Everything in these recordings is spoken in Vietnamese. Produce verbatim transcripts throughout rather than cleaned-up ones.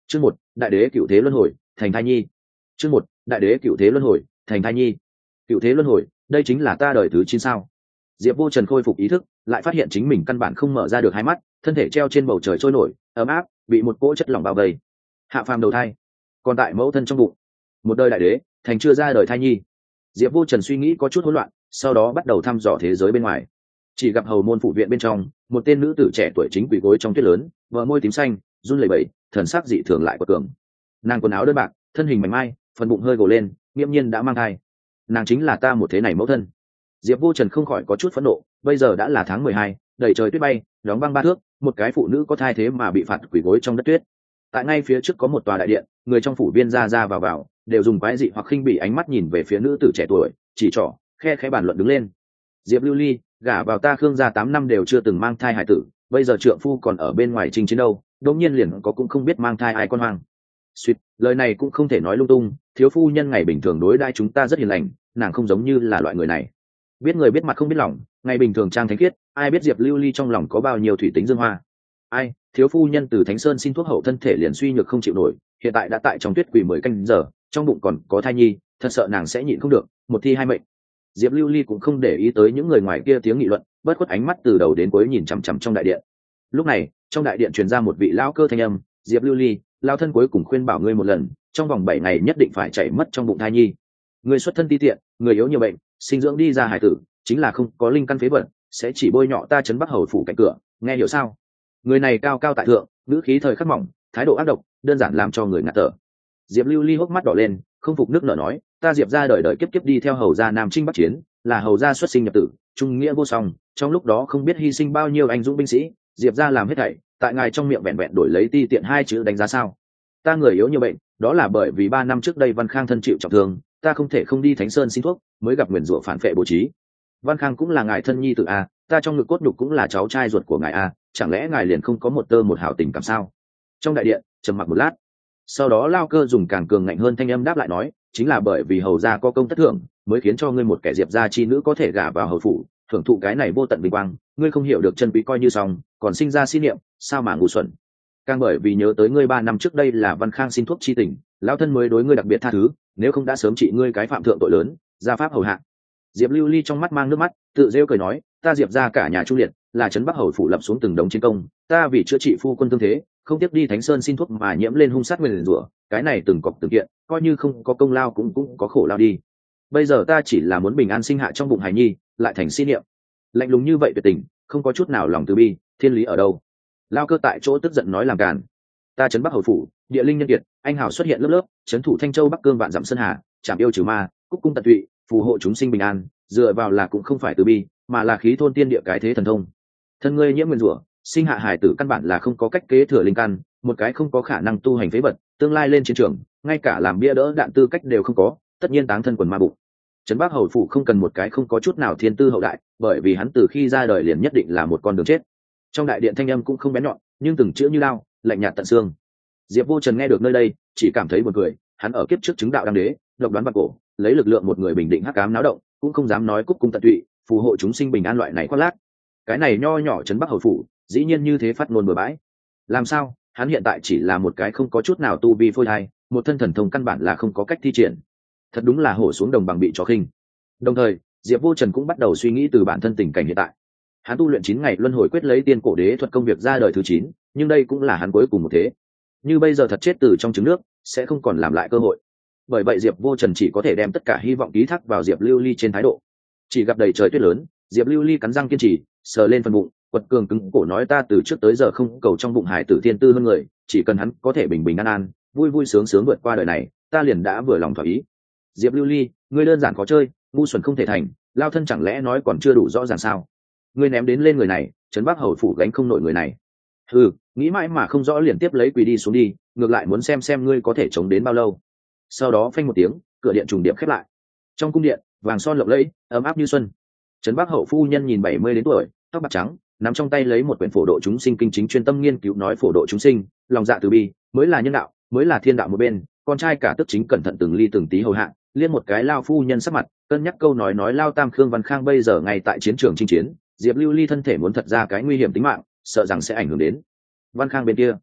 Chương một, đại đế cựu thế luân hồi, thành thai nhi. Chương một, đại đế cựu thế luân hồi, thành thai nhi. Cựu thế luân hồi, đây chính là ta đời thứ chín sao? Diệp Vô Trần khôi phục ý thức, lại phát hiện chính mình căn bản không mở ra được hai mắt, thân thể treo trên bầu trời trôi nổi, ấm áp, bị một cỗ chất lỏng bao vây. Hạ phàm đầu thai, còn tại mẫu thân trong bụng, một đời đại đế, thành chưa ra đời thai nhi. Diệp Vô Trần suy nghĩ có chút hỗn loạn, sau đó bắt đầu thăm dò thế giới bên ngoài. Chỉ gặp hầu môn phụ viện bên trong, một tên nữ tử trẻ tuổi chính quỳ gối trong tuyết lớn, vợ môi tím xanh, run lẩy bẩy, thần sắc dị thường lại quật cường. Nàng quần áo đơn bạc, thân hình mảnh mai, phần bụng hơi gồ lên, nghiễm nhiên đã mang thai. Nàng chính là ta một thế này mẫu thân. Diệp Vô Trần không khỏi có chút phẫn nộ, bây giờ đã là tháng mười hai, đầy trời tuyết bay, đóng băng ba thước, một cái phụ nữ có thai thế mà bị phạt quỳ gối trong đất tuyết. Tại ngay phía trước có một tòa đại điện, người trong phủ viên ra ra vào vào, đều dùng quái dị hoặc khinh bỉ ánh mắt nhìn về phía nữ tử trẻ tuổi, chỉ trỏ, khe khẽ bàn luận đứng lên. Diệp Lưu Ly, gả vào ta Khương gia tám năm đều chưa từng mang thai hải tử, bây giờ trượng phu còn ở bên ngoài chinh chiến đâu, đột nhiên liền có cũng không biết mang thai ai con hoang. Suýt, lời này cũng không thể nói lung tung, thiếu phu nhân ngày bình thường đối đãi chúng ta rất hiền lành, nàng không giống như là loại người này. Biết người biết mặt không biết lòng, ngày bình thường trang thánh khiết, ai biết Diệp Lưu Ly trong lòng có bao nhiêu thủy tính dương hoa. Ai, thiếu phu nhân từ Thánh Sơn xin thuốc hậu thân thể liền suy nhược không chịu nổi, hiện tại đã tại trong tuyết quỷ mười canh giờ, trong bụng còn có thai nhi, thật sợ nàng sẽ nhịn không được, một thi hai mệnh. Diệp Lưu Ly cũng không để ý tới những người ngoài kia tiếng nghị luận, bất khuất ánh mắt từ đầu đến cuối nhìn chằm chằm trong đại điện. Lúc này, trong đại điện truyền ra một vị lão cơ thanh âm, "Diệp Lưu Ly, lão thân cuối cùng khuyên bảo ngươi một lần, trong vòng bảy ngày nhất định phải chạy mất trong bụng thai nhi. Ngươi xuất thân ti tiện, người yếu nhiều bệnh, sinh dưỡng đi ra hải tử, chính là không có linh căn phế vật, sẽ chỉ bôi nhọ ta trấn Bắc hầu phủ cạnh cửa, nghe hiểu sao?" Người này cao cao tại thượng, ngữ khí thời khắc mỏng, thái độ ác độc, đơn giản làm cho người ngạt thở. Diệp Lưu Ly hốc mắt đỏ lên, không phục nước nở nói, "Ta Diệp gia đời đời kiếp kiếp đi theo hầu gia Nam Chinh Bắc Chiến, là hầu gia xuất sinh nhập tử, trung nghĩa vô song, trong lúc đó không biết hy sinh bao nhiêu anh dũng binh sĩ, Diệp gia làm hết thảy, tại ngài trong miệng vẹn vẹn đổi lấy ti tiện hai chữ đánh giá sao? Ta người yếu như bệnh, đó là bởi vì ba năm trước đây Văn Khang thân chịu trọng thương, ta không thể không đi Thánh Sơn xin thuốc, mới gặp nguyền rủa phản phệ bố trí. Văn Khang cũng là ngài thân nhi tử a, ta trong ngực cốt nhục cũng là cháu trai ruột của ngài a, chẳng lẽ ngài liền không có một tơ một hảo tình cảm sao?" Trong đại điện trầm mặc một lát, sau đó Lao Cơ dùng càng cường ngạnh hơn thanh âm đáp lại nói, "Chính là bởi vì hầu gia có công tất thưởng, mới khiến cho ngươi một kẻ Diệp gia chi nữ có thể gả vào hầu phủ, thưởng thụ cái này vô tận vinh quang, ngươi không hiểu được chân quý coi như xong, còn sinh ra xin niệm, sao mà ngu xuẩn. Càng bởi vì nhớ tới ngươi ba năm trước đây là Văn Khang xin thuốc chi tình, lão thân mới đối ngươi đặc biệt tha thứ, nếu không đã sớm trị ngươi cái phạm thượng tội lớn, gia pháp hầu hạ." Diệp Lưu Ly trong mắt mang nước mắt, tự rêu cười nói, "Ta Diệp gia cả nhà trung liệt, là trấn Bắc hầu phủ lập xuống từng đống chiến công, ta vì chữa trị phu quân tương thế, không tiếp đi Thánh Sơn xin thuốc mà nhiễm lên hung sát nguyền rủa, cái này từng cọc từng kiện, coi như không có công lao cũng cũng có khổ lao đi. Bây giờ ta chỉ là muốn bình an sinh hạ trong bụng hài nhi, lại thành xin niệm." Lạnh lùng như vậy tuyệt tình, không có chút nào lòng từ bi, thiên lý ở đâu? Lao Cơ tại chỗ tức giận nói làm càn, "Ta trấn Bắc hầu phủ, địa linh nhân kiệt, anh hào xuất hiện lớp lớp, trấn thủ Thanh Châu Bắc Cương vạn dặm sơn hà, chảm yêu trừ ma, cúc cung tận tụy, phù hộ chúng sinh bình an, dựa vào là cũng không phải từ bi, mà là khí thôn tiên địa cái thế thần thông. Thân ngươi nhiễm nguyên rủa, sinh hạ hài tử căn bản là không có cách kế thừa linh căn, một cái không có khả năng tu hành phế vật, tương lai lên chiến trường, ngay cả làm bia đỡ đạn tư cách đều không có, tất nhiên táng thân quần ma bụng. Trấn Bắc hầu phủ không cần một cái không có chút nào thiên tư hậu đại, bởi vì hắn từ khi ra đời liền nhất định là một con đường chết." Trong đại điện thanh âm cũng không bén nhọn, nhưng từng chữ như lao, lạnh nhạt tận xương. Diệp Vô Trần nghe được nơi đây, chỉ cảm thấy buồn cười, hắn ở kiếp trước chứng đạo đăng đế, độc đoán vạn cổ, lấy lực lượng một người bình định hắc ám náo động, cũng không dám nói cúc cung tận tụy, phù hộ chúng sinh bình an loại này khoác lác. Cái này nho nhỏ Trấn Bắc hầu phủ, dĩ nhiên như thế phát ngôn bừa bãi. Làm sao? Hắn hiện tại chỉ là một cái không có chút nào tu vi phôi thai, một thân thần thông căn bản là không có cách thi triển. Thật đúng là hổ xuống đồng bằng bị chó khinh. Đồng thời, Diệp Vô Trần cũng bắt đầu suy nghĩ từ bản thân tình cảnh hiện tại. Hắn tu luyện chín ngày luân hồi quyết lấy tiên cổ đế thuật công việc ra đời thứ chín, nhưng đây cũng là hắn cuối cùng một thế. Như bây giờ thật chết từ trong trứng nước, sẽ không còn làm lại cơ hội. Bởi vậy Diệp Vô Trần chỉ có thể đem tất cả hy vọng ký thác vào Diệp Lưu Ly trên thái độ. Chỉ gặp đầy trời tuyết lớn, Diệp Lưu Ly cắn răng kiên trì, sờ lên phần bụng, quật cường cứng cổ nói, "Ta từ trước tới giờ không cầu trong bụng hải tử thiên tư hơn người, chỉ cần hắn có thể bình bình an an, vui vui sướng sướng vượt qua đời này, ta liền đã vừa lòng thỏa ý." Diệp Lưu Ly, ngươi đơn giản khó chơi, ngu xuẩn không thể thành, lao thân chẳng lẽ nói còn chưa đủ rõ ràng sao? Ngươi ném đến lên người này, Trấn Bắc hầu phủ gánh không nổi người này. Ừ, nghĩ mãi mà không rõ liền tiếp lấy quỳ đi xuống đi, ngược lại muốn xem xem ngươi có thể chống đến bao lâu. Sau đó phanh một tiếng, cửa điện trùng điệp khép lại. Trong cung điện, vàng son lộng lẫy, ấm áp như xuân. Trấn Bắc hậu phu nhân nhìn bảy mươi đến tuổi, tóc bạc trắng, nắm trong tay lấy một quyển phổ độ chúng sinh kinh chính chuyên tâm nghiên cứu nói phổ độ chúng sinh, lòng dạ từ bi, mới là nhân đạo, mới là thiên đạo một bên, con trai cả tức chính cẩn thận từng ly từng tí hầu hạ, liên một cái lao phu nhân sắc mặt, cân nhắc câu nói nói lao tam Khương Văn Khang bây giờ ngay tại chiến trường chinh chiến, Diệp Lưu Ly thân thể muốn thật ra cái nguy hiểm tính mạng, sợ rằng sẽ ảnh hưởng đến Văn Khang bên kia.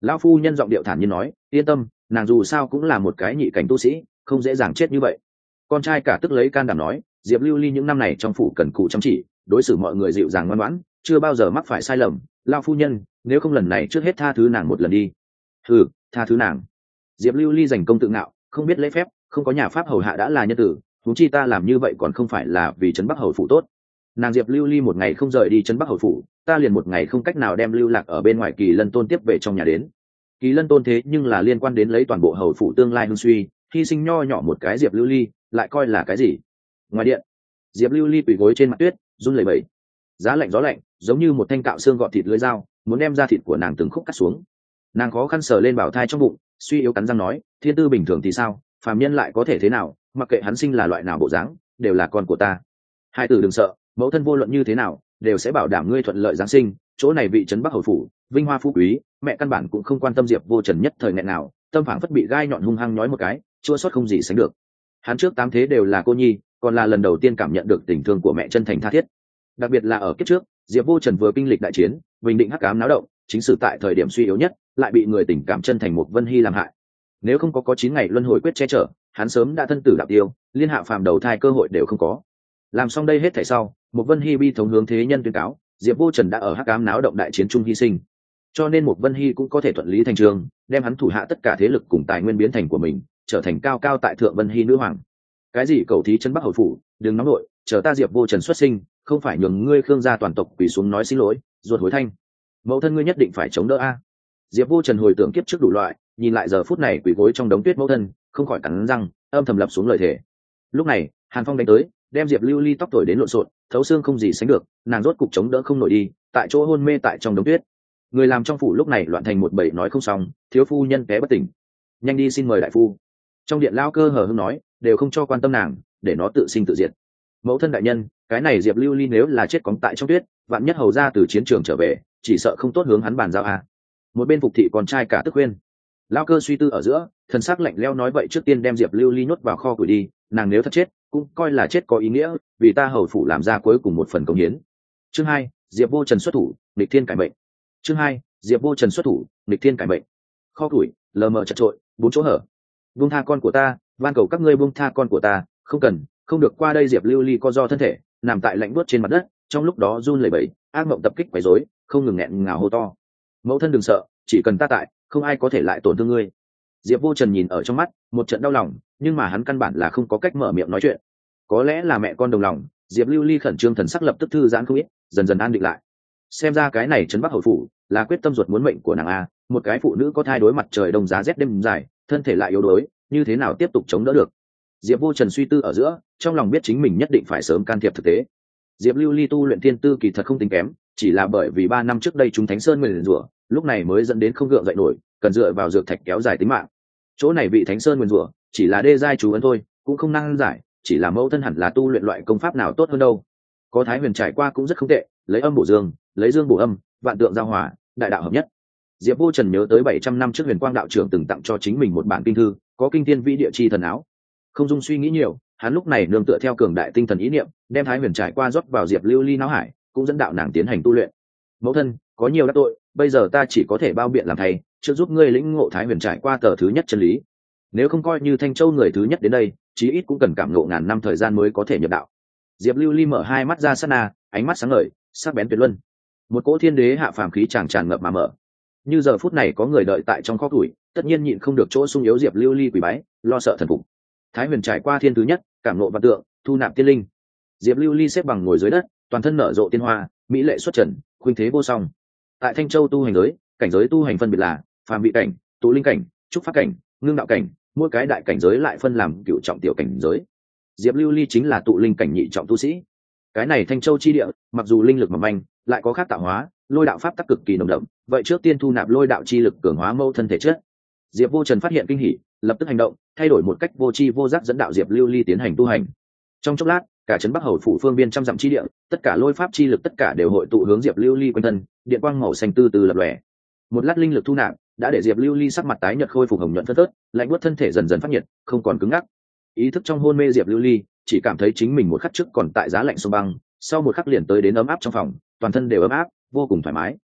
Lão phu nhân giọng điệu thản nhiên nói, yên tâm, nàng dù sao cũng là một cái nhị cảnh tu sĩ, không dễ dàng chết như vậy. Con trai cả tức lấy can đảm nói, Diệp Lưu Ly những năm này trong phủ cần cù chăm chỉ, đối xử mọi người dịu dàng ngoan ngoãn, chưa bao giờ mắc phải sai lầm. Lão phu nhân, nếu không lần này trước hết tha thứ nàng một lần đi. Ừ, tha thứ nàng. Diệp Lưu Ly giành công tự ngạo, không biết lễ phép, không có nhà pháp hầu hạ đã là nhân tử, huống chi ta làm như vậy còn không phải là vì trấn Bắc hầu phủ tốt. Nàng Diệp Lưu Ly một ngày không rời đi trấn Bắc hầu phủ, ta liền một ngày không cách nào đem lưu lạc ở bên ngoài Kỳ Lân Tôn tiếp về trong nhà đến. Kỳ Lân Tôn thế nhưng là liên quan đến lấy toàn bộ hầu phủ tương lai hưng suy, hy sinh nho nhỏ một cái Diệp Lưu Ly lại coi là cái gì? Ngoài điện, Diệp Lưu Ly quỳ gối trên mặt tuyết, run lẩy bẩy. Giá lạnh gió lạnh, giống như một thanh cạo xương gọt thịt lưỡi dao, muốn đem ra thịt của nàng từng khúc cắt xuống. Nàng khó khăn sờ lên bảo thai trong bụng, suy yếu cắn răng nói, thiên tư bình thường thì sao, phàm nhân lại có thể thế nào, mặc kệ hắn sinh là loại nào bộ dáng, đều là con của ta. Hai tử đừng sợ, mẫu thân vô luận như thế nào, đều sẽ bảo đảm ngươi thuận lợi giáng sinh. Chỗ này vị trấn Bắc hầu phủ, vinh hoa phú quý, mẹ căn bản cũng không quan tâm Diệp Vô Trần nhất thời nghẹn nào, tâm phảng phất bị gai nhọn hung hăng nhói một cái, chua xót không gì sánh được. Hắn trước tám thế đều là cô nhi, còn là lần đầu tiên cảm nhận được tình thương của mẹ chân thành tha thiết. Đặc biệt là ở kiếp trước, Diệp Vô Trần vừa kinh lịch đại chiến, bình định hắc ám náo động, chính sử tại thời điểm suy yếu nhất, lại bị người tình cảm chân thành một Vân Hy làm hại. Nếu không có có chín ngày luân hồi quyết che chở, hắn sớm đã thân tử đạo tiêu, liên hạ phàm đầu thai cơ hội đều không có. Làm xong đây hết thảy sau, một Vân Hy bi thống hướng thế nhân tuyên cáo, Diệp Vô Trần đã ở hắc ám náo động đại chiến trung hy sinh. Cho nên một Vân Hy cũng có thể thuận lý thành chương, đem hắn thủ hạ tất cả thế lực cùng tài nguyên biến thành của mình, trở thành cao cao tại thượng Vân Hy nữ hoàng. Cái gì cầu thí chân Bắc hầu phủ, đừng nóng nội, chờ ta Diệp Vô Trần xuất sinh, không phải nhường ngươi Khương gia toàn tộc quỳ xuống nói xin lỗi, ruột hối thanh. Mẫu thân ngươi nhất định phải chống đỡ a. Diệp Vô Trần hồi tưởng kiếp trước đủ loại, nhìn lại giờ phút này quỳ gối trong đống tuyết mẫu thân, không khỏi cắn răng, âm thầm lập xuống lời thề. Lúc này, Hàn Phong đánh tới, đem Diệp Lưu Ly tóc thổi đến lộn xộn, thấu xương không gì sánh được, nàng rốt cục chống đỡ không nổi đi, tại chỗ hôn mê tại trong đống tuyết. Người làm trong phủ lúc này loạn thành một bầy nói không xong, thiếu phu nhân té bất tỉnh. Nhanh đi xin mời đại phu. Trong điện lao cơ hờ hững nói, đều không cho quan tâm nàng, để nó tự sinh tự diệt. Mẫu thân đại nhân, cái này Diệp Lưu Ly nếu là chết cóng tại trong tuyết, vạn nhất hầu ra từ chiến trường trở về, chỉ sợ không tốt hướng hắn bàn giao à. Một bên phục thị con trai cả tức khuyên. Lao cơ suy tư ở giữa, thần sắc lạnh lẽo nói vậy trước tiên đem Diệp Lưu Ly nhốt vào kho củi đi, nàng nếu thật chết, cũng coi là chết có ý nghĩa, vì ta hầu phủ làm ra cuối cùng một phần công hiến. Chương hai, Diệp Vô Trần xuất thủ, nghịch thiên cải mệnh. Chương hai, Diệp Vô Trần xuất thủ, nghịch thiên cải mệnh. Kho củi, lờ mờ chật trội, bốn chỗ hở. Buông tha con của ta, van cầu các ngươi buông tha con của ta, không cần, không được qua đây. Diệp Lưu Ly co do thân thể, nằm tại lạnh buốt trên mặt đất, trong lúc đó run lẩy bẩy, ác mộng tập kích quấy rối, không ngừng nghẹn ngào hô to. Mẫu thân đừng sợ, chỉ cần ta tại, không ai có thể lại tổn thương ngươi. Diệp Vô Trần nhìn ở trong mắt, một trận đau lòng, nhưng mà hắn căn bản là không có cách mở miệng nói chuyện. Có lẽ là mẹ con đồng lòng, Diệp Lưu Ly khẩn trương thần sắc lập tức thư giãn không ít, dần dần an định lại. Xem ra cái này trấn Bắc hầu phủ là quyết tâm ruột muốn mệnh của nàng a, một cái phụ nữ có thai đối mặt trời đông giá rét đêm dài, thân thể lại yếu đuối, như thế nào tiếp tục chống đỡ được. Diệp Vô Trần suy tư ở giữa, trong lòng biết chính mình nhất định phải sớm can thiệp thực tế. Diệp Lưu Ly tu luyện thiên tư kỳ thật không tính kém, chỉ là bởi vì ba năm trước đây chúng Thánh Sơn nguyền rủa, lúc này mới dẫn đến không gượng dậy nổi, cần dựa vào dược thạch kéo dài tính mạng. Chỗ này vị Thánh Sơn nguyền rủa, chỉ là đê giai chú ấn thôi, cũng không năng giải, chỉ là mẫu thân hẳn là tu luyện loại công pháp nào tốt hơn đâu. Có Thái Huyền trải qua cũng rất không tệ, lấy âm bổ dương, lấy dương bổ âm, vạn tượng giao hòa, đại đạo hợp nhất. Diệp Vô Trần nhớ tới bảy trăm năm trước Huyền Quang đạo trưởng từng tặng cho chính mình một bản kinh thư, có kinh thiên vĩ địa chi thần áo. Không dung suy nghĩ nhiều, hắn lúc này nương tựa theo cường đại tinh thần ý niệm, đem Thái Huyền trải qua rót vào Diệp Lưu Ly não hải, cũng dẫn đạo nàng tiến hành tu luyện. Mẫu thân, có nhiều đắc tội, bây giờ ta chỉ có thể bao biện làm thầy, chưa giúp ngươi lĩnh ngộ Thái Huyền trải qua tờ thứ nhất chân lý. Nếu không coi như Thanh Châu người thứ nhất đến đây, chí ít cũng cần cảm ngộ ngàn năm thời gian mới có thể nhập đạo. Diệp Lưu Ly mở hai mắt ra sát na, ánh mắt sáng ngời, sắc bén tuyệt luân. Một cỗ thiên đế hạ phàm khí tràn tràn ngập mà mở. Như giờ phút này có người đợi tại trong kho tuổi, tất nhiên nhịn không được chỗ sung yếu Diệp Lưu Ly quỳ bái, lo sợ thần phục. Thái Huyền trải qua thiên thứ nhất, cảm ngộ vạn tượng, thu nạp tiên linh. Diệp Lưu Ly xếp bằng ngồi dưới đất, toàn thân nở rộ tiên hoa, mỹ lệ xuất trần, khuynh thế vô song. Tại Thanh Châu tu hành giới, cảnh giới tu hành phân biệt là phàm vị cảnh, tụ linh cảnh, trúc pháp cảnh, ngưng đạo cảnh, mỗi cái đại cảnh giới lại phân làm cựu trọng tiểu cảnh giới. Diệp Lưu Ly chính là tụ linh cảnh nhị trọng tu sĩ. Cái này Thanh Châu chi địa, mặc dù linh lực mỏng manh, lại có khác tạo hóa, lôi đạo pháp tắc cực kỳ nồng đậm, vậy trước tiên thu nạp lôi đạo chi lực cường hóa mâu thân thể chất. Diệp Vô Trần phát hiện kinh hỉ, lập tức hành động, thay đổi một cách vô tri vô giác dẫn đạo Diệp Lưu Ly tiến hành tu hành. Trong chốc lát, cả trấn Bắc hầu phủ phương biên trăm dặm chi địa, tất cả lôi pháp chi lực tất cả đều hội tụ hướng Diệp Lưu Ly quanh thân, điện quang màu xanh từ từ lập lòe. Một lát linh lực thu nạp, đã để Diệp Lưu Ly sắc mặt tái nhợt khôi phục hồng nhuận phân phớt, lạnh buốt thân thể dần dần phát nhiệt, không còn cứng ngắc. Ý thức trong hôn mê Diệp Lưu Ly chỉ cảm thấy chính mình một khắc trước còn tại giá lạnh sông băng, sau một khắc liền tới đến ấm áp trong phòng, toàn thân đều ấm áp, vô cùng thoải mái.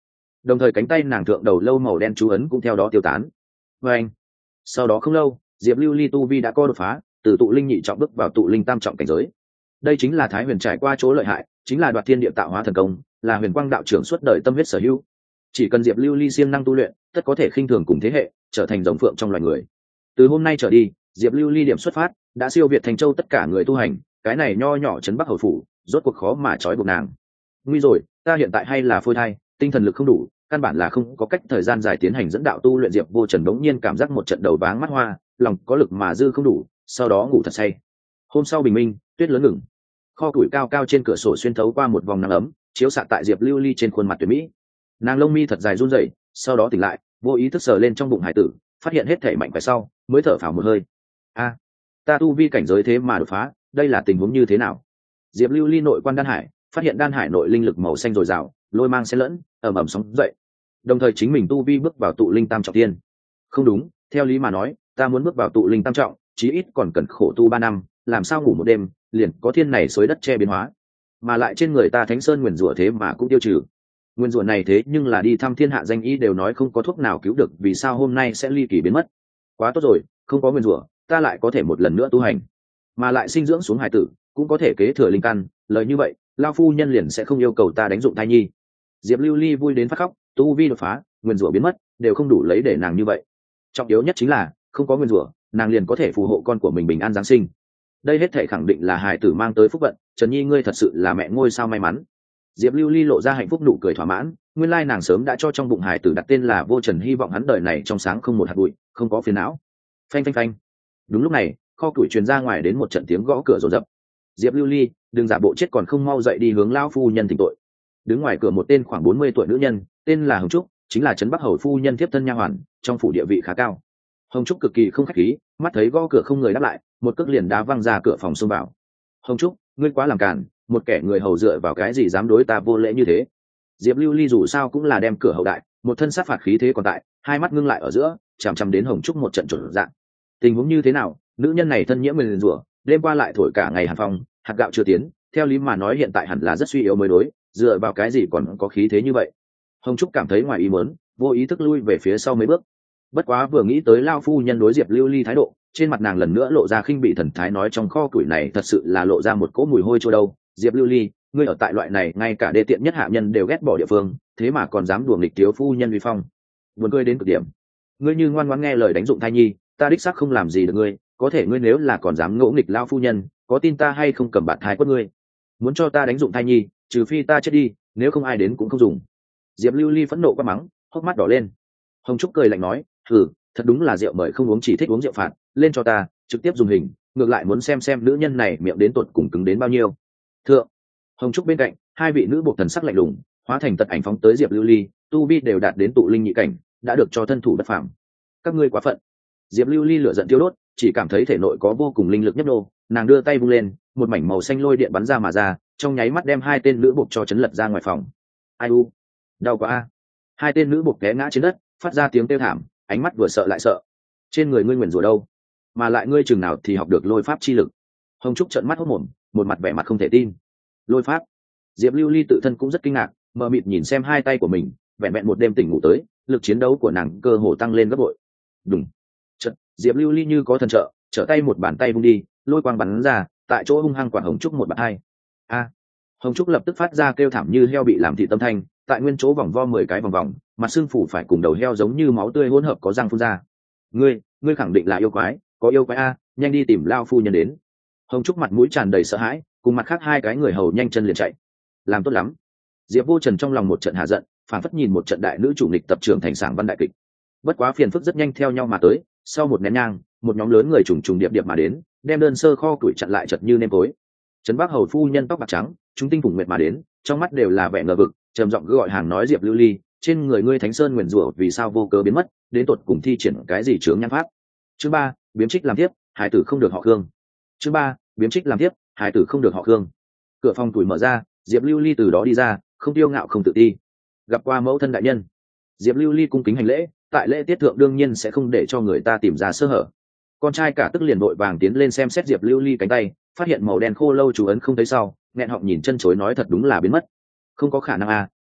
đồng thời cánh tay nàng thượng đầu lâu màu đen chú ấn cũng theo đó tiêu tán. Và anh, sau đó không lâu, Diệp Lưu Ly tu vi đã co đột phá, từ tụ linh nhị trọng bước vào tụ linh tam trọng cảnh giới. Đây chính là Thái Huyền trải qua chỗ lợi hại, chính là đoạt thiên địa tạo hóa thần công, là Huyền Quang đạo trưởng suốt đời tâm huyết sở hữu. Chỉ cần Diệp Lưu Ly siêng năng tu luyện, tất có thể khinh thường cùng thế hệ, trở thành giống phượng trong loài người. Từ hôm nay trở đi, Diệp Lưu Ly điểm xuất phát đã siêu việt Thành Châu tất cả người tu hành, cái này nho nhỏ trấn Bắc Hầu phủ, rốt cuộc khó mà trói buộc nàng. Nguy rồi, ta hiện tại hay là phôi thai, tinh thần lực không đủ, căn bản là không có cách thời gian dài tiến hành dẫn đạo tu luyện. Diệp Vô Trần đống nhiên cảm giác một trận đầu váng mắt hoa, lòng có lực mà dư không đủ, sau đó ngủ thật say. Hôm sau bình minh, tuyết lớn ngừng, kho củi cao cao trên cửa sổ xuyên thấu qua một vòng nắng ấm, chiếu xạ tại Diệp Lưu Ly trên khuôn mặt tuyệt mỹ. Nàng lông mi thật dài run rẩy, sau đó tỉnh lại, vô ý thức sờ lên trong bụng hải tử, phát hiện hết thể mạnh khỏe sau, mới thở phào một hơi. A, ta tu vi cảnh giới thế mà đột phá, đây là tình huống như thế nào? Diệp Lưu Ly nội quan đan hải, phát hiện đan hải nội linh lực màu xanh dồi dào, lôi mang xen lẫn, ầm ầm sóng dậy. Đồng thời chính mình tu vi bước vào tụ linh tam trọng thiên. Không đúng, theo lý mà nói, ta muốn bước vào tụ linh tam trọng, chí ít còn cần khổ tu ba năm, làm sao ngủ một đêm, liền có thiên này xối đất che biến hóa. Mà lại trên người ta Thánh Sơn nguyền rủa thế mà cũng tiêu trừ. Nguyên rủa này thế nhưng là đi thăm thiên hạ danh y đều nói không có thuốc nào cứu được, vì sao hôm nay sẽ ly kỳ biến mất? Quá tốt rồi, không có nguyên rủa, ta lại có thể một lần nữa tu hành, mà lại sinh dưỡng xuống hải tử, cũng có thể kế thừa linh căn, lời như vậy, lao phu nhân liền sẽ không yêu cầu ta đánh dụng thai nhi. Diệp Lưu Ly vui đến phát khóc, tu vi đột phá, nguyên rủa biến mất, đều không đủ lấy để nàng như vậy. Trọng yếu nhất chính là, không có nguyên rủa, nàng liền có thể phù hộ con của mình bình an giáng sinh. Đây hết thể khẳng định là hải tử mang tới phúc vận, Trần Nhi ngươi thật sự là mẹ ngôi sao may mắn. Diệp Lưu Ly lộ ra hạnh phúc nụ cười thỏa mãn, nguyên lai nàng sớm đã cho trong bụng hải tử đặt tên là Vô Trần, hy vọng hắn đời này trong sáng không một hạt bụi, không có phiền não. Phanh phanh phanh. Đúng lúc này, kho củi truyền ra ngoài đến một trận tiếng gõ cửa rồn rập. Diệp Lưu Ly, đừng giả bộ chết còn không mau dậy đi hướng lão phu nhân thỉnh tội. Đứng ngoài cửa một tên khoảng bốn mươi tuổi nữ nhân, tên là Hồng Trúc, chính là trấn Bắc Hầu phu nhân tiếp thân nha hoàn, trong phủ địa vị khá cao. Hồng Trúc cực kỳ không khách khí, mắt thấy gõ cửa không người đáp lại, một cước liền đá văng ra cửa phòng xông vào. Hồng Trúc, ngươi quá làm càn, một kẻ người hầu dựa vào cái gì dám đối ta vô lễ như thế? Diệp Lưu Ly dù sao cũng là đem cửa hậu đại, một thân sát phạt khí thế còn tại, hai mắt ngưng lại ở giữa, chằm chằm đến Hồng Trúc một trận chuẩn dạng. Tình huống như thế nào? Nữ nhân này thân nhiễm nguyền rủa, đêm qua lại thổi cả ngày hàn phong, hạt gạo chưa tiến, theo lý mà nói hiện tại hẳn là rất suy yếu mới đối, dựa vào cái gì còn có khí thế như vậy? Hồng Trúc cảm thấy ngoài ý muốn, vô ý thức lui về phía sau mấy bước. Bất quá vừa nghĩ tới lao phu nhân đối Diệp Lưu Ly thái độ, trên mặt nàng lần nữa lộ ra khinh bị thần thái, nói trong kho củi này thật sự là lộ ra một cỗ mùi hôi trôi đâu. Diệp Lưu Ly, ngươi ở tại loại này ngay cả đê tiện nhất hạ nhân đều ghét bỏ địa phương, thế mà còn dám đùa nghịch thiếu phu nhân uy phong, buồn cười đến cực điểm. Ngươi như ngoan ngoãn nghe lời đánh dụng thai nhi, ta đích xác không làm gì được ngươi, có thể ngươi nếu là còn dám ngỗ nghịch lao phu nhân, có tin ta hay không cầm bạt thai quất ngươi? Muốn cho ta đánh dụng thai nhi, trừ phi ta chết đi, nếu không ai đến cũng không dùng. Diệp Lưu Ly phẫn nộ quá mắng, hốc mắt đỏ lên. Hồng Trúc cười lạnh nói, thử, thật đúng là rượu mời không uống chỉ thích uống rượu phạt, lên cho ta, trực tiếp dùng hình, ngược lại muốn xem xem nữ nhân này miệng đến tột cùng cứng đến bao nhiêu. Thượng. Hồng Trúc bên cạnh, hai vị nữ buộc thần sắc lạnh lùng, hóa thành tật ảnh phóng tới Diệp Lưu Ly, tu vi đều đạt đến tụ linh nhị cảnh, đã được cho thân thủ bất phàm. Các ngươi quá phận. Diệp Lưu Ly lửa giận tiêu đốt, chỉ cảm thấy thể nội có vô cùng linh lực nhấp nô, nàng đưa tay vung lên, một mảnh màu xanh lôi điện bắn ra mà ra, trong nháy mắt đem hai tên nữ buộc cho chấn lật ra ngoài phòng. Ai u, đau quá a. Hai tên nữ buộc té ngã trên đất, phát ra tiếng kêu thảm, ánh mắt vừa sợ lại sợ. Trên người ngươi nguyền rủa đâu? Mà lại ngươi chừng nào thì học được lôi pháp chi lực? Hồng Trúc trợn mắt hốt mồm, một mặt vẻ mặt không thể tin. Lôi pháp? Diệp Lưu Ly tự thân cũng rất kinh ngạc, mờ mịt nhìn xem hai tay của mình, vẹn vẹn một đêm tỉnh ngủ tới, lực chiến đấu của nàng cơ hồ tăng lên gấp bội. Đùng. Chợt, Diệp Lưu Ly như có thần trợ, trở tay một bàn tay vung đi, lôi quang bắn ra, tại chỗ hung hăng quạt Hồng Trúc một bạt hai. A. Hồng Trúc lập tức phát ra kêu thảm như heo bị làm thịt tâm thanh, tại nguyên chỗ vòng vo mười cái vòng vòng, mặt xương phủ phải cùng đầu heo giống như máu tươi hỗn hợp có răng phun ra. Ngươi, ngươi khẳng định là yêu quái, có yêu quái a, nhanh đi tìm lao phu nhân đến. Hồng Trúc mặt mũi tràn đầy sợ hãi, cùng mặt khác hai cái người hầu nhanh chân liền chạy. Làm tốt lắm. Diệp Vô Trần trong lòng một trận hạ giận, phản phất nhìn một trận đại nữ chủ nghịch tập trưởng thành sảng văn đại kịch. Bất quá phiền phức rất nhanh theo nhau mà tới, sau một nén nhang, một nhóm lớn người trùng trùng điệp điệp mà đến, đem đơn sơ kho củi chặn lại chật như nêm tối. Trấn Bắc Hầu phu nhân tóc bạc trắng, chúng tinh phùng nguyệt mà đến, trong mắt đều là vẻ ngờ vực, trầm giọng gọi hàng nói Diệp Lưu Ly, trên người ngươi Thánh Sơn nguyền rủa vì sao vô cớ biến mất, đến tột cùng thi triển cái gì chướng nhãn pháp? Chương ba, biếm trích làm tiếp, hải tử không được họ Khương. Chương ba, biếm trích làm tiếp, hải tử không được họ Khương. Cửa phòng tuổi mở ra, Diệp Lưu Ly từ đó đi ra, không tiêu ngạo không tự ti. Gặp qua mẫu thân đại nhân. Diệp Lưu Ly cung kính hành lễ, tại lễ tiết thượng đương nhiên sẽ không để cho người ta tìm ra sơ hở. Con trai cả tức liền vội vàng tiến lên xem xét Diệp Lưu Ly cánh tay, phát hiện màu đen khô lâu chú ấn không thấy sau, nghẹn họng nhìn chân chối nói thật đúng là biến mất. Không có khả năng à,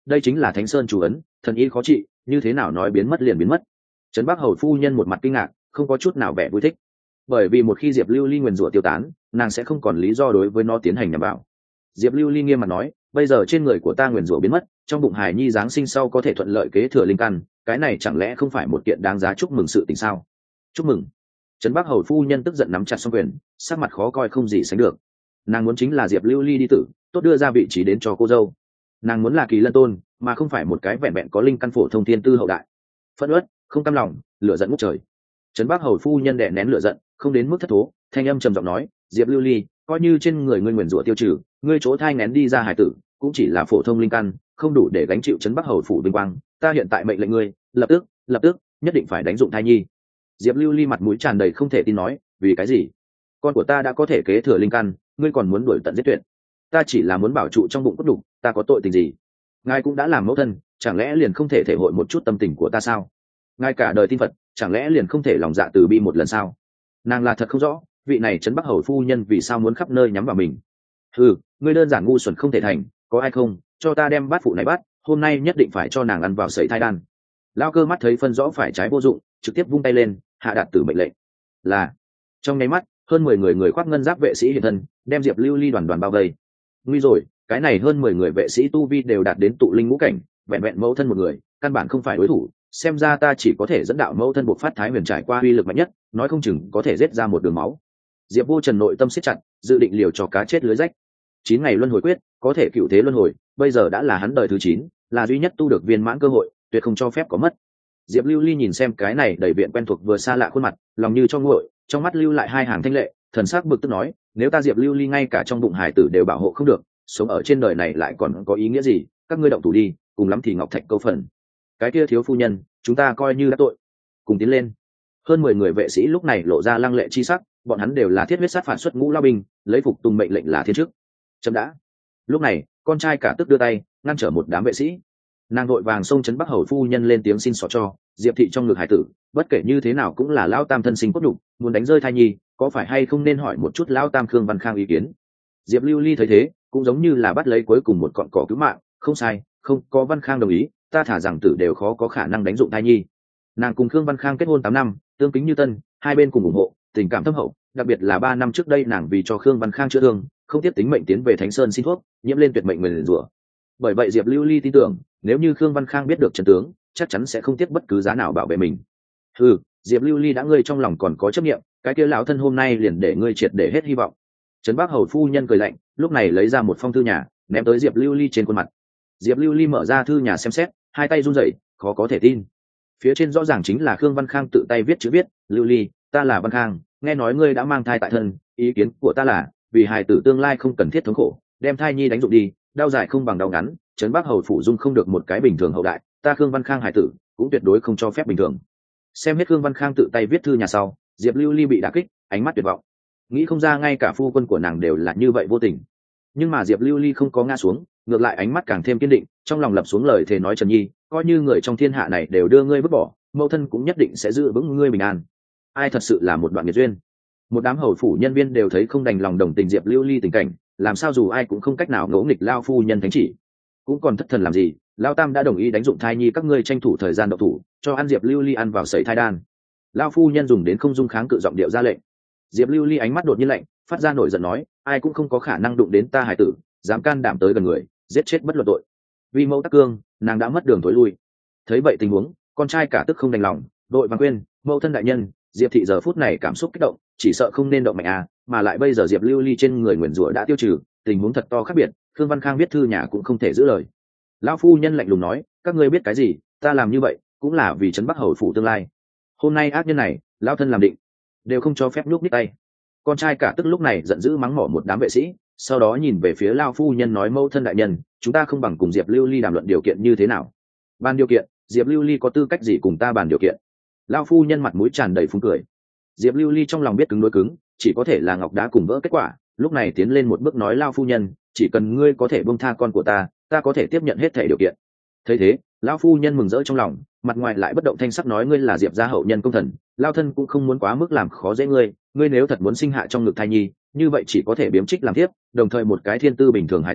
đây chính là thánh sơn chủ ấn, thần y khó trị, như thế nào nói biến mất liền biến mất. Trấn Bắc hầu phu nhân một mặt kinh ngạc, không có chút nào vẻ vui thích, bởi vì một khi Diệp Lưu Ly nguyền rủa tiêu tán, nàng sẽ không còn lý do đối với nó tiến hành nhằm vào. Diệp Lưu Ly nghiêm mặt nói, bây giờ trên người của ta nguyền rủa biến mất, trong bụng hài nhi giáng sinh sau có thể thuận lợi kế thừa linh căn, cái này chẳng lẽ không phải một kiện đáng giá chúc mừng sự tình sao? Chúc mừng. Trấn Bắc hầu phu nhân tức giận nắm chặt song quyền, sắc mặt khó coi không gì sánh được. Nàng muốn chính là Diệp Lưu Ly đi tử, tốt đưa ra vị trí đến cho cô dâu. Nàng muốn là Kỳ Lân tôn, mà không phải một cái vẹn vẹn có linh căn phổ thông thiên tư hậu đại. Phẫn uất, không cam lòng, lửa giận ngút trời. Trấn Bắc hầu phu nhân đè nén lửa giận, không đến mức thất thố, thanh âm trầm giọng nói, Diệp Lưu Ly, coi như trên người ngươi nguyền rủa tiêu trừ, ngươi chỗ thai nén đi ra hải tử cũng chỉ là phổ thông linh căn, không đủ để gánh chịu Trấn Bắc hầu phủ vinh quang. Ta hiện tại mệnh lệnh ngươi, lập tức, lập tức, nhất định phải đánh dụng thai nhi. Diệp Lưu Ly mặt mũi tràn đầy không thể tin nói, vì cái gì? Con của ta đã có thể kế thừa linh căn, ngươi còn muốn đuổi tận giết tuyệt? Ta chỉ là muốn bảo trụ trong bụng cốt đục, ta có tội tình gì? Ngài cũng đã làm mẫu thân, chẳng lẽ liền không thể thể hội một chút tâm tình của ta sao? Ngài cả đời tin Phật, chẳng lẽ liền không thể lòng dạ từ bi một lần sao? Nàng là thật không rõ, vị này Trấn Bắc hầu phu nhân vì sao muốn khắp nơi nhắm vào mình. Ừ, ngươi đơn giản ngu xuẩn không thể thành, có ai không, cho ta đem bát phụ này bắt, hôm nay nhất định phải cho nàng ăn vào sấy thai đan. Lao Cơ mắt thấy phân rõ phải trái vô dụng, trực tiếp vung tay lên, hạ đạt tử mệnh lệnh. Là trong nháy mắt, hơn mười người người khoác ngân giáp vệ sĩ hiện thân, đem Diệp Lưu Ly đoàn đoàn bao vây. Nguy rồi, cái này hơn mười người vệ sĩ tu vi đều đạt đến tụ linh ngũ cảnh, vẹn vẹn mẫu thân một người, căn bản không phải đối thủ. Xem ra ta chỉ có thể dẫn đạo mẫu thân buộc phát thái huyền trải qua uy lực mạnh nhất, nói không chừng có thể giết ra một đường máu. Diệp Vô Trần nội tâm siết chặt, dự định liều cho cá chết lưới rách. Chín ngày luân hồi quyết, có thể cựu thế luân hồi, bây giờ đã là hắn đời thứ chín, là duy nhất tu được viên mãn cơ hội, tuyệt không cho phép có mất. Diệp Lưu Ly nhìn xem cái này đầy viện quen thuộc vừa xa lạ khuôn mặt, lòng như cho nguội, trong mắt lưu lại hai hàng thanh lệ, thần sắc bực tức nói, nếu ta Diệp Lưu Ly ngay cả trong bụng hải tử đều bảo hộ không được, sống ở trên đời này lại còn có ý nghĩa gì? Các ngươi động thủ đi, cùng lắm thì ngọc thạch câu phần. Cái kia thiếu phu nhân, chúng ta coi như đã tội, cùng tiến lên. Hơn mười người vệ sĩ lúc này lộ ra lăng lệ chi sắc, bọn hắn đều là thiết huyết sát phản xuất ngũ lao binh, lấy phục tùng mệnh lệnh là thiên chức. Chấm đã. Lúc này, con trai cả tức đưa tay ngăn trở một đám vệ sĩ. Nàng vội vàng xông Trấn Bắc hầu phu nhân lên tiếng xin xỏ cho, Diệp thị trong ngực hải tử, bất kể như thế nào cũng là lão tam thân sinh cốt đục, muốn đánh rơi thai nhi, có phải hay không nên hỏi một chút lão tam Khương Văn Khang ý kiến. Diệp Lưu Ly thấy thế, cũng giống như là bắt lấy cuối cùng một cọn cỏ cứu mạng, không sai, không có Văn Khang đồng ý, ta thả rằng tử đều khó có khả năng đánh dụng thai nhi. Nàng cùng Khương Văn Khang kết hôn tám năm, tương kính như tân, hai bên cùng ủng hộ, tình cảm thâm hậu, đặc biệt là ba năm trước đây nàng vì cho Khương Văn Khang chữa thương, không tiếp tính mệnh tiến về Thánh Sơn xin thuốc, nhiễm lên tuyệt mệnh nguyền rủa. Bởi vậy Diệp Lưu Ly tin tưởng, nếu như Khương Văn Khang biết được chân tướng, chắc chắn sẽ không tiếc bất cứ giá nào bảo vệ mình. Ừ, Diệp Lưu Ly đã ngươi trong lòng còn có chấp niệm, cái kia lão thân hôm nay liền để ngươi triệt để hết hy vọng. Trấn Bắc hầu phu nhân cười lạnh, lúc này lấy ra một phong thư nhà, ném tới Diệp Lưu Ly trên khuôn mặt. Diệp Lưu Ly mở ra thư nhà xem xét, hai tay run rẩy, khó có thể tin. Phía trên rõ ràng chính là Khương Văn Khang tự tay viết chữ viết, Lưu Ly, ta là Văn Khang, nghe nói ngươi đã mang thai tại thân, ý kiến của ta là, vì hài tử tương lai không cần thiết thống khổ, đem thai nhi đánh dụng đi, đau dài không bằng đau ngắn, Trấn Bắc hầu phủ dung không được một cái bình thường hậu đại, ta Khương Văn Khang hài tử cũng tuyệt đối không cho phép bình thường. Xem hết Khương Văn Khang tự tay viết thư nhà sau, Diệp Lưu Ly bị đả kích, ánh mắt tuyệt vọng. Nghĩ không ra ngay cả phu quân của nàng đều là như vậy vô tình. Nhưng mà Diệp Lưu Ly không có ngã xuống, ngược lại ánh mắt càng thêm kiên định, trong lòng lập xuống lời thề nói Trần Nhi, coi như người trong thiên hạ này đều đưa ngươi vứt bỏ, mẫu thân cũng nhất định sẽ giữ vững ngươi bình an. Ai thật sự là một đoạn nghiệt duyên. Một đám hầu phủ nhân viên đều thấy không đành lòng đồng tình Diệp Lưu Ly tình cảnh, làm sao dù ai cũng không cách nào ngỗ nghịch lao phu nhân thánh chỉ. Cũng còn thất thần làm gì, lao tam đã đồng ý đánh dụng thai nhi, các ngươi tranh thủ thời gian độc thủ, cho ăn Diệp Lưu Ly ăn vào sấy thai đan. Lao phu nhân dùng đến không dung kháng cự giọng điệu ra lệnh. Diệp Lưu Ly ánh mắt đột nhiên lạnh, phát ra nổi giận nói, ai cũng không có khả năng đụng đến ta hải tử, dám can đảm tới gần người, giết chết bất luận tội. Vì mẫu tắc cương, nàng đã mất đường tối lui. Thấy vậy tình huống, con trai cả tức không đành lòng, đội vàng quên, mẫu thân đại nhân, Diệp thị giờ phút này cảm xúc kích động, chỉ sợ không nên động mạnh à, mà lại bây giờ Diệp Lưu Ly trên người nguyền rủa đã tiêu trừ, tình huống thật to khác biệt, Khương Văn Khang viết thư nhà cũng không thể giữ lời. Lão phu nhân lạnh lùng nói, các ngươi biết cái gì, ta làm như vậy cũng là vì Trấn Bắc hầu phủ tương lai. Hôm nay ác nhân này, lão thân làm định, đều không cho phép nhúc nhích tay. Con trai cả tức lúc này giận dữ mắng mỏ một đám vệ sĩ, sau đó nhìn về phía Lão phu nhân nói, mẫu thân đại nhân, chúng ta không bằng cùng Diệp Lưu Ly đàm luận điều kiện như thế nào. Bàn điều kiện, Diệp Lưu Ly có tư cách gì cùng ta bàn điều kiện? Lão phu nhân mặt mũi tràn đầy phúng cười. Diệp Lưu Ly trong lòng biết cứng đối cứng, chỉ có thể là ngọc đá cùng vỡ kết quả, lúc này tiến lên một bước nói, Lão phu nhân, chỉ cần ngươi có thể buông tha con của ta, ta có thể tiếp nhận hết thảy điều kiện. Thấy thế, lão phu nhân mừng rỡ trong lòng, mặt ngoài lại bất động thanh sắc nói, ngươi là Diệp gia hậu nhân công thần, lao thân cũng không muốn quá mức làm khó dễ ngươi, ngươi nếu thật muốn sinh hạ trong ngực thai nhi, như vậy chỉ có thể biếm trích làm tiếp, đồng thời một cái thiên tư bình thường hải tử,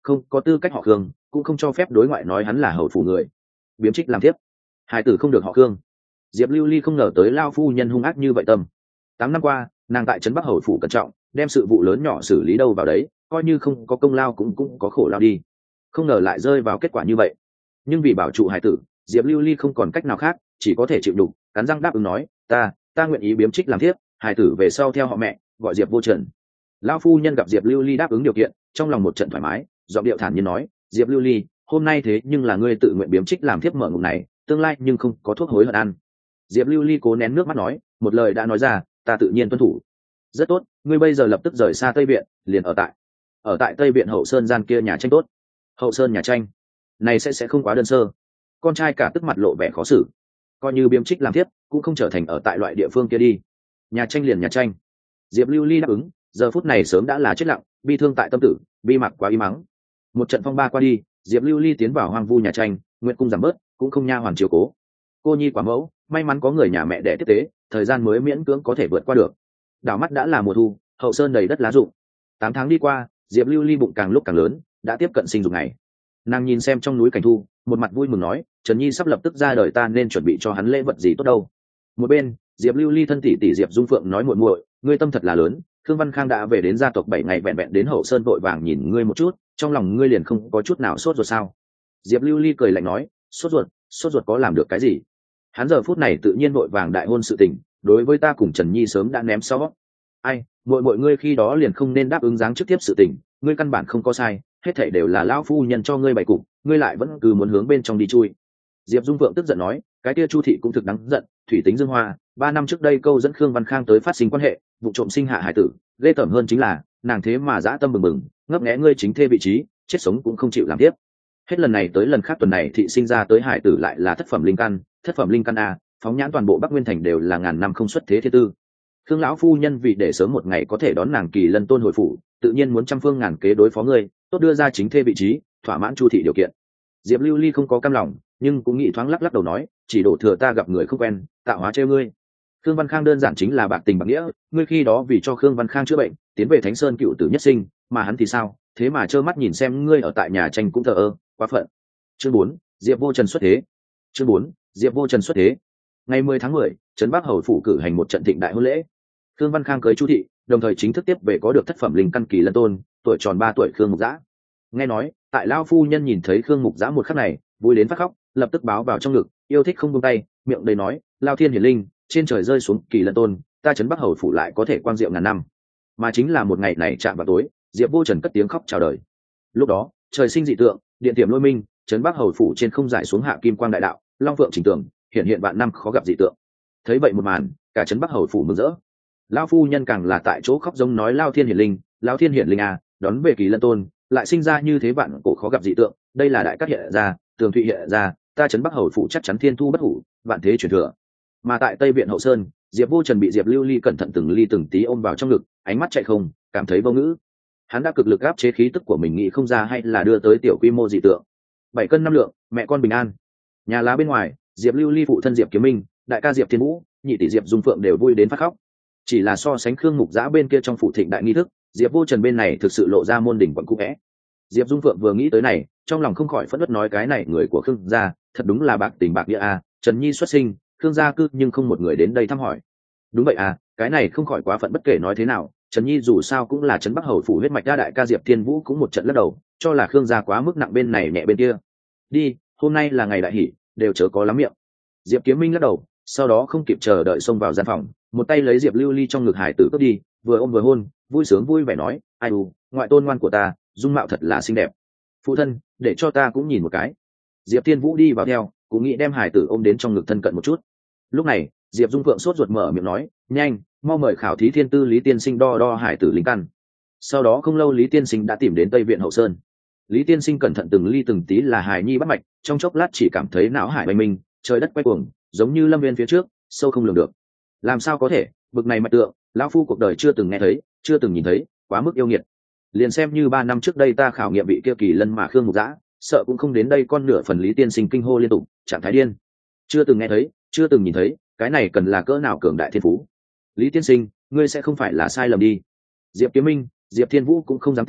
không có tư cách họ khương, cũng không cho phép đối ngoại nói hắn là hầu phủ người. Biếm trích làm tiếp, hải tử không được họ khương. Diệp Lưu Ly không ngờ tới lao phu nhân hung ác như vậy tâm. Tám năm qua nàng tại trấn Bắc hầu phủ cẩn trọng, đem sự vụ lớn nhỏ xử lý đâu vào đấy, coi như không có công lao cũng cũng có khổ lao đi, không ngờ lại rơi vào kết quả như vậy. Nhưng vì bảo trụ hải tử, Diệp Lưu Ly không còn cách nào khác, chỉ có thể chịu đục, cắn răng đáp ứng nói, ta ta nguyện ý biếm trích làm thiếp, hải tử về sau theo họ mẹ, gọi Diệp Vô Trần. Lão phu nhân gặp Diệp Lưu Ly đáp ứng điều kiện, trong lòng một trận thoải mái, giọng điệu thản nhiên nói, Diệp Lưu Ly, hôm nay thế nhưng là ngươi tự nguyện biếm trích làm thiếp mở ngục này, tương lai nhưng không có thuốc hối hận ăn. Diệp Lưu Ly cố nén nước mắt nói, một lời đã nói ra, ta tự nhiên tuân thủ. Rất tốt, ngươi bây giờ lập tức rời xa Tây Viện, liền ở tại ở tại Tây Viện Hậu Sơn gian kia nhà tranh tốt. Hậu Sơn nhà tranh này sẽ sẽ không quá đơn sơ. Con trai cả tức mặt lộ vẻ khó xử, coi như biếm trích làm thiếp cũng không trở thành ở tại loại địa phương kia đi. Nhà tranh liền nhà tranh. Diệp Lưu Ly đáp ứng, giờ phút này sớm đã là chết lặng, bi thương tại tâm tử, bi mặc quá y mắng. Một trận phong ba qua đi, Diệp Lưu Ly tiến vào hoang vu nhà tranh, nguyện cung giảm bớt, cũng không nha hoàn chiếu cố. Cô nhi quả mẫu, may mắn có người nhà mẹ đẻ tiếp tế, thời gian mới miễn cưỡng có thể vượt qua được. Đảo mắt đã là mùa thu, Hậu Sơn đầy đất lá rụng. Tám tháng đi qua, Diệp Lưu Ly bụng càng lúc càng lớn, đã tiếp cận sinh dục ngày. Nàng nhìn xem trong núi cảnh thu, một mặt vui mừng nói, Trần Nhi sắp lập tức ra đời, ta nên chuẩn bị cho hắn lễ vật gì tốt đâu. Một bên, Diệp Lưu Ly thân tỷ tỷ Diệp Dung Phượng nói, muội muội, ngươi tâm thật là lớn, Khương Văn Khang đã về đến gia tộc bảy ngày vẹn vẹn đến Hậu Sơn vội vàng nhìn ngươi một chút, trong lòng ngươi liền không có chút nào sốt ruột sao? Diệp Lưu Ly cười lạnh nói, sốt ruột, sốt ruột có làm được cái gì? Hắn giờ phút này tự nhiên vội vàng đại hôn sự tình, đối với ta cùng Trần Nhi sớm đã ném sau. Ai, muội muội ngươi khi đó liền không nên đáp ứng dáng trước tiếp sự tình, ngươi căn bản không có sai, hết thảy đều là lão phu nhân cho ngươi bày cục, ngươi lại vẫn cứ muốn hướng bên trong đi chui. Diệp Dung Phượng tức giận nói, cái kia Chu thị cũng thực đáng giận, thủy tính dương hoa, ba năm trước đây câu dẫn Khương Văn Khang tới phát sinh quan hệ, vụ trộm sinh hạ hải tử, ghê tởm hơn chính là nàng thế mà dã tâm bừng bừng, ngấp nghé ngươi chính thê vị trí, chết sống cũng không chịu làm tiếp. Hết lần này tới lần khác tuần này thị sinh ra tới hải tử lại là thất phẩm linh căn, thất phẩm linh căn a, phóng nhãn toàn bộ Bắc Nguyên thành đều là ngàn năm không xuất thế thiên tư. Khương lão phu nhân vì để sớm một ngày có thể đón nàng Kỳ Lân Tôn hồi phủ, tự nhiên muốn trăm phương ngàn kế đối phó ngươi, tốt đưa ra chính thê vị trí, thỏa mãn Chu thị điều kiện. Diệp Lưu Ly không có cam lòng, nhưng cũng nghĩ thoáng lắc lắc đầu nói, chỉ đổ thừa ta gặp người không quen, tạo hóa trêu ngươi. Khương Văn Khang đơn giản chính là bạc tình bạc nghĩa, ngươi khi đó vì cho Khương Văn Khang chữa bệnh, tiến về Thánh Sơn cựu tử nhất sinh, mà hắn thì sao? Thế mà trơ mắt nhìn xem ngươi ở tại nhà tranh cũng thờ ơ, quá phận. Chương bốn, Diệp Vô Trần xuất thế. Chương bốn, Diệp Vô Trần xuất thế. Ngày mười tháng mười, trấn Bắc hầu phủ cử hành một trận thịnh đại hôn lễ. Khương Văn Khang cưới Chu thị, đồng thời chính thức tiếp về có được thất phẩm linh căn Kỳ Lân Tôn, tuổi tròn ba tuổi Khương Mục Dã. Nghe nói, tại lão phu nhân nhìn thấy Khương Mục Dã một khắc này, vui đến phát khóc, lập tức báo vào trong ngực, yêu thích không buông tay, miệng đầy nói, lao thiên hiển linh, trên trời rơi xuống Kỳ Lân Tôn, ta trấn Bắc hầu phủ lại có thể quang diệu ngàn năm. Mà chính là một ngày này chạm vào tối, Diệp Vô Trần cất tiếng khóc chào đời. Lúc đó, trời sinh dị tượng, điện tiềm lôi minh, trấn Bắc hầu phủ trên không giải xuống hạ kim quang đại đạo, long phượng chỉnh tường, hiện hiện vạn năm khó gặp dị tượng. Thấy vậy một màn, cả trấn Bắc hầu phủ mừng rỡ. Lão phu nhân càng là tại chỗ khóc giống nói, lao thiên hiển linh, lao thiên hiển linh à, đón về Kỳ Lân Tôn, lại sinh ra như thế vạn cổ khó gặp dị tượng, đây là đại cát hiện ra, tường thụy hiện ra, ta trấn Bắc hầu phủ chắc chắn thiên thu bất hủ, vạn thế truyền thừa. Mà tại Tây Viện Hậu Sơn, Diệp Vô Trần bị Diệp Lưu Ly cẩn thận từng ly từng tí ôm vào trong ngực, ánh mắt chạy không, cảm thấy vô ngữ. Hắn đã cực lực áp chế khí tức của mình, nghĩ không ra hay là đưa tới tiểu quy mô dị tượng. Bảy cân năm lượng, mẹ con bình an. Nhà lá bên ngoài, Diệp Lưu Ly phụ thân Diệp Kiếm Minh, đại ca Diệp Thiên Vũ, nhị tỷ Diệp Dung Phượng đều vui đến phát khóc. Chỉ là so sánh Khương Mục Dã bên kia trong phủ thịnh đại nghi thức, Diệp Vô Trần bên này thực sự lộ ra môn đỉnh quận cũ vẽ. Diệp Dung Phượng vừa nghĩ tới này, trong lòng không khỏi phẫn uất nói, cái này người của Khương gia, thật đúng là bạc tình bạc nghĩa a, Trần Nhi xuất sinh, Khương gia cư nhưng không một người đến đây thăm hỏi. Đúng vậy à, cái này không khỏi quá phận, bất kể nói thế nào, Trần Nhi dù sao cũng là trấn Bắc hầu phủ huyết mạch, đa đại ca Diệp Thiên Vũ cũng một trận lắc đầu, cho là Khương gia quá mức nặng bên này nhẹ bên kia. Đi, hôm nay là ngày đại hỷ, đều chớ có lắm miệng. Diệp Kiếm Minh lắc đầu, sau đó không kịp chờ đợi xông vào gian phòng, một tay lấy Diệp Lưu Ly trong ngực hải tử cướp đi, vừa ôm vừa hôn, vui sướng vui vẻ nói, ai u, ngoại tôn ngoan của ta, dung mạo thật là xinh đẹp. Phụ thân, để cho ta cũng nhìn một cái. Diệp Thiên Vũ đi vào theo, cũng nghĩ đem hải tử ôm đến trong ngực thân cận một chút. Lúc này, Diệp Dung Phượng sốt ruột mở miệng nói, nhanh, mau mời khảo thí thiên tư Lý tiên sinh đo đo hải tử linh căn. Sau đó không lâu Lý tiên sinh đã tìm đến Tây Viện Hậu Sơn. Lý tiên sinh cẩn thận từng ly từng tí là hài nhi bắt mạch, trong chốc lát chỉ cảm thấy não hải bay minh, trời đất quay cuồng, giống như lâm viên phía trước, sâu không lường được. Làm sao có thể, bực này mạch tượng, lão phu cuộc đời chưa từng nghe thấy, chưa từng nhìn thấy, quá mức yêu nghiệt. Liền xem như ba năm trước đây ta khảo nghiệm vị kia Kỳ Lân mà Khương Mục Dã, sợ cũng không đến đây con nửa phần. Lý tiên sinh kinh hô liên tục, trạng thái điên. Chưa từng nghe thấy, chưa từng nhìn thấy, cái này cần là cỡ nào cường đại thiên phú. Lý tiên sinh, ngươi sẽ không phải là sai lầm đi. Diệp Kiếm Minh, Diệp Thiên Vũ cũng không dám tin,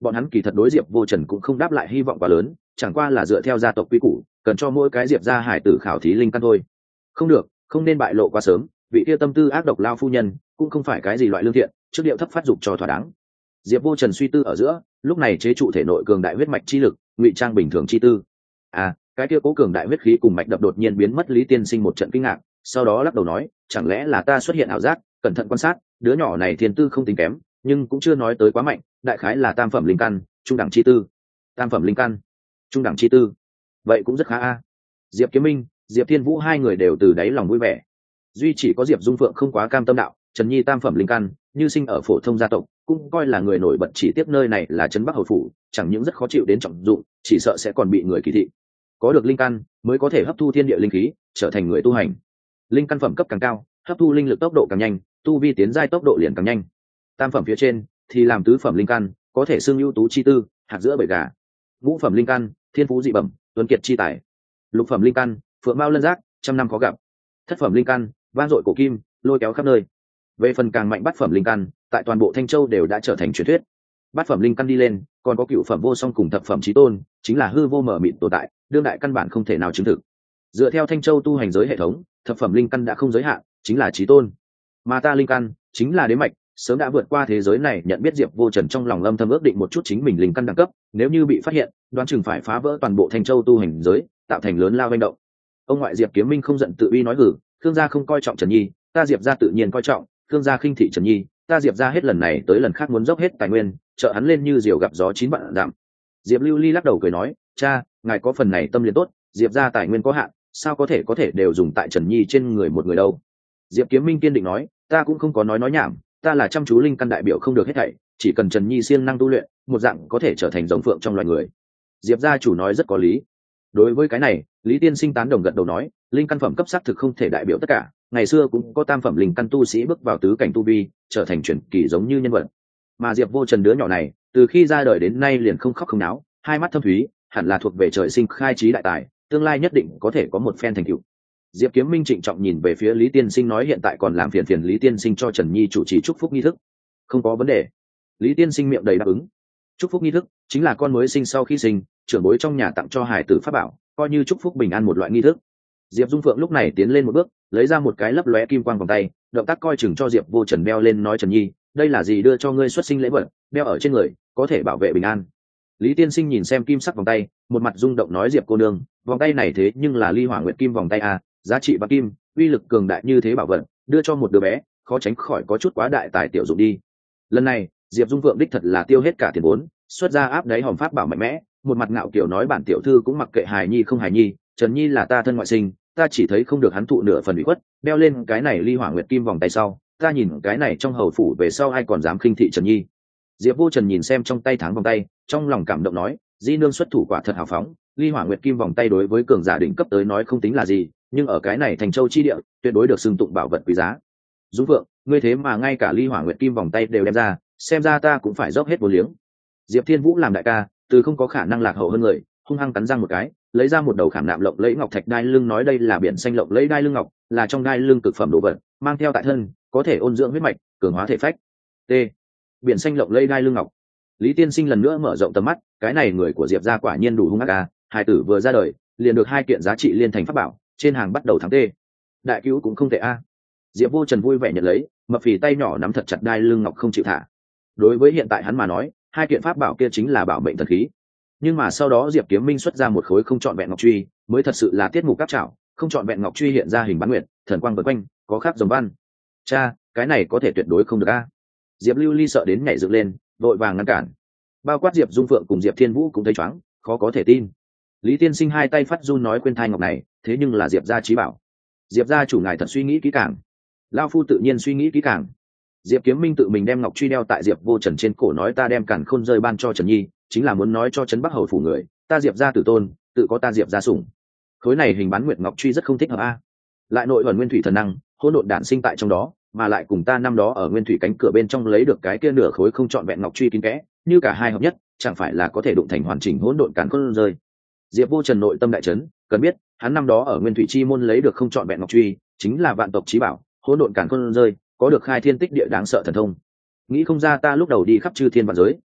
bọn hắn kỳ thật đối Diệp Vô Trần cũng không đáp lại hy vọng quá lớn, chẳng qua là dựa theo gia tộc quy củ, cần cho mỗi cái Diệp gia hải tử khảo thí linh căn thôi. Không được, không nên bại lộ quá sớm, vị kia tâm tư ác độc lao phu nhân cũng không phải cái gì loại lương thiện, trước điệu thấp phát dục cho thỏa đáng. Diệp Vô Trần suy tư ở giữa, lúc này chế trụ thể nội cường đại huyết mạch chi lực, ngụy trang bình thường chi tư. À, cái kia cố cường đại huyết khí cùng mạch đập đột nhiên biến mất, Lý Tiên Sinh một trận kinh ngạc, sau đó lắc đầu nói, chẳng lẽ là ta xuất hiện ảo giác, cẩn thận quan sát, đứa nhỏ này thiên tư không tính kém, nhưng cũng chưa nói tới quá mạnh, đại khái là tam phẩm linh căn, trung đẳng chi tư. Tam phẩm linh căn, trung đẳng chi tư, vậy cũng rất khá a. Diệp Kiếm Minh, Diệp Thiên Vũ hai người đều từ đáy lòng vui vẻ, duy chỉ có Diệp Dung Phượng không quá cam tâm đạo, Trần Nhi tam phẩm linh căn, như sinh ở phổ thông gia tộc, cũng coi là người nổi bật, chỉ tiếp nơi này là trấn Bắc Hầu phủ, chẳng những rất khó chịu đến trọng dụng, chỉ sợ sẽ còn bị người kỳ thị. Có được linh căn mới có thể hấp thu thiên địa linh khí, trở thành người tu hành. Linh căn phẩm cấp càng cao, hấp thu linh lực tốc độ càng nhanh, tu vi tiến giai tốc độ liền càng nhanh. Tam phẩm phía trên thì làm tứ phẩm linh căn, có thể xưng ưu tú chi tư, hạt giữa bầy gà. Ngũ phẩm linh căn, thiên phú dị bẩm, tuấn kiệt chi tài. Lục phẩm linh căn, phượng mao lân giác, trăm năm khó gặp. Thất phẩm linh căn, vang dội cổ kim, lôi kéo khắp nơi. Về phần càng mạnh bát phẩm linh căn, tại toàn bộ Thanh Châu đều đã trở thành truyền thuyết. Bát phẩm linh căn đi lên, còn có cựu phẩm vô song cùng thập phẩm chí tôn, chính là hư vô mở mịt tồn tại, đương đại căn bản không thể nào chứng thực. Dựa theo Thanh Châu tu hành giới hệ thống, thập phẩm linh căn đã không giới hạn, chính là chí tôn. Mà ta linh căn chính là đế mạch, sớm đã vượt qua thế giới này, nhận biết Diệp Vô Trần trong lòng âm thầm ước định một chút chính mình linh căn đẳng cấp, nếu như bị phát hiện, đoán chừng phải phá vỡ toàn bộ Thanh Châu tu hành giới, tạo thành lớn lao hành động. Ông ngoại Diệp Kiếm Minh không giận tự uy nói hử, Khương gia không coi trọng Trần Nhi, ta Diệp gia tự nhiên coi trọng, Khương gia khinh thị Trần Nhi, ta Diệp gia hết lần này tới lần khác muốn dốc hết tài nguyên, trợ hắn lên như diều gặp gió chín vạn dặm. Diệp Lưu Ly lắc đầu cười nói, cha, ngài có phần này tâm liền tốt, Diệp gia tài nguyên có hạn, sao có thể có thể đều dùng tại Trần Nhi trên người một người đâu. Diệp Kiếm Minh kiên định nói, ta cũng không có nói nói nhảm, ta là chăm chú linh căn đại biểu không được hết thảy, chỉ cần Trần Nhi siêng năng tu luyện, một dạng có thể trở thành giống phượng trong loài người. Diệp gia chủ nói rất có lý. Đối với cái này, Lý Tiên Sinh tán đồng gật đầu nói, linh căn phẩm cấp xác thực không thể đại biểu tất cả, ngày xưa cũng có tam phẩm linh căn tu sĩ bước vào tứ cảnh tu vi, trở thành truyền kỳ giống như nhân vật. Mà Diệp Vô Trần đứa nhỏ này, từ khi ra đời đến nay liền không khóc không náo, hai mắt thâm thúy, hẳn là thuộc về trời sinh khai trí đại tài, tương lai nhất định có thể có một phen thành tựu. Diệp Kiếm Minh trịnh trọng nhìn về phía Lý Tiên Sinh nói, hiện tại còn làm phiền phiền Lý Tiên Sinh cho Trần Nhi chủ trì chúc phúc nghi thức. Không có vấn đề. Lý Tiên Sinh miệng đầy đáp ứng. Chúc phúc nghi thức chính là con mới sinh sau khi sinh, trưởng bối trong nhà tặng cho hài tử pháp bảo, coi như chúc phúc bình an một loại nghi thức. Diệp Dung Phượng lúc này tiến lên một bước, lấy ra một cái lấp lóe kim quang vòng tay, động tác coi chừng cho Diệp Vô Trần đeo lên, nói, Trần Nhi, đây là gì đưa cho ngươi xuất sinh lễ vật, đeo ở trên người, có thể bảo vệ bình an. Lý Tiên Sinh nhìn xem kim sắc vòng tay, một mặt rung động nói, Diệp cô nương, vòng tay này thế nhưng là Ly Hỏa Nguyệt Kim vòng tay à, giá trị bạc kim, uy lực cường đại như thế bảo vật, đưa cho một đứa bé, khó tránh khỏi có chút quá đại tài tiểu dụng đi. Lần này, Diệp Dung Phượng đích thật là tiêu hết cả tiền vốn, xuất ra áp đáy hòm pháp bảo mạnh mẽ, một mặt ngạo kiểu nói, bản tiểu thư cũng mặc kệ hài nhi không hài nhi, Trần Nhi là ta thân ngoại sinh, ta chỉ thấy không được hắn thụ nửa phần ủy khuất, đeo lên cái này Ly Hỏa Nguyệt Kim vòng tay sau, ta nhìn cái này trong hầu phủ về sau ai còn dám khinh thị Trần Nhi. Diệp Vô Trần nhìn xem trong tay tháng vòng tay, trong lòng cảm động nói, di nương xuất thủ quả thật hào phóng, Ly Hỏa Nguyệt Kim vòng tay đối với cường giả đỉnh cấp tới nói không tính là gì, nhưng ở cái này Thành Châu chi địa, tuyệt đối được xưng tụng bảo vật quý giá. Dung Phượng, ngươi thế mà ngay cả Ly Hỏa Nguyệt Kim vòng tay đều đem ra, xem ra ta cũng phải dốc hết vô liếng. Diệp Thiên Vũ làm đại ca, từ không có khả năng lạc hậu hơn người, hung hăng cắn răng một cái, lấy ra một đầu khảm nạm lộng lẫy ngọc thạch đai lưng, nói, đây là biển xanh lộng lẫy đai lưng ngọc, là trong đai lưng cực phẩm đồ vật, mang theo tại thân, có thể ôn dưỡng huyết mạch, cường hóa thể phách. T. Biển xanh lộng lẫy đai lưng ngọc. Lý Tiên Sinh lần nữa mở rộng tầm mắt, cái này người của Diệp gia quả nhiên đủ hung ác a, hài tử vừa ra đời, liền được hai kiện giá trị liên thành pháp bảo, trên hàng bắt đầu thắng T. Đại cứu cũng không tệ a. Diệp Vô Trần vui vẻ nhận lấy, mập phì tay nhỏ nắm thật chặt đai lưng ngọc không chịu thả. Đối với hiện tại hắn mà nói, hai kiện pháp bảo kia chính là bảo mệnh thần khí. Nhưng mà sau đó Diệp Kiếm Minh xuất ra một khối không trọn vẹn ngọc truy, mới thật sự là tiết mục cáp trảo, không trọn vẹn ngọc truy hiện ra hình bán nguyệt, thần quang vần quanh, có khắc rồng văn. Cha, cái này có thể tuyệt đối không được a. Diệp Lưu Ly sợ đến nhảy dựng lên, vội vàng ngăn cản. Bao quát Diệp Dung Phượng cùng Diệp Thiên Vũ cũng thấy choáng, khó có thể tin. Lý Tiên Sinh hai tay phát run nói, quên thai ngọc này, thế nhưng là Diệp gia chí bảo. Diệp gia chủ ngài thật suy nghĩ kỹ càng. Lão phu tự nhiên suy nghĩ kỹ càng. Diệp Kiếm Minh tự mình đem ngọc truy đeo tại Diệp Vô Trần trên cổ, nói, ta đem càn khôn rơi ban cho Trần Nhi, chính là muốn nói cho trấn Bắc hầu phủ người, ta Diệp gia tử tôn, tự có ta Diệp gia sủng. Khối này hình bán nguyệt ngọc truy rất không thích hợp a. Lại nội ẩn nguyên thủy thần năng, hỗn độn đản sinh tại trong đó, mà lại cùng ta năm đó ở nguyên thủy cánh cửa bên trong lấy được cái kia nửa khối không trọn vẹn ngọc truy kín kẽ, như cả hai hợp nhất, chẳng phải là có thể đụng thành hoàn chỉnh hỗn độn càn khôn rơi. Diệp Vô Trần nội tâm đại chấn, cần biết, hắn năm đó ở nguyên thủy chi môn lấy được không trọn vẹn ngọc truy, chính là vạn tộc chí bảo, hỗn độn càn khôn rơi, có được khai thiên tích địa đáng sợ thần thông. Nghĩ không ra ta lúc đầu đi khắp chư thiên vạn giới,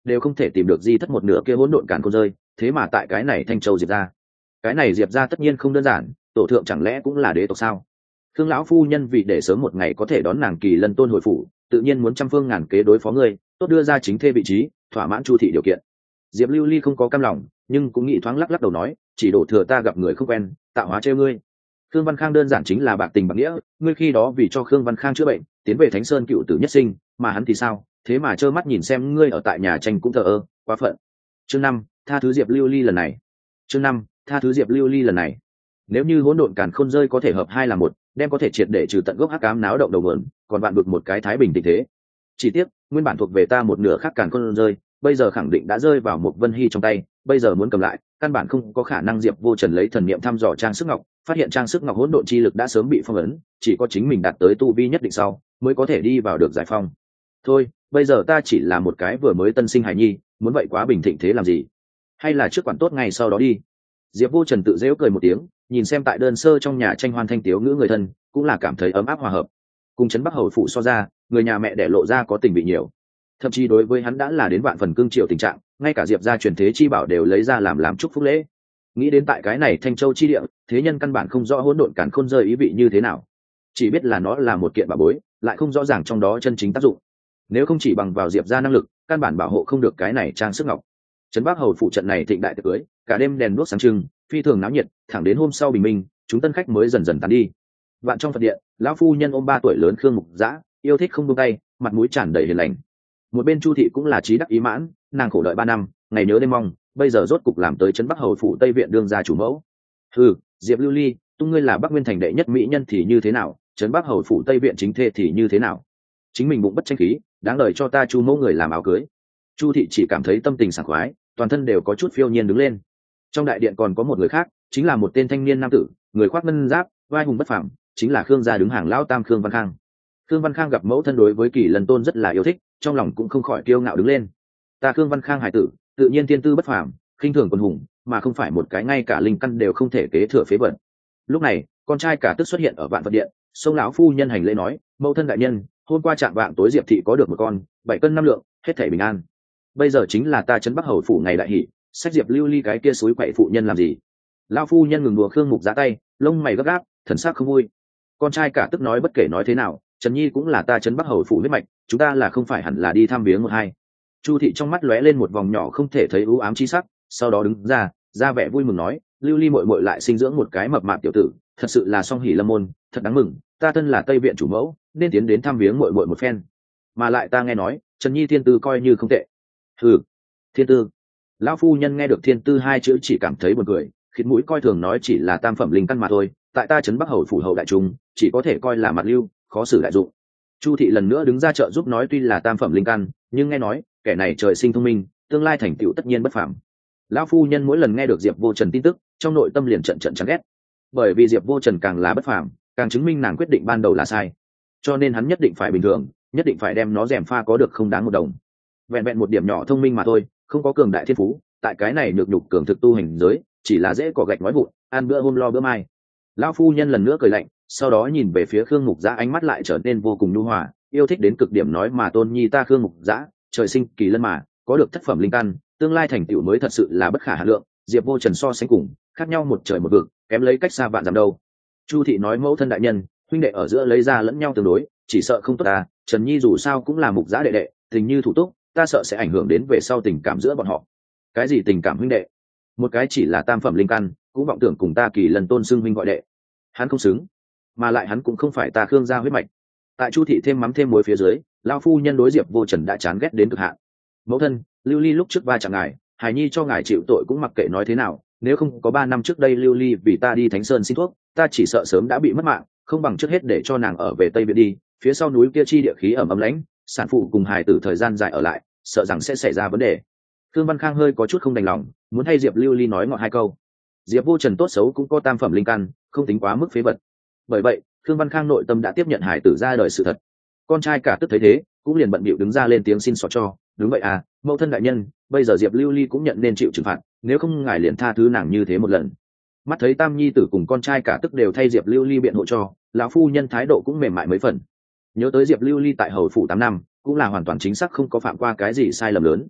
đều không thể tìm được di thất một nửa kia hỗn độn càn khôn rơi, thế mà tại cái này thanh châu diệp ra, cái này diệp ra tất nhiên không đơn giản, tổ thượng chẳng lẽ cũng là đế tộc sao? Khương lão phu nhân vì để sớm một ngày có thể đón nàng Kỳ Lân tôn hồi phủ, tự nhiên muốn trăm phương ngàn kế đối phó ngươi, tốt đưa ra chính thê vị trí, thỏa mãn Chu thị điều kiện. Diệp Lưu Ly không có cam lòng, nhưng cũng nghĩ thoáng lắc lắc đầu nói, chỉ đổ thừa ta gặp người không quen, tạo hóa trêu ngươi. Khương Văn Khang đơn giản chính là bạc tình bạc nghĩa, ngươi khi đó vì cho Khương Văn Khang chữa bệnh, tiến về Thánh Sơn cựu tử nhất sinh, mà hắn thì sao? Thế mà trơ mắt nhìn xem ngươi ở tại nhà tranh cũng thờ ơ, quá phận. Chương năm, tha thứ Diệp Lưu Ly lần này. Chương năm, tha thứ Diệp Lưu Ly lần này. Nếu như hỗn độn càn khôn rơi có thể hợp hai là một, đem có thể triệt để trừ tận gốc hắc ám náo động đầu nguồn, còn bạn vực một cái thái bình tình thế. Chỉ tiếc, nguyên bản thuộc về ta một nửa khác càn khôn rơi, bây giờ khẳng định đã rơi vào một Vân Hy trong tay, bây giờ muốn cầm lại, căn bản không có khả năng. Diệp Vô Trần lấy thần niệm thăm dò trang sức ngọc, phát hiện trang sức ngọc hỗn độn chi lực đã sớm bị phong ấn, chỉ có chính mình đạt tới tu vi nhất định sau, mới có thể đi vào được giải phong. Thôi, bây giờ ta chỉ là một cái vừa mới tân sinh hài nhi, muốn vậy quá bình thịnh thế làm gì? Hay là trước quản tốt ngày sau đó đi. Diệp Vô Trần tự giễu cười một tiếng, nhìn xem tại đơn sơ trong nhà tranh hoan thanh tiếu ngữ người thân, cũng là cảm thấy ấm áp hòa hợp. Cùng trấn Bắc hầu phụ so ra, người nhà mẹ đẻ lộ ra có tình bị nhiều, thậm chí đối với hắn đã là đến vạn phần cương triều tình trạng, ngay cả Diệp gia truyền thế chi bảo đều lấy ra làm làm chúc phúc lễ. Nghĩ đến tại cái này Thanh Châu chi địa, thế nhân căn bản không rõ hỗn độn càn khôn rơi ý vị như thế nào, chỉ biết là nó là một kiện bảo bối, lại không rõ ràng trong đó chân chính tác dụng. Nếu không chỉ bằng vào Diệp gia năng lực, căn bản bảo hộ không được cái này trang sức ngọc. Trấn Bắc hầu phụ trận này thịnh đại tiệc cưới, cả đêm đèn đuốc sáng trưng, phi thường náo nhiệt, thẳng đến hôm sau bình minh, chúng tân khách mới dần dần tán đi. Vạn trong Phật điện, lão phu nhân ôm ba tuổi lớn Khương Mục Dã, yêu thích không buông tay, mặt mũi tràn đầy hiền lành. Một bên Chu thị cũng là trí đắc ý mãn, nàng khổ đợi ba năm, ngày nhớ đêm mong, bây giờ rốt cục làm tới Trấn Bắc hầu phủ Tây viện đương gia chủ mẫu. Ừ, Diệp Lưu Ly, tung ngươi là Bắc Nguyên thành đệ nhất mỹ nhân thì như thế nào, Trấn Bắc hầu phủ Tây viện chính thê thì như thế nào? Chính mình bụng bất tranh khí, đáng đời cho ta Chu mẫu người làm áo cưới. Chu thị chỉ cảm thấy tâm tình sảng khoái, toàn thân đều có chút phiêu nhiên đứng lên. Trong đại điện còn có một người khác, chính là một tên thanh niên nam tử, người khoác ngân giáp, vai hùng bất phàm, chính là Khương gia đứng hàng lão tam Khương Văn Khang. Khương Văn Khang gặp mẫu thân đối với Kỳ Lân tôn rất là yêu thích, trong lòng cũng không khỏi kiêu ngạo đứng lên. Ta Khương Văn Khang hải tử, tự nhiên tiên tư bất phàm, khinh thường quân hùng, mà không phải một cái ngay cả linh căn đều không thể kế thừa phế vật. Lúc này, con trai cả tức xuất hiện ở Vạn Phật điện, sông lão phu nhân hành lễ nói, mẫu thân đại nhân, hôm qua trạng vạng tối Diệp thị có được một con, bảy cân năm lượng, hết thảy bình an. Bây giờ chính là ta Trấn Bắc hầu phủ ngày đại hỷ, sách Diệp Lưu Ly cái kia suối quậy phụ nhân làm gì? Lão phu nhân ngừng đùa Khương Mục Giá tay, lông mày gấp gáp, thần sắc không vui. Con trai cả tức nói bất kể nói thế nào, Trần Nhi cũng là ta Trấn Bắc hầu phủ huyết mạch, chúng ta là không phải hẳn là đi thăm viếng một hai. Chu thị trong mắt lóe lên một vòng nhỏ không thể thấy u ám chi sắc, sau đó đứng ra, ra vẻ vui mừng nói, Lưu Ly muội muội lại sinh dưỡng một cái mập mạp tiểu tử, thật sự là song hỷ lâm môn, thật đáng mừng, ta thân là Tây viện chủ mẫu, nên tiến đến thăm viếng muội muội một phen. Mà lại ta nghe nói, Trần Nhi thiên tư coi như không tệ. Hừ, thiên tư? Lão phu nhân nghe được thiên tư hai chữ chỉ cảm thấy buồn cười, khịt mũi coi thường nói chỉ là tam phẩm linh căn mà thôi, tại ta Trấn Bắc hầu phủ hậu đại trung, chỉ có thể coi là mặt lưu, khó xử đại dụng. Chu thị lần nữa đứng ra trợ giúp nói tuy là tam phẩm linh căn, nhưng nghe nói kẻ này trời sinh thông minh, tương lai thành tựu tất nhiên bất phàm. Lão phu nhân mỗi lần nghe được Diệp Vô Trần tin tức, trong nội tâm liền trận trận chán ghét, bởi vì Diệp Vô Trần càng là bất phàm, càng chứng minh nàng quyết định ban đầu là sai, cho nên hắn nhất định phải bình thường, nhất định phải đem nó rèm pha có được không đáng một đồng. Vẹn vẹn một điểm nhỏ thông minh mà thôi, không có cường đại thiên phú, tại cái này nhược nhục cường thực tu hành giới, chỉ là dễ cỏ gạch nói vụn, ăn bữa hôm lo bữa mai. Lão phu nhân lần nữa cười lạnh, sau đó nhìn về phía Khương Mục Dã, ánh mắt lại trở nên vô cùng nhu hòa, yêu thích đến cực điểm nói, mà tôn nhi ta Khương Mục Dã, trời sinh kỳ lân mà, có được thất phẩm linh căn, tương lai thành tựu mới thật sự là bất khả hà lượng. Diệp Vô Trần so sánh cùng, khác nhau một trời một vực, kém lấy cách xa vạn dặm đâu. Chu thị nói, mẫu thân đại nhân, huynh đệ ở giữa lấy ra lẫn nhau tương đối, chỉ sợ không tốt ta. Trần Nhi dù sao cũng là Mục Dã đệ đệ, tình như thủ túc, ta sợ sẽ ảnh hưởng đến về sau tình cảm giữa bọn họ. Cái gì tình cảm huynh đệ? Một cái chỉ là tam phẩm linh căn, cũng vọng tưởng cùng ta Kỳ Lân tôn xưng huynh gọi đệ, hắn không xứng, mà lại hắn cũng không phải ta Khương gia huyết mạch. Tại Chu thị thêm mắm thêm muối phía dưới, lão phu nhân đối Diệp Vô Trần đã chán ghét đến cực hạn. Mẫu thân, Lưu Ly lúc trước va chạm ngài, Hải Nhi cho ngài chịu tội cũng mặc kệ nói thế nào, nếu không có ba năm trước đây Lưu Ly vì ta đi Thánh Sơn xin thuốc, ta chỉ sợ sớm đã bị mất mạng, không bằng trước hết để cho nàng ở về Tây Viện đi, phía sau núi kia chi địa khí ẩm ấm lãnh, sản phụ cùng hài tử thời gian dài ở lại, sợ rằng sẽ xảy ra vấn đề. Khương Văn Khang hơi có chút không đành lòng, muốn hay Diệp Lưu Ly nói ngọt hai câu. Diệp Vô Trần tốt xấu cũng có tam phẩm linh căn, không tính quá mức phế vật. Bởi vậy, Khương Văn Khang nội tâm đã tiếp nhận hài tử ra đời sự thật. Con trai cả tức thấy thế, cũng liền bận bịu đứng ra lên tiếng xin xỏ cho, đúng vậy à, mẫu thân đại nhân, bây giờ Diệp Lưu Ly cũng nhận nên chịu trừng phạt, nếu không ngài liền tha thứ nàng như thế một lần. Mắt thấy tam nhi tử cùng con trai cả tức đều thay Diệp Lưu Ly biện hộ cho, lão phu nhân thái độ cũng mềm mại mấy phần. Nhớ tới Diệp Lưu Ly tại hầu phủ tám năm, cũng là hoàn toàn chính xác không có phạm qua cái gì sai lầm lớn.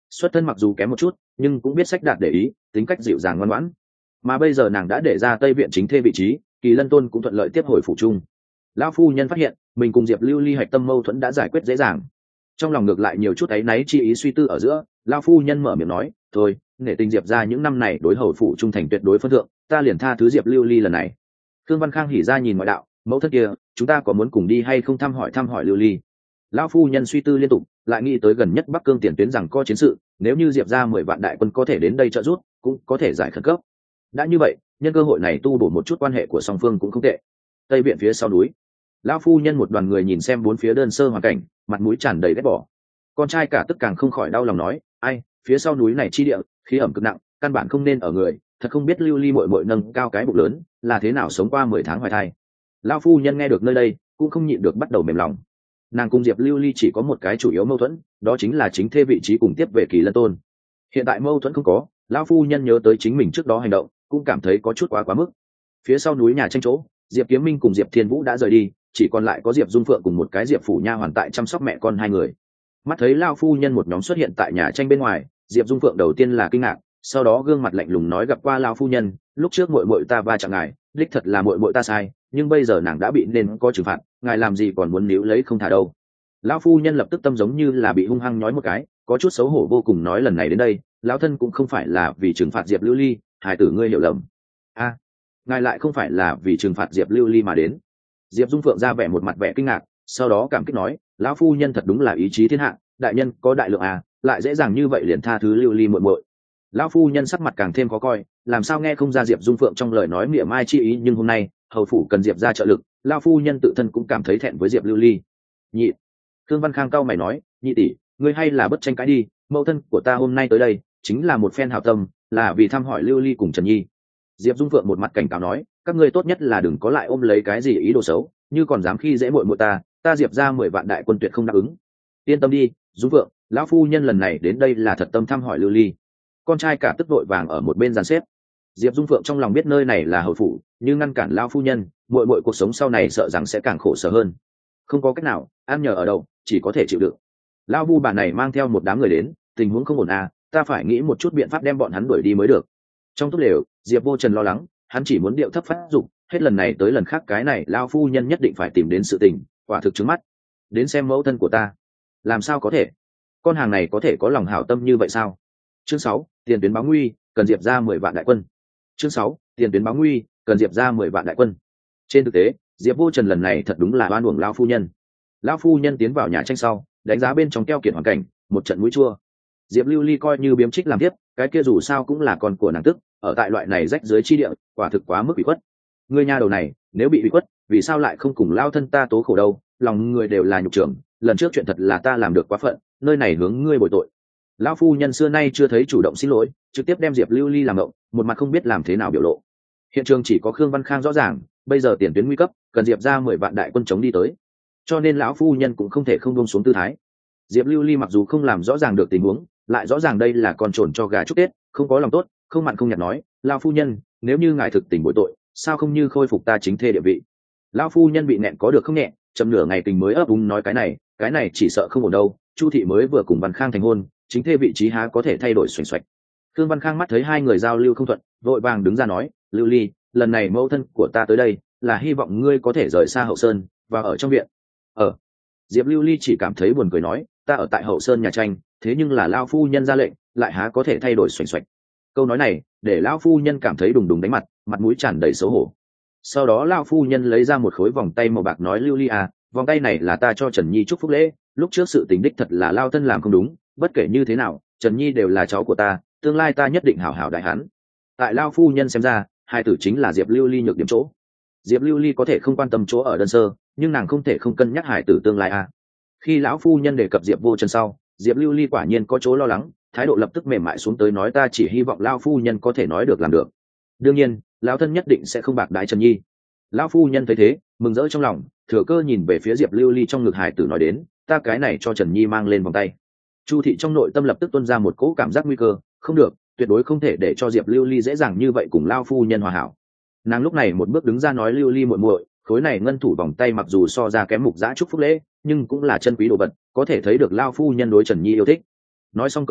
xuất thân mặc dù kém một chút nhưng cũng biết sách đạt để ý, tính cách dịu dàng ngoan ngoãn. Mà bây giờ nàng đã để ra tây viện chính thê vị trí, Kỳ Lân Tôn cũng thuận lợi tiếp hồi phủ trung. Lão phu nhân phát hiện mình cùng Diệp Lưu Ly hạch tâm mâu thuẫn đã giải quyết dễ dàng, trong lòng ngược lại nhiều chút áy náy chi ý suy tư ở giữa. Lão phu nhân mở miệng nói, thôi, nể tình Diệp ra những năm này đối hầu phủ trung thành tuyệt đối phân thượng, ta liền tha thứ Diệp Lưu Ly lần này. Khương Văn Khang hỉ ra nhìn ngoại đạo, mẫu thất kia, chúng ta có muốn cùng đi hay không thăm hỏi thăm hỏi Lưu Ly? Lão phu nhân suy tư liên tục, lại nghĩ tới gần nhất Bắc Cương tiền tuyến rằng có chiến sự, nếu như Diệp ra mười vạn đại quân có thể đến đây trợ giúp, cũng có thể giải khẩn cấp. Đã như vậy, nhân cơ hội này tu bổ một chút quan hệ của song phương cũng không tệ. Tây viện phía sau núi, lão phu nhân một đoàn người nhìn xem bốn phía đơn sơ hoàn cảnh, mặt mũi tràn đầy ghét bỏ. Con trai cả tức càng không khỏi đau lòng nói, ai, phía sau núi này chi địa, khí ẩm cực nặng, căn bản không nên ở người, thật không biết Lưu Ly muội muội nâng cao cái bụng lớn, là thế nào sống qua mười tháng hoài thai. Lão phu nhân nghe được nơi đây, cũng không nhịn được bắt đầu mềm lòng. Nàng cùng Diệp Lưu Ly chỉ có một cái chủ yếu mâu thuẫn, đó chính là chính thê vị trí cùng tiếp về Kỳ Lân Tôn. Hiện tại mâu thuẫn không có, lão phu nhân nhớ tới chính mình trước đó hành động, cũng cảm thấy có chút quá quá mức. Phía sau núi nhà tranh chỗ, Diệp Kiếm Minh cùng Diệp Thiên Vũ đã rời đi, chỉ còn lại có Diệp Dung Phượng cùng một cái Diệp phủ nha hoàn tại chăm sóc mẹ con hai người. Mắt thấy lão phu nhân một nhóm xuất hiện tại nhà tranh bên ngoài, Diệp Dung Phượng đầu tiên là kinh ngạc, sau đó gương mặt lạnh lùng nói, gặp qua lão phu nhân, lúc trước muội muội ta va chạm ngài, đích thật là muội muội ta sai, nhưng bây giờ nàng đã bị nên có trừng phạt, ngài làm gì còn muốn níu lấy không thả đâu. Lão phu nhân lập tức tâm giống như là bị hung hăng nhói một cái, có chút xấu hổ vô cùng nói, lần này đến đây, lão thân cũng không phải là vì trừng phạt Diệp Lưu Ly, hài tử ngươi hiểu lầm. A, à, ngài lại không phải là vì trừng phạt Diệp Lưu Ly mà đến. Diệp Dung Phượng ra vẻ một mặt vẻ kinh ngạc, sau đó cảm kích nói, lão phu nhân thật đúng là ý chí thiên hạ, đại nhân có đại lượng à, lại dễ dàng như vậy liền tha thứ Lưu Ly muội muội. Lão phu nhân sắc mặt càng thêm khó coi, làm sao nghe không ra Diệp Dung Phượng trong lời nói mỉa mai chi ý, nhưng hôm nay hầu phủ cần Diệp ra trợ lực, lão phu nhân tự thân cũng cảm thấy thẹn với Diệp Lưu Ly. Nhị, Khương Văn Khang cau mày nói, nhị tỷ, ngươi hay là bất tranh cãi đi, mẫu thân của ta hôm nay tới đây chính là một phen hảo tâm, là vì thăm hỏi Lưu Ly cùng Trần Nhi. Diệp Dung Phượng một mặt cảnh cáo nói, các ngươi tốt nhất là đừng có lại ôm lấy cái gì ý đồ xấu, như còn dám khi dễ muội muội ta, ta Diệp ra mười vạn đại quân tuyệt không đáp ứng. Yên tâm đi, Dung Phượng, lão phu nhân lần này đến đây là thật tâm thăm hỏi Lưu Ly. Con trai cả tức vội vàng ở một bên dàn xếp. Diệp Dung Phượng trong lòng biết nơi này là hầu phủ, nhưng ngăn cản lão phu nhân, muội muội cuộc sống sau này sợ rằng sẽ càng khổ sở hơn. Không có cách nào, ăn nhờ ở đậu, chỉ có thể chịu đựng. Lão vu bà này mang theo một đám người đến, tình huống không ổn à, ta phải nghĩ một chút biện pháp đem bọn hắn đuổi đi mới được. Trong túp lều, Diệp Vô Trần lo lắng, hắn chỉ muốn điệu thấp phát dục, hết lần này tới lần khác cái này lão phu nhân nhất định phải tìm đến sự tình, quả thực trứng mắt. Đến xem mẫu thân của ta, làm sao có thể? Con hàng này có thể có lòng hảo tâm như vậy sao? Chương sáu, tiền tuyến báo nguy, cần Diệp ra mười vạn đại quân. Chương sáu, tiền tuyến báo nguy, cần Diệp ra mười vạn đại quân. Trên thực tế, Diệp Vô Trần lần này thật đúng là oan uổng lão phu nhân. Lão phu nhân tiến vào nhà tranh sau, đánh giá bên trong keo kiệt hoàn cảnh, một trận mũi chua. Diệp Lưu Ly coi như biếm trích làm tiếp, cái kia dù sao cũng là con của nàng tức, ở tại loại này rách dưới chi địa, quả thực quá mức bị khuất. Ngươi nha đầu này, nếu bị bị khuất, vì sao lại không cùng lao thân ta tố khổ đâu? Lòng người đều là nhục trưởng, lần trước chuyện thật là ta làm được quá phận, nơi này hướng ngươi bồi tội. Lão phu nhân xưa nay chưa thấy chủ động xin lỗi, trực tiếp đem Diệp Lưu Ly làm ngộng, một mặt không biết làm thế nào biểu lộ. Hiện trường chỉ có Khương Văn Khang rõ ràng, bây giờ tiền tuyến nguy cấp, cần Diệp ra mười vạn đại quân chống đi tới, cho nên lão phu nhân cũng không thể không buông xuống tư thái. Diệp Lưu Ly mặc dù không làm rõ ràng được tình huống, lại rõ ràng đây là con trồn cho gà chúc tết, không có lòng tốt, không mặn không nhạt nói, lão phu nhân, nếu như ngài thực tình bội tội, sao không như khôi phục ta chính thê địa vị? Lão phu nhân bị nẹn có được không nhẹ, chậm nửa ngày tình mới ấp úng nói cái này, cái này chỉ sợ không ổn đâu. Chu thị mới vừa cùng Văn Khang thành hôn, chính thê vị trí há có thể thay đổi xoành xoạch. Khương Văn Khang mắt thấy hai người giao lưu không thuận, vội vàng đứng ra nói, Lưu Ly, lần này mẫu thân của ta tới đây, là hy vọng ngươi có thể rời xa Hậu Sơn và ở trong viện. Ở Diệp Lưu Ly chỉ cảm thấy buồn cười nói, ta ở tại Hậu Sơn nhà tranh, thế nhưng là lão phu nhân ra lệnh, lại há có thể thay đổi xoành xoạch. Câu nói này để lão phu nhân cảm thấy đùng đùng đánh mặt, mặt mũi tràn đầy xấu hổ. Sau đó lão phu nhân lấy ra một khối vòng tay màu bạc nói, Lưu Ly à, vòng tay này là ta cho Trần Nhi chúc phúc lễ, lúc trước sự tình đích thật là lao thân làm không đúng, bất kể như thế nào, Trần Nhi đều là cháu của ta, tương lai ta nhất định hảo hảo đại hắn. Tại lão phu nhân xem ra, hai tử chính là Diệp Lưu Ly nhược điểm chỗ. Diệp Lưu Ly có thể không quan tâm chỗ ở đơn sơ, nhưng nàng không thể không cân nhắc hải tử tương lai à. Khi lão phu nhân đề cập Diệp Vô Trần sau, Diệp Lưu Ly quả nhiên có chỗ lo lắng, thái độ lập tức mềm mại xuống tới nói, ta chỉ hy vọng lão phu nhân có thể nói được làm được. Đương nhiên, lão thân nhất định sẽ không bạc đái Trần Nhi. Lão phu nhân thấy thế, mừng rỡ trong lòng, thừa cơ nhìn về phía Diệp Lưu Ly trong ngực hải tử nói đến, ta cái này cho Trần Nhi mang lên vòng tay. Chu thị trong nội tâm lập tức tuôn ra một cỗ cảm giác nguy cơ, không được, tuyệt đối không thể để cho Diệp Lưu Ly dễ dàng như vậy cùng lão phu nhân hòa hảo. Nàng lúc này một bước đứng ra nói, Lưu Ly muội muội, khối này ngân thủ vòng tay mặc dù so ra kém mục giã chúc phúc lễ, nhưng cũng là chân quý đồ vật, có thể thấy được lão phu nhân đối Trần Nhi yêu thích. Nói xong câu đó,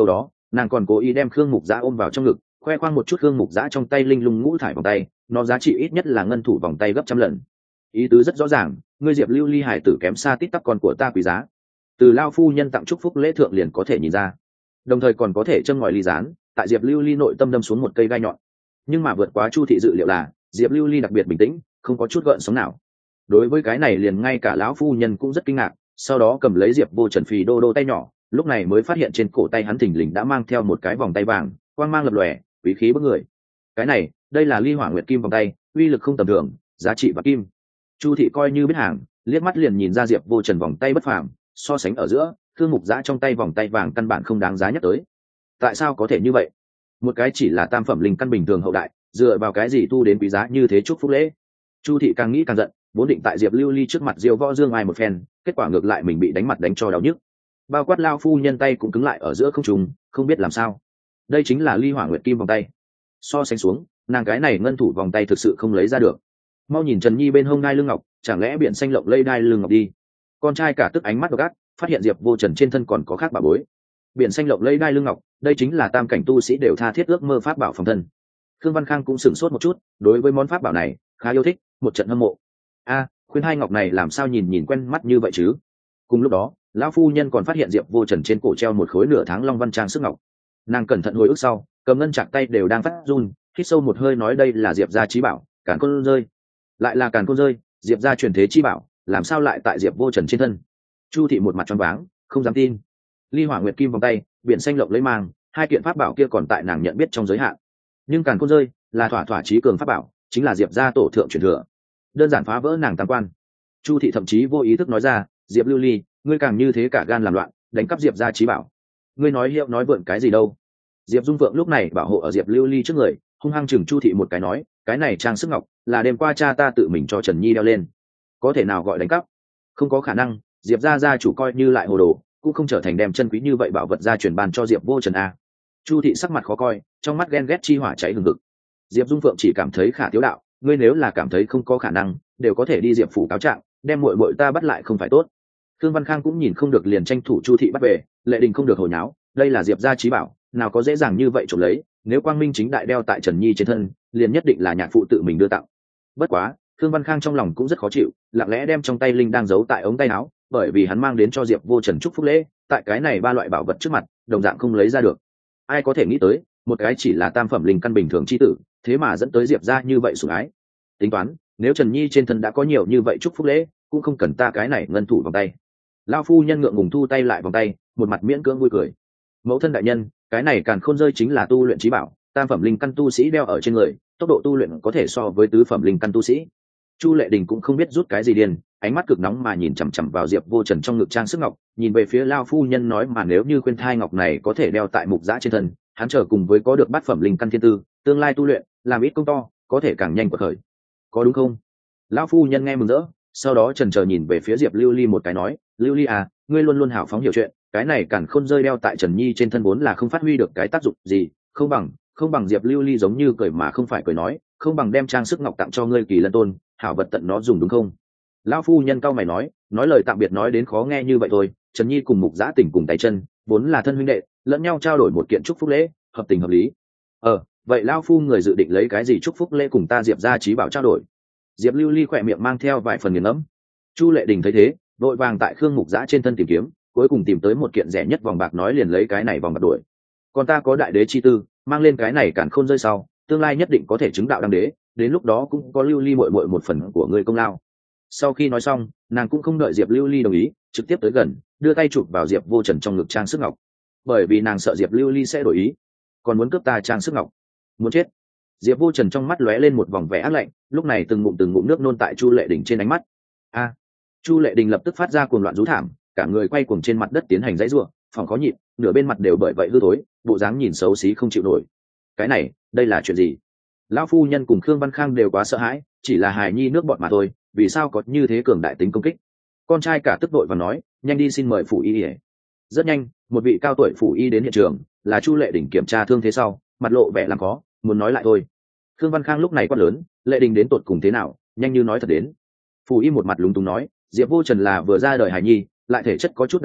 Nàng còn cố ý đem khương mục giã ôm vào trong ngực, khoe khoang một chút khương mục giã trong tay linh lung ngũ thải vòng tay, nó giá trị ít nhất là ngân thủ vòng tay gấp trăm lần. Ý tứ rất rõ ràng, ngươi Diệp Lưu Ly hải tử kém xa tít tắp con của ta quý giá. Từ lao phu nhân tặng chúc phúc lễ thượng liền có thể nhìn ra, đồng thời còn có thể châm ngòi ly gián, tại Diệp Lưu Ly nội tâm đâm xuống một cây gai nhọn. Nhưng mà vượt quá Chu thị dự liệu là, Diệp Lưu Ly đặc biệt bình tĩnh, không có chút gợn sóng nào. Đối với cái này liền ngay cả lão phu nhân cũng rất kinh ngạc, sau đó cầm lấy Diệp Vô Trần phì đô đô tay nhỏ, lúc này mới phát hiện trên cổ tay hắn thình lình đã mang theo một cái vòng tay vàng, quang mang lập lòe, quý khí bức người. Cái này, đây là Ly Hỏa Nguyệt Kim vòng tay, uy lực không tầm thường, giá trị và kim. Chu thị coi như biết hàng, liếc mắt liền nhìn ra Diệp Vô Trần vòng tay bất phàm, so sánh ở giữa, Thương Mục Giã trong tay vòng tay vàng căn bản không đáng giá nhắc tới. Tại sao có thể như vậy? Một cái chỉ là tam phẩm linh căn bình thường hậu đại, dựa vào cái gì tu đến quý giá như thế chúc phúc lễ? Chu thị càng nghĩ càng giận, vốn định tại Diệp Lưu Ly trước mặt diêu võ dương ai một phen, kết quả ngược lại mình bị đánh mặt đánh cho đau nhức. Bao quát lao phu nhân tay cũng cứng lại ở giữa không trung, không biết làm sao. Đây chính là Ly Hỏa Nguyệt Kim vòng tay. So sánh xuống, nàng cái này ngân thủ vòng tay thực sự không lấy ra được. Mau nhìn Trần Nhi bên hông đai lưng ngọc, chẳng lẽ biển xanh lộng lây đai lưng ngọc đi? Con trai cả tức ánh mắt gắt, phát hiện Diệp Vô Trần trên thân còn có khác bảo bối. Biển xanh lộng lây đai lưng ngọc, đây chính là tam cảnh tu sĩ đều tha thiết ước mơ pháp bảo phòng thân. Khương Văn Khang cũng sửng sốt một chút, đối với món pháp bảo này khá yêu thích, một trận hâm mộ. A, khuyên hai ngọc này làm sao nhìn nhìn quen mắt như vậy chứ? Cùng lúc đó, lão phu nhân còn phát hiện Diệp Vô Trần trên cổ treo một khối nửa tháng long văn trang sức ngọc. Nàng cẩn thận hồi ức sau, cầm ngân chặt tay đều đang phát run, hít sâu một hơi nói đây là Diệp gia chí bảo, Càn Khôn rơi. Lại là Càn Khôn rơi, Diệp gia truyền thế chí bảo, làm sao lại tại Diệp Vô Trần trên thân? Chu thị một mặt choáng váng, không dám tin. Ly Hỏa Nguyệt Kim vòng tay, biển xanh lộng lấy mang, hai kiện pháp bảo kia còn tại nàng nhận biết trong giới hạn. Nhưng Càn Khôn rơi là thỏa thỏa chí cường pháp bảo, chính là Diệp gia tổ thượng truyền thừa, đơn giản phá vỡ nàng tam quan. Chu thị thậm chí vô ý thức nói ra, Diệp Lưu Ly, ngươi càng như thế cả gan làm loạn, đánh cắp Diệp gia chí bảo. Ngươi nói hiệu nói vượn cái gì đâu? Diệp Dung Phượng lúc này bảo hộ ở Diệp Lưu Ly trước người, hung hăng chừng Chu thị một cái nói, cái này trang sức ngọc là đêm qua cha ta tự mình cho Trần Nhi đeo lên, có thể nào gọi đánh cắp? Không có khả năng, Diệp gia gia chủ coi như lại hồ đồ, cũng không trở thành đem chân quý như vậy bảo vật ra truyền ban cho Diệp Vô Trần a. Chu thị sắc mặt khó coi, trong mắt ghen ghét chi hỏa cháy hừng hực. Diệp Dung Phượng chỉ cảm thấy khả thiếu đạo, ngươi nếu là cảm thấy không có khả năng, đều có thể đi Diệp phủ cáo trạng, đem muội muội ta bắt lại không phải tốt. Thương Văn Khang cũng nhìn không được liền tranh thủ Chu thị bắt về, Lệ Đình không được hồi nháo, đây là Diệp gia chí bảo, nào có dễ dàng như vậy trộm lấy, nếu quang minh chính đại đeo tại Trần Nhi trên thân, liền nhất định là nhạc phụ tự mình đưa tặng. Bất quá, Thương Văn Khang trong lòng cũng rất khó chịu, lặng lẽ đem trong tay linh đang giấu tại ống tay áo, bởi vì hắn mang đến cho Diệp Vô Trần chúc phúc lễ, tại cái này ba loại bảo vật trước mặt, đồng dạng không lấy ra được. Ai có thể nghĩ tới, một cái chỉ là tam phẩm linh căn bình thường chi tử, thế mà dẫn tới Diệp gia như vậy sủng ái. Tính toán, nếu Trần Nhi trên thân đã có nhiều như vậy chúc phúc lễ, cũng không cần ta cái này ngân thủ vòng tay. Lão phu nhân ngượng ngùng thu tay lại vòng tay, một mặt miễn cưỡng vui cười. Mẫu thân đại nhân, cái này Càn Khôn rơi chính là tu luyện chí bảo, tam phẩm linh căn tu sĩ đeo ở trên người, tốc độ tu luyện có thể so với tứ phẩm linh căn tu sĩ. Chu Lệ Đình cũng không biết rút cái gì điên, ánh mắt cực nóng mà nhìn chằm chằm vào Diệp Vô Trần trong ngực trang sức ngọc, nhìn về phía Lão phu nhân nói mà nếu như khuyên thai ngọc này có thể đeo tại mục giã trên thân, hắn chờ cùng với có được bát phẩm linh căn thiên tư, tương lai tu luyện, làm ít công to, có thể càng nhanh quật khởi. Có đúng không? Lão phu nhân nghe mừng rỡ, sau đó chần chờ nhìn về phía Diệp Lưu Ly một cái nói, Lưu Ly à, ngươi luôn luôn hào phóng hiểu chuyện, cái này Càn Khôn rơi đeo tại Trần Nhi trên thân vốn là không phát huy được cái tác dụng gì, không bằng không bằng Diệp Lưu Ly giống như cười mà không phải cười nói, không bằng đem trang sức ngọc tặng cho ngươi Kỳ Lân Tôn, hảo vật tận nó dùng đúng không? Lão phu nhân cau mày nói, nói lời tạm biệt nói đến khó nghe như vậy thôi, Trần Nhi cùng Mục Giã tình cùng tay chân, vốn là thân huynh đệ, lẫn nhau trao đổi một kiện chúc phúc lễ, hợp tình hợp lý. Ờ, vậy lão phu người dự định lấy cái gì chúc phúc lễ cùng ta Diệp gia chí bảo trao đổi? Diệp Lưu Ly khỏe miệng mang theo vài phần nghiền ngẫm. Chu Lệ Đình thấy thế, vội vàng tại Khương Mục Giã trên thân tìm kiếm, cuối cùng tìm tới một kiện rẻ nhất vòng bạc nói liền lấy cái này vòng bạc đuổi. Còn ta có đại đế chi tư, mang lên cái này Càn Khôn rơi sau, tương lai nhất định có thể chứng đạo đăng đế, đến lúc đó cũng có Lưu Ly muội muội một phần của người công lao. Sau khi nói xong, nàng cũng không đợi Diệp Lưu Ly đồng ý, trực tiếp tới gần, đưa tay chụp vào Diệp Vô Trần trong ngực trang sức ngọc. Bởi vì nàng sợ Diệp Lưu Ly sẽ đổi ý, còn muốn cướp ta trang sức ngọc. Muốn chết. Diệp Vô Trần trong mắt lóe lên một vòng vẻ ác lạnh, lúc này từng ngụm từng ngụm nước nôn tại Chu Lệ Đình trên ánh mắt. A! Chu Lệ Đình lập tức phát ra cuồng loạn rú thảm, cả người quay cuồng trên mặt đất tiến hành dãy rủa, phòng khó nhịn, nửa bên mặt đều bởi vậy hư tối, bộ dáng nhìn xấu xí không chịu nổi. Cái này, đây là chuyện gì? Lão phu nhân cùng Khương Văn Khang đều quá sợ hãi, chỉ là hài nhi nước bọt mà thôi, vì sao có như thế cường đại tính công kích? Con trai cả tức vội và nói, nhanh đi xin mời phủ y. Rất nhanh, một vị cao tuổi phủ y đến hiện trường, là Chu Lệ Đình kiểm tra thương thế sau, mặt lộ vẻ làm khó, muốn nói lại thôi. Khương Văn Khang lúc này quát lớn, Lệ Đình đến tột cùng thế nào, nhanh như nói thật đến. Phủ y một mặt lúng túng nói, Diệp Vô Trần là vừa ra đời hài nhi, lại thể chất có chút đặc thù,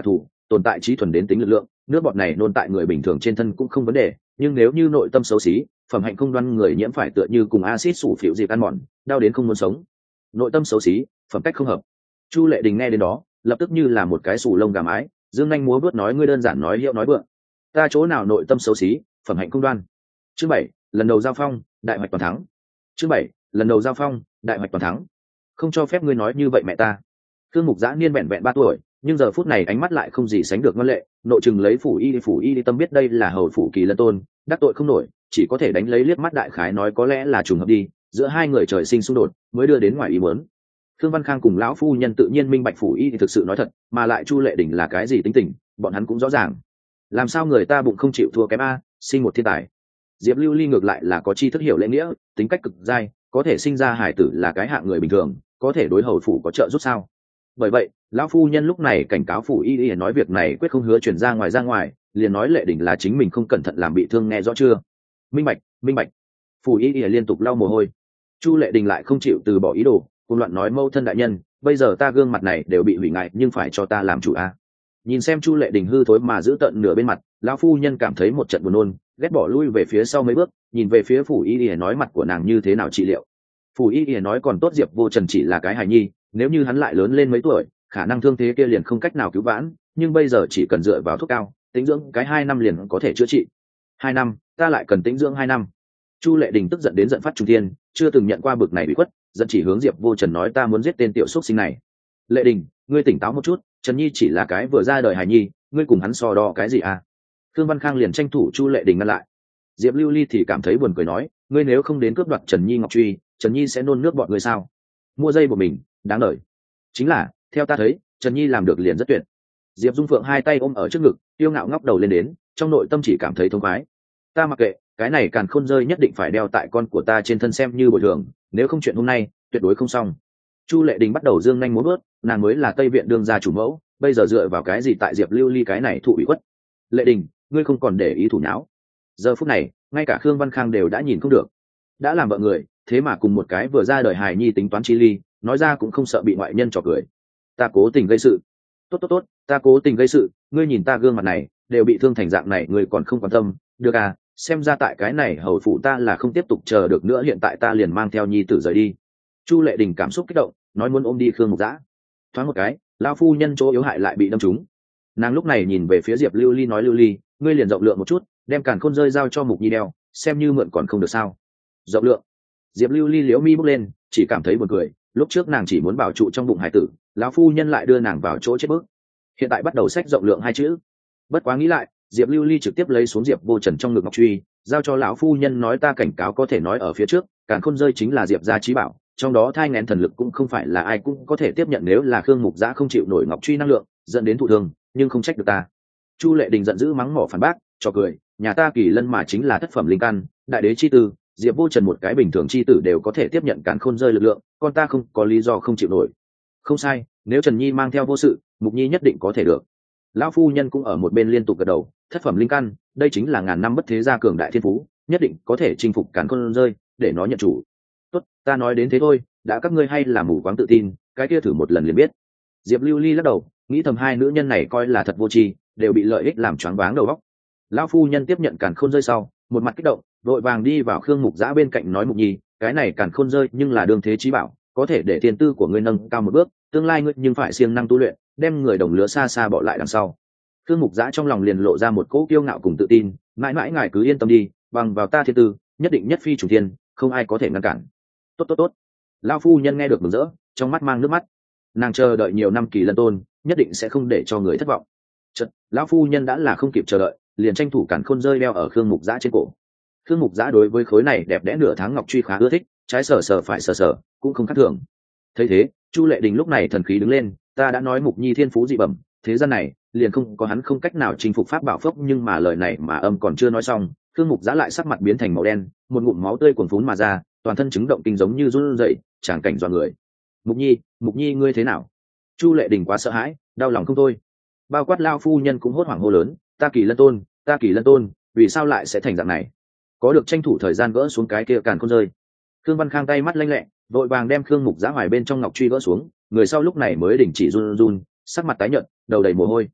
tồn tại trí thuần đến tính lực lượng, nước bọt này nôn tại người bình thường trên thân cũng không vấn đề, nhưng nếu như nội tâm xấu xí, phẩm hạnh không đoan người nhiễm phải tựa như cùng axit sủ phịu dịp ăn mòn, đau đến không muốn sống. Nội tâm xấu xí, phẩm cách không hợp. Chu Lệ Đình nghe đến đó, lập tức như là một cái sù lông gà mái, dương anh múa vuốt nói ngươi đơn giản nói hiệu nói vượng. Ta chỗ nào nội tâm xấu xí, phẩm hạnh không đoan. Chương bảy, lần đầu giao phong, đại hoạch toàn thắng. Chương bảy, lần đầu giao phong, đại hoạch toàn thắng. Không cho phép ngươi nói như vậy mẹ ta. Khương Mục Dã niên vẹn vẹn ba tuổi, nhưng giờ phút này ánh mắt lại không gì sánh được ngoan lệ, nội chừng lấy phủ y phủ y tâm biết đây là hầu phủ Kỳ Lân Tôn, đắc tội không nổi, chỉ có thể đánh lấy liếc mắt đại khái nói có lẽ là trùng hợp đi, giữa hai người trời sinh xung đột, mới đưa đến ngoài ý muốn. Khương Văn Khang cùng lão phu nhân tự nhiên minh bạch phủ y thì thực sự nói thật, mà lại Chu Lệ Đình là cái gì tính tình, bọn hắn cũng rõ ràng. Làm sao người ta bụng không chịu thua kém a, sinh một thiên tài. Diệp Lưu Ly ngược lại là có tri thức hiểu lễ nghĩa, tính cách cực dai, có thể sinh ra hải tử là cái hạng người bình thường, có thể đối hầu phủ có trợ giúp sao? Bởi vậy, lão phu nhân lúc này cảnh cáo phủ y y nói việc này quyết không hứa chuyển ra ngoài ra ngoài, liền nói Lệ Đình là chính mình không cẩn thận làm bị thương, nghe rõ chưa? Minh bạch, minh bạch. Phủ y y liên tục lau mồ hôi. Chu Lệ Đình lại không chịu từ bỏ ý đồ, cùng loạn nói mâu thân đại nhân, bây giờ ta gương mặt này đều bị hủy ngại, nhưng phải cho ta làm chủ a. Nhìn xem Chu Lệ Đình hư thối mà giữ tận nửa bên mặt, lão phu nhân cảm thấy một trận buồn nôn, ghét bỏ lui về phía sau mấy bước, nhìn về phía phủ y y nói mặt của nàng như thế nào trị liệu. Phủ y y nói còn tốt Diệp Vô Trần chỉ là cái hài nhi, nếu như hắn lại lớn lên mấy tuổi, khả năng thương thế kia liền không cách nào cứu vãn, nhưng bây giờ chỉ cần dựa vào thuốc cao, tĩnh dưỡng cái hai năm liền có thể chữa trị. Hai năm, ta lại cần tĩnh dưỡng hai năm. Chu Lệ Đình tức giận đến giận phát trung thiên, chưa từng nhận qua bực này bị khuất, giận chỉ hướng Diệp Vô Trần nói ta muốn giết tên tiểu xúc sinh này. Lệ Đình, ngươi tỉnh táo một chút, Trần Nhi chỉ là cái vừa ra đời hài nhi, ngươi cùng hắn so đo cái gì à? Khương Văn Khang liền tranh thủ Chu Lệ Đình ngăn lại. Diệp Lưu Ly thì cảm thấy buồn cười nói, ngươi nếu không đến cướp đoạt Trần Nhi ngọc truy, Trần Nhi sẽ nôn nước bọn ngươi sao? Mua dây của mình, đáng đời. Chính là, theo ta thấy, Trần Nhi làm được liền rất tuyệt. Diệp Dung Phượng hai tay ôm ở trước ngực, yêu ngạo ngóc đầu lên đến, trong nội tâm chỉ cảm thấy thông khoái. Ta mặc kệ, cái này Càn Khôn rơi nhất định phải đeo tại con của ta trên thân xem như bồi thường, nếu không chuyện hôm nay tuyệt đối không xong. Chu Lệ Đình bắt đầu dương nhanh múa vớt, nàng mới là Tây Viện đương gia chủ mẫu, bây giờ dựa vào cái gì tại Diệp Lưu Ly cái này thụ ủy khuất. Lệ Đình, ngươi không còn để ý thủ não. Giờ phút này, ngay cả Khương Văn Khang đều đã nhìn không được. Đã làm vợ người, thế mà cùng một cái vừa ra đời hài nhi tính toán chi ly, nói ra cũng không sợ bị ngoại nhân trò cười. Ta cố tình gây sự. Tốt tốt tốt, ta cố tình gây sự, ngươi nhìn ta gương mặt này, đều bị thương thành dạng này, ngươi còn không quan tâm, được à, xem ra tại cái này hầu phủ ta là không tiếp tục chờ được nữa, hiện tại ta liền mang theo nhi tử rời đi. Chu Lệ Đình cảm xúc kích động, nói muốn ôm đi Khương Mục Dã. Thoáng một cái, lão phu nhân chỗ yếu hại lại bị đâm trúng. Nàng lúc này nhìn về phía Diệp Lưu Ly nói Lưu Ly, ngươi liền rộng lượng một chút, đem Càn Khôn rơi giao cho Mục Nhi đeo, xem như mượn còn không được sao? Rộng lượng. Diệp Lưu Ly liễu mi bốc lên, chỉ cảm thấy buồn cười, lúc trước nàng chỉ muốn bảo trụ trong bụng hải tử, lão phu nhân lại đưa nàng vào chỗ chết bước. Hiện tại bắt đầu xách rộng lượng hai chữ. Bất quá nghĩ lại, Diệp Lưu Ly trực tiếp lấy xuống Diệp Vô Trần trong ngực ngọc truy, giao cho lão phu nhân nói ta cảnh cáo có thể nói ở phía trước, Càn Khôn rơi chính là Diệp gia chí bảo, trong đó thai nghén thần lực cũng không phải là ai cũng có thể tiếp nhận, nếu là Khương Mục Dã không chịu nổi ngọc truy năng lượng, dẫn đến thụ thương, nhưng không trách được ta. Chu Lệ Đình giận dữ mắng mỏ phản bác, cho cười, nhà ta Kỳ Lân mà chính là thất phẩm linh căn, đại đế chi tử, Diệp Vô Trần một cái bình thường chi tử đều có thể tiếp nhận Càn Khôn rơi lực lượng, con ta không có lý do không chịu nổi. Không sai, nếu Trần Nhi mang theo vô sự, Mục Nhi nhất định có thể được. Lão phu nhân cũng ở một bên liên tục gật đầu, thất phẩm linh căn, đây chính là ngàn năm bất thế gia cường đại thiên phú, nhất định có thể chinh phục Càn Khôn rơi, để nó nhận chủ. Tốt, ta nói đến thế thôi, đã các ngươi hay là mù quáng tự tin, cái kia thử một lần liền biết. Diệp Lưu Ly lắc đầu, nghĩ thầm hai nữ nhân này coi là thật vô tri, đều bị lợi ích làm choáng váng đầu óc. Lão phu nhân tiếp nhận Càn Khôn rơi sau, một mặt kích động, vội vàng đi vào Khương Mục Dã bên cạnh nói Mục Nhi, cái này Càn Khôn rơi nhưng là đương thế chí bảo, có thể để tiền tư của ngươi nâng cao một bước, tương lai ngươi nhưng phải siêng năng tu luyện, đem người đồng lứa xa xa bỏ lại đằng sau. Khương Mục Dã trong lòng liền lộ ra một cỗ kiêu ngạo cùng tự tin, mãi mãi ngài cứ yên tâm đi, bằng vào ta thiên tư, nhất định nhất phi trùng thiên, không ai có thể ngăn cản. Tốt tốt tốt. Lão phu nhân nghe được mừng rỡ, trong mắt mang nước mắt. Nàng chờ đợi nhiều năm Kỳ Lân Tôn, nhất định sẽ không để cho người thất vọng. Chợt, lão phu nhân đã là không kịp chờ đợi, liền tranh thủ Càn Khôn rơi đeo ở Khương Mục Dã trên cổ. Khương Mục Dã đối với khối này đẹp đẽ nửa tháng ngọc truy khá ưa thích, trái sờ sờ phải sờ sờ, cũng không khác thường. Thấy thế, Chu Lệ Đình lúc này thần khí đứng lên, ta đã nói Mục Nhi thiên phú dị bẩm, thế gian này liền không có hắn không cách nào chinh phục pháp bảo phốc, nhưng mà lời này mà âm còn chưa nói xong, Khương Mục Dã lại sắc mặt biến thành màu đen, một ngụm máu tươi cuồn phún mà ra, toàn thân chứng động kinh giống như run rẩy, tràng cảnh dọa người. Mục Nhi, Mục Nhi ngươi thế nào? Chu Lệ Đình quá sợ hãi, đau lòng không thôi. Bao quát lao phu nhân cũng hốt hoảng hô lớn, ta Kỳ Lân Tôn, ta Kỳ Lân Tôn, vì sao lại sẽ thành dạng này? Có được tranh thủ thời gian gỡ xuống cái kia Càn Khôn rơi. Khương Văn Khang tay mắt lanh lẹ, vội vàng đem Khương Mục Dã hoài bên trong ngọc truy gỡ xuống, người sau lúc này mới đình chỉ run run, sắc mặt tái nhợt, đầu đầy mồ hôi.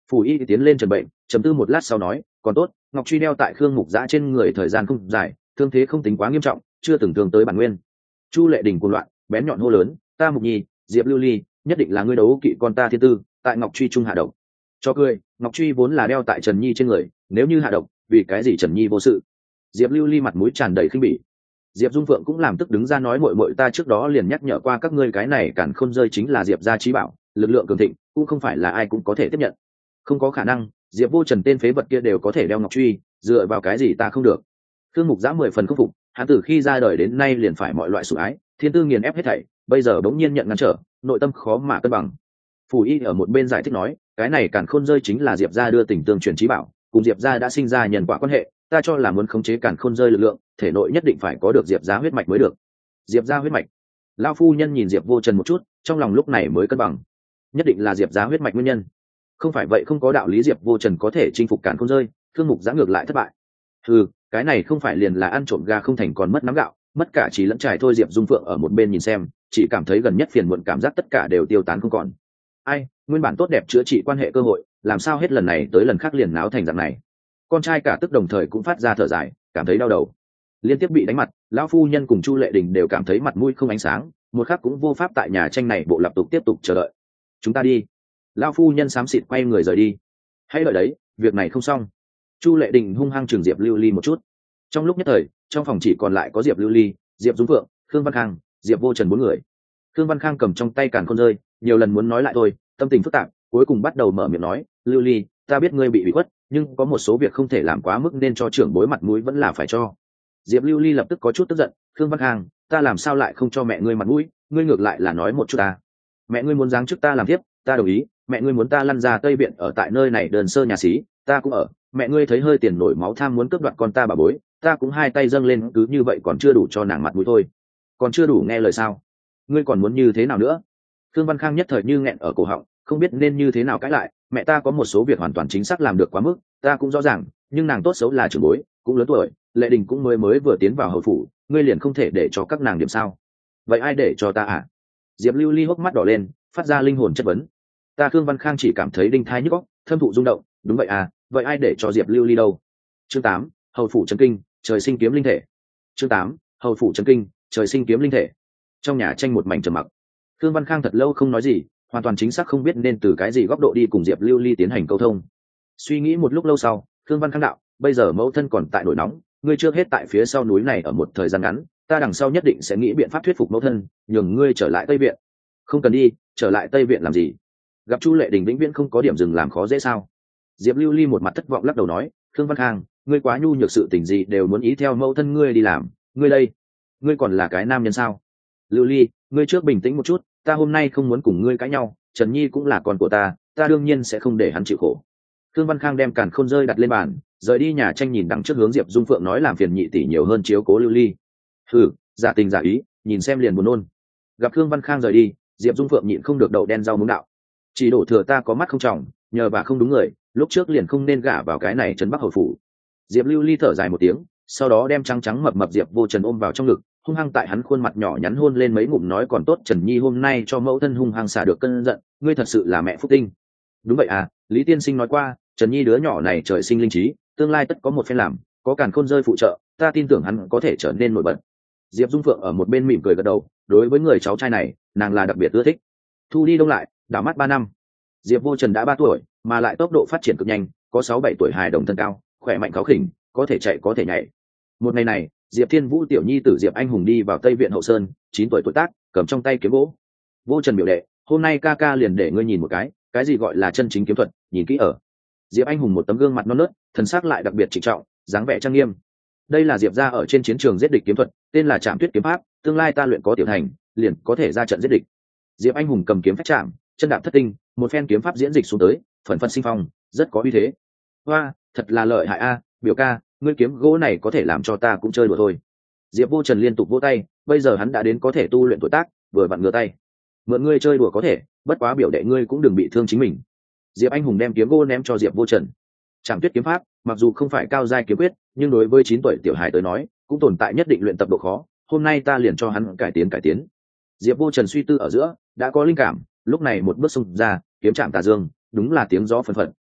Phù y tiến lên trần bệnh, trầm tư một lát sau nói, còn tốt, ngọc truy đeo tại khương mục giã trên người thời gian không dài, thương thế không tính quá nghiêm trọng, chưa từng thương tới bản nguyên. Chu Lệ Đình cuồng loạn, bén nhọn hô lớn, ta Mục Nhi, Diệp Lưu Ly, nhất định là ngươi đấu kỵ con ta thiên tư, tại ngọc truy trung hạ độc. Cho cười, ngọc truy vốn là đeo tại Trần Nhi trên người, nếu như hạ độc, vì cái gì Trần Nhi vô sự? Diệp Lưu Ly mặt mũi tràn đầy khinh bỉ. Diệp Dung Phượng cũng làm tức đứng ra nói, muội muội ta trước đó liền nhắc nhở qua các ngươi, cái này càn khôn rơi chính là Diệp gia trí bảo, lực lượng cường thịnh, cũng không phải là ai cũng có thể tiếp nhận. Không có khả năng, Diệp Vô Trần tên phế vật kia đều có thể đeo ngọc truy, dựa vào cái gì ta không được? Khương Mục Giã mười phần khâm phục, hắn từ khi ra đời đến nay liền phải mọi loại sủng ái, thiên tư nghiền ép hết thảy, bây giờ bỗng nhiên nhận ngăn trở, nội tâm khó mà cân bằng. Phù Y ở một bên giải thích nói, cái này càn khôn rơi chính là Diệp gia đưa tình tương truyền trí bảo, cùng Diệp gia đã sinh ra nhân quả quan hệ, ta cho là muốn khống chế càn khôn rơi lực lượng, thể nội nhất định phải có được Diệp gia huyết mạch mới được. Diệp gia huyết mạch? Lão phu nhân nhìn Diệp Vô Trần một chút, trong lòng lúc này mới cân bằng. Nhất định là Diệp gia huyết mạch nguyên nhân. Không phải vậy không có đạo lý Diệp Vô Trần có thể chinh phục càn khôn rơi, Khương Mục Giã ngược lại thất bại. Ừ, cái này không phải liền là ăn trộm gà không thành còn mất nắm gạo, mất cả trí lẫn trải thôi. Diệp Dung Phượng ở một bên nhìn xem, chỉ cảm thấy gần nhất phiền muộn cảm giác tất cả đều tiêu tán không còn. Ai, nguyên bản tốt đẹp chữa trị quan hệ cơ hội, làm sao hết lần này tới lần khác liền náo thành dạng này? Con trai cả tức đồng thời cũng phát ra thở dài, cảm thấy đau đầu. Liên tiếp bị đánh mặt, lão phu nhân cùng Chu Lệ Đình đều cảm thấy mặt mũi không ánh sáng, một khắc cũng vô pháp tại nhà tranh này bộ lập tục tiếp tục chờ đợi. Chúng ta đi. Lão phu nhân xám xịt quay người rời đi. Hãy đợi đấy, việc này không xong. Chu Lệ Đình hung hăng chừng Diệp Lưu Ly một chút. Trong lúc nhất thời, trong phòng chỉ còn lại có Diệp Lưu Ly, Diệp Dung Phượng, Khương Văn Khang, Diệp Vô Trần bốn người. Khương Văn Khang cầm trong tay càn khôn rơi, nhiều lần muốn nói lại thôi, tâm tình phức tạp, cuối cùng bắt đầu mở miệng nói, Lưu Ly, ta biết ngươi bị bị khuất, nhưng có một số việc không thể làm quá mức, nên cho trưởng bối mặt mũi vẫn là phải cho. Diệp Lưu Ly lập tức có chút tức giận, Khương Văn Khang, ta làm sao lại không cho mẹ ngươi mặt mũi, ngươi ngược lại là nói một chút ta. Mẹ ngươi muốn giáng chức ta làm tiếp, ta đồng ý, mẹ ngươi muốn ta lăn ra Tây Viện ở tại nơi này đơn sơ nhà xí, ta cũng ở, mẹ ngươi thấy hơi tiền nổi máu tham muốn cướp đoạt con ta bà bối, ta cũng hai tay dâng lên, cứ như vậy còn chưa đủ cho nàng mặt mũi thôi. Còn chưa đủ nghe lời sao? Ngươi còn muốn như thế nào nữa? Khương Văn Khang nhất thời như nghẹn ở cổ họng, không biết nên như thế nào cãi lại. Mẹ ta có một số việc hoàn toàn chính xác làm được quá mức, ta cũng rõ ràng, nhưng nàng tốt xấu là trưởng bối, cũng lớn tuổi, Lệ Đình cũng mới mới vừa tiến vào hầu phủ, ngươi liền không thể để cho các nàng điểm sao? Vậy ai để cho ta à? Diệp Lưu Ly hốc mắt đỏ lên, phát ra linh hồn chất vấn. Ta Khương Văn Khang chỉ cảm thấy đinh thai nhức óc, thâm thụ rung động. Đúng vậy à, vậy ai để cho Diệp Lưu Ly đâu? Chương tám, hầu phủ chấn kinh, trời sinh kiếm linh thể. Chương tám, hầu phủ chấn kinh, trời sinh kiếm linh thể. Trong nhà tranh một mảnh trầm mặc. Khương Văn Khang thật lâu không nói gì, hoàn toàn chính xác không biết nên từ cái gì góc độ đi cùng Diệp Lưu Ly tiến hành câu thông. Suy nghĩ một lúc lâu sau, Khương Văn Khang đạo, bây giờ mẫu thân còn tại nổi nóng, ngươi trước hết tại phía sau núi này ở một thời gian ngắn, ta đằng sau nhất định sẽ nghĩ biện pháp thuyết phục mẫu thân, nhường ngươi trở lại Tây Viện. Không cần đi, trở lại Tây Viện làm gì? Gặp Chu Lệ Đình vĩnh viễn không có điểm dừng làm khó dễ sao? Diệp Lưu Ly một mặt thất vọng lắc đầu nói, Khương Văn Khang, ngươi quá nhu nhược, sự tình gì đều muốn ý theo mẫu thân ngươi đi làm, ngươi đây, ngươi còn là cái nam nhân sao? Lưu Ly, ngươi trước bình tĩnh một chút, ta hôm nay không muốn cùng ngươi cãi nhau, Trần Nhi cũng là con của ta, ta đương nhiên sẽ không để hắn chịu khổ. Khương Văn Khang đem càn khôn rơi đặt lên bàn, rời đi nhà tranh, nhìn đằng trước hướng Diệp Dung Phượng nói, làm phiền nhị tỷ nhiều hơn chiếu cố Lưu Ly. Hừ, giả tình giả ý, nhìn xem liền buồn nôn. Gặp Khương Văn Khang rời đi, Diệp Dung Phượng nhịn không được đậu đen rau muống đạo, chỉ đổ thừa ta có mắt không trọng, nhờ bà không đúng người, lúc trước liền không nên gả vào cái này trấn Bắc hầu phủ. Diệp Lưu Ly thở dài một tiếng, sau đó đem trắng trắng mập mập Diệp Vô Trần ôm vào trong ngực, hung hăng tại hắn khuôn mặt nhỏ nhắn hôn lên mấy ngụm, nói, còn tốt Trần Nhi hôm nay cho mẫu thân hung hăng xả được cơn giận, ngươi thật sự là mẹ phúc tinh. Đúng vậy à, Lý tiên sinh nói qua, Trần Nhi đứa nhỏ này trời sinh linh trí, tương lai tất có một phen làm, có càn khôn rơi phụ trợ, ta tin tưởng hắn có thể trở nên nổi bật. Diệp Dung Phượng ở một bên mỉm cười gật đầu, đối với người cháu trai này, nàng là đặc biệt ưa thích. Thu đi đông lại, đảo mắt ba năm, Diệp Vô Trần đã ba tuổi, mà lại tốc độ phát triển cực nhanh, có sáu bảy tuổi hài đồng thân cao, khỏe mạnh kháu khỉnh, có thể chạy có thể nhảy. Một ngày này, Diệp Thiên Vũ tiểu nhi tử Diệp Anh Hùng đi vào Tây Viện hậu sơn, chín tuổi tuổi tác, cầm trong tay kiếm gỗ. Vô Trần biểu đệ, hôm nay ca ca liền để ngươi nhìn một cái, cái gì gọi là chân chính kiếm thuật, nhìn kỹ ở. Diệp Anh Hùng một tấm gương mặt non nớt, thần sắc lại đặc biệt trịnh trọng, dáng vẻ trang nghiêm. Đây là Diệp gia ở trên chiến trường giết địch kiếm thuật, tên là Trảm Tuyết kiếm pháp, tương lai ta luyện có tiểu thành, liền có thể ra trận giết địch. Diệp Anh Hùng cầm kiếm phách chạm, chân đạp thất tinh, một phen kiếm pháp diễn dịch xuống tới, phần phật sinh phong, rất có uy thế. Hoa, thật là lợi hại a, biểu ca, ngươi kiếm gỗ này có thể làm cho ta cũng chơi đùa thôi. Diệp Vô Trần liên tục vỗ tay, bây giờ hắn đã đến có thể tu luyện tuổi tác, vừa vặn ngửa tay. Mượn ngươi chơi đùa có thể, bất quá biểu đệ ngươi cũng đừng bị thương chính mình. Diệp Anh Hùng đem kiếm gỗ ném cho Diệp Vô Trần. Trảm Tuyết kiếm pháp, mặc dù không phải cao giai kiếm quyết, nhưng đối với chín tuổi tiểu hài tới nói, cũng tồn tại nhất định luyện tập độ khó, hôm nay ta liền cho hắn cải tiến cải tiến. Diệp Vô Trần suy tư ở giữa, đã có linh cảm, lúc này một bước xông ra, kiếm chạm tà dương, đúng là tiếng gió phần phật,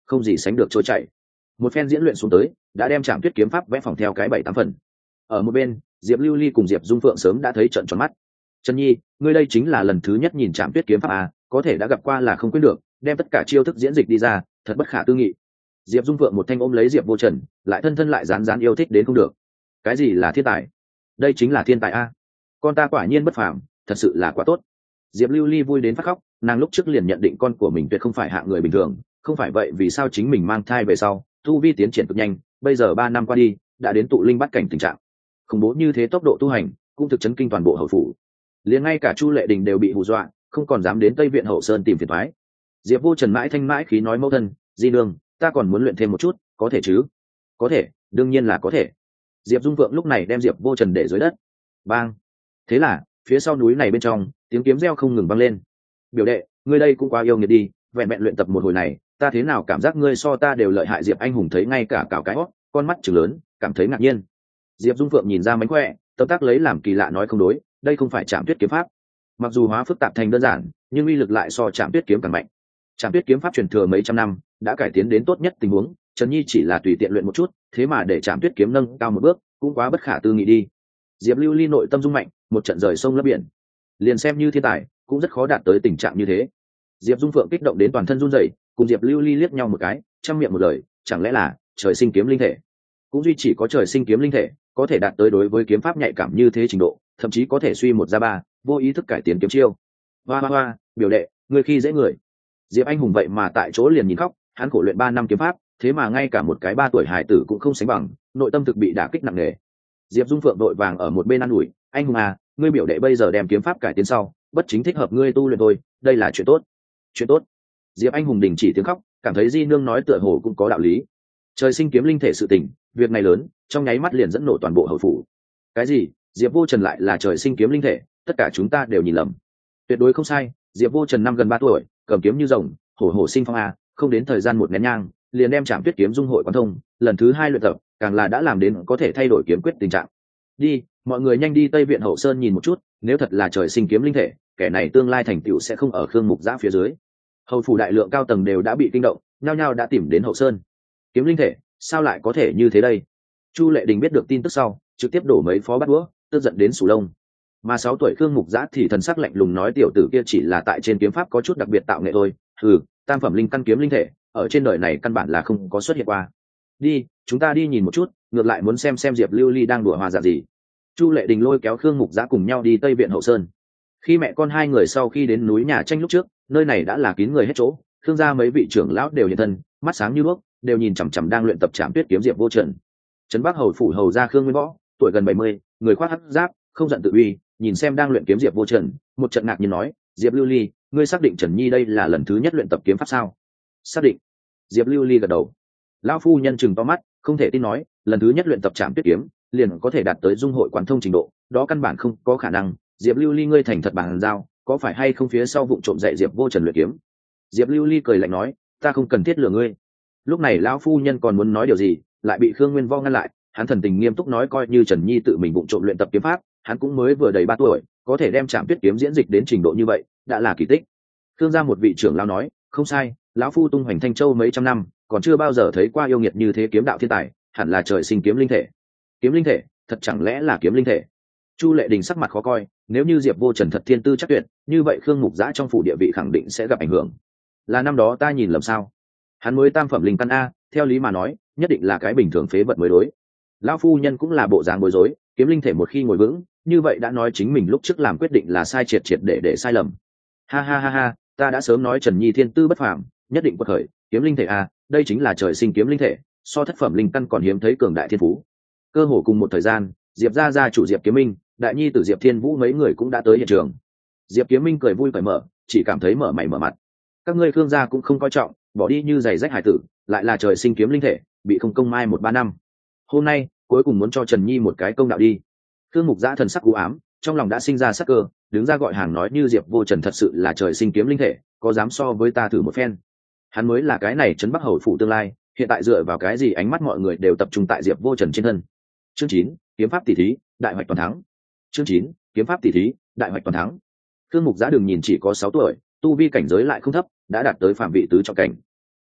không gì sánh được trôi chảy. Một phen diễn luyện xuống tới đã đem Trảm Tuyết kiếm pháp vẽ phòng theo cái bảy tám phần. Ở một bên, Diệp Lưu Ly cùng Diệp Dung Phượng sớm đã thấy trận tròn mắt. Trần Nhi, ngươi đây chính là lần thứ nhất nhìn Trảm Tuyết kiếm pháp à, có thể đã gặp qua là không quên được, đem tất cả chiêu thức diễn dịch đi ra, thật bất khả tư nghị. Diệp Dung Phượng một thanh ôm lấy Diệp Vô Trần, lại thân thân lại rán rán yêu thích đến không được. Cái gì là thiên tài? Đây chính là thiên tài a. Con ta quả nhiên bất phàm, thật sự là quá tốt. Diệp Lưu Ly vui đến phát khóc, nàng lúc trước liền nhận định con của mình tuyệt không phải hạng người bình thường, không phải vậy vì sao chính mình mang thai về sau, tu vi tiến triển cực nhanh, bây giờ ba năm qua đi, đã đến tụ linh bắt cảnh tình trạng. Khủng bố như thế tốc độ tu hành, cũng thực chấn kinh toàn bộ hậu phủ. Liền ngay cả Chu Lệ Đình đều bị hù dọa, không còn dám đến Tây Viện Hậu Sơn tìm phiền toái. Diệp Vô Trần mãi thanh mãi khí nói mẫu thân, di nương, ta còn muốn luyện thêm một chút, có thể chứ? Có thể, đương nhiên là có thể. Diệp Dung Vượng lúc này đem Diệp Vô Trần để dưới đất. Bang. Thế là, phía sau núi này bên trong, tiếng kiếm reo không ngừng vang lên. Biểu đệ, ngươi đây cũng quá yêu nghiệt đi, vẹn vẹn luyện tập một hồi này, ta thế nào cảm giác ngươi so ta đều lợi hại. Diệp Anh Hùng thấy ngay cả cào cái hót, con mắt trừng lớn, cảm thấy ngạc nhiên. Diệp Dung Phượng nhìn ra mánh khỏe, tâm tác lấy làm kỳ lạ nói không đối, đây không phải Trảm Tuyết kiếm pháp. Mặc dù hóa phức tạp thành đơn giản, nhưng uy lực lại so Trảm Tuyết kiếm càng mạnh. Trảm Tuyết kiếm pháp truyền thừa mấy trăm năm, đã cải tiến đến tốt nhất tình huống, Trần Nhi chỉ là tùy tiện luyện một chút, thế mà để Trảm Tuyết kiếm nâng cao một bước, cũng quá bất khả tư nghị đi. Diệp Lưu Ly nội tâm rung mạnh, một trận rời sông lấp biển. Liền xem như thiên tài, cũng rất khó đạt tới tình trạng như thế. Diệp Dung Phượng kích động đến toàn thân run rẩy, cùng Diệp Lưu Ly liếc nhau một cái, trăm miệng một lời, chẳng lẽ là trời sinh kiếm linh thể? Cũng duy chỉ có trời sinh kiếm linh thể, có thể đạt tới đối với kiếm pháp nhạy cảm như thế trình độ, thậm chí có thể suy một ra ba, vô ý thức cải tiến kiếm chiêu. Hoa hoa hoa, biểu đệ, ngươi khi dễ người. Diệp Anh Hùng vậy mà tại chỗ liền nhìn khóc, hắn khổ luyện ba năm kiếm pháp, thế mà ngay cả một cái ba tuổi hài tử cũng không sánh bằng, nội tâm thực bị đả kích nặng nề. Diệp Dung Phượng đội vàng ở một bên an ủi, anh Hùng à, ngươi biểu đệ bây giờ đem kiếm pháp cải tiến sau, bất chính thích hợp ngươi tu luyện thôi, đây là chuyện tốt. Chuyện tốt. Diệp Anh Hùng đình chỉ tiếng khóc, cảm thấy Di nương nói tựa hồ cũng có đạo lý. Trời sinh kiếm linh thể sự tình, việc này lớn, trong nháy mắt liền dẫn nổ toàn bộ hậu phủ. Cái gì? Diệp Vô Trần lại là trời sinh kiếm linh thể? Tất cả chúng ta đều nhìn lầm. Tuyệt đối không sai, Diệp Vô Trần năm gần ba tuổi, cầm kiếm như rồng, hổ hổ sinh phong a, không đến thời gian một nén nhang, liền đem Trảm Tuyết kiếm dung hội quán thông, lần thứ hai luyện tập, càng là đã làm đến có thể thay đổi kiếm quyết tình trạng. Đi, mọi người nhanh đi Tây Viện Hậu Sơn nhìn một chút, nếu thật là trời sinh kiếm linh thể, kẻ này tương lai thành tựu sẽ không ở Khương Mục Giã phía dưới. Hầu phủ đại lượng cao tầng đều đã bị kinh động, nhao nhao đã tìm đến Hậu Sơn. Kiếm linh thể, sao lại có thể như thế đây? Chu Lệ Đình biết được tin tức sau, trực tiếp đổ mấy phó bắt đũa, tức giận đến sù lông. Mà sáu tuổi Khương Mục Giã thì thần sắc lạnh lùng nói tiểu tử kia chỉ là tại trên kiếm pháp có chút đặc biệt tạo nghệ thôi. Ừ, tam phẩm linh căn kiếm linh thể, ở trên đời này căn bản là không có xuất hiện qua. Đi, chúng ta đi nhìn một chút, ngược lại muốn xem xem Diệp Lưu Ly đang đùa hoa dạng gì. Chu Lệ Đình lôi kéo Khương Mục Giã cùng nhau đi Tây Viện Hậu Sơn. Khi mẹ con hai người sau khi đến núi nhà tranh lúc trước, nơi này đã là kín người hết chỗ, Khương gia mấy vị trưởng lão đều hiện thân, mắt sáng như đuốc, đều nhìn chằm chằm đang luyện tập Trảm Tuyết kiếm Diệp Vô Trần. Trấn Bắc hầu phủ hầu gia Khương Nguyên Võ, tuổi gần bảy mươi, người khoác hắc giáp, không giận tự uy, nhìn xem đang luyện kiếm Diệp Vô Trần, một trận ngạc nhiên nói, Diệp Lưu Ly, ngươi xác định Trần Nhi đây là lần thứ nhất luyện tập kiếm pháp sao? Xác định. Diệp Lưu Ly gật đầu. Lão phu nhân chừng to mắt, không thể tin nói, lần thứ nhất luyện tập Trảm Tuyết kiếm, liền có thể đạt tới dung hội quán thông trình độ, đó căn bản không có khả năng. Diệp Lưu Ly ngươi thành thật bằng giao, có phải hay không phía sau vụng trộm dạy Diệp Vô Trần luyện kiếm? Diệp Lưu Ly cười lạnh nói, ta không cần thiết lừa ngươi. Lúc này lão phu nhân còn muốn nói điều gì, lại bị Khương Nguyên Võ ngăn lại, hắn thần tình nghiêm túc nói coi như Trần Nhi tự mình vụng trộm luyện tập kiếm pháp, hắn cũng mới vừa đầy ba tuổi, có thể đem Trảm Tuyết kiếm diễn dịch đến trình độ như vậy, đã là kỳ tích. Khương gia một vị trưởng lão nói, không sai, lão phu tung hoành Thanh Châu mấy trăm năm, còn chưa bao giờ thấy qua yêu nghiệt như thế kiếm đạo thiên tài, hẳn là trời sinh kiếm linh thể. Kiếm linh thể, thật chẳng lẽ là kiếm linh thể? Chu Lệ Đình sắc mặt khó coi, nếu như Diệp Vô Trần thật thiên tư chắc tuyệt, như vậy Khương Mục Giã trong phủ địa vị khẳng định sẽ gặp ảnh hưởng. Là năm đó ta nhìn lầm sao? Hắn mới tam phẩm linh căn a, theo lý mà nói, nhất định là cái bình thường phế vật mới đối. Lão phu nhân cũng là bộ dáng bối rối, kiếm linh thể một khi ngồi vững, như vậy đã nói chính mình lúc trước làm quyết định là sai triệt triệt để để sai lầm. Ha ha ha ha, ta đã sớm nói Trần Nhi thiên tư bất phàm, nhất định quật khởi, kiếm linh thể a, đây chính là trời sinh kiếm linh thể, so thất phẩm linh căn còn hiếm thấy cường đại thiên phú. Cơ hồ cùng một thời gian, Diệp gia gia chủ Diệp Kiếm Minh, đại nhi tử Diệp Thiên Vũ mấy người cũng đã tới hiện trường. Diệp Kiếm Minh cười vui cởi mở, chỉ cảm thấy mở mày mở mặt. Các ngươi Khương gia cũng không coi trọng, bỏ đi như giày rách hải tử, lại là trời sinh kiếm linh thể, bị không công mai một ba năm. Hôm nay, cuối cùng muốn cho Trần Nhi một cái công đạo đi. Khương Mục Giã thần sắc u ám, trong lòng đã sinh ra sắc cơ, đứng ra gọi hàng nói như Diệp Vô Trần thật sự là trời sinh kiếm linh thể, có dám so với ta thử một phen. Hắn mới là cái này trấn Bắc hầu phủ tương lai, hiện tại dựa vào cái gì ánh mắt mọi người đều tập trung tại Diệp Vô Trần trên thân. Chương chín, kiếm pháp tỷ thí, đại hoạch toàn thắng. Chương chín, kiếm pháp tỷ thí, đại hoạch toàn thắng. Khương Mục Giã đừng nhìn chỉ có sáu tuổi, tu vi cảnh giới lại không thấp, đã đạt tới phạm vị tứ trọng cảnh.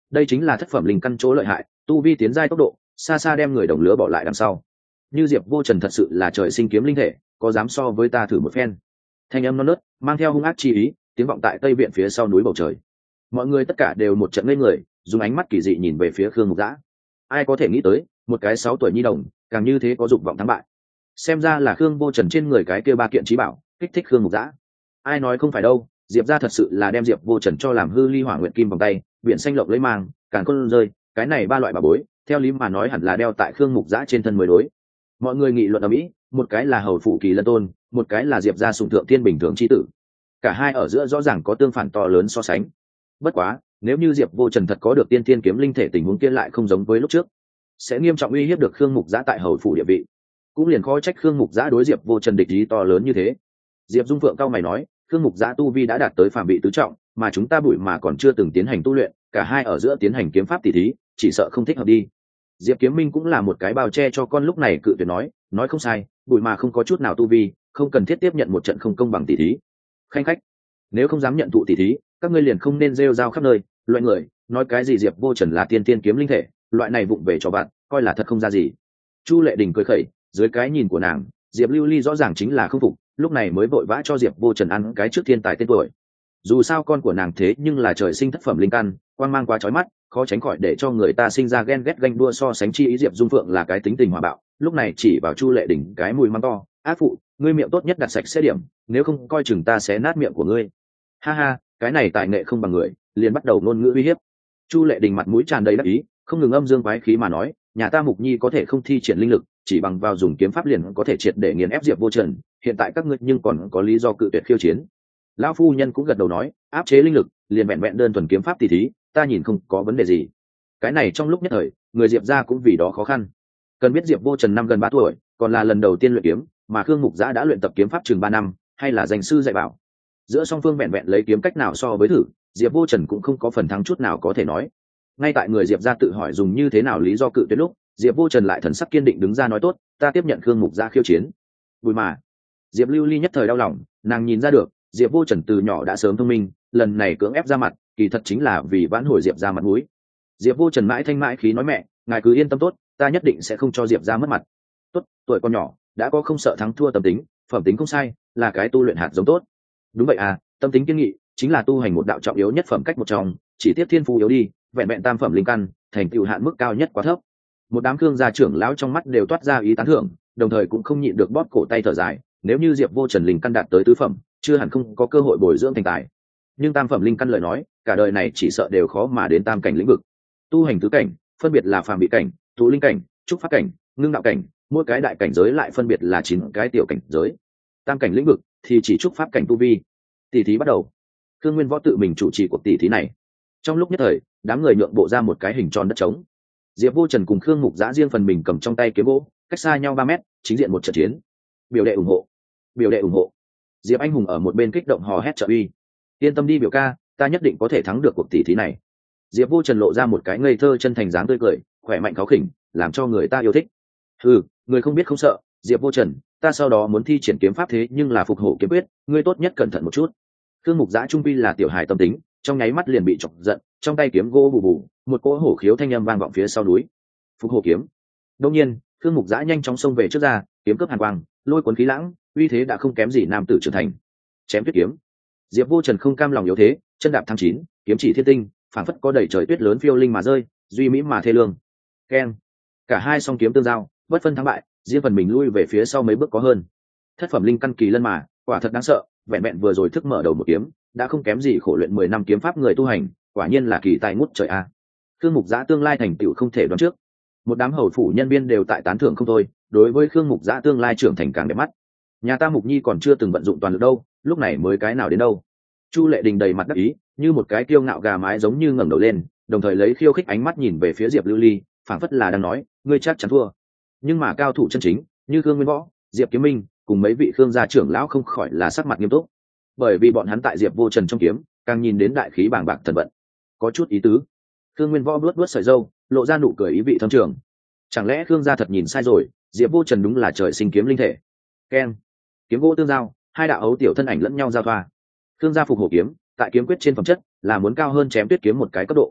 đây chính là thất phẩm linh căn chỗ lợi hại, tu vi tiến giai tốc độ xa xa đem người đồng lứa bỏ lại đằng sau. Như Diệp Vô Trần thật sự là trời sinh kiếm linh thể, có dám so với ta thử một phen? Thanh âm non nớt mang theo hung ác chi ý, tiếng vọng tại tây viện phía sau núi bầu trời. Mọi người tất cả đều một trận ngây người, dùng ánh mắt kỳ dị nhìn về phía Khương Mục Dã. Ai có thể nghĩ tới, một cái sáu tuổi nhi đồng càng như thế có dục vọng thắng bại. Xem ra là Khương Vô Trần trên người cái kia ba kiện trí bảo kích thích Khương Mục Dã. Ai nói không phải đâu, Diệp gia thật sự là đem Diệp Vô Trần cho làm hư ly hỏa nguyện kim vòng tay, biển xanh lộng lấy mang, càng con rơi, cái này ba loại bà bối, theo lý mà nói hẳn là đeo tại Khương Mục Dã trên thân mới đối. Mọi người nghị luận ở mỹ, một cái là hầu phụ kỳ lân tôn, một cái là Diệp gia sùng thượng thiên bình thường chi tử. Cả hai ở giữa rõ ràng có tương phản to lớn so sánh. Bất quá, nếu như Diệp Vô Trần thật có được tiên thiên kiếm linh thể, tình huống kia lại không giống với lúc trước, sẽ nghiêm trọng uy hiếp được Khương Mục Dã tại hầu phủ địa vị. Cũng liền khó trách Khương Mục Dã đối Diệp Vô Trần địch ý to lớn như thế. Diệp Dung Phượng cao mày nói, Khương Mục Dã tu vi đã đạt tới phàm vị tứ trọng, mà chúng ta bụi mà còn chưa từng tiến hành tu luyện, cả hai ở giữa tiến hành kiếm pháp tỷ thí, chỉ sợ không thích hợp đi. Diệp Kiếm Minh cũng là một cái bao che cho con, lúc này cự tuyệt nói, nói không sai, bụi mà không có chút nào tu vi, không cần thiết tiếp nhận một trận không công bằng tỷ thí. Khanh khách, nếu không dám nhận thụ tỷ thí, các ngươi liền không nên rêu rao khắp nơi, loại người nói cái gì Diệp Vô Trần là tiên tiên kiếm linh thể, loại này vụng về cho bạn, coi là thật không ra gì. Chu Lệ Đình cười khẩy, dưới cái nhìn của nàng, Diệp Lưu Ly rõ ràng chính là không phục, lúc này mới vội vã cho Diệp Vô Trần ăn cái trước thiên tài tên tuổi. Dù sao con của nàng thế nhưng là trời sinh thất phẩm linh căn, quang mang quá chói mắt, khó tránh khỏi để cho người ta sinh ra ghen ghét ganh đua so sánh chi ý. Diệp Dung Phượng là cái tính tình hòa bạo, lúc này chỉ vào Chu Lệ Đình cái mùi măng to, ác phụ, ngươi miệng tốt nhất đặt sạch sẽ điểm, nếu không coi chừng ta sẽ nát miệng của ngươi. Ha ha, cái này tài nghệ không bằng người, liền bắt đầu ngôn ngữ uy hiếp. Chu Lệ Đình mặt mũi tràn đầy đắc ý, không ngừng âm dương quái khí mà nói, nhà ta Mục Nhi có thể không thi triển linh lực, chỉ bằng vào dùng kiếm pháp liền có thể triệt để nghiền ép Diệp Vô Trần, hiện tại các ngươi nhưng còn có lý do cự tuyệt khiêu chiến. Lão phu nhân cũng gật đầu nói, áp chế linh lực, liền vẹn vẹn đơn thuần kiếm pháp tỷ thí, ta nhìn không có vấn đề gì. Cái này trong lúc nhất thời, người Diệp gia cũng vì đó khó khăn. Cần biết Diệp Vô Trần năm gần ba tuổi, còn là lần đầu tiên luyện kiếm, mà Khương Mục Dã đã luyện tập kiếm pháp chừng ba năm, hay là danh sư dạy bảo. Giữa song phương vẹn vẹn lấy kiếm cách nào so với thử, Diệp Vô Trần cũng không có phần thắng chút nào có thể nói. Ngay tại người Diệp gia tự hỏi dùng như thế nào lý do cự tuyệt lúc, Diệp Vô Trần lại thần sắc kiên định đứng ra nói, tốt, ta tiếp nhận Khương Mục Dã khiêu chiến. Bùi mà, Diệp Lưu Ly nhất thời đau lòng, nàng nhìn ra được, Diệp Vô Trần từ nhỏ đã sớm thông minh, lần này cưỡng ép ra mặt, kỳ thật chính là vì vãn hồi Diệp gia mặt mũi. Diệp Vô Trần mãi thanh mãi khí nói, mẹ, ngài cứ yên tâm tốt, ta nhất định sẽ không cho Diệp gia mất mặt. Tốt, tuổi con nhỏ, đã có không sợ thắng thua tâm tính, phẩm tính không sai, là cái tu luyện hạt giống tốt. Đúng vậy à, tâm tính kiên nghị chính là tu hành một đạo trọng yếu nhất phẩm cách một trong, chỉ tiếp thiên phú yếu đi, vẹn vẹn tam phẩm linh căn, thành tựu hạn mức cao nhất quá thấp. Một đám Khương gia trưởng lão trong mắt đều toát ra ý tán thưởng, đồng thời cũng không nhịn được bóp cổ tay thở dài, nếu như Diệp Vô Trần linh căn đạt tới tứ phẩm, chưa hẳn không có cơ hội bồi dưỡng thành tài. Nhưng tam phẩm linh căn lời nói, cả đời này chỉ sợ đều khó mà đến tam cảnh lĩnh vực. Tu hành tứ cảnh, phân biệt là phàm bị cảnh, tụ linh cảnh, trúc pháp cảnh, ngưng đạo cảnh, mỗi cái đại cảnh giới lại phân biệt là chín cái tiểu cảnh giới. Tam cảnh lĩnh vực thì chỉ trúc pháp cảnh tu vi. Tỷ thí bắt đầu. Khương Nguyên Võ tự mình chủ trì cuộc tỷ thí này. Trong lúc nhất thời, đám người nhượng bộ ra một cái hình tròn đất trống. Diệp Vô Trần cùng Khương Mục Dã riêng phần mình cầm trong tay kiếm gỗ, cách xa nhau ba mét, chính diện một trận chiến. Biểu đệ ủng hộ, biểu đệ ủng hộ. Diệp Anh Hùng ở một bên kích động hò hét trợ uy. Yên tâm đi biểu ca, ta nhất định có thể thắng được cuộc tỷ thí này. Diệp Vô Trần lộ ra một cái ngây thơ chân thành dáng tươi cười, khỏe mạnh kháu khỉnh, làm cho người ta yêu thích. Ừ, người không biết không sợ, Diệp Vô Trần, ta sau đó muốn thi triển kiếm pháp thế nhưng là phục hổ kiếm quyết, ngươi tốt nhất cẩn thận một chút. Khương Mục Dã trung quy là tiểu hài tâm tính, trong nháy mắt liền bị chọc giận, trong tay kiếm gỗ bù bù, một cỗ hổ khiếu thanh âm vang vọng phía sau núi. Phục hổ kiếm. Đương nhiên, Khương Mục Dã nhanh chóng xông về trước ra, kiếm cướp hàn quang, lôi cuốn khí lãng, uy thế đã không kém gì nam tử trưởng thành. Chém tuyết kiếm. Diệp Vô Trần không cam lòng yếu thế, chân đạp tháng chín, kiếm chỉ thiên tinh, phảng phất có đầy trời tuyết lớn phiêu linh mà rơi, duy mỹ mà thê lương. Keng. Cả hai song kiếm tương giao, bất phân thắng bại, riêng phần mình lui về phía sau mấy bước có hơn. Thất phẩm linh căn kỳ lân mà, quả thật đáng sợ, vẹn vẹn vừa rồi thức mở đầu một kiếm, đã không kém gì khổ luyện mười năm kiếm pháp người tu hành, quả nhiên là kỳ tài ngút trời a. Khương Mục Dã tương lai thành tựu không thể đoán trước. Một đám hầu phủ nhân viên đều tại tán thưởng không thôi, đối với Khương Mục Dã tương lai trưởng thành càng đẹp mắt. Nhà ta Mục Nhi còn chưa từng vận dụng toàn lực đâu, lúc này mới cái nào đến đâu. Chu Lệ Đình đầy mặt đắc ý, như một cái kiêu ngạo gà mái giống như ngẩng đầu lên, đồng thời lấy khiêu khích ánh mắt nhìn về phía Diệp Lưu Ly, phảng phất là đang nói, ngươi chắc chắn thua. Nhưng mà cao thủ chân chính, như Khương Nguyên Võ, Diệp Kiếm Minh, cùng mấy vị Khương gia trưởng lão không khỏi là sắc mặt nghiêm túc, bởi vì bọn hắn tại Diệp Vô Trần trong kiếm, càng nhìn đến đại khí bàng bạc thần vận, có chút ý tứ. Khương Nguyên Võ bước bước sợi râu, lộ ra nụ cười ý vị thâm trường. Chẳng lẽ Khương gia thật nhìn sai rồi, Diệp Vô Trần đúng là trời sinh kiếm linh thể. Keng. Kiếm gỗ tương giao, hai đạo ấu tiểu thân ảnh lẫn nhau giao thoa. Khương gia phục hổ kiếm, tại kiếm quyết trên phẩm chất, là muốn cao hơn chém tuyết kiếm một cái cấp độ.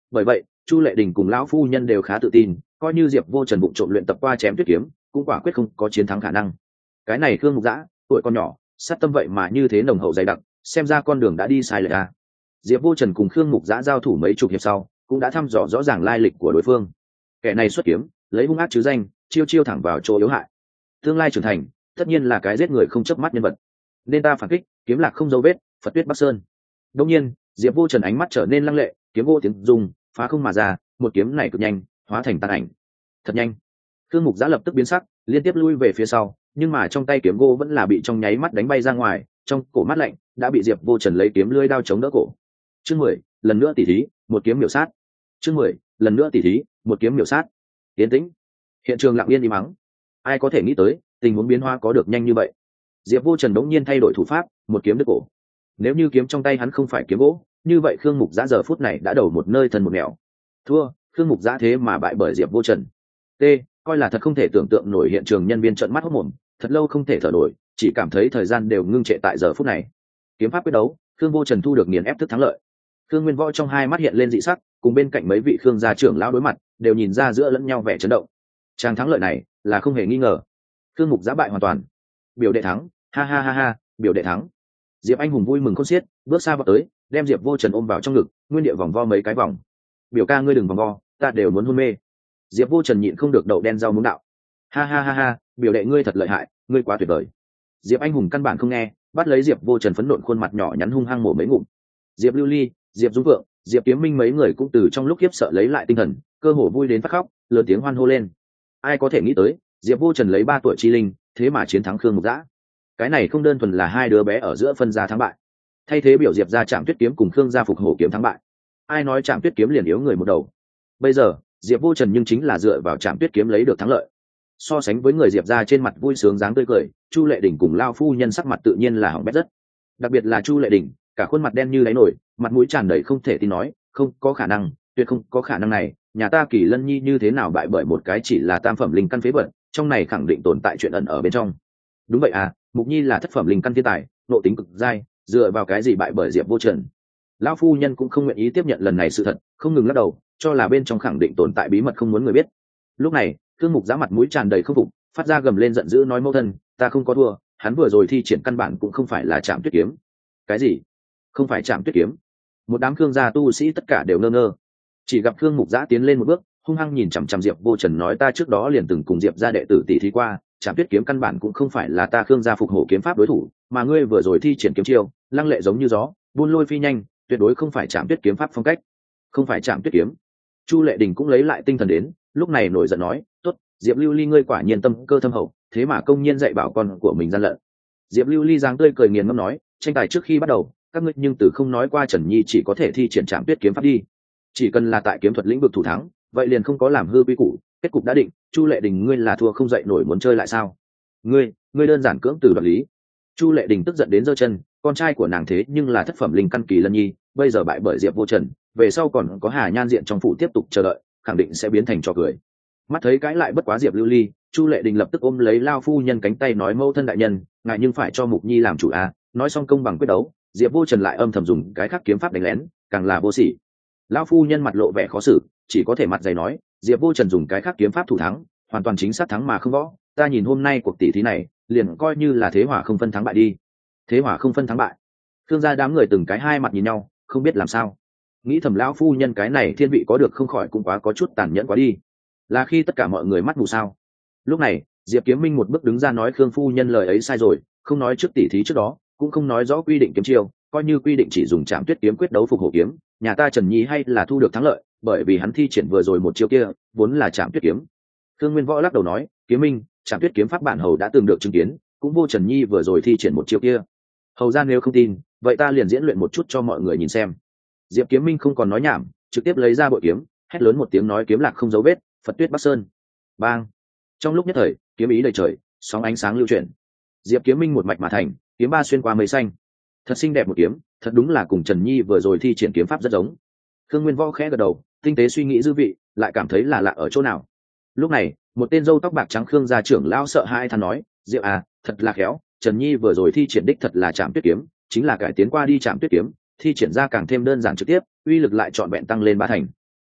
bởi vậy chu lệ đình cùng lão phu nhân đều khá tự tin, coi như diệp vô trần bụng trộm luyện tập qua chém tuyết kiếm cũng quả quyết không có chiến thắng khả năng. Cái này Khương Mục Dã tuổi còn nhỏ, sát tâm vậy mà như thế nồng hậu dày đặc, xem ra con đường đã đi sai lệch à. Diệp vô trần cùng Khương Mục Dã giao thủ mấy chục hiệp sau cũng đã thăm dò rõ ràng lai lịch của đối phương. Kẻ này xuất kiếm lấy hung ác chứ danh, chiêu chiêu thẳng vào chỗ yếu hại, tương lai trưởng thành tất nhiên là cái giết người không chớp mắt nhân vật, nên ta phản kích kiếm lạc không dấu vết, Phật tuyết Bắc Sơn. Đương nhiên Diệp vô trần ánh mắt trở nên lăng lệ, kiếm gỗ tiếng rung phá không mà ra, một kiếm này cực nhanh hóa thành tàn ảnh, thật nhanh. Khương Mục Dã lập tức biến sắc, liên tiếp lui về phía sau, nhưng mà trong tay kiếm gỗ vẫn là bị trong nháy mắt đánh bay ra ngoài, trong cổ mắt lạnh đã bị Diệp vô trần lấy kiếm lưỡi đao chống đỡ cổ. Chương mười, lần nữa tỉ thí, một kiếm miểu sát. Chương mười, lần nữa tỉ thí, một kiếm miểu sát. Yên tĩnh, hiện trường lặng yên im mắng. Ai có thể nghĩ tới tình huống biến hóa có được nhanh như vậy? Diệp vô trần đống nhiên thay đổi thủ pháp, một kiếm đứt cổ. Nếu như kiếm trong tay hắn không phải kiếm gỗ, như vậy Khương Mục Dã giờ phút này đã đầu một nơi thân một nẻo. Thua, Khương Mục Dã thế mà bại bởi Diệp vô trần. T, coi là thật không thể tưởng tượng nổi, hiện trường nhân viên trợn mắt hốt mồm, thật lâu không thể thở nổi, chỉ cảm thấy thời gian đều ngưng trệ tại giờ phút này. Kiếm pháp quyết đấu, Khương vô trần thu được nghiền ép thức thắng lợi. Khương Nguyên Võ trong hai mắt hiện lên dị sắc, cùng bên cạnh mấy vị Khương gia trưởng lão đối mặt, đều nhìn ra giữa lẫn nhau vẻ chấn động. Trang thắng lợi này là không hề nghi ngờ. Khương Mục Dã bại hoàn toàn, biểu đệ thắng, ha ha ha ha, biểu đệ thắng. Diệp Anh Hùng vui mừng khôn xiết, bước xa vào tới, đem Diệp vô trần ôm vào trong ngực, nguyên địa vòng vo mấy cái vòng. Biểu ca ngươi đừng vòng vo, ta đều muốn hôn mê. Diệp vô trần nhịn không được đậu đen rau muống đạo, ha ha ha ha, biểu đệ ngươi thật lợi hại, ngươi quá tuyệt vời. Diệp Anh Hùng căn bản không nghe, bắt lấy Diệp vô trần phấn nộn khuôn mặt nhỏ nhắn hung hăng mổ mấy ngụm. Diệp Lưu Ly, Diệp Dung Vượng, Diệp Kiếm Minh mấy người cũng từ trong lúc khiếp sợ lấy lại tinh thần, cơ hồ vui đến phát khóc, lớn tiếng hoan hô lên. Ai có thể nghĩ tới Diệp vô trần lấy ba tuổi chi linh thế mà chiến thắng Khương Mục Dã. Cái này không đơn thuần là hai đứa bé ở giữa phân gia thắng bại, thay thế biểu Diệp gia Trảm Tuyết kiếm cùng Khương gia Phục Hổ kiếm thắng bại. Ai nói Trảm Tuyết kiếm liền yếu người một đầu? Bây giờ Diệp vô trần nhưng chính là dựa vào Trảm Tuyết kiếm lấy được thắng lợi. So sánh với người Diệp gia trên mặt vui sướng dáng tươi cười, Chu Lệ Đình cùng Lao phu nhân sắc mặt tự nhiên là hỏng bét rất. Đặc biệt là Chu Lệ Đình, cả khuôn mặt đen như đáy nổi, mặt mũi tràn đầy không thể tin nói, không có khả năng, tuyệt không có khả năng này, nhà ta Kỳ Lân Nhi như thế nào bại bởi một cái chỉ là tam phẩm linh căn phế vật, trong này khẳng định tồn tại chuyện ẩn ở bên trong. Đúng vậy à, Mục Nhi là thất phẩm linh căn thiên tài, nội tính cực dai, dựa vào cái gì bại bởi Diệp vô trần? Lão phu nhân cũng không nguyện ý tiếp nhận lần này sự thật, không ngừng lắc đầu, cho là bên trong khẳng định tồn tại bí mật không muốn người biết. Lúc này Thương Mục Dã mặt mũi tràn đầy không phục, phát ra gầm lên giận dữ nói, mẫu thân, ta không có thua, hắn vừa rồi thi triển căn bản cũng không phải là Trảm Tuyết kiếm. Cái gì? Không phải Trảm Tuyết kiếm? Một đám Khương gia tu sĩ tất cả đều ngơ ngơ, chỉ gặp Khương Mục Dã tiến lên một bước, hung hăng nhìn chằm chằm Diệp vô trần nói, ta trước đó liền từng cùng Diệp gia đệ tử tỷ thí qua, Trảm Tuyết kiếm căn bản cũng không phải là ta Khương gia Phục Hổ kiếm pháp đối thủ, mà ngươi vừa rồi thi triển kiếm chiêu lăng lệ giống như gió, buôn lôi phi nhanh, tuyệt đối không phải Trảm Tuyết kiếm pháp phong cách. Không phải Trảm Tuyết kiếm? Chu Lệ Đình cũng lấy lại tinh thần đến, lúc này nổi giận nói, tốt, Diệp Lưu Ly ngươi quả nhiên tâm cơ thâm hậu, thế mà công nhiên dạy bảo con của mình gian lận. Diệp Lưu Ly giáng tươi cười nghiền ngẫm nói, tranh tài trước khi bắt đầu các ngươi nhưng từ không nói qua Trần Nhi chỉ có thể thi triển Trảm Tuyết kiếm pháp đi, chỉ cần là tại kiếm thuật lĩnh vực thủ thắng, vậy liền không có làm hư quy củ, kết cục đã định. Chu Lệ Đình ngươi là thua không dậy nổi muốn chơi lại sao? Ngươi, ngươi đơn giản cưỡng từ đoạt lý. Chu Lệ Đình tức giận đến giơ chân, con trai của nàng thế nhưng là thất phẩm linh căn Kỳ Lân Nhi, bây giờ bại bởi Diệp vô trần, về sau còn có Hà Nhan diện trong phủ tiếp tục chờ đợi, khẳng định sẽ biến thành trò cười. Mắt thấy cãi lại bất quá Diệp Lưu Ly, Chu Lệ Đình lập tức ôm lấy Lao phu nhân cánh tay nói, mẫu thân đại nhân, ngài nhưng phải cho Mục Nhi làm chủ à? Nói xong công bằng quyết đấu, Diệp vô trần lại âm thầm dùng cái khác kiếm pháp đánh lén, càng là vô sỉ. Lão phu nhân mặt lộ vẻ khó xử, chỉ có thể mặt dày nói, Diệp vô trần dùng cái khác kiếm pháp thủ thắng, hoàn toàn chính xác thắng mà không võ, ta nhìn hôm nay cuộc tỷ thí này liền coi như là thế hỏa không phân thắng bại đi. Thế hỏa không phân thắng bại? Thương gia đám người từng cái hai mặt nhìn nhau, không biết làm sao. Nghĩ thầm lão phu nhân cái này thiên vị có được không khỏi cũng quá có chút tàn nhẫn quá đi. Là khi tất cả mọi người mắt mù sao? Lúc này Diệp Kiếm Minh một bước đứng ra nói, Khương phu nhân lời ấy sai rồi, không nói trước tỷ thí trước đó, cũng không nói rõ quy định kiếm chiêu, coi như quy định chỉ dùng Trảm Tuyết kiếm quyết đấu Phục Hổ kiếm, nhà ta Trần Nhi hay là thu được thắng lợi, bởi vì hắn thi triển vừa rồi một chiêu kia vốn là Trảm Tuyết kiếm. Khương Nguyên Võ lắc đầu nói, Kiếm Minh, Trảm Tuyết kiếm pháp bản hầu đã từng được chứng kiến, cũng vô Trần Nhi vừa rồi thi triển một chiêu kia. Hầu ra nếu không tin, vậy ta liền diễn luyện một chút cho mọi người nhìn xem. Diệp Kiếm Minh không còn nói nhảm, trực tiếp lấy ra bội kiếm, hét lớn một tiếng nói, kiếm lạc không dấu vết, Phật tuyết Bắc Sơn. Bang! Trong lúc nhất thời, kiếm ý đầy trời, sóng ánh sáng lưu chuyển. Diệp Kiếm Minh một mạch mà thành, kiếm ba xuyên qua mây xanh. Thật xinh đẹp một kiếm, thật đúng là cùng Trần Nhi vừa rồi thi triển kiếm pháp rất giống. Khương Nguyên Võ khẽ gật đầu, tinh tế suy nghĩ dư vị, lại cảm thấy là lạ ở chỗ nào. Lúc này, một tên râu tóc bạc trắng Khương gia trưởng lão sợ hãi than nói, Diệu à, thật là khéo, Trần Nhi vừa rồi thi triển đích thật là Trảm Tuyết kiếm, chính là cải tiến qua đi Trảm Tuyết kiếm, thi triển ra càng thêm đơn giản trực tiếp, uy lực lại trọn vẹn tăng lên ba thành.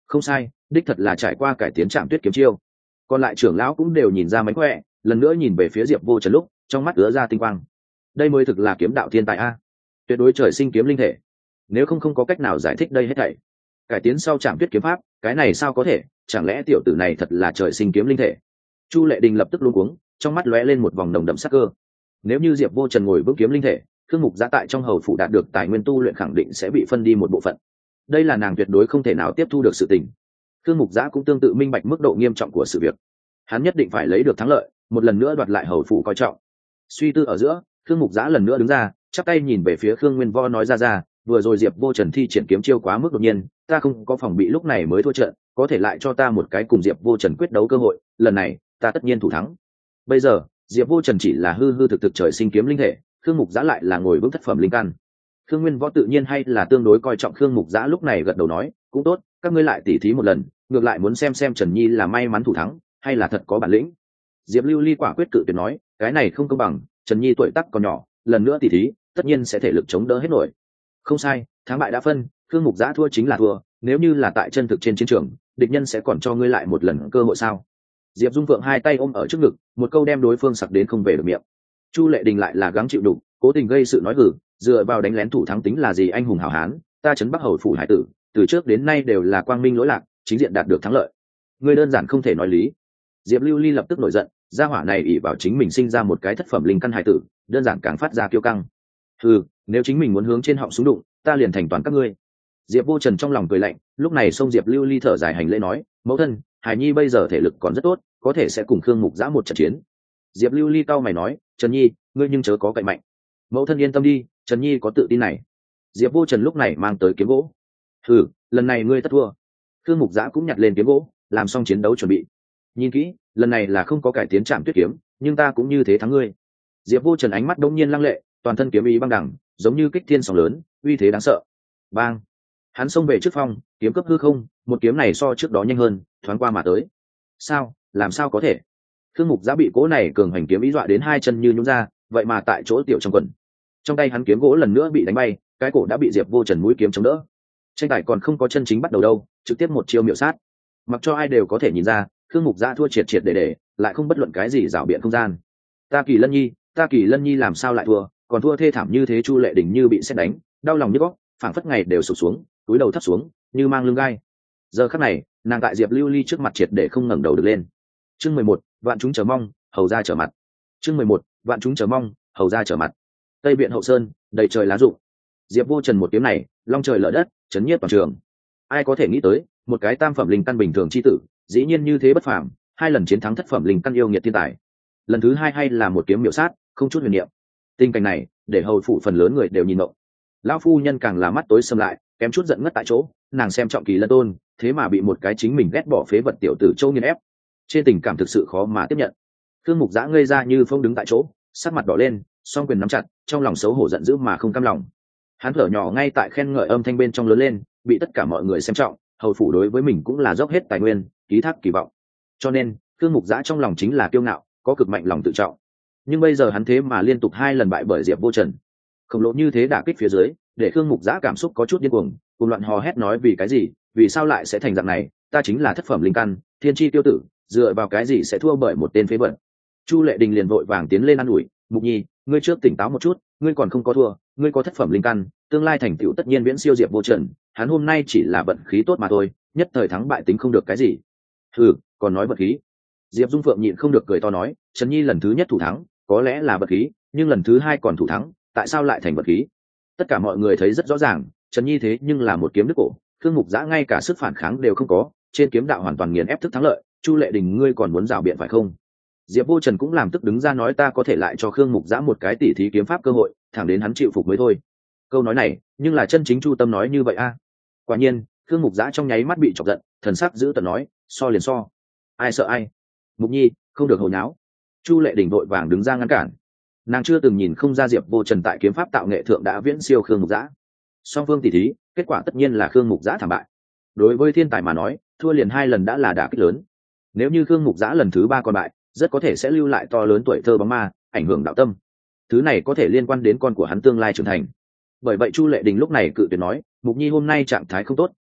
Không sai, đích thật là trải qua cải tiến Trạm Tuyết kiếm chiêu. Còn lại trưởng lão cũng đều nhìn ra mánh khỏe, lần nữa nhìn về phía Diệp Vô Trần lúc trong mắt ứa ra tinh quang. Đây mới thực là kiếm đạo thiên tài a, tuyệt đối trời sinh kiếm linh thể. Nếu không không có cách nào giải thích đây hết thảy. Cải tiến sau Trạm Tuyết kiếm pháp, cái này sao có thể, chẳng lẽ tiểu tử này thật là trời sinh kiếm linh thể? Chu Lệ Đình lập tức luống cuống, trong mắt lóe lên một vòng nồng đậm sắc cơ. Nếu như Diệp Vô Trần ngồi vững kiếm linh thể, Khương Mục Giã tại trong hầu phủ đạt được tài nguyên tu luyện khẳng định sẽ bị phân đi một bộ phận. Đây là nàng tuyệt đối không thể nào tiếp thu được sự tình. Khương Mục Giã cũng tương tự minh bạch mức độ nghiêm trọng của sự việc. Hắn nhất định phải lấy được thắng lợi, một lần nữa đoạt lại hầu phủ coi trọng. Suy tư ở giữa, Khương Mục Giã lần nữa đứng ra, chắp tay nhìn về phía Khương Nguyên Võ nói ra ra, vừa rồi Diệp Vô Trần thi triển kiếm chiêu quá mức đột nhiên, ta không có phòng bị lúc này mới thua trận, có thể lại cho ta một cái cùng Diệp Vô Trần quyết đấu cơ hội, lần này ta tất nhiên thủ thắng. Bây giờ Diệp Vô Trần chỉ là hư hư thực thực trời sinh kiếm linh thể, Khương Mục Giã lại là ngồi vững thất phẩm linh căn. Khương Nguyên Võ tự nhiên hay là tương đối coi trọng Khương Mục Giã, lúc này gật đầu nói, cũng tốt, các ngươi lại tỉ thí một lần, ngược lại muốn xem xem Trần Nhi là may mắn thủ thắng hay là thật có bản lĩnh. Diệp Lưu Ly quả quyết cự tuyệt nói, cái này không công bằng, Trần Nhi tuổi tác còn nhỏ, lần nữa tỉ thí tất nhiên sẽ thể lực chống đỡ hết nổi. Không sai, thắng bại đã phân, Khương Mục Giã thua chính là thua, nếu như là tại chân thực trên chiến trường, địch nhân sẽ còn cho ngươi lại một lần cơ hội sao? Diệp Dung Phượng hai tay ôm ở trước ngực, một câu đem đối phương sặc đến không về được miệng. Chu Lệ Đình lại là gắng chịu đựng, cố tình gây sự nói hử, dựa vào đánh lén thủ thắng tính là gì anh hùng hảo hán, ta trấn Bắc hầu phủ hải tử, từ trước đến nay đều là quang minh lỗi lạc, chính diện đạt được thắng lợi. Ngươi đơn giản không thể nói lý. Diệp Lưu Ly lập tức nổi giận, gia hỏa này ỷ vào chính mình sinh ra một cái thất phẩm linh căn hải tử, đơn giản càng phát ra kiêu căng. Hừ, nếu chính mình muốn hướng trên họng súng đụng, ta liền thành toàn các ngươi. Diệp Vô Trần trong lòng cười lạnh, lúc này xông Diệp Lưu Ly thở dài hành lễ nói, mẫu thân, Hải Nhi bây giờ thể lực còn rất tốt, có thể sẽ cùng Khương Mục Giã một trận chiến. Diệp Lưu Ly cau mày nói, Trần Nhi, ngươi nhưng chớ có cậy mạnh. Mẫu thân yên tâm đi, Trần Nhi có tự tin này. Diệp Vô Trần lúc này mang tới kiếm gỗ. Hừ, lần này ngươi tất thua. Khương Mục Giã cũng nhặt lên kiếm gỗ, làm xong chiến đấu chuẩn bị. Nhìn kỹ, lần này là không có cải tiến Trạm Tuyết kiếm, nhưng ta cũng như thế thắng ngươi. Diệp Vô Trần ánh mắt đông nhiên lăng lệ, toàn thân kiếm ý băng đẳng, giống như kích thiên sóng lớn, uy thế đáng sợ. Bang! Hắn xông về trước phong, kiếm cấp hư không, một kiếm này so trước đó nhanh hơn, thoáng qua mà tới. Sao? Làm sao có thể? Khương Mục Giã bị cố này cường hành kiếm ý dọa đến hai chân như nhũn ra, vậy mà tại chỗ tiểu trong quần. Trong tay hắn kiếm gỗ lần nữa bị đánh bay, cái cổ đã bị Diệp Vô Trần mũi kiếm chống đỡ. Tranh tài còn không có chân chính bắt đầu đâu, trực tiếp một chiêu miểu sát. Mặc cho ai đều có thể nhìn ra, Khương Mục Giã thua triệt triệt để để, lại không bất luận cái gì rảo biện không gian. Ta Kỳ Lân Nhi, ta Kỳ Lân Nhi làm sao lại thua, còn thua thê thảm như thế. Chu Lệ Đình như bị sét đánh, đau lòng nhức óc, phảng phất ngày đều sụp xuống, túi đầu thấp xuống, như mang lưng gai. Giờ khắc này, nàng tại Diệp Lưu Ly trước mặt triệt để không ngẩng đầu được lên. Chương mười một, vạn chúng chờ mong, hầu ra trở mặt. Chương mười một, vạn chúng chờ mong, hầu ra trở mặt. Tây viện hậu sơn, đầy trời lá rụng. Diệp Vô Trần một kiếm này, long trời lở đất, chấn nhiếp toàn trường. Ai có thể nghĩ tới, một cái tam phẩm linh căn bình thường chi tử, dĩ nhiên như thế bất phàm, hai lần chiến thắng thất phẩm linh căn yêu nghiệt thiên tài. Lần thứ hai hay là một kiếm miểu sát, không chút huyền niệm. Tình cảnh này, để hầu phủ phần lớn người đều nhìn động. Lão phu nhân càng là mắt tối sầm lại, kém chút giận ngất tại chỗ, nàng xem trọng Kỳ Lân Tôn, thế mà bị một cái chính mình ghét bỏ phế vật tiểu tử Châu nghiền ép. Trên tình cảm thực sự khó mà tiếp nhận. Khương Mục Giã ngây ra như phong đứng tại chỗ, sắc mặt đỏ lên, song quyền nắm chặt, trong lòng xấu hổ giận dữ mà không cam lòng. Hắn thở nhỏ ngay tại khen ngợi âm thanh bên trong lớn lên, bị tất cả mọi người xem trọng, hầu phủ đối với mình cũng là dốc hết tài nguyên, ký thác kỳ vọng. Cho nên, Khương Mục Giã trong lòng chính là kiêu ngạo, có cực mạnh lòng tự trọng. Nhưng bây giờ hắn thế mà liên tục hai lần bại bởi Diệp Vô Trần. Khổng lồ như thế đả kích phía dưới, để Khương Mục Giã cảm xúc có chút điên cuồng, cuồng loạn hò hét nói vì cái gì, vì sao lại sẽ thành dạng này, ta chính là thất phẩm linh căn, thiên chi tiêu tử, dựa vào cái gì sẽ thua bởi một tên phế vật. Chu Lệ Đình liền vội vàng tiến lên an ủi, Mục Nhi, ngươi trước tỉnh táo một chút, ngươi còn không có thua, ngươi có thất phẩm linh căn, tương lai thành tựu tất nhiên viễn siêu Diệp Vô Trần, hắn hôm nay chỉ là vận khí tốt mà thôi, nhất thời thắng bại tính không được cái gì. Ừ, còn nói vận khí. Diệp Dung Phượng nhịn không được cười to nói, Trần Nhi lần thứ nhất thủ thắng, có lẽ là vận khí, nhưng lần thứ hai còn thủ thắng, tại sao lại thành vận khí? Tất cả mọi người thấy rất rõ ràng, Trần Nhi thế nhưng là một kiếm đứt cổ, Khương Mục Giã ngay cả sức phản kháng đều không có, trên kiếm đạo hoàn toàn nghiền ép thức thắng lợi. Chu Lệ Đình, ngươi còn muốn rào biện phải không? Diệp Vô Trần cũng làm tức đứng ra nói, ta có thể lại cho Khương Mục Giã một cái tỉ thí kiếm pháp cơ hội, thẳng đến hắn chịu phục mới thôi. Câu nói này, nhưng là chân chính Chu Tâm nói như vậy a. À? Quả nhiên, Khương Mục Giã trong nháy mắt bị chọc giận, thần sắc giữ tợn nói, so liền so, ai sợ ai. Mục Nhi, không được hồ nháo. Chu Lệ Đình vội vàng đứng ra ngăn cản. Nàng chưa từng nhìn không ra Diệp Vô Trần tại kiếm pháp tạo nghệ thượng đã viễn siêu Khương Mục Giã. Song phương tỉ thí, kết quả tất nhiên là Khương Mục Giã thảm bại. Đối với thiên tài mà nói, thua liền hai lần đã là đả kích lớn. Nếu như Khương Mục Giã lần thứ ba còn bại, rất có thể sẽ lưu lại to lớn tuổi thơ bóng ma, ảnh hưởng đạo tâm. Thứ này có thể liên quan đến con của hắn tương lai trưởng thành. Bởi vậy Chu Lệ Đình lúc này cự tuyệt nói, Mục Nhi hôm nay trạng thái không tốt,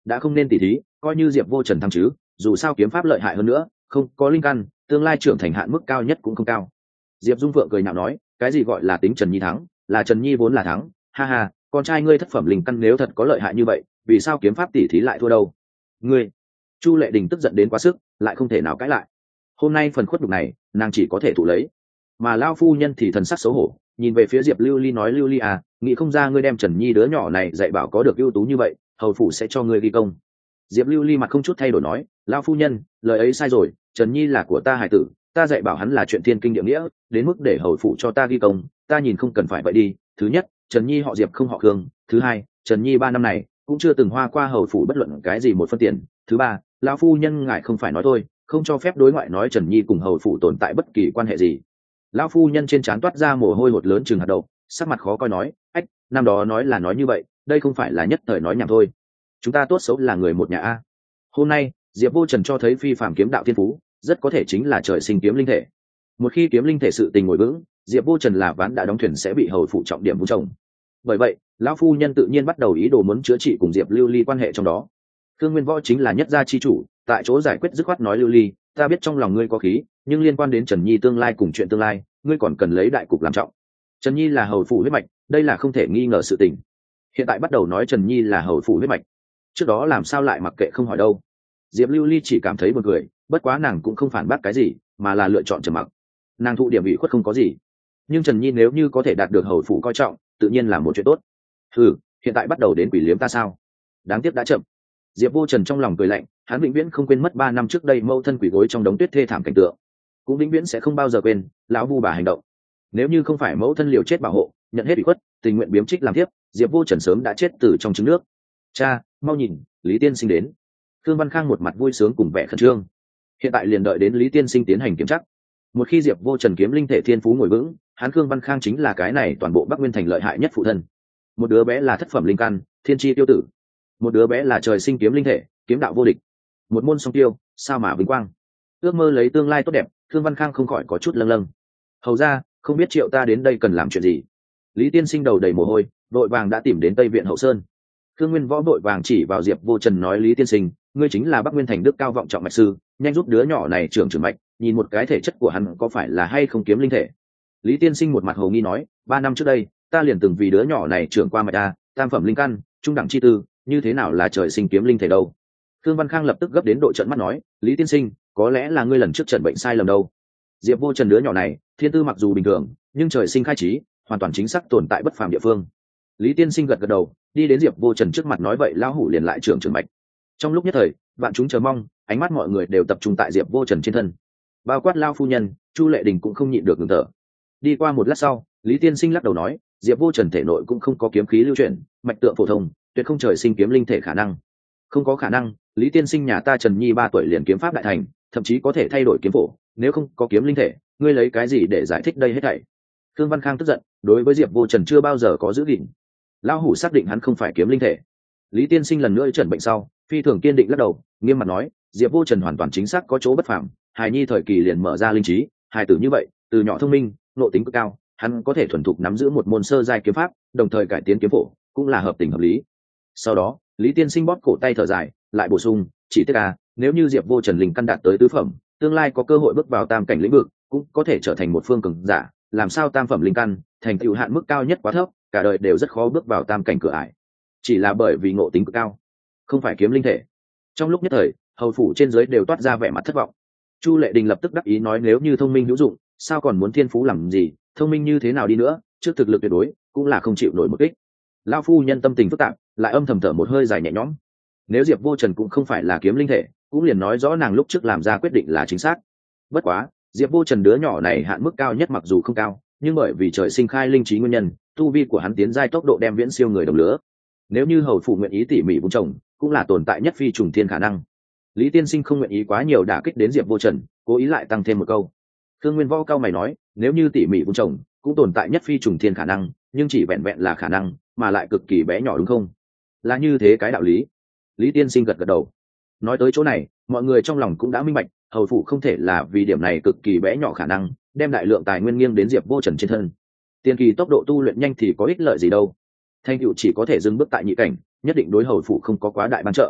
đã không nên tỉ thí, coi như Diệp Vô Trần thắng chứ, dù sao kiếm pháp lợi hại hơn nữa, không có linh căn, tương lai trưởng thành hạn mức cao nhất cũng không cao. Diệp Dung Phượng cười nhạo nói, cái gì gọi là tính Trần Nhi thắng, là Trần Nhi vốn là thắng, ha ha, con trai ngươi thất phẩm linh căn nếu thật có lợi hại như vậy, vì sao kiếm pháp tỉ thí lại thua đâu? Ngươi, Chu Lệ Đình tức giận đến quá sức, lại không thể nào cãi lại. Hôm nay phần khuất nhục này, nàng chỉ có thể thụ lấy. Mà lão phu nhân thì thần sắc xấu hổ, nhìn về phía Diệp Lưu Ly nói, Lưu Ly à, nghĩ không ra ngươi đem Trần Nhi đứa nhỏ này dạy bảo có được ưu tú như vậy, hầu phủ sẽ cho ngươi ghi công. Diệp Lưu Ly mặt không chút thay đổi nói, lão phu nhân, lời ấy sai rồi, Trần Nhi là của ta hải tử, ta dạy bảo hắn là chuyện thiên kinh địa nghĩa, đến mức để hầu phủ cho ta ghi công, ta nhìn không cần phải vậy đi. Thứ nhất, Trần Nhi họ Diệp không họ Khương, thứ hai, Trần Nhi ba năm này cũng chưa từng hoa qua hầu phủ bất luận cái gì một phân tiền, thứ ba, lão phu nhân ngài không phải nói tôi không cho phép đối ngoại nói Trần Nhi cùng hầu phủ tồn tại bất kỳ quan hệ gì. Lão phu nhân trên trán toát ra mồ hôi hột lớn chừng hạt đậu, sắc mặt khó coi nói, ách, năm đó nói là nói như vậy, đây không phải là nhất thời nói nhảm thôi, chúng ta tốt xấu là người một nhà a. Hôm nay Diệp Vô Trần cho thấy phi phàm kiếm đạo thiên phú, rất có thể chính là trời sinh kiếm linh thể. Một khi kiếm linh thể sự tình ngồi vững, Diệp Vô Trần là ván đã đóng thuyền sẽ bị hầu phụ trọng điểm vung trồng. Bởi vậy lão phu nhân tự nhiên bắt đầu ý đồ muốn chữa trị cùng Diệp Lưu Ly quan hệ trong đó. Thương Nguyên Võ chính là nhất gia chi chủ, tại chỗ giải quyết dứt khoát nói, Lưu Ly, ta biết trong lòng ngươi có khí, nhưng liên quan đến Trần Nhi tương lai cùng chuyện tương lai, ngươi còn cần lấy đại cục làm trọng. Trần Nhi là hầu phủ huyết mạch, đây là không thể nghi ngờ sự tình. Hiện tại bắt đầu nói Trần Nhi là hầu phủ huyết mạch, trước đó làm sao lại mặc kệ không hỏi đâu? Diệp Lưu Ly chỉ cảm thấy buồn cười, bất quá nàng cũng không phản bác cái gì, mà là lựa chọn trầm mặc. Nàng thụ điểm ủy khuất không có gì, nhưng Trần Nhi nếu như có thể đạt được hầu phủ coi trọng, tự nhiên là một chuyện tốt. Ừ, hiện tại bắt đầu đến quỷ liếm ta sao? Đáng tiếc đã chậm. Diệp Vô Trần trong lòng cười lạnh, hắn vĩnh viễn không quên mất ba năm trước đây mâu thân quỷ gối trong đống tuyết thê thảm cảnh tượng, cũng vĩnh viễn sẽ không bao giờ quên lão vu bà hành động. Nếu như không phải mẫu thân liều chết bảo hộ, nhận hết ủy khuất, tình nguyện biếm trích làm tiếp, Diệp Vô Trần sớm đã chết từ trong trứng nước. Cha, mau nhìn, Lý Tiên Sinh đến. Thương Văn Khang một mặt vui sướng cùng vẻ khẩn trương. Hiện tại liền đợi đến Lý Tiên Sinh tiến hành kiểm chắc. Một khi Diệp Vô Trần kiếm linh thể thiên phú ngồi vững, hắn Khương Văn Khang chính là cái này toàn bộ Bắc Nguyên thành lợi hại nhất phụ thân. Một đứa bé là thất phẩm linh căn, thiên chi tiêu tử. Một đứa bé là trời sinh kiếm linh thể, kiếm đạo vô địch. Một môn song tiêu, sao mà vinh quang. Ước mơ lấy tương lai tốt đẹp, Khương Văn Khang không khỏi có chút lâng lâng. Hầu ra, không biết triệu ta đến đây cần làm chuyện gì? Lý Tiên Sinh đầu đầy mồ hôi, vội vàng đã tìm đến Tây Viện Hậu Sơn. Khương Nguyên Võ vội vàng chỉ vào Diệp Vô Trần nói, Lý Tiên Sinh, ngươi chính là Bắc Nguyên thành đức cao vọng trọng mạch sư, nhanh giúp đứa nhỏ này trưởng trưởng mạch, nhìn một cái thể chất của hắn có phải là hay không kiếm linh thể. Lý Tiên Sinh một mặt hồ nghi nói, ba năm trước đây ta liền từng vì đứa nhỏ này trưởng qua mạch a, tam phẩm linh căn, trung đẳng chi tư, như thế nào là trời sinh kiếm linh thể đâu? Khương Văn Khang lập tức gấp đến độ trợn mắt nói, Lý Tiên Sinh, có lẽ là ngươi lần trước chẩn bệnh sai lầm đâu. Diệp Vô Trần đứa nhỏ này thiên tư mặc dù bình thường, nhưng trời sinh khai trí, hoàn toàn chính xác tồn tại bất phàm địa phương. Lý Tiên Sinh gật gật đầu, đi đến Diệp Vô Trần trước mặt nói, vậy lão hủ liền lại trưởng trưởng mạch. Trong lúc nhất thời, vạn chúng chờ mong, ánh mắt mọi người đều tập trung tại Diệp Vô Trần trên thân, bao quát lao phu nhân Chu Lệ Đình cũng không nhịn được ngừng thở. Đi qua một lát sau, Lý Tiên Sinh lắc đầu nói, Diệp Vô Trần thể nội cũng không có kiếm khí lưu chuyển, mạch tượng phổ thông, tuyệt không trời sinh kiếm linh thể khả năng. Không có khả năng, Lý Tiên Sinh nhà ta Trần Nhi ba tuổi liền kiếm pháp đại thành, thậm chí có thể thay đổi kiếm phổ, nếu không có kiếm linh thể, ngươi lấy cái gì để giải thích đây hết thảy? Thương Văn Khang tức giận, đối với Diệp Vô Trần chưa bao giờ có giữ gìn. Lão hủ xác định hắn không phải kiếm linh thể. Lý Tiên Sinh lần nữa chẩn bệnh sau, phi thường kiên định lắc đầu, nghiêm mặt nói, Diệp Vô Trần hoàn toàn chính xác có chỗ bất phàm, hài nhi thời kỳ liền mở ra linh trí, hài tử như vậy, từ nhỏ thông minh, nội tính cực cao, hắn có thể thuần thục nắm giữ một môn sơ giai kiếm pháp, đồng thời cải tiến kiếm phổ, cũng là hợp tình hợp lý. Sau đó, Lý Tiên Sinh bóp cổ tay thở dài, lại bổ sung, chỉ tiếc à, nếu như Diệp Vô Trần linh căn đạt tới tứ phẩm, tương lai có cơ hội bước vào tam cảnh lĩnh vực, cũng có thể trở thành một phương cường giả, làm sao tam phẩm linh căn, thành tựu hạn mức cao nhất quá thấp, cả đời đều rất khó bước vào tam cảnh cửa ải. Chỉ là bởi vì ngộ tính cực cao, không phải kiếm linh thể. Trong lúc nhất thời, hầu phủ trên dưới đều toát ra vẻ mặt thất vọng. Chu Lệ Đình lập tức đắc ý nói, nếu như thông minh hữu dụng, sao còn muốn thiên phú làm gì, thông minh như thế nào đi nữa, trước thực lực tuyệt đối cũng là không chịu nổi một kích. Lão phu nhân tâm tình phức tạp, lại âm thầm thở một hơi dài nhẹ nhõm. Nếu Diệp Vô Trần cũng không phải là kiếm linh thể, cũng liền nói rõ nàng lúc trước làm ra quyết định là chính xác. Bất quá, Diệp Vô Trần đứa nhỏ này hạn mức cao nhất mặc dù không cao, nhưng bởi vì trời sinh khai linh trí nguyên nhân, tu vi của hắn tiến giai tốc độ đem viễn siêu người đồng lứa. Nếu như hầu phủ nguyện ý tỉ mỉ vun trồng, cũng là tồn tại nhất phi trùng thiên khả năng. Lý Tiên Sinh không nguyện ý quá nhiều đả kích đến Diệp Vô Trần, cố ý lại tăng thêm một câu. Thương Nguyên Võ cao mày nói, nếu như tỉ mỉ vun trồng, cũng tồn tại nhất phi trùng thiên khả năng, nhưng chỉ vẹn vẹn là khả năng, mà lại cực kỳ bé nhỏ đúng không? Là như thế cái đạo lý. Lý Tiên Sinh gật gật đầu. Nói tới chỗ này, mọi người trong lòng cũng đã minh bạch, hầu phủ không thể là vì điểm này cực kỳ bé nhỏ khả năng, đem đại lượng tài nguyên nghiêng đến Diệp Vô Trần trên thân. Tiên kỳ tốc độ tu luyện nhanh thì có ích lợi gì đâu? Thanh tựu chỉ có thể dừng bước tại nhị cảnh, nhất định đối hầu phủ không có quá đại ban trợ.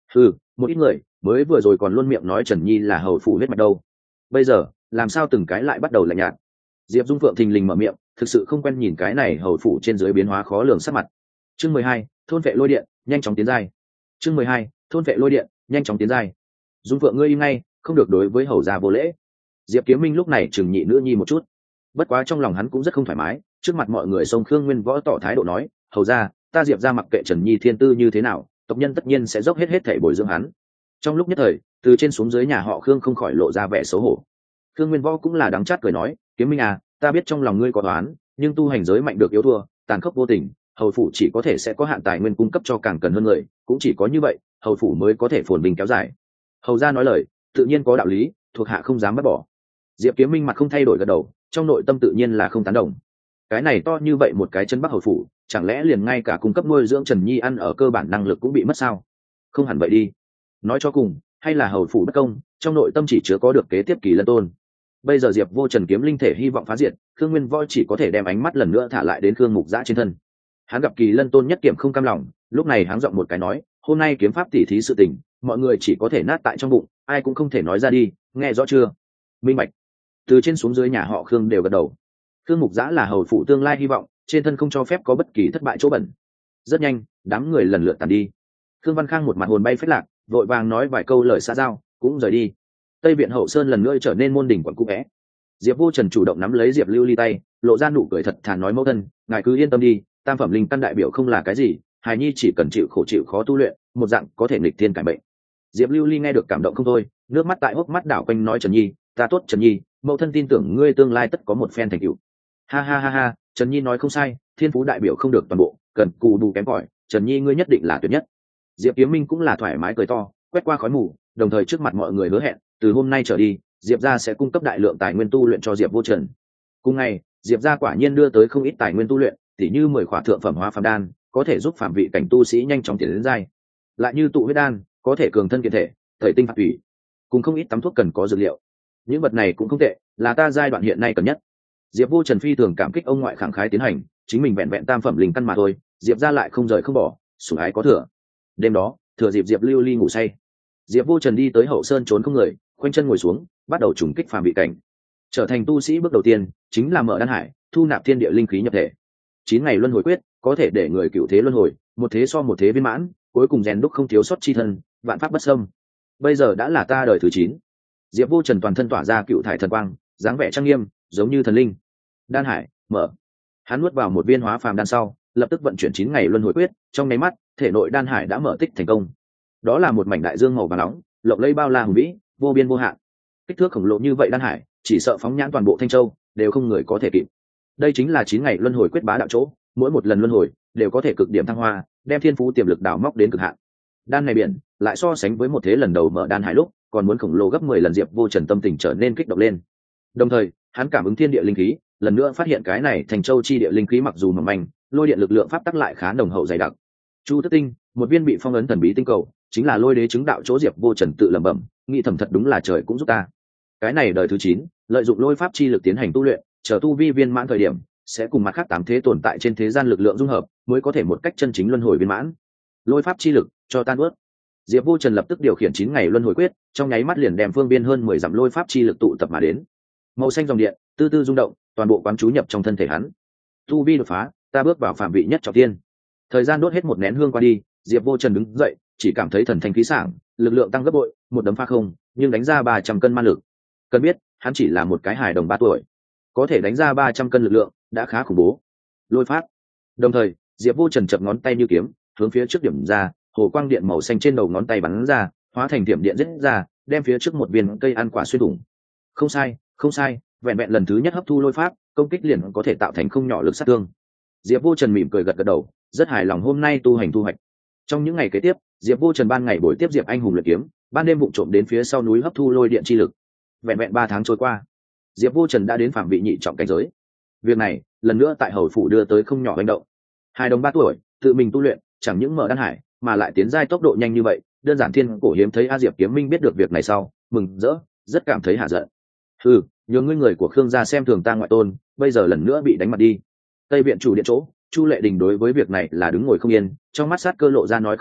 Ừ, một ít người mới vừa rồi còn luôn miệng nói Trần Nhi là hầu phủ huyết mạch đâu, bây giờ làm sao từng cái lại bắt đầu lạnh nhạt. Diệp Dung Phượng thình lình mở miệng, thực sự không quen nhìn cái này hầu phủ trên dưới biến hóa khó lường sắc mặt. Chương mười hai, thôn vệ lôi điện, nhanh chóng tiến giai. Chương mười hai, thôn vệ lôi điện, nhanh chóng tiến giai. Dung Phượng ngươi im ngay, không được đối với hầu gia vô lễ. Diệp Kiếm Minh lúc này trừng nhị nữ nhi một chút, bất quá trong lòng hắn cũng rất không thoải mái, trước mặt mọi người xông Khương Nguyên Võ tỏ thái độ nói, hầu gia, ta Diệp gia mặc kệ Trần Nhi thiên tư như thế nào, tộc nhân tất nhiên sẽ dốc hết hết thể bồi dưỡng hắn. Trong lúc nhất thời, từ trên xuống dưới nhà họ Khương không khỏi lộ ra vẻ xấu hổ. Khương Nguyên Võ cũng là đắng chát cười nói, Kiếm Minh à, ta biết trong lòng ngươi có toán, nhưng tu hành giới mạnh được yếu thua, tàn khốc vô tình, hầu phủ chỉ có thể sẽ có hạn tài nguyên cung cấp cho càng cần hơn người, cũng chỉ có như vậy hầu phủ mới có thể phồn vinh kéo dài. Hầu gia nói lời tự nhiên có đạo lý, thuộc hạ không dám bắt bỏ. Diệp Kiếm Minh mặt không thay đổi gật đầu, trong nội tâm tự nhiên là không tán đồng. Cái này to như vậy một cái chân bắc hầu phủ, chẳng lẽ liền ngay cả cung cấp nuôi dưỡng Trần Nhi ăn ở cơ bản năng lực cũng bị mất sao? Không hẳn vậy đi. Nói cho cùng, hay là hầu phủ bất công, trong nội tâm chỉ chứa có được kế tiếp Kỳ Lân Tôn. Bây giờ Diệp Vô Trần kiếm linh thể hy vọng phá diệt, Khương Nguyên Võ chỉ có thể đem ánh mắt lần nữa thả lại đến Khương Mục Dã trên thân. Hắn gặp Kỳ Lân Tôn nhất kiểm không cam lòng, lúc này hắn giọng một cái nói, hôm nay kiếm pháp tỉ thí sự tình, mọi người chỉ có thể nát tại trong bụng, ai cũng không thể nói ra đi, nghe rõ chưa? Minh bạch. Từ trên xuống dưới nhà họ Khương đều gật đầu. Khương Mục Dã là hầu phủ tương lai hy vọng, trên thân không cho phép có bất kỳ thất bại chỗ bẩn. Rất nhanh, đám người lần lượt tàn đi. Khương Văn Khang một mặt hồn bay phách lạc, vội vàng nói vài câu lời xã giao, cũng rời đi. Tây viện hậu sơn lần nữa trở nên môn đỉnh quận cũ vẽ. Diệp Vô Trần chủ động nắm lấy Diệp Lưu Ly tay, lộ ra nụ cười thật thà nói, mẫu thân, ngài cứ yên tâm đi, tam phẩm linh căn đại biểu không là cái gì, hài nhi chỉ cần chịu khổ chịu khó tu luyện, một dạng có thể nghịch thiên cải bệnh. Diệp Lưu Ly nghe được cảm động không thôi, nước mắt tại hốc mắt đảo quanh nói, Trần Nhi, ta tốt Trần Nhi, mẫu thân tin tưởng ngươi tương lai tất có một phen thành tựu. Ha ha ha ha, Trần Nhi nói không sai, thiên phú đại biểu không được toàn bộ, cần cù bù kém cỏi, Trần Nhi ngươi nhất định là tuyệt nhất. Diệp Kiếm Minh cũng là thoải mái cười to, quét qua khói mù, đồng thời trước mặt mọi người hứa hẹn, từ hôm nay trở đi, Diệp gia sẽ cung cấp đại lượng tài nguyên tu luyện cho Diệp Vô Trần. Cùng ngày, Diệp gia quả nhiên đưa tới không ít tài nguyên tu luyện, tỉ như mười khỏa thượng phẩm hóa phàm đan, có thể giúp phạm vị cảnh tu sĩ nhanh chóng tiến đến giai. Lại như tụ huyết đan, có thể cường thân kiện thể, tẩy tinh phạt thủy, cùng không ít tắm thuốc cần có dược liệu. Những vật này cũng không tệ, là ta giai đoạn hiện nay cần nhất. Diệp Vô Trần phi thường cảm kích ông ngoại khẳng khái tiến hành, chính mình vẹn vẹn tam phẩm linh căn mà thôi, Diệp gia lại không rời không bỏ, sủng ái có thừa. Đêm đó, thừa dịp Diệp Lưu Ly ngủ say, Diệp Vô Trần đi tới hậu sơn trốn không người, khoanh chân ngồi xuống, bắt đầu trùng kích phàm vị cảnh. Trở thành tu sĩ bước đầu tiên chính là mở đan hải, thu nạp thiên địa linh khí nhập thể. Chín ngày luân hồi quyết có thể để người cựu thế luân hồi, một thế so một thế viên mãn, cuối cùng rèn đúc không thiếu sót chi thân, vạn pháp bất xâm. Bây giờ đã là ta đời thứ chín. Diệp Vô Trần toàn thân tỏa ra cựu thải thần quang, dáng vẻ trang nghiêm, giống như thần linh. Đan hải mở, hắn nuốt vào một viên hóa phàm đan sau, lập tức vận chuyển chín ngày luân hồi quyết, trong nháy mắt, thể nội đan hải đã mở tích thành công. Đó là một mảnh đại dương màu vàng nóng, lộng lẫy bao la hùng vĩ, vô biên vô hạn. Kích thước khổng lồ như vậy đan hải, chỉ sợ phóng nhãn toàn bộ Thanh Châu, đều không người có thể kịp. Đây chính là chín ngày luân hồi quyết bá đạo chỗ, mỗi một lần luân hồi đều có thể cực điểm thăng hoa, đem thiên phú tiềm lực đào móc đến cực hạn. Đan này biển, lại so sánh với một thế lần đầu mở đan hải lúc, còn muốn khổng lồ gấp mười lần. Diệp Vô Trần tâm tình trở nên kích động lên. Đồng thời, hắn cảm ứng thiên địa linh khí, lần nữa phát hiện cái này Thành Châu chi địa linh khí mặc dù mỏng manh, lôi điện lực lượng pháp tắc lại khá nồng hậu dày đặc. Chu Tức Tinh, một viên bị phong ấn thần bí tinh cầu, chính là lôi đế chứng đạo chỗ. Diệp Vô Trần tự lẩm bẩm, nghĩ thầm thật đúng là trời cũng giúp ta. Cái này đời thứ chín, lợi dụng lôi pháp chi lực tiến hành tu luyện, chờ tu vi viên mãn thời điểm, sẽ cùng mặt khác tám thế tồn tại trên thế gian lực lượng dung hợp, mới có thể một cách chân chính luân hồi viên mãn. Lôi pháp chi lực cho tan ướt. Diệp Vô Trần lập tức điều khiển chín ngày luân hồi quyết, trong nháy mắt liền đem phương biên hơn mười dặm lôi pháp chi lực tụ tập mà đến. Màu xanh dòng điện, tư tư rung động, toàn bộ quán chú nhập trong thân thể hắn. Tu vi đột phá, ta bước vào phạm vị nhất trọng tiên. Thời gian đốt hết một nén hương qua đi, Diệp Vô Trần đứng dậy, chỉ cảm thấy thần thanh khí sảng, lực lượng tăng gấp bội, một đấm phá không, nhưng đánh ra ba trăm cân ma lực. Cần biết, hắn chỉ là một cái hài đồng ba tuổi, có thể đánh ra ba trăm cân lực lượng, đã khá khủng bố. Lôi pháp. Đồng thời, Diệp Vô Trần chập ngón tay như kiếm, hướng phía trước điểm ra, hồ quang điện màu xanh trên đầu ngón tay bắn ra, hóa thành thiểm điện giết ra, đem phía trước một viên cây ăn quả xuyên thủng. Không sai, không sai, vẹn vẹn lần thứ nhất hấp thu lôi pháp, công kích liền có thể tạo thành không nhỏ lực sát thương. Diệp Vô Trần mỉm cười gật gật đầu, rất hài lòng hôm nay tu hành thu hoạch. Trong những ngày kế tiếp, Diệp Vô Trần ban ngày buổi tiếp Diệp Anh Hùng luyện kiếm, ban đêm vụng trộm đến phía sau núi hấp thu lôi điện chi lực. Vẹn vẹn ba tháng trôi qua, Diệp Vô Trần đã đến phạm vị nhị trọng cảnh giới. Việc này, lần nữa tại hầu phủ đưa tới không nhỏ hành động. Hai đồng ba tuổi, tự mình tu luyện, chẳng những mở đan hải, mà lại tiến giai tốc độ nhanh như vậy, đơn giản thiên cổ hiếm thấy. A Diệp Kiếm Minh biết được việc này sau, mừng rỡ, rất cảm thấy hạ giận. Ừ, nhờ ngươi người của Khương gia xem thường ta ngoại tôn, bây giờ lần nữa bị đánh mặt đi. Tây viện chủ điện chỗ, Chu Lệ Đình đối với việc này là đứng ngồi không yên, trong mắt sát cơ lộ ra nói không được,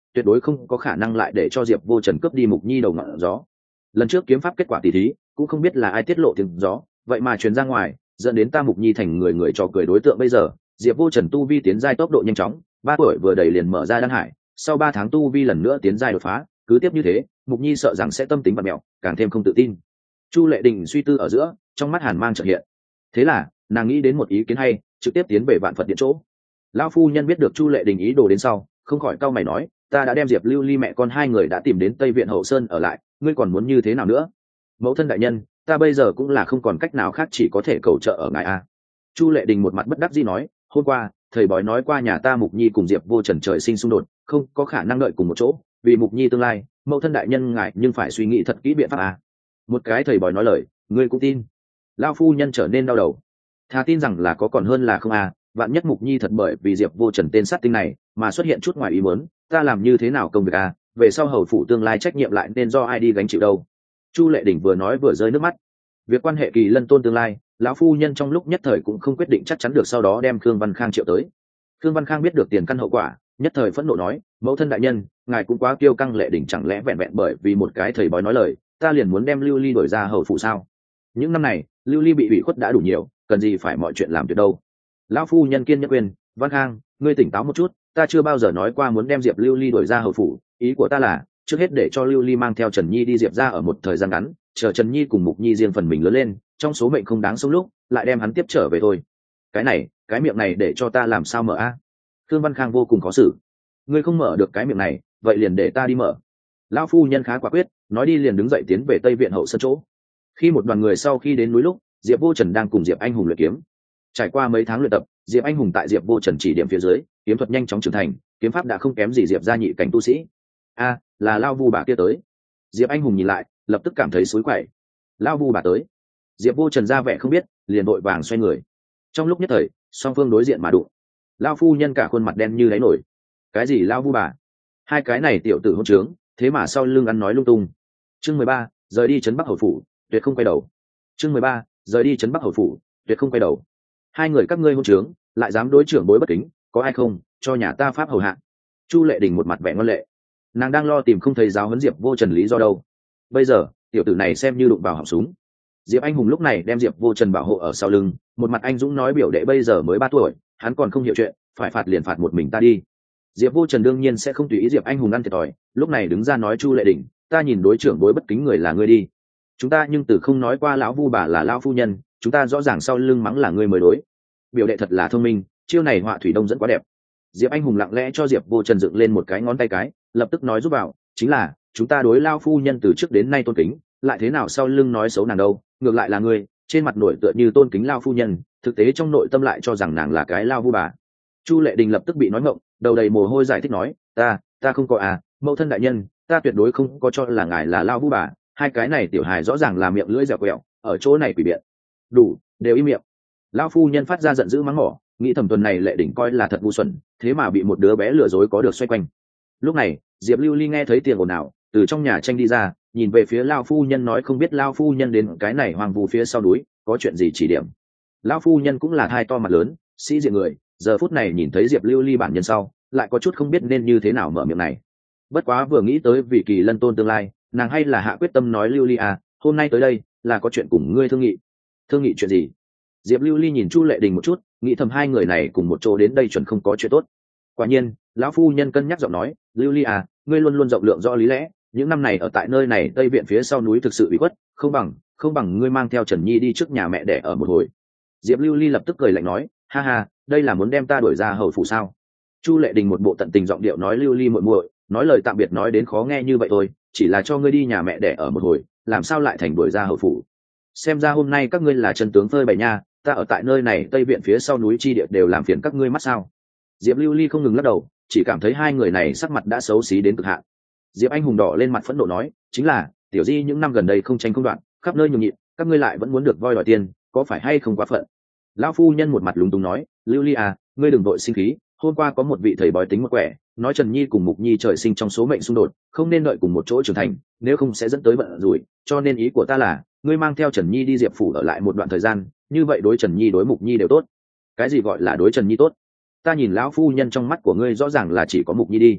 tuyệt đối không có khả năng lại để cho diệp vô trần cướp đi mục nhi đầu ngọn gió. Lần trước kiếm pháp kết quả tỷ thí cũng không biết là ai tiết lộ tiếng gió, vậy mà truyền ra ngoài dẫn đến ta mục nhi thành người người trò cười đối tượng. Bây giờ diệp vô trần tu vi tiến giai tốc độ nhanh chóng, ba tuổi vừa đầy liền mở ra đan hải, sau ba tháng tu vi lần nữa tiến giai đột phá, cứ tiếp như thế mục nhi sợ rằng sẽ tâm tính bặt mẹo, càng thêm không tự tin. Chu Lệ Đình suy tư ở giữa, trong mắt hàn mang chợt hiện. Thế là nàng nghĩ đến một ý kiến hay, trực tiếp tiến về Vạn Phật Điện chỗ. Lão phu nhân biết được Chu Lệ Đình ý đồ đến sau, không khỏi cau mày nói, ta đã đem Diệp Lưu Ly mẹ con hai người đã tìm đến Tây Viện Hậu Sơn ở lại, ngươi còn muốn như thế nào nữa? Mẫu thân đại nhân, ta bây giờ cũng là không còn cách nào khác, chỉ có thể cầu trợ ở ngài a. Chu Lệ Đình một mặt bất đắc dĩ nói, hôm qua thầy bói nói qua nhà ta Mục Nhi cùng Diệp Vô Trần trời sinh xung đột, không có khả năng đợi cùng một chỗ, vì Mục Nhi tương lai, mẫu thân đại nhân ngài nhưng phải suy nghĩ thật kỹ biện pháp a. Một cái thầy bói nói lời, ngươi cũng tin? Lão phu nhân trở nên đau đầu. Thà tin rằng là có còn hơn là không a, vạn nhất Mục Nhi thật bởi vì Diệp Vô Trần tên sát tinh này mà xuất hiện chút ngoài ý muốn, ta làm như thế nào công việc a, về sau hầu phủ tương lai trách nhiệm lại nên do ai đi gánh chịu đâu? Chu Lệ Đình vừa nói vừa rơi nước mắt. Việc quan hệ Kỳ Lân Tôn tương lai, lão phu nhân trong lúc nhất thời cũng không quyết định chắc chắn được, sau đó đem Khương Văn Khang triệu tới. Khương Văn Khang biết được tiền căn hậu quả, nhất thời phẫn nộ nói, mẫu thân đại nhân, ngài cũng quá kiêu căng. Lệ Đình chẳng lẽ vẹn vẹn bởi vì một cái thầy bói nói lời, ta liền muốn đem Lưu Ly đổi ra hầu phủ sao? Những năm này Lưu Ly bị ủy khuất đã đủ nhiều, cần gì phải mọi chuyện làm tuyệt đâu? Lão phu nhân kiên nhẫn khuyên, Văn Khang, ngươi tỉnh táo một chút, ta chưa bao giờ nói qua muốn đem Diệp Lưu Ly đổi ra hầu phủ, ý của ta là trước hết để cho Lưu Ly mang theo Trần Nhi đi Diệp ra ở một thời gian ngắn, chờ Trần Nhi cùng Mục Nhi riêng phần mình lớn lên, trong số mệnh không đáng sống lúc lại đem hắn tiếp trở về thôi. Cái này cái miệng này để cho ta làm sao mở a? Thương Văn Khang vô cùng khó xử. Ngươi không mở được cái miệng này, vậy liền để ta đi mở. Lão phu nhân khá quả quyết, nói đi liền đứng dậy tiến về Tây Viện Hậu Sơn chỗ. Khi một đoàn người sau khi đến núi lúc, Diệp Vô Trần đang cùng Diệp Anh Hùng luyện kiếm. Trải qua mấy tháng luyện tập, Diệp Anh Hùng tại Diệp Vô Trần chỉ điểm phía dưới, kiếm thuật nhanh chóng trưởng thành, kiếm pháp đã không kém gì Diệp gia nhị cảnh tu sĩ. A, là Lao Vu bà kia tới. Diệp Anh Hùng nhìn lại, lập tức cảm thấy xối quậy. Lao Vu bà tới. Diệp Vô Trần ra vẻ không biết, liền vội vàng xoay người. Trong lúc nhất thời, song phương đối diện mà đụng. Lao phu nhân cả khuôn mặt đen như đáy nổi. Cái gì Lao Vu bà? Hai cái này tiểu tử hỗn trướng, thế mà sau lưng ăn nói lung tung. Chương mười ba, rời đi trấn Bắc Hầu phủ, tuyệt không quay đầu. Chương mười ba, rời đi trấn Bắc Hầu phủ, tuyệt không quay đầu. Hai người các ngươi hỗn trướng, lại dám đối trưởng bối bất kính, có ai không, cho nhà ta pháp hầu hạ. Chu Lệ Đình một mặt vẻ ngoan lệ. Nàng đang lo tìm không thấy giáo huấn Diệp Vô Trần lý do đâu. Bây giờ tiểu tử này xem như đụng vào họng súng. Diệp Anh Hùng lúc này đem Diệp Vô Trần bảo hộ ở sau lưng, một mặt anh dũng nói, biểu đệ bây giờ mới ba tuổi, hắn còn không hiểu chuyện, phải phạt liền phạt một mình ta đi. Diệp Vô Trần đương nhiên sẽ không tùy ý Diệp Anh Hùng ăn thiệt thòi, lúc này đứng ra nói, Chu Lệ Đình, ta nhìn đối trưởng đối bất kính người là ngươi đi. Chúng ta nhưng từ không nói qua lão Vu bà là lão phu nhân, chúng ta rõ ràng sau lưng mắng là ngươi mới đối. Biểu đệ thật là thông minh, chiêu này họa thủy đông dẫn quá đẹp. Diệp Anh Hùng lặng lẽ cho Diệp Vô Trần dựng lên một cái ngón tay cái, lập tức nói giúp vào, chính là chúng ta đối lao phu nhân từ trước đến nay tôn kính, lại thế nào sau lưng nói xấu nàng đâu, ngược lại là ngươi, trên mặt nổi tựa như tôn kính lao phu nhân, thực tế trong nội tâm lại cho rằng nàng là cái lao vu bà. Chu Lệ Đình lập tức bị nói ngộng, đầu đầy mồ hôi giải thích nói, ta ta không có à, mẫu thân đại nhân, ta tuyệt đối không có cho là ngài là lao vu bà, hai cái này tiểu hài rõ ràng là miệng lưỡi dẻo quẹo, ở chỗ này quỷ biện. Đủ, đều im miệng. Lao phu nhân phát ra giận dữ mắng mỏ, nghĩ thầm tuần này Lệ Đình coi là thật ngu xuẩn, thế mà bị một đứa bé lừa dối có được xoay quanh. Lúc này Diệp Lưu Ly nghe thấy tiếng ồn ào, từ trong nhà tranh đi ra, nhìn về phía Lao phu nhân nói, không biết Lao phu nhân đến cái này hoang vu phía sau núi có chuyện gì chỉ điểm. Lao phu nhân cũng là thai to mặt lớn, sĩ diện người, giờ phút này nhìn thấy Diệp Lưu Ly bản nhân sau, lại có chút không biết nên như thế nào mở miệng này. Bất quá vừa nghĩ tới vị Kỳ Lân Tôn tương lai, nàng hay là hạ quyết tâm nói, Lưu Ly à, hôm nay tới đây là có chuyện cùng ngươi thương nghị. Thương nghị chuyện gì? Diệp Lưu Ly nhìn Chu Lệ Đình một chút, nghĩ thầm hai người này cùng một chỗ đến đây chuẩn không có chuyện tốt. Quả nhiên lão phu nhân cân nhắc giọng nói, Lưu Ly à, ngươi luôn luôn rộng lượng rõ lý lẽ, những năm này ở tại nơi này Tây Viện phía sau núi thực sự bị khuất, không bằng không bằng ngươi mang theo Trần Nhi đi trước nhà mẹ đẻ ở một hồi. Diệp Lưu Ly lập tức cười lạnh nói, ha ha, đây là muốn đem ta đuổi ra hầu phủ sao? Chu Lệ Đình một bộ tận tình giọng điệu nói, Lưu Ly muội muội, nói lời tạm biệt nói đến khó nghe như vậy thôi, chỉ là cho ngươi đi nhà mẹ đẻ ở một hồi, làm sao lại thành đuổi ra hầu phủ? Xem ra hôm nay các ngươi là chân tướng phơi bày nha, ta ở tại nơi này Tây Viện phía sau núi chi địa đều làm phiền các ngươi mắt sao? Diệp Lưu Ly không ngừng lắc đầu, chỉ cảm thấy hai người này sắc mặt đã xấu xí đến cực hạn. Diệp Anh Hùng đỏ lên mặt phẫn nộ nói, chính là tiểu di những năm gần đây không tranh không đoạn, khắp nơi nhường nhịn, các ngươi lại vẫn muốn được voi đòi tiền, có phải hay không quá phận? Lão phu nhân một mặt lúng túng nói, Lưu Ly à, ngươi đừng vội sinh khí, hôm qua có một vị thầy bói tính một quẻ, nói Trần Nhi cùng Mục Nhi trời sinh trong số mệnh xung đột, không nên đợi cùng một chỗ trưởng thành, nếu không sẽ dẫn tới vận rủi, cho nên ý của ta là, ngươi mang theo Trần Nhi đi Diệp phủ ở lại một đoạn thời gian, như vậy đối Trần Nhi đối Mục Nhi đều tốt. Cái gì gọi là đối Trần Nhi tốt? Ta nhìn lão phu nhân trong mắt của ngươi rõ ràng là chỉ có Mục Nhi đi.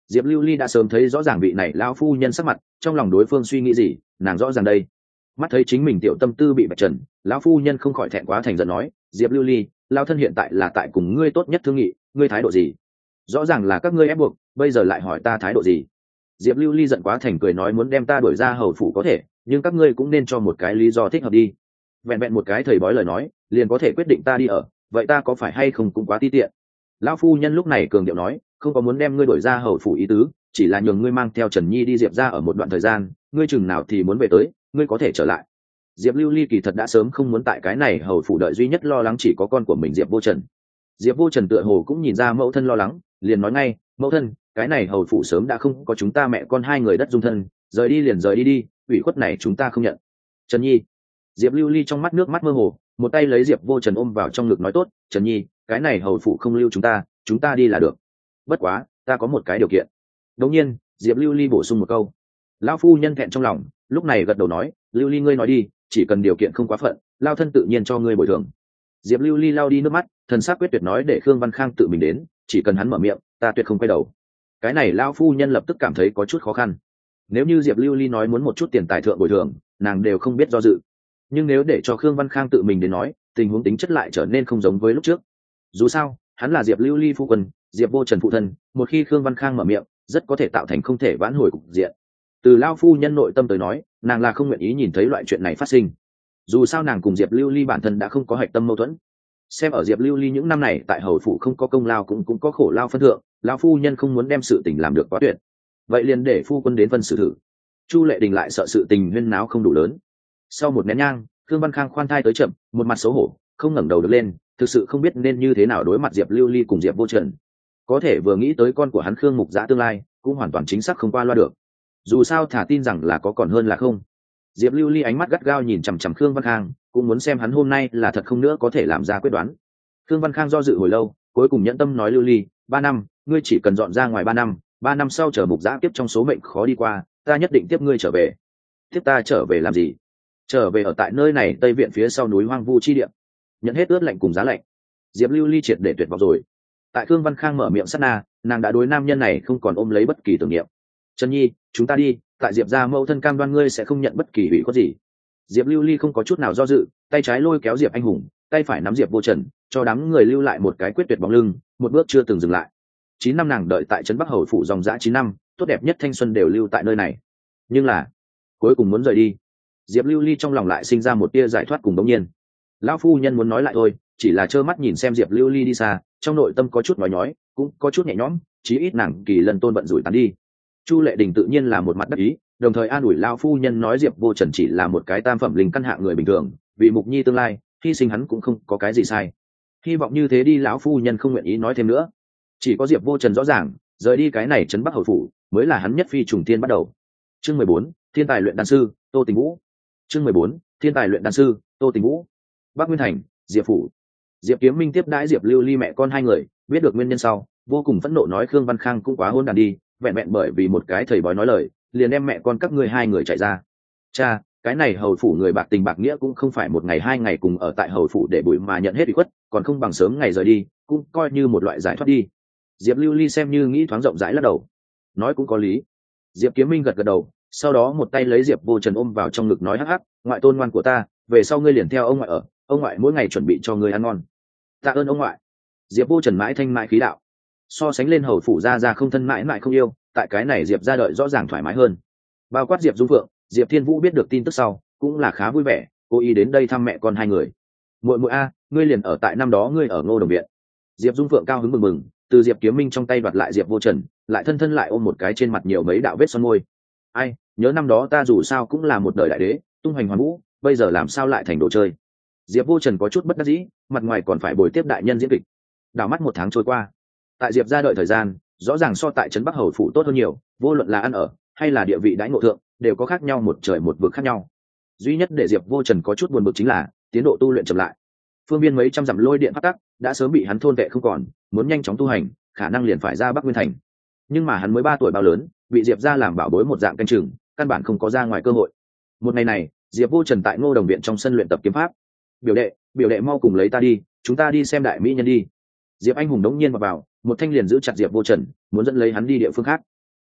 Diệp Lưu Ly đã sớm thấy rõ ràng vị này lão phu nhân sắc mặt, trong lòng đối phương suy nghĩ gì nàng rõ ràng đây. Mắt thấy chính mình tiểu tâm tư bị bạch trần, lão phu nhân không khỏi thẹn quá thành giận nói, Diệp Lưu Ly, lão thân hiện tại là tại cùng ngươi tốt nhất thương nghị, ngươi thái độ gì? Rõ ràng là các ngươi ép buộc, bây giờ lại hỏi ta thái độ gì? Diệp Lưu Ly giận quá thành cười nói, muốn đem ta đuổi ra hầu phủ có thể, nhưng các ngươi cũng nên cho một cái lý do thích hợp đi. Vẹn vẹn một cái thầy bói lời nói liền có thể quyết định ta đi ở, vậy ta có phải hay không cũng quá ti tiện. Lão phu nhân lúc này cường điệu nói, không có muốn đem ngươi đuổi ra hầu phủ ý tứ, chỉ là nhường ngươi mang theo Trần Nhi đi Diệp ra ở một đoạn thời gian, ngươi chừng nào thì muốn về tới, ngươi có thể trở lại. Diệp Lưu Ly kỳ thật đã sớm không muốn tại cái này hầu phủ đợi, duy nhất lo lắng chỉ có con của mình Diệp Vô Trần. Diệp Vô Trần tựa hồ cũng nhìn ra mẫu thân lo lắng, liền nói ngay, mẫu thân, cái này hầu phủ sớm đã không có chúng ta mẹ con hai người đất dung thân, rời đi liền rời đi đi, ủy khuất này chúng ta không nhận. Trần Nhi. Diệp Lưu Ly trong mắt nước mắt mơ hồ, một tay lấy Diệp Vô Trần ôm vào trong ngực nói, tốt, Trần Nhi, cái này hầu phủ không lưu chúng ta, chúng ta đi là được. Bất quá, ta có một cái điều kiện. Đột nhiên, Diệp Lưu Ly bổ sung một câu. Lão phu nhân thẹn trong lòng, lúc này gật đầu nói, Lưu Ly ngươi nói đi, chỉ cần điều kiện không quá phận, lao thân tự nhiên cho ngươi bồi thường. Diệp Lưu Ly lau đi nước mắt, thần sắc quyết tuyệt nói, để Khương Văn Khang tự mình đến, chỉ cần hắn mở miệng, ta tuyệt không quay đầu. Cái này lão phu nhân lập tức cảm thấy có chút khó khăn. Nếu như Diệp Lưu Ly nói muốn một chút tiền tài thượng bồi thường, nàng đều không biết do dự. Nhưng nếu để cho Khương Văn Khang tự mình đến nói, tình huống tính chất lại trở nên không giống với lúc trước. Dù sao, hắn là Diệp Lưu Ly phu quân, Diệp Vô Trần phụ thân, một khi Khương Văn Khang mở miệng, rất có thể tạo thành không thể vãn hồi cục diện. Từ lão phu nhân nội tâm tới nói, nàng là không nguyện ý nhìn thấy loại chuyện này phát sinh. Dù sao nàng cùng Diệp Lưu Ly bản thân đã không có hạch tâm mâu thuẫn. Xem ở Diệp Lưu Ly những năm này tại hầu phủ không có công lao cũng cũng có khổ lao phân thượng, lão phu nhân không muốn đem sự tình làm được quá tuyệt. Vậy liền để phu quân đến phân xử thử. Chu Lệ Đình lại sợ sự tình huyên náo không đủ lớn. Sau một nén nhang, Khương Văn Khang khoan thai tới chậm, một mặt xấu hổ, không ngẩng đầu được lên, thực sự không biết nên như thế nào đối mặt Diệp Lưu Ly cùng Diệp Vô Trần. Có thể vừa nghĩ tới con của hắn Khương Mục Dã tương lai, cũng hoàn toàn chính xác không qua loa được. Dù sao thả tin rằng là có còn hơn là không. Diệp Lưu Ly ánh mắt gắt gao nhìn chằm chằm Khương Văn Khang, cũng muốn xem hắn hôm nay là thật không nữa có thể làm ra quyết đoán. Khương Văn Khang do dự hồi lâu, cuối cùng nhẫn tâm nói, Lưu Ly, ba năm, ngươi chỉ cần dọn ra ngoài ba năm, ba năm sau chờ Mục Dã tiếp trong số mệnh khó đi qua, ta nhất định tiếp ngươi trở về. Tiếp ta trở về làm gì? Trở về ở tại nơi này Tây Viện phía sau núi hoang vu chi địa, nhận hết ướt lạnh cùng giá lạnh. Diệp Lưu Ly triệt để tuyệt vọng rồi. Tại Khương Văn Khang mở miệng sát na, nàng đã đối nam nhân này không còn ôm lấy bất kỳ tưởng niệm. Trần Nhi, chúng ta đi, tại Diệp gia mẫu thân cam đoan ngươi sẽ không nhận bất kỳ hủy khuất gì. Diệp Lưu Ly không có chút nào do dự, tay trái lôi kéo Diệp Anh Hùng, tay phải nắm Diệp Vô Trần, cho đám người lưu lại một cái quyết tuyệt bóng lưng, một bước chưa từng dừng lại. Chín năm nàng đợi tại trấn Bắc Hầu phủ dòng dã chín năm, tốt đẹp nhất thanh xuân đều lưu tại nơi này. Nhưng là, cuối cùng muốn rời đi. Diệp Lưu Ly trong lòng lại sinh ra một tia giải thoát cùng đống nhiên. Lão phu nhân muốn nói lại thôi, chỉ là trơ mắt nhìn xem Diệp Lưu Ly đi xa, trong nội tâm có chút nói nhói, cũng có chút nhẹ nhõm, chí ít nàng kỳ lần tôn bận rủi tán đi. Chu Lệ Đình tự nhiên là một mặt đắc ý, đồng thời an ủi lão phu nhân nói Diệp Vô Trần chỉ là một cái tam phẩm linh căn hạng người bình thường, vì Mục Nhi tương lai, hy sinh hắn cũng không có cái gì sai. Hy vọng như thế đi, lão phu nhân không nguyện ý nói thêm nữa. Chỉ có Diệp Vô Trần rõ ràng, rời đi cái này trấn Bắc Hầu phủ, mới là hắn nhất phi trùng thiên bắt đầu. Chương mười bốn, Thiên tài luyện đan sư, Tô Tình Vũ. Chương mười bốn, Thiên tài luyện đan sư, Tô Tình Vũ. Bắc Nguyên Thành, Diệp phủ. Diệp Kiếm Minh tiếp đãi Diệp Lưu Ly mẹ con hai người, biết được nguyên nhân sau, vô cùng phẫn nộ nói Khương Văn Khang cũng quá hỗn đản đi, vẹn vẹn bởi vì một cái thầy bói nói lời, liền đem mẹ con các ngươi hai người chạy ra. Cha, cái này hầu phủ người bạc tình bạc nghĩa cũng không phải một ngày hai ngày cùng ở tại hầu phủ để bụi mà nhận hết ủy khuất, còn không bằng sớm ngày rời đi, cũng coi như một loại giải thoát đi. Diệp Lưu Ly xem như nghĩ thoáng rộng rãi lắc đầu, nói cũng có lý. Diệp Kiếm Minh gật gật đầu, sau đó một tay lấy Diệp Vô Trần ôm vào trong ngực nói hắc hắc, ngoại tôn ngoan của ta, về sau ngươi liền theo ông ngoại ở, ông ngoại mỗi ngày chuẩn bị cho ngươi ăn ngon. Tạ ơn ông ngoại. Diệp Vô Trần mãi thanh mãi khí đạo, so sánh lên hầu phủ gia gia không thân mãi mãi không yêu, tại cái này Diệp gia đợi rõ ràng thoải mái hơn. Bao quát Diệp Dung Phượng, Diệp Thiên Vũ biết được tin tức sau, cũng là khá vui vẻ, cố ý đến đây thăm mẹ con hai người. Muội muội a, ngươi liền ở tại năm đó ngươi ở Ngô Đồng viện. Diệp Dung Phượng cao hứng mừng mừng, từ Diệp Kiếm Minh trong tay đoạt lại Diệp Vô Trần, lại thân thân lại ôm một cái trên mặt nhiều mấy đạo vết son môi. Ai, nhớ năm đó ta dù sao cũng là một đời đại đế, tung hoành hoàn vũ, bây giờ làm sao lại thành đồ chơi. Diệp Vô Trần có chút bất đắc dĩ, mặt ngoài còn phải bồi tiếp đại nhân diễn kịch. Đảo mắt một tháng trôi qua, tại Diệp gia đợi thời gian, rõ ràng so tại trấn Bắc Hầu phủ tốt hơn nhiều, vô luận là ăn ở hay là địa vị đãi ngộ thượng, đều có khác nhau một trời một vực khác nhau. Duy nhất để Diệp Vô Trần có chút buồn bực chính là tiến độ tu luyện chậm lại. Phương viên mấy trăm dặm lôi điện phát tắc đã sớm bị hắn thôn vệ không còn, muốn nhanh chóng tu hành, khả năng liền phải ra Bắc Nguyên Thành. Nhưng mà hắn mới ba tuổi bao lớn, bị Diệp gia làm bảo bối một dạng canh chừng, căn bản không có ra ngoài cơ hội. Một ngày này, Diệp Vô Trần tại Ngô Đồng viện trong sân luyện tập kiếm pháp. Biểu đệ, biểu đệ mau cùng lấy ta đi, chúng ta đi xem đại mỹ nhân đi. Diệp Anh Hùng đống nhiên vào, vào một thanh liền giữ chặt Diệp Vô Trần, muốn dẫn lấy hắn đi địa phương khác.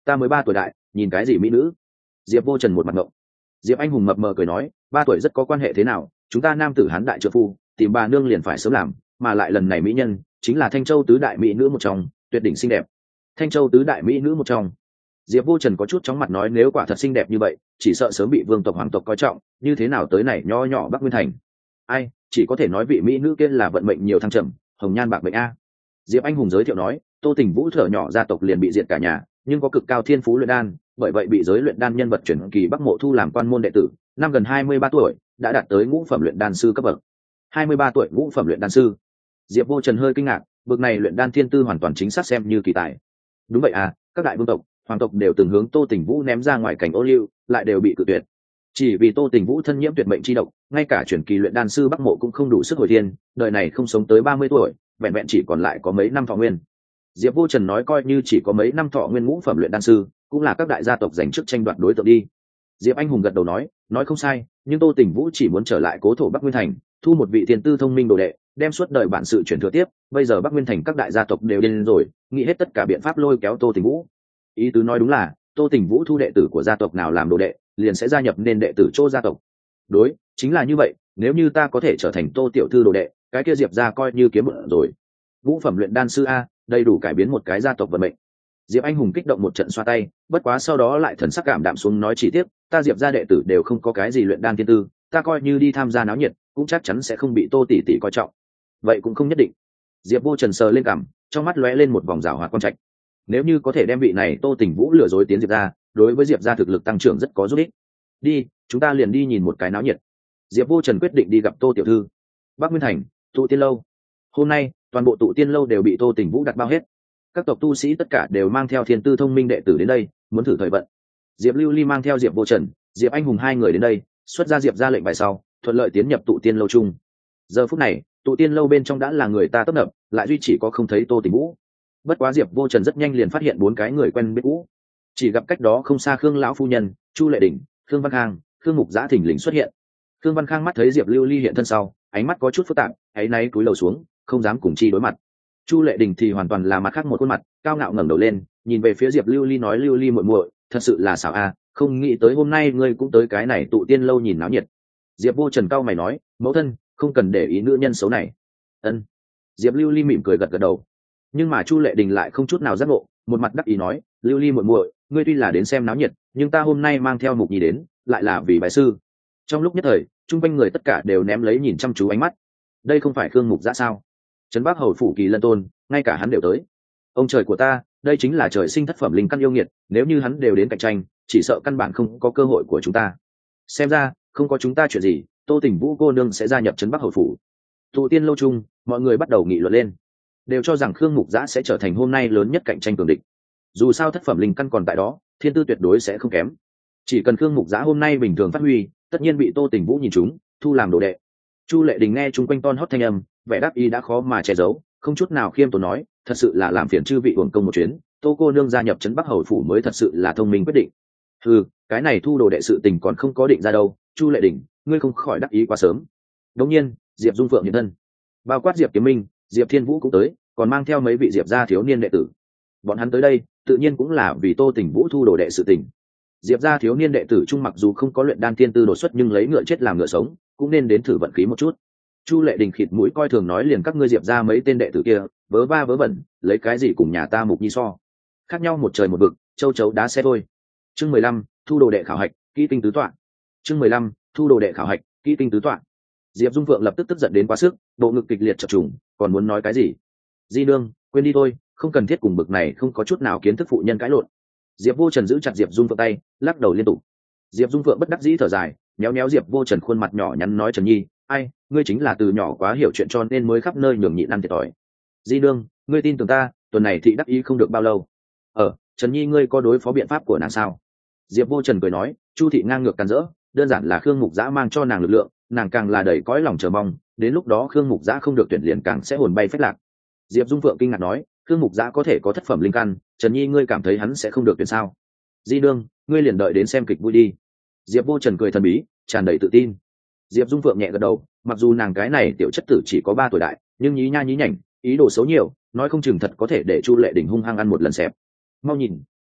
ta mới ba tuổi đại, nhìn cái gì mỹ nữ? Diệp Vô Trần một mặt ngộng. Diệp Anh Hùng mập mờ cười nói, ba tuổi rất có quan hệ thế nào, chúng ta nam tử hán đại trợ phu, tìm bà nương liền phải sớm làm, mà lại lần này mỹ nhân chính là Thanh Châu tứ đại mỹ nữ một trong, tuyệt đỉnh xinh đẹp. Thanh Châu tứ đại mỹ nữ một trong. Diệp Vô Trần có chút chóng mặt nói, nếu quả thật xinh đẹp như vậy, chỉ sợ sớm bị vương tộc hoàng tộc coi trọng, như thế nào tới này nho nhỏ Bắc Nguyên thành. Ai, chỉ có thể nói vị mỹ nữ kia là vận mệnh nhiều thăng trầm, hồng nhan bạc mệnh a. Diệp Anh Hùng giới thiệu nói, Tô Tình Vũ thở nhỏ gia tộc liền bị diệt cả nhà, nhưng có cực cao thiên phú luyện đan, bởi vậy bị giới luyện đan nhân vật chuyển kỳ Bắc Mộ thu làm quan môn đệ tử, năm gần hai mươi ba tuổi, đã đạt tới ngũ phẩm luyện đan sư cấp bậc. hai mươi ba tuổi ngũ phẩm luyện đan sư. Diệp Vô Trần hơi kinh ngạc, bậc này luyện đan thiên tư hoàn toàn chính xác xem như kỳ tài. Đúng vậy à, các đại vương tộc, hoàng tộc đều từng hướng Tô Tình Vũ ném ra ngoài cảnh ô liu, lại đều bị cự tuyệt. Chỉ vì Tô Tình Vũ thân nhiễm tuyệt mệnh chi độc, ngay cả chuyển kỳ luyện đan sư Bắc Mộ cũng không đủ sức hồi thiên, đời này không sống tới ba mươi tuổi, vẹn vẹn chỉ còn lại có mấy năm thọ nguyên. Diệp Vô Trần nói coi như chỉ có mấy năm thọ nguyên ngũ phẩm luyện đan sư, cũng là các đại gia tộc giành chức tranh đoạt đối tượng đi. Diệp Anh Hùng gật đầu nói, nói không sai, nhưng Tô Tình Vũ chỉ muốn trở lại cố thổ Bắc Nguyên thành, thu một vị tiền tư thông minh đồ đệ, đem suốt đời bản sự chuyển thừa tiếp. Bây giờ Bắc Nguyên thành các đại gia tộc đều điên rồi, nghĩ hết tất cả biện pháp lôi kéo Tô Tình Vũ. Ý tứ nói đúng là, Tô Tình Vũ thu đệ tử của gia tộc nào làm đồ đệ, liền sẽ gia nhập nên đệ tử chỗ gia tộc. Đối, chính là như vậy, nếu như ta có thể trở thành Tô tiểu thư đồ đệ, cái kia Diệp gia coi như kiếm bộn rồi. Ngũ phẩm luyện đan sư a, đầy đủ cải biến một cái gia tộc vận mệnh. Diệp Anh Hùng kích động một trận xoa tay, bất quá sau đó lại thần sắc cảm đạm xuống nói chỉ tiếc, ta Diệp gia đệ tử đều không có cái gì luyện đan thiên tư, ta coi như đi tham gia náo nhiệt, cũng chắc chắn sẽ không bị Tô tỷ tỷ coi trọng. Vậy cũng không nhất định. Diệp Vô Trần sờ lên cằm, trong mắt lóe lên một vòng rào hoạt quan trạch. Nếu như có thể đem vị này Tô Tình Vũ lừa dối tiến Diệp gia, đối với Diệp gia thực lực tăng trưởng rất có giúp ích. Đi, chúng ta liền đi nhìn một cái náo nhiệt. Diệp Vô Trần quyết định đi gặp Tô tiểu thư. Bắc Nguyên thành, tụ tiên lâu. Hôm nay, toàn bộ tụ tiên lâu đều bị Tô Tình Vũ đặt bao hết. Các tộc tu sĩ tất cả đều mang theo thiên tư thông minh đệ tử đến đây, muốn thử thời vận. Diệp Lưu Ly mang theo Diệp Vô Trần, Diệp Anh Hùng hai người đến đây, xuất ra Diệp ra lệnh bài sau, thuận lợi tiến nhập tụ tiên lâu chung. Giờ phút này, tụ tiên lâu bên trong đã là người ta tấp nập, lại duy chỉ có không thấy Tô Tình Vũ. Bất quá Diệp Vô Trần rất nhanh liền phát hiện bốn cái người quen biết cũ. Chỉ gặp cách đó không xa Khương lão phu nhân, Chu Lệ Đỉnh, Khương Văn Khang, Khương Mục Giã thình lình xuất hiện. Khương Văn Khang mắt thấy Diệp Lưu Ly hiện thân sau, ánh mắt có chút phức tạp, áy náy cúi đầu xuống, không dám cùng chi đối mặt. Chu Lệ Đình thì hoàn toàn là mặt khác một khuôn mặt, cao ngạo ngẩng đầu lên, nhìn về phía Diệp Lưu Ly nói, Lưu Ly muội muội, thật sự là xảo a, không nghĩ tới hôm nay ngươi cũng tới cái này tụ tiên lâu nhìn náo nhiệt. Diệp Vô Trần cao mày nói, mẫu thân, không cần để ý nữ nhân xấu này. Ân. Diệp Lưu Ly mỉm cười gật gật đầu. Nhưng mà Chu Lệ Đình lại không chút nào giác ngộ, một mặt đắc ý nói, Lưu Ly muội muội, ngươi tuy là đến xem náo nhiệt, nhưng ta hôm nay mang theo Mục Nhi đến, lại là vì bái sư. Trong lúc nhất thời, chung quanh người tất cả đều ném lấy nhìn chăm chú ánh mắt. Đây không phải Khương Mục Giã sao? Trấn Bắc hầu phủ Kỳ Lân Tôn, ngay cả hắn đều tới. Ông trời của ta, đây chính là trời sinh thất phẩm linh căn yêu nghiệt, nếu như hắn đều đến cạnh tranh, chỉ sợ căn bản không có cơ hội của chúng ta. Xem ra, không có chúng ta chuyện gì, Tô Tình Vũ cô nương sẽ gia nhập Trấn Bắc hầu phủ. Tụ tiên lâu chung, mọi người bắt đầu nghị luận lên, đều cho rằng Khương Mục Giã sẽ trở thành hôm nay lớn nhất cạnh tranh cường địch. Dù sao thất phẩm linh căn còn tại đó, thiên tư tuyệt đối sẽ không kém. Chỉ cần Khương Mục Giã hôm nay bình thường phát huy, tất nhiên bị Tô Tình Vũ nhìn trúng, thu làm đồ đệ. Chu Lệ Đình nghe chung quanh ton hót thanh âm, vẻ đáp ý đã khó mà che giấu, không chút nào khiêm tốn nói, thật sự là làm phiền chư vị uổng công một chuyến, Tô cô nương gia nhập Trấn Bắc hầu phủ mới thật sự là thông minh quyết định. Ừ, cái này thu đồ đệ sự tình còn không có định ra đâu, Chu Lệ Đình, ngươi không khỏi đắc ý quá sớm. Đống nhiên, Diệp Dung Phượng hiện thân, bao quát Diệp Kiếm Minh, Diệp Thiên Vũ cũng tới, còn mang theo mấy vị Diệp gia thiếu niên đệ tử. Bọn hắn tới đây, tự nhiên cũng là vì Tô Tình Vũ thu đồ đệ sự tình. Diệp gia thiếu niên đệ tử trung mặc dù không có luyện đan tiên tư đột xuất, nhưng lấy ngựa chết làm ngựa sống, cũng nên đến thử vận khí một chút. Chu Lệ Đình khịt mũi coi thường nói, liền các ngươi Diệp gia mấy tên đệ tử kia, vớ va vớ vẩn, lấy cái gì cùng nhà ta Mục Nhi so? Khác nhau một trời một vực, châu chấu đá xe thôi. Chương mười lăm, thu đồ đệ khảo hạch, kỹ tinh tứ tọa. Chương mười lăm, thu đồ đệ khảo hạch, kỹ tinh tứ tọa. Diệp Dung Phượng lập tức tức giận đến quá sức, bộ ngực kịch liệt chập trùng, còn muốn nói cái gì? Di nương, quên đi thôi, không cần thiết cùng bực này không có chút nào kiến thức phụ nhân cãi lộn. Diệp Vô Trần giữ chặt Diệp Dung Phượng tay, lắc đầu liên tục. Diệp Dung Phượng bất đắc dĩ thở dài, méo méo Diệp Vô Trần khuôn mặt nhỏ nhắn nói, Trần Nhi, ai, ngươi chính là từ nhỏ quá hiểu chuyện cho nên mới khắp nơi nhường nhịn ăn thiệt thòi. Di nương, ngươi tin tưởng ta, tuần này thị đắc ý không được bao lâu. Ờ, Trần Nhi ngươi có đối phó biện pháp của nàng sao? Diệp Vô Trần cười nói, Chu thị ngang ngược càn rỡ, đơn giản là Khương Mục Giã mang cho nàng lực lượng, nàng càng là đầy cõi lòng chờ mong, đến lúc đó Khương Mục Giã không được tuyển liền càng sẽ hồn bay phách lạc. Diệp Dung Phượng kinh ngạc nói, Khương Mục Giã có thể có thất phẩm linh căn, Trần Nhi ngươi cảm thấy hắn sẽ không được tuyển sao? Di nương, ngươi liền đợi đến xem kịch vui đi. Diệp Vô Trần cười thần bí, tràn đầy tự tin. Diệp Dung Phượng nhẹ gật đầu, mặc dù nàng cái này tiểu chất tử chỉ có ba tuổi đại, nhưng nhí nha nhí nhảnh, ý đồ xấu nhiều, nói không chừng thật có thể để Chu Lệ Đình hung hăng ăn một lần xẹp. Mau nhìn,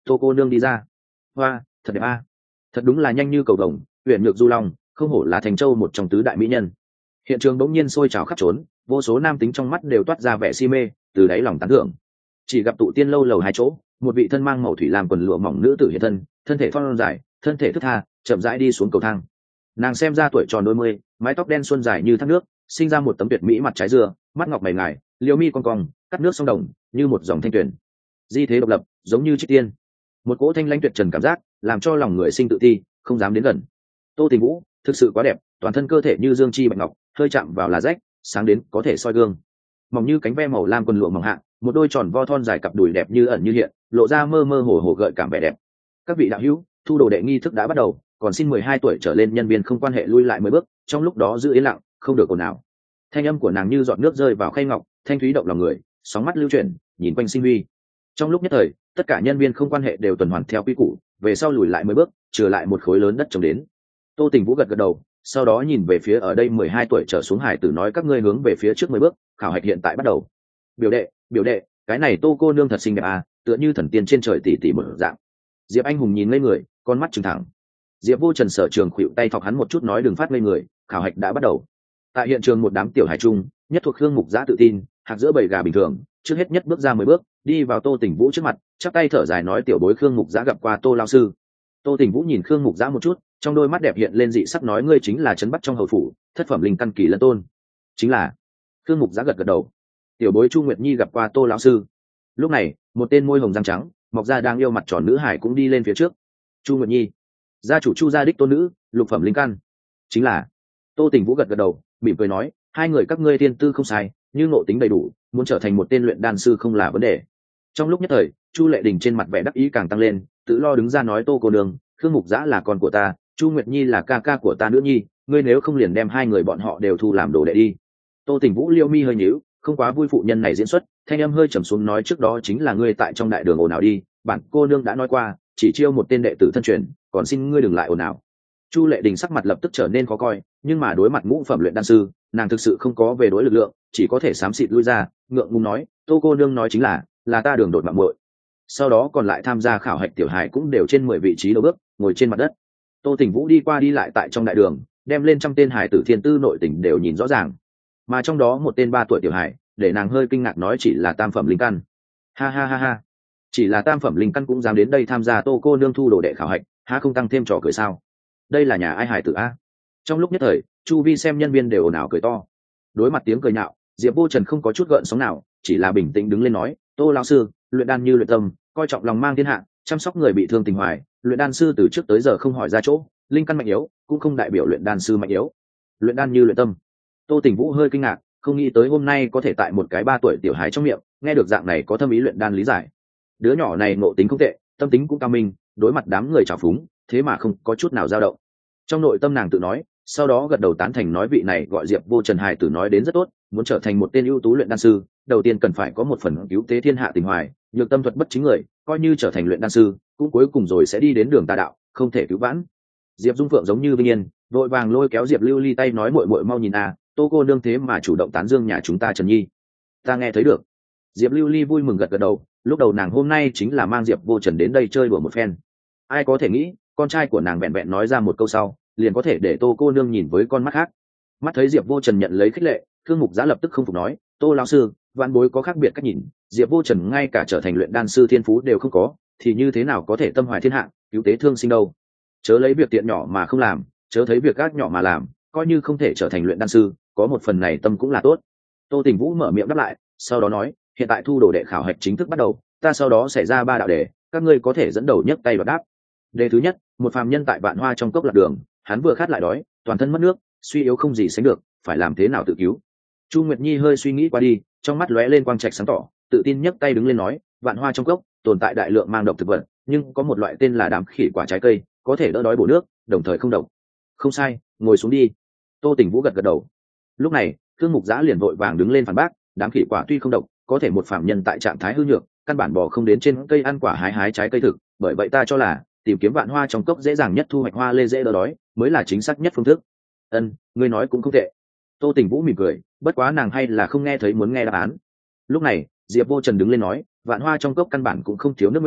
Tô cô nương đi ra. Hoa, thật đẹp a. Thật đúng là nhanh như cầu vồng, huyện nhược du long, không hổ là thành châu một trong tứ đại mỹ nhân. Hiện trường bỗng nhiên sôi trào khắp trốn, vô số nam tính trong mắt đều toát ra vẻ si mê, từ đáy lòng tán thưởng. Chỉ gặp tụ tiên lâu lầu hai chỗ, một vị thân mang màu thủy lam quần lụa mỏng nữ tử hiện thân, thân thể thon dài, thân thể thức tha, chậm rãi đi xuống cầu thang. Nàng xem ra tuổi tròn đôi mươi, mái tóc đen xuân dài như thác nước, sinh ra một tấm tuyệt mỹ mặt trái dưa, mắt ngọc mày ngài, liễu mi cong cong, cắt nước sông đồng, như một dòng thanh tuyền. Di thế độc lập, giống như trích tiên. Một cỗ thanh lãnh tuyệt trần cảm giác, làm cho lòng người sinh tự ti, không dám đến gần. Tô Tình Vũ thực sự quá đẹp, toàn thân cơ thể như dương chi bạch ngọc, hơi chạm vào là rách, sáng đến có thể soi gương. Mỏng như cánh ve màu lam quần lụa mỏng hạ, một đôi tròn vo thon dài cặp đùi đẹp như ẩn như hiện, lộ ra mơ mơ hồ hồ gợi cảm vẻ đẹp. Các vị đạo hữu, thu đồ đệ nghi thức đã bắt đầu, còn xin mười hai tuổi trở lên nhân viên không quan hệ lui lại mười bước, trong lúc đó giữ yên lặng, không được ồn ào. Thanh âm của nàng như giọt nước rơi vào khay ngọc, thanh thúy động lòng người, sóng mắt lưu chuyển, nhìn quanh sinh huy. Trong lúc nhất thời, tất cả nhân viên không quan hệ đều tuần hoàn theo quy củ, về sau lùi lại mười bước, trừ lại một khối lớn đất trồng đến. Tô Tình Vũ gật gật đầu, sau đó nhìn về phía ở đây mười hai tuổi trở xuống hải tử nói các ngươi hướng về phía trước mười bước, khảo hạch hiện tại bắt đầu. Biểu đệ, biểu đệ, cái này Tô cô nương thật xinh đẹp à, tựa như thần tiên trên trời tỷ tỷ một dạng. Diệp Anh Hùng nhìn ngây người, con mắt trừng thẳng. Diệp Vô Trần sở trường khuỵu tay thọc hắn một chút nói đừng phát ngây người, khảo hạch đã bắt đầu. Tại hiện trường một đám tiểu hải trung, nhất thuộc Khương Mục Giã tự tin, hạc giữa bầy gà bình thường, trước hết nhất bước ra mười bước, đi vào Tô Tình Vũ trước mặt, chắp tay thở dài nói tiểu bối Khương Mục Giã gặp qua Tô lão sư. Tô Tình Vũ nhìn Khương Mục Giã một chút, trong đôi mắt đẹp hiện lên dị sắc nói ngươi chính là trấn Bắc trong hầu phủ, thất phẩm linh căn kỳ lân tôn. Chính là. Khương Mục Giã gật gật đầu. Tiểu bối Chu Nguyệt Nhi gặp qua Tô lão sư. Lúc này, một tên môi hồng răng trắng, mọc ra đang yêu mặt tròn nữ hải cũng đi lên phía trước. Chu Nguyệt Nhi, gia chủ Chu gia đích tôn nữ, lục phẩm linh căn. Chính là. Tô Tình Vũ gật gật đầu, mỉm cười nói, hai người các ngươi thiên tư không sai, nhưng ngộ tính đầy đủ, muốn trở thành một tên luyện đan sư không là vấn đề. Trong lúc nhất thời, Chu Lệ Đình trên mặt vẻ đắc ý càng tăng lên, tự lo đứng ra nói Tô cô nương, Khương Mục Giã là con của ta, Chu Nguyệt Nhi là ca ca của ta nữ nhi, ngươi nếu không liền đem hai người bọn họ đều thu làm đồ đệ đi. Tô Tình Vũ liêu mi hơi nhíu, không quá vui phụ nhân này diễn xuất, thanh âm hơi trầm xuống nói trước đó chính là ngươi tại trong đại đường ồn ào đi, bản cô nương đã nói qua, chỉ chiêu một tên đệ tử thân truyền, còn xin ngươi đừng lại ồn ào. Chu Lệ Đình sắc mặt lập tức trở nên khó coi, nhưng mà đối mặt ngũ phẩm luyện đan sư, nàng thực sự không có về đối lực lượng, chỉ có thể xám xịt lui ra, ngượng ngùng nói, Tô cô nương nói chính là, là ta đường đột mạng muội. Sau đó còn lại tham gia khảo hạch tiểu hài cũng đều trên mười vị trí đầu bước, ngồi trên mặt đất. Tô Tình Vũ đi qua đi lại tại trong đại đường, đem lên trăm tên hải tử thiên tư nội tình đều nhìn rõ ràng, mà trong đó một tên ba tuổi tiểu hải, để nàng hơi kinh ngạc nói chỉ là tam phẩm linh căn. Ha ha ha ha, chỉ là tam phẩm linh căn cũng dám đến đây tham gia Tô cô nương thu đồ đệ khảo hạch, há không tăng thêm trò cười sao? Đây là nhà ai hải tử a? Trong lúc nhất thời, chu vi xem nhân viên đều ồn ào cười to. Đối mặt tiếng cười nhạo, Diệp Vô Trần không có chút gợn sóng nào, chỉ là bình tĩnh đứng lên nói, Tô lão sư, luyện đan như luyện tâm, coi trọng lòng mang thiên hạ, chăm sóc người bị thương tình hoài, luyện đan sư từ trước tới giờ không hỏi ra chỗ, linh căn mạnh yếu cũng không đại biểu luyện đan sư mạnh yếu. Luyện đan như luyện tâm. Tô Tình Vũ hơi kinh ngạc, không nghĩ tới hôm nay có thể tại một cái ba tuổi tiểu hài trong miệng nghe được dạng này có thâm ý luyện đan lý giải. Đứa nhỏ này ngộ tính không tệ, tâm tính cũng cao minh, đối mặt đám người trào phúng, thế mà không có chút nào dao động. Trong nội tâm nàng tự nói, sau đó gật đầu tán thành nói vị này gọi Diệp Vô Trần hài tử nói đến rất tốt, muốn trở thành một tên ưu tú luyện đan sư, đầu tiên cần phải có một phần cứu tế thiên hạ tình hoài, nhược tâm thuật bất chính người, coi như trở thành luyện đan sư, cũng cuối cùng rồi sẽ đi đến đường tà đạo, không thể cứu vãn. Diệp Dung Phượng giống như vinh yên, vội vàng lôi kéo Diệp Lưu Ly tay nói muội muội mau nhìn à, Tô cô nương thế mà chủ động tán dương nhà chúng ta Trần Nhi. Ta nghe thấy được. Diệp Lưu Ly vui mừng gật gật đầu, lúc đầu nàng hôm nay chính là mang Diệp Vô Trần đến đây chơi đùa một phen. Ai có thể nghĩ, con trai của nàng vẹn vẹn nói ra một câu sau, liền có thể để Tô cô nương nhìn với con mắt khác. Mắt thấy Diệp Vô Trần nhận lấy khích lệ, Khương Mục Giã lập tức không phục nói, Tô lão sư, vạn bối có khác biệt cách nhìn, Diệp Vô Trần ngay cả trở thành luyện đan sư thiên phú đều không có, thì như thế nào có thể tâm hoài thiên hạ, cứu tế thương sinh đâu? Chớ lấy việc tiện nhỏ mà không làm, chớ thấy việc gác nhỏ mà làm, coi như không thể trở thành luyện đan sư, có một phần này tâm cũng là tốt. Tô Tình Vũ mở miệng đáp lại, sau đó nói, hiện tại thu đồ đệ khảo hạch chính thức bắt đầu, ta sau đó sẽ ra ba đạo đề, các ngươi có thể dẫn đầu nhấc tay và đáp. Đề thứ nhất, một phàm nhân tại vạn hoa trong cốc lạc đường, hắn vừa khát lại đói, toàn thân mất nước, suy yếu không gì sánh được, phải làm thế nào tự cứu? Chu Nguyệt Nhi hơi suy nghĩ qua đi, trong mắt lóe lên quang trạch sáng tỏ, tự tin nhấc tay đứng lên nói, vạn hoa trong cốc tồn tại đại lượng mang độc thực vật, nhưng có một loại tên là đám khỉ quả trái cây, có thể đỡ đói bổ nước, đồng thời không độc. Không sai, ngồi xuống đi. Tô Tình Vũ gật gật đầu. Lúc này, Thương Mục Giã liền vội vàng đứng lên phản bác, đám khỉ quả tuy không độc, có thể một phàm nhân tại trạng thái hư nhược, căn bản bò không đến trên cây ăn quả hái hái trái cây thực, bởi vậy ta cho là tìm kiếm vạn hoa trong cốc dễ dàng nhất thu hoạch hoa lê dễ đỡ đói, mới là chính xác nhất phương thức. Ân, ngươi nói cũng không tệ. Tô Tình Vũ mỉm cười, bất quá nàng hay là không nghe thấy muốn nghe đáp án. Lúc này, Diệp Vô Trần đứng lên nói, vạn hoa trong cốc căn bản cũng không thiếu nước nguyên,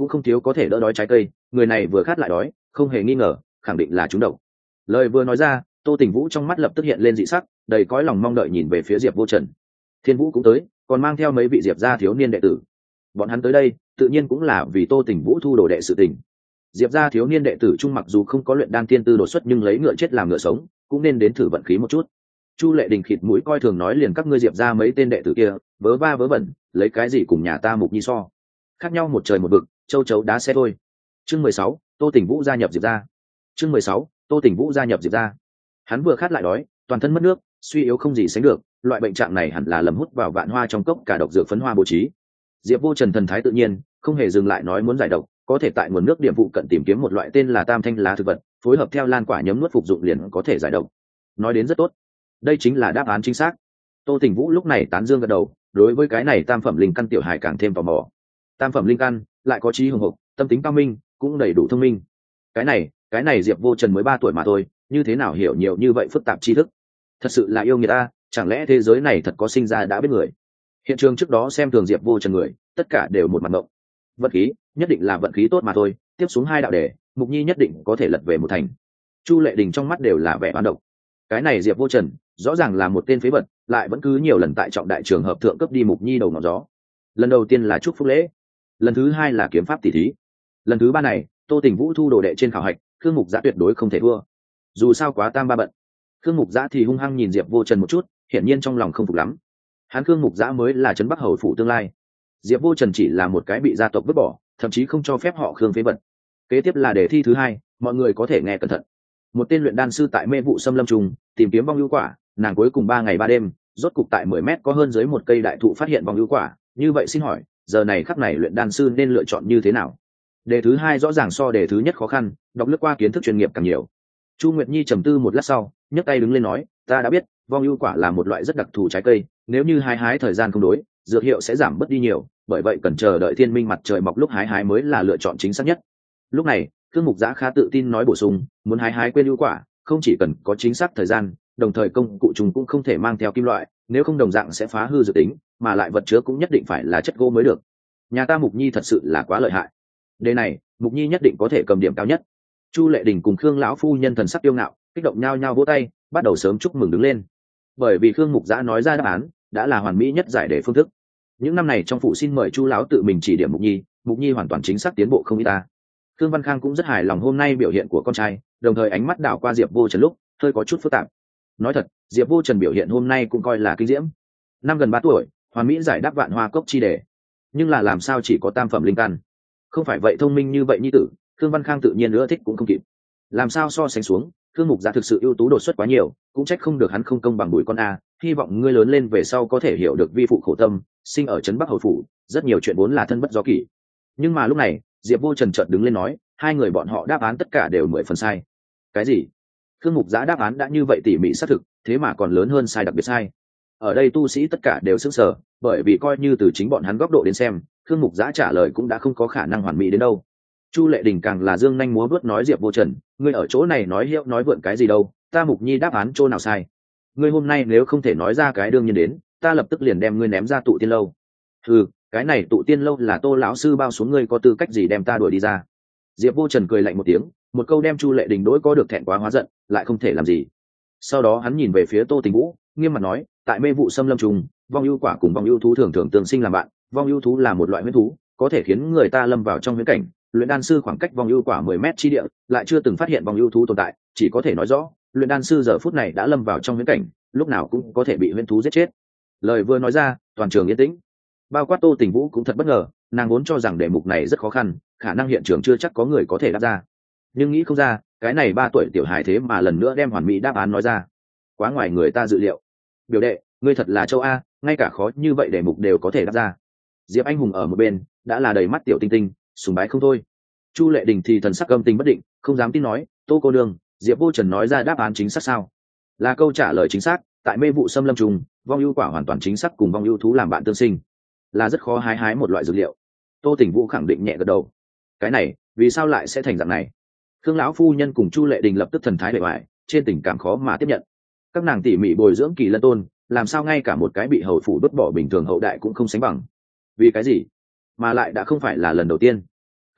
cũng không thiếu có thể đỡ đói trái cây, người này vừa khát lại đói, không hề nghi ngờ khẳng định là trúng độc. Lời vừa nói ra, Tô Tình Vũ trong mắt lập tức hiện lên dị sắc, đầy cõi lòng mong đợi nhìn về phía Diệp Vô Trần. Thiên Vũ cũng tới, còn mang theo mấy vị Diệp gia thiếu niên đệ tử. Bọn hắn tới đây tự nhiên cũng là vì Tô Tình Vũ thu đồ đệ sự tình. Diệp gia thiếu niên đệ tử trung mặc dù không có luyện đan tiên tư đột xuất, nhưng lấy ngựa chết làm ngựa sống, cũng nên đến thử vận khí một chút. Chu Lệ Đình khịt mũi coi thường nói, liền các ngươi Diệp gia mấy tên đệ tử kia vớ va vớ vẩn, lấy cái gì cùng nhà ta Mục Nhi so, khác nhau một trời một vực, châu chấu đá xe thôi. Chương mười sáu, Tô Tình Vũ gia nhập Diệp gia. Chương mười sáu, Tô Tình Vũ gia nhập Diệp gia. Hắn vừa khát lại đói, toàn thân mất nước, suy yếu không gì sánh được, loại bệnh trạng này hẳn là lầm hút vào vạn hoa trong cốc cả độc dược phấn hoa bố trí. Diệp Vô Trần thần thái tự nhiên, không hề dừng lại nói muốn giải độc, có thể tại nguồn nước điểm vụ cận tìm kiếm một loại tên là tam thanh lá thực vật, phối hợp theo lan quả nhấm nuốt phục dụng liền có thể giải độc. Nói đến rất tốt, đây chính là đáp án chính xác. Tô Tình Vũ lúc này tán dương gật đầu, đối với cái này tam phẩm linh căn tiểu hài càng thêm tò mò. Tam phẩm linh căn lại có trí hùng hộc, tâm tính cao minh, cũng đầy đủ thông minh. Cái này, cái này Diệp Vô Trần mới ba tuổi mà thôi, như thế nào hiểu nhiều như vậy phức tạp tri thức? Thật sự là yêu người ta, chẳng lẽ thế giới này thật có sinh ra đã biết người? Hiện trường trước đó xem thường Diệp Vô Trần người, tất cả đều một mặt ngộng. Vận khí, nhất định là vận khí tốt mà thôi, tiếp xuống hai đạo đề, Mục Nhi nhất định có thể lật về một thành. Chu Lệ Đình trong mắt đều là vẻ oán độc. Cái này Diệp Vô Trần, rõ ràng là một tên phế vật, lại vẫn cứ nhiều lần tại trọng đại trường hợp thượng cấp đi Mục Nhi đầu ngọn gió. Lần đầu tiên là chúc phúc lễ, lần thứ hai là kiếm pháp tỷ thí, lần thứ ba này, Tô Tình Vũ thu đồ đệ trên khảo hạch, Khương Mục Giã tuyệt đối không thể thua. Dù sao quá tam ba bận. Khương Mục Giã thì hung hăng nhìn Diệp Vô Trần một chút, hiển nhiên trong lòng không phục lắm. Hắn Khương Mục Giã mới là trấn Bắc hầu phủ tương lai, Diệp Vô Trần chỉ là một cái bị gia tộc vứt bỏ, thậm chí không cho phép họ Khương phế vật. Kế tiếp là đề thi thứ hai, mọi người có thể nghe cẩn thận. Một tên luyện đan sư tại mê vụ xâm lâm trùng tìm kiếm vong ưu quả, nàng cuối cùng ba ngày ba đêm, rốt cục tại mười mét có hơn dưới một cây đại thụ phát hiện vong ưu quả. Như vậy xin hỏi, giờ này khắc này luyện đan sư nên lựa chọn như thế nào? Đề thứ hai rõ ràng so đề thứ nhất khó khăn, đọc lướt qua kiến thức chuyên nghiệp càng nhiều. Chu Nguyệt Nhi trầm tư một lát sau, nhấc tay đứng lên nói, ta đã biết, vong ưu quả là một loại rất đặc thù trái cây, nếu như hái hái thời gian không đối, dược hiệu sẽ giảm bớt đi nhiều, bởi vậy cần chờ đợi thiên minh mặt trời mọc lúc hái hái mới là lựa chọn chính xác nhất. Lúc này, Khương Mục Giã khá tự tin nói bổ sung, muốn hái hái quên ưu quả, không chỉ cần có chính xác thời gian, đồng thời công cụ chúng cũng không thể mang theo kim loại, nếu không đồng dạng sẽ phá hư dự tính, mà lại vật chứa cũng nhất định phải là chất gỗ mới được. Nhà ta Mục Nhi thật sự là quá lợi hại. Đề này, Mục Nhi nhất định có thể cầm điểm cao nhất. Chu Lệ Đình cùng Khương lão phu nhân thần sắc yêu ngạo, kích động nhao nhao vỗ tay, bắt đầu sớm chúc mừng đứng lên. Bởi vì Khương Mục Giã nói ra đáp án, đã là hoàn mỹ nhất giải đề phương thức. Những năm này trong phủ xin mời Chu lão tự mình chỉ điểm Mục Nhi, Mục Nhi hoàn toàn chính xác tiến bộ không ít ta. Khương Văn Khang cũng rất hài lòng hôm nay biểu hiện của con trai, đồng thời ánh mắt đảo qua Diệp Vô Trần lúc hơi có chút phức tạp. Nói thật, Diệp Vô Trần biểu hiện hôm nay cũng coi là kinh diễm. Năm gần ba tuổi, hoàn mỹ giải đáp vạn hoa cốc chi đề. Nhưng là làm sao chỉ có tam phẩm linh căn? Không phải vậy thông minh như vậy nhi tử, Khương Văn Khang tự nhiên nữa thích cũng không kịp. Làm sao so sánh xuống, Khương Mục Giã thực sự ưu tú đột xuất quá nhiều, cũng trách không được hắn không công bằng bùi con a. Hy vọng ngươi lớn lên về sau có thể hiểu được vi phụ khổ tâm, sinh ở trấn Bắc hầu phủ, rất nhiều chuyện vốn là thân bất do kỷ. Nhưng mà lúc này, Diệp Vô Trần chợt đứng lên nói, hai người bọn họ đáp án tất cả đều mười phần sai. Cái gì? Khương Mục Giã đáp án đã như vậy tỉ mỉ xác thực, thế mà còn lớn hơn sai đặc biệt sai. Ở đây tu sĩ tất cả đều sững sờ, bởi vì coi như từ chính bọn hắn góc độ đến xem, Khương Mục Giã trả lời cũng đã không có khả năng hoàn mỹ đến đâu. Chu Lệ Đình càng là dương nhanh múa vuốt nói Diệp Vô Trần, ngươi ở chỗ này nói hiệu nói vượn cái gì đâu, ta Mục Nhi đáp án chỗ nào sai? Ngươi hôm nay nếu không thể nói ra cái đương nhiên đến, ta lập tức liền đem ngươi ném ra tụ tiên lâu. Ừ, cái này tụ tiên lâu là Tô lão sư bao xuống, ngươi có tư cách gì đem ta đuổi đi ra? Diệp Vô Trần cười lạnh một tiếng, một câu đem Chu Lệ Đình đối có được thẹn quá hóa giận, lại không thể làm gì. Sau đó hắn nhìn về phía Tô Tình Vũ, nghiêm mặt nói, tại mê vụ xâm lâm trùng, vong ưu quả cùng vong ưu thú thường thường tương sinh làm bạn. Vong ưu thú là một loại huyễn thú, có thể khiến người ta lâm vào trong huyễn cảnh. Luyện đan sư khoảng cách vong ưu quả mười mét chi địa, lại chưa từng phát hiện vong ưu thú tồn tại, chỉ có thể nói rõ, luyện đan sư giờ phút này đã lâm vào trong huyễn cảnh, lúc nào cũng có thể bị huyễn thú giết chết. Lời vừa nói ra, toàn trường yên tĩnh. Bao quát Tô Tình Vũ cũng thật bất ngờ, nàng vốn cho rằng đề mục này rất khó khăn, khả năng hiện trường chưa chắc có người có thể đáp ra. Nhưng nghĩ không ra, cái này ba tuổi tiểu hài thế mà lần nữa đem hoàn mỹ đáp án nói ra. Quá ngoài người ta dự liệu. Biểu đệ, ngươi thật là châu A, ngay cả khó như vậy đề mục đều có thể đáp ra. Diệp Anh Hùng ở một bên, đã là đầy mắt tiểu tinh tinh, sùng bái không thôi. Chu Lệ Đình thì thần sắc âm tình bất định, không dám tin nói, Tô cô nương, Diệp Vô Trần nói ra đáp án chính xác sao? Là câu trả lời chính xác, tại mê vụ xâm lâm trùng, vong ưu quả hoàn toàn chính xác cùng vong ưu thú làm bạn tương sinh, là rất khó hái hái một loại dược liệu. Tô Tình Vũ khẳng định nhẹ gật đầu. Cái này, vì sao lại sẽ thành dạng này? Khương lão phu nhân cùng Chu Lệ Đình lập tức thần thái bề ngoài, trên tình cảm khó mà tiếp nhận. Các nàng tỉ mỉ bồi dưỡng Kỳ Lân Tôn, làm sao ngay cả một cái bị hầu phủ vứt bỏ bình thường hậu đại cũng không sánh bằng? Vì cái gì? Mà lại đã không phải là lần đầu tiên.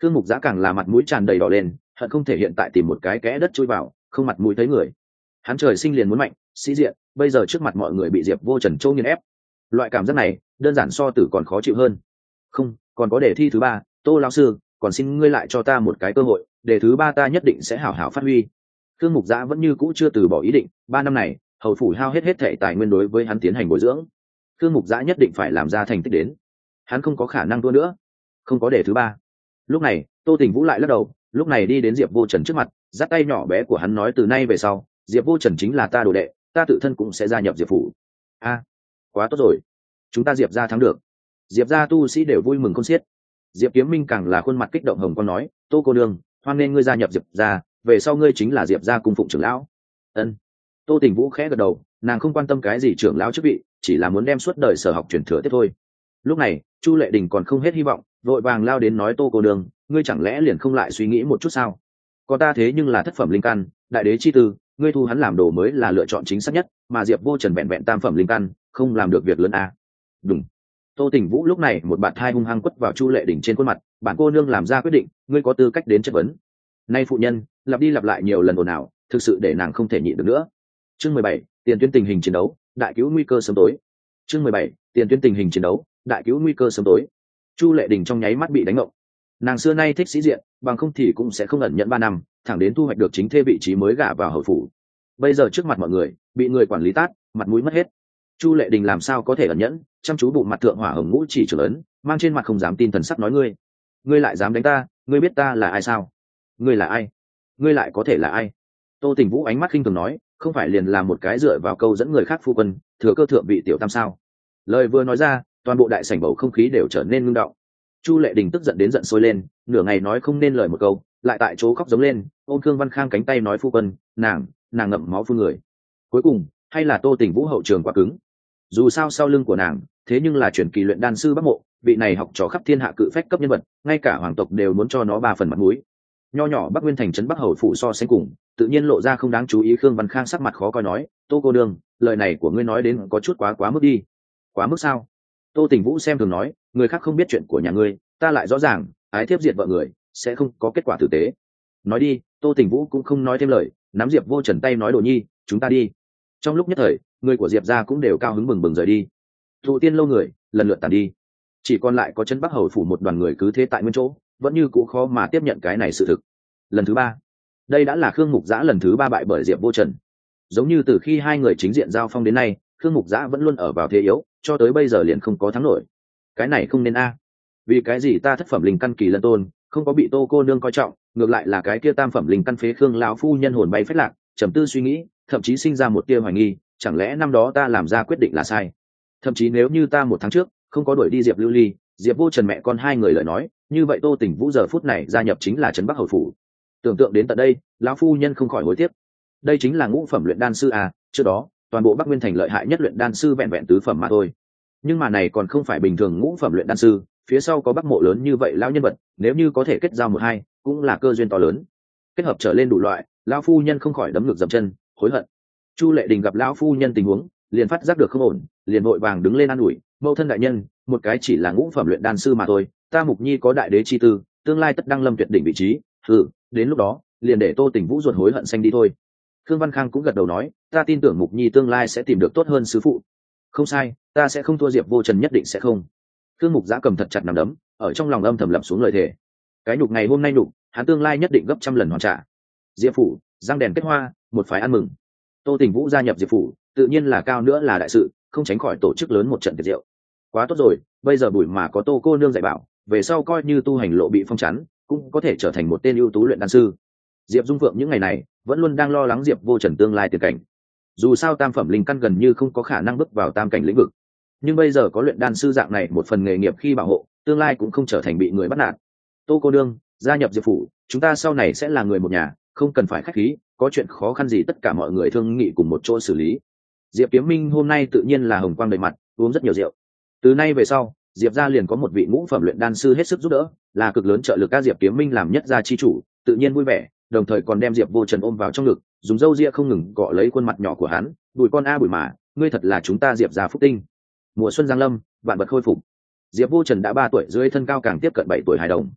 Khương Mục Giã càng là mặt mũi tràn đầy đỏ lên, hận không thể hiện tại tìm một cái kẽ đất chui vào, không mặt mũi thấy người. Hắn trời sinh liền muốn mạnh, sĩ diện, bây giờ trước mặt mọi người bị Diệp Vô Trần châu nghiền ép. Loại cảm giác này, đơn giản so tử còn khó chịu hơn. Không, còn có đề thi thứ ba, Tô lão sư, còn xin ngươi lại cho ta một cái cơ hội, đề thứ ba ta nhất định sẽ hảo hảo phát huy. Khương Mục Giã vẫn như cũ chưa từ bỏ ý định, ba năm này, hầu phủ hao hết hết thảy tài nguyên đối với hắn tiến hành bồi dưỡng. Khương Mục Giã nhất định phải làm ra thành tích đến. Hắn không có khả năng thua nữa. Không có đề thứ ba. Lúc này, Tô Tình Vũ lại lắc đầu, lúc này đi đến Diệp Vô Trần trước mặt, giắt tay nhỏ bé của hắn nói từ nay về sau, Diệp Vô Trần chính là ta đồ đệ, ta tự thân cũng sẽ gia nhập Diệp phủ. A, quá tốt rồi, chúng ta Diệp gia thắng được. Diệp gia tu sĩ đều vui mừng khôn xiết. Diệp Kiếm Minh càng là khuôn mặt kích động hồng con nói, Tô cô nương, hoan nên ngươi gia nhập Diệp gia, về sau ngươi chính là Diệp gia cung phụng trưởng lão. Ân. Tô Tình Vũ khẽ gật đầu, nàng không quan tâm cái gì trưởng lão chức vị, chỉ là muốn đem suốt đời sở học truyền thừa tiếp thôi. Lúc này, Chu Lệ Đình còn không hết hy vọng, vội vàng lao đến nói, Tô cô nương, ngươi chẳng lẽ liền không lại suy nghĩ một chút sao? Có ta thế nhưng là thất phẩm linh căn, đại đế chi tư, ngươi thu hắn làm đồ mới là lựa chọn chính xác nhất, mà Diệp Vô Trần vẹn vẹn tam phẩm linh căn, không làm được việc lớn à? Đúng. Tô Tình Vũ lúc này một bạt thai hung hăng quất vào Chu Lệ Đình trên khuôn mặt, bản cô nương làm ra quyết định, ngươi có tư cách đến chất vấn. Nay phụ nhân, lặp đi lặp lại nhiều lần ồn ào, thực sự để nàng không thể nhịn được nữa. Chương mười bảy, tiền tuyến tình hình chiến đấu, đại cứu nguy cơ sớm tối. Chương mười bảy, tiền tuyến tình hình chiến đấu, đại cứu nguy cơ sớm tối. Chu Lệ Đình trong nháy mắt bị đánh ngộng. Nàng xưa nay thích sĩ diện, bằng không thì cũng sẽ không ẩn nhận ba năm, thẳng đến thu hoạch được chính thê vị trí mới gả vào hầu phủ. Bây giờ trước mặt mọi người, bị người quản lý tát, mặt mũi mất hết. Chu Lệ Đình làm sao có thể ẩn nhẫn, chăm chú bụng mặt thượng hỏa hồng ngũ chỉ trưởng lớn, mang trên mặt không dám tin thần sắc nói, ngươi, ngươi lại dám đánh ta, ngươi biết ta là ai sao? Ngươi là ai? Ngươi lại có thể là ai? Tô Tình Vũ ánh mắt khinh thường nói, không phải liền là một cái dựa vào câu dẫn người khác phu quân, thừa cơ thượng vị tiểu tam sao? Lời vừa nói ra, toàn bộ đại sảnh bầu không khí đều trở nên ngưng động. Chu Lệ Đình tức giận đến giận sôi lên, nửa ngày nói không nên lời một câu, lại tại chỗ khóc giống lên, ôm Khương Văn Khang cánh tay nói, phu quân, nàng, nàng ngậm máu phun người. Cuối cùng, hay là Tô Tình Vũ hậu trường quá cứng. Dù sao sau lưng của nàng, thế nhưng là truyền kỳ luyện đan sư Bắc Mộ, vị này học trò khắp thiên hạ cự phách cấp nhân vật, ngay cả hoàng tộc đều muốn cho nó ba phần mặt mũi. Nho nhỏ Bắc Nguyên thành trấn Bắc hầu phủ so sánh cùng, tự nhiên lộ ra không đáng chú ý. Khương Văn Khang sắc mặt khó coi nói, Tô cô đương, lời này của ngươi nói đến có chút quá quá mức đi. Quá mức sao? Tô Tình Vũ xem thường nói, người khác không biết chuyện của nhà ngươi, ta lại rõ ràng, ái thiếp diệt vợ người, sẽ không có kết quả tử tế. Nói đi. Tô Tình Vũ cũng không nói thêm lời, nắm Diệp Vô Trần tay nói, Đồ Nhi, chúng ta đi. Trong lúc nhất thời, người của Diệp gia cũng đều cao hứng bừng bừng rời đi. Thụ tiên lâu người lần lượt tàn đi, chỉ còn lại có trấn Bắc hầu phủ một đoàn người cứ thế tại nguyên chỗ, vẫn như cũ khó mà tiếp nhận cái này sự thực. Lần thứ ba, đây đã là Khương Mục Giã lần thứ ba bại bởi Diệp Vô Trần. Giống như từ khi hai người chính diện giao phong đến nay, Khương Mục Giã vẫn luôn ở vào thế yếu, cho tới bây giờ liền không có thắng nổi. Cái này không nên a. Vì cái gì ta thất phẩm linh căn kỳ lân tôn không có bị Tô cô nương coi trọng, ngược lại là cái kia tam phẩm linh căn phế Khương lão phu nhân hồn bay phách lạc, trầm tư suy nghĩ, thậm chí sinh ra một tia hoài nghi, chẳng lẽ năm đó ta làm ra quyết định là sai? Thậm chí nếu như ta một tháng trước không có đuổi đi Diệp Lưu Ly, Diệp Vô Trần mẹ con hai người lời nói, như vậy Tô Tình Vũ giờ phút này gia nhập chính là trấn Bắc hầu phủ. Tưởng tượng đến tận đây, lão phu nhân không khỏi hối tiếc. Đây chính là ngũ phẩm luyện đan sư à? Trước đó, toàn bộ Bắc Nguyên thành lợi hại nhất luyện đan sư vẹn vẹn tứ phẩm mà thôi. Nhưng mà này còn không phải bình thường ngũ phẩm luyện đan sư, phía sau có Bắc Mộ lớn như vậy lão nhân vật, nếu như có thể kết giao một hai, cũng là cơ duyên to lớn. Kết hợp trở lên đủ loại, lão phu nhân không khỏi đấm ngược dậm chân, hối hận. Chu Lệ Đình gặp lão phu nhân tình huống, liền phát giác được không ổn, liền vội vàng đứng lên an ủi, mẫu thân đại nhân, một cái chỉ là ngũ phẩm luyện đan sư mà thôi, ta Mục Nhi có đại đế chi tư, tương lai tất đăng lâm tuyệt đỉnh vị trí, ừ, đến lúc đó, liền để Tô Tình Vũ ruột hối hận xanh đi thôi. Khương Văn Khang cũng gật đầu nói, ta tin tưởng Mục Nhi tương lai sẽ tìm được tốt hơn sư phụ. Không sai, ta sẽ không thua, Diệp Vô Trần nhất định sẽ không. Khương Mục Giã cầm thật chặt nắm đấm, ở trong lòng âm thầm lập xuống lời thề. Cái nhục ngày hôm nay nhục, hắn tương lai nhất định gấp trăm lần hoàn trả. Diệp phủ, răng đèn kết hoa, một phái ăn mừng. Tô Tình Vũ gia nhập Diệp phủ, tự nhiên là cao nữa là đại sự, không tránh khỏi tổ chức lớn một trận tiệc rượu. Quá tốt rồi, bây giờ bùi mà có Tô cô nương dạy bảo, về sau coi như tu hành lộ bị phong chắn, cũng có thể trở thành một tên ưu tú luyện đan sư. Diệp Dung Phượng những ngày này vẫn luôn đang lo lắng Diệp Vô Trần tương lai tiền cảnh. Dù sao tam phẩm linh căn gần như không có khả năng bước vào tam cảnh lĩnh vực, nhưng bây giờ có luyện đan sư dạng này một phần nghề nghiệp khi bảo hộ, tương lai cũng không trở thành bị người bắt nạt. Tô cô nương gia nhập Diệp phủ, chúng ta sau này sẽ là người một nhà, không cần phải khách khí, có chuyện khó khăn gì tất cả mọi người thương nghị cùng một chỗ xử lý. Diệp Kiếm Minh hôm nay tự nhiên là hồng quang đầy mặt, uống rất nhiều rượu. Từ nay về sau, Diệp gia liền có một vị ngũ phẩm luyện đan sư hết sức giúp đỡ, là cực lớn trợ lực các Diệp Kiếm Minh làm nhất gia chi chủ, tự nhiên vui vẻ, đồng thời còn đem Diệp Vô Trần ôm vào trong ngực, dùng râu ria không ngừng gõ lấy khuôn mặt nhỏ của hắn, "Bùi con a Bùi mà, ngươi thật là chúng ta Diệp gia phúc tinh." Mùa xuân giáng lâm, vạn vật khôi phục. Diệp Vô Trần đã ba tuổi dưới, thân cao càng tiếp cận bảy tuổi hài đồng.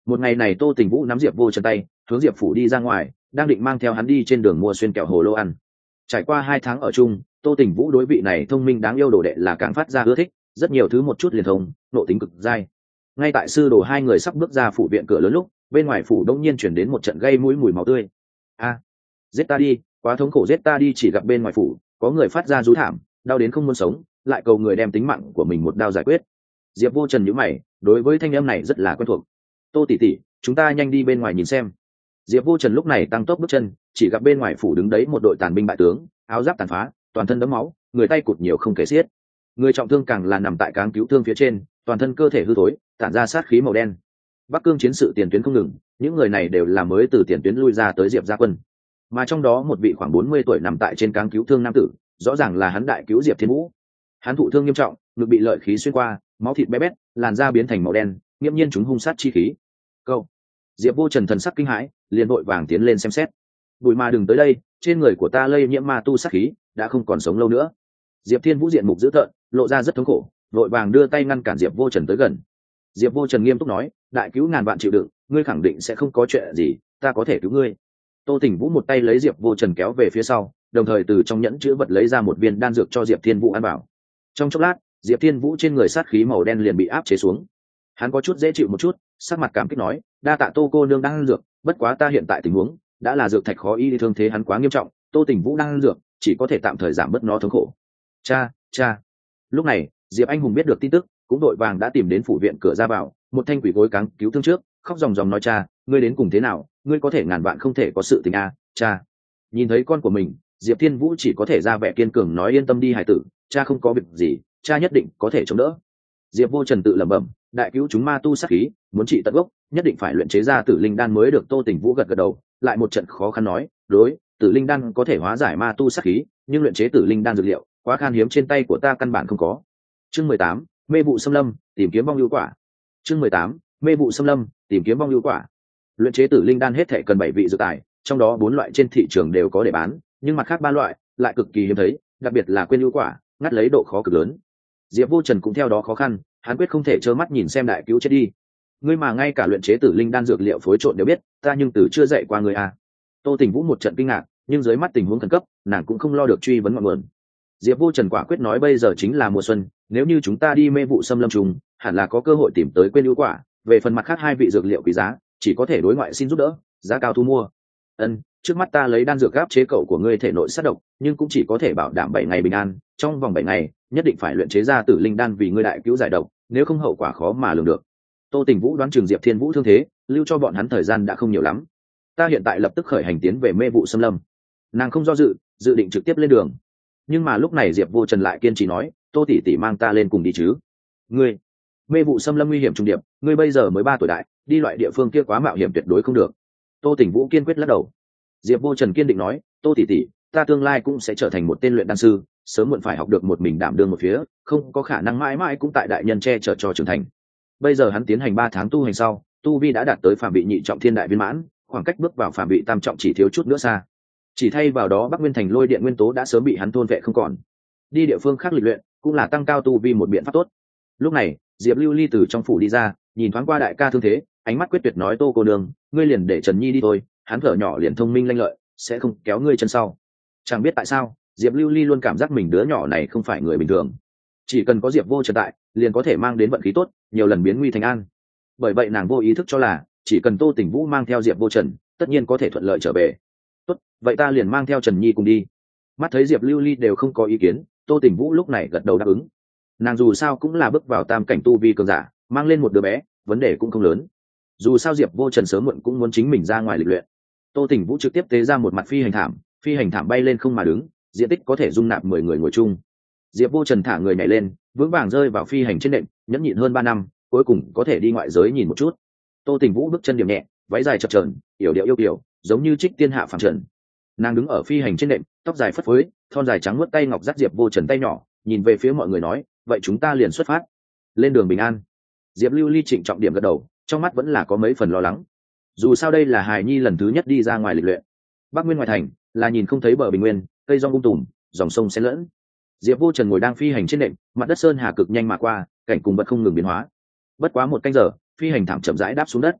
Một ngày này Tô Tình Vũ nắm Diệp Vô Trần tay, hướng Diệp phủ đi ra ngoài, đang định mang theo hắn đi trên đường mua xuyên kẹo hồ lô ăn. Trải qua hai tháng ở chung, Tô Tình Vũ đối vị này thông minh đáng yêu đồ đệ là càng phát ra ưa thích, rất nhiều thứ một chút liền thông, nộ tính cực dai. Ngay tại sư đồ hai người sắp bước ra phủ viện cửa lớn lúc, bên ngoài phủ đông nhiên chuyển đến một trận gây mũi mùi máu tươi. A, giết ta đi, quá thống khổ, giết ta đi! Chỉ gặp bên ngoài phủ có người phát ra rú thảm, đau đến không muốn sống, lại cầu người đem tính mạng của mình một đao giải quyết. Diệp Vô Trần nhíu mày, đối với thanh âm này rất là quen thuộc. Tô tỷ tỷ, chúng ta nhanh đi bên ngoài nhìn xem. Diệp Vô Trần lúc này tăng tốc bước chân, chỉ gặp bên ngoài phủ đứng đấy một đội tàn binh bại tướng, áo giáp tàn phá, toàn thân đẫm máu, người tay cụt nhiều không kể xiết. Người trọng thương càng là nằm tại cáng cứu thương phía trên, toàn thân cơ thể hư thối, tản ra sát khí màu đen. Bắc Cương chiến sự tiền tuyến không ngừng, những người này đều là mới từ tiền tuyến lui ra tới Diệp gia quân. Mà trong đó một vị khoảng bốn mươi tuổi nằm tại trên cáng cứu thương nam tử, rõ ràng là hắn đại cứu Diệp Thiên Vũ. Hắn thụ thương nghiêm trọng, ngực bị lợi khí xuyên qua, máu thịt bé bét, làn da biến thành màu đen, nghiêm nhiên chúng hung sát chi khí. Câu. Diệp Vô Trần thần sắc kinh hãi, liền vội vàng tiến lên xem xét. Bụi ma đừng tới đây, trên người của ta lây nhiễm ma tu sát khí, đã không còn sống lâu nữa. Diệp Thiên Vũ diện mục dữ tợn, lộ ra rất thống khổ, vội vàng đưa tay ngăn cản Diệp Vô Trần tới gần. Diệp Vô Trần nghiêm túc nói, đại cứu ngàn vạn chịu đựng, ngươi khẳng định sẽ không có chuyện gì, ta có thể cứu ngươi. Tô Tình Vũ một tay lấy Diệp Vô Trần kéo về phía sau, đồng thời từ trong nhẫn chữ vật lấy ra một viên đan dược cho Diệp Thiên Vũ ăn vào. Trong chốc lát, Diệp Thiên Vũ trên người sát khí màu đen liền bị áp chế xuống. Hắn có chút dễ chịu một chút, sắc mặt cảm kích nói, đa tạ Tô cô nương đang ăn dược, bất quá ta hiện tại tình huống đã là dược thạch khó y, thương thế hắn quá nghiêm trọng, Tô Tình Vũ đang ăn dược, chỉ có thể tạm thời giảm bớt nó thống khổ. Cha, cha. Lúc này, Diệp Anh Hùng biết được tin tức, cũng đội vàng đã tìm đến phủ viện cửa ra vào, một thanh quỷ gối cáng cứu thương trước, khóc ròng ròng nói, cha, ngươi đến cùng thế nào, ngươi có thể ngàn vạn không thể có sự tình a, cha. Nhìn thấy con của mình, Diệp Thiên Vũ chỉ có thể ra vẻ kiên cường nói, yên tâm đi hải tử, cha không có việc gì, cha nhất định có thể chống đỡ. Diệp Vô Trần tự lẩm bẩm, đại cứu chúng ma tu sát khí, muốn trị tận gốc, nhất định phải luyện chế ra tử linh đan mới được. Tô Tình Vũ gật gật đầu, lại một trận khó khăn nói, đối, tử linh đan có thể hóa giải ma tu sát khí, nhưng luyện chế tử linh đan dược liệu quá khan hiếm, trên tay của ta căn bản không có. Chương mười tám, mê vụ xâm lâm, tìm kiếm vong ưu quả. Chương mười tám, mê vụ xâm lâm, tìm kiếm vong ưu quả. Luyện chế tử linh đan hết thể cần bảy vị dược tài, trong đó bốn loại trên thị trường đều có để bán, nhưng mặt khác ba loại lại cực kỳ hiếm thấy, đặc biệt là quên ưu quả, ngắt lấy độ khó cực lớn. Diệp Vô Trần cũng theo đó khó khăn, hắn quyết không thể trơ mắt nhìn xem đại cứu chết đi. Ngươi mà ngay cả luyện chế tử linh đan dược liệu phối trộn đều biết, ta nhưng từ chưa dạy qua ngươi à? Tô Tình Vũ một trận kinh ngạc, nhưng dưới mắt tình huống khẩn cấp, nàng cũng không lo được truy vấn ngọn nguồn. Diệp Vô Trần quả quyết nói, bây giờ chính là mùa xuân, nếu như chúng ta đi mê vụ xâm lâm trùng, hẳn là có cơ hội tìm tới quên ưu quả. Về phần mặt khác hai vị dược liệu quý giá, chỉ có thể đối ngoại xin giúp đỡ, giá cao thu mua. Ân, trước mắt ta lấy đan dược gáp chế cậu của ngươi thể nội sát độc, nhưng cũng chỉ có thể bảo đảm bảy ngày bình an, trong vòng bảy ngày nhất định phải luyện chế ra tử linh đan vì ngươi đại cứu giải độc, nếu không hậu quả khó mà lường được. Tô Tình Vũ đoán chừng Diệp Thiên Vũ thương thế, lưu cho bọn hắn thời gian đã không nhiều lắm. Ta hiện tại lập tức khởi hành tiến về mê vụ xâm lâm. Nàng không do dự, dự định trực tiếp lên đường. Nhưng mà lúc này Diệp Vô Trần lại kiên trì nói, Tô tỷ tỷ mang ta lên cùng đi chứ. Ngươi, mê vụ xâm lâm nguy hiểm trùng điệp, ngươi bây giờ mới ba tuổi đại, đi loại địa phương kia quá mạo hiểm, tuyệt đối không được. Tô Tình Vũ kiên quyết lắc đầu. Diệp Vô Trần kiên định nói, Tô tỷ tỷ, ta tương lai cũng sẽ trở thành một tên luyện đan sư, sớm muộn phải học được một mình đảm đương một phía, không có khả năng mãi mãi cũng tại đại nhân che chở cho trưởng thành. Bây giờ hắn tiến hành ba tháng tu hành sau, tu vi đã đạt tới phàm vị nhị trọng thiên đại viên mãn, khoảng cách bước vào phàm vị tam trọng chỉ thiếu chút nữa xa. Chỉ thay vào đó Bắc Nguyên Thành lôi điện nguyên tố đã sớm bị hắn thôn vệ không còn. Đi địa phương khác lịch luyện cũng là tăng cao tu vi một biện pháp tốt. Lúc này, Diệp Lưu Ly từ trong phủ đi ra, nhìn thoáng qua đại ca thương thế, ánh mắt quyết tuyệt nói, Tô cô nương, ngươi liền để Trần Nhi đi thôi, hắn thở nhỏ liền thông minh lanh lợi, sẽ không kéo ngươi chân sau. Chẳng biết tại sao, Diệp Lưu Ly luôn cảm giác mình đứa nhỏ này không phải người bình thường. Chỉ cần có Diệp Vô Trần tại, liền có thể mang đến vận khí tốt, nhiều lần biến nguy thành an. Bởi vậy nàng vô ý thức cho là, chỉ cần Tô Tình Vũ mang theo Diệp Vô Trần, tất nhiên có thể thuận lợi trở về. Tốt, vậy ta liền mang theo Trần Nhi cùng đi. Mắt thấy Diệp Lưu Ly đều không có ý kiến, Tô Tình Vũ lúc này gật đầu đáp ứng. Nàng dù sao cũng là bước vào tam cảnh tu vi cường giả, mang lên một đứa bé, vấn đề cũng không lớn. Dù sao Diệp Vô Trần sớm muộn cũng muốn chính mình ra ngoài lịch luyện. Tô Tình Vũ trực tiếp tế ra một mặt phi hành thảm, phi hành thảm bay lên không mà đứng, diện tích có thể dung nạp mười người ngồi chung. Diệp Vô Trần thả người nhảy lên, vững vàng rơi vào phi hành trên nệm, nhẫn nhịn hơn ba năm, cuối cùng có thể đi ngoại giới nhìn một chút. Tô Tình Vũ bước chân điểm nhẹ, váy dài chập chờn, yểu điệu yêu kiều, giống như trích tiên hạ phàm trần. Nàng đứng ở phi hành trên nệm, tóc dài phất phới, thon dài trắng muốt tay ngọc dắt Diệp Vô Trần tay nhỏ, nhìn về phía mọi người nói, vậy chúng ta liền xuất phát, lên đường bình an. Diệp Lưu Ly trịnh trọng điểm gật đầu, trong mắt vẫn là có mấy phần lo lắng. Dù sao đây là hài nhi lần thứ nhất đi ra ngoài lịch luyện. Bắc Nguyên ngoại thành là nhìn không thấy bờ bình nguyên, cây rong um tùm, dòng sông xen lẫn. Diệp Vô Trần ngồi đang phi hành trên nệm, mặt đất sơn hà cực nhanh mà qua, cảnh cùng vật không ngừng biến hóa. Bất quá một canh giờ, phi hành thảm chậm rãi đáp xuống đất.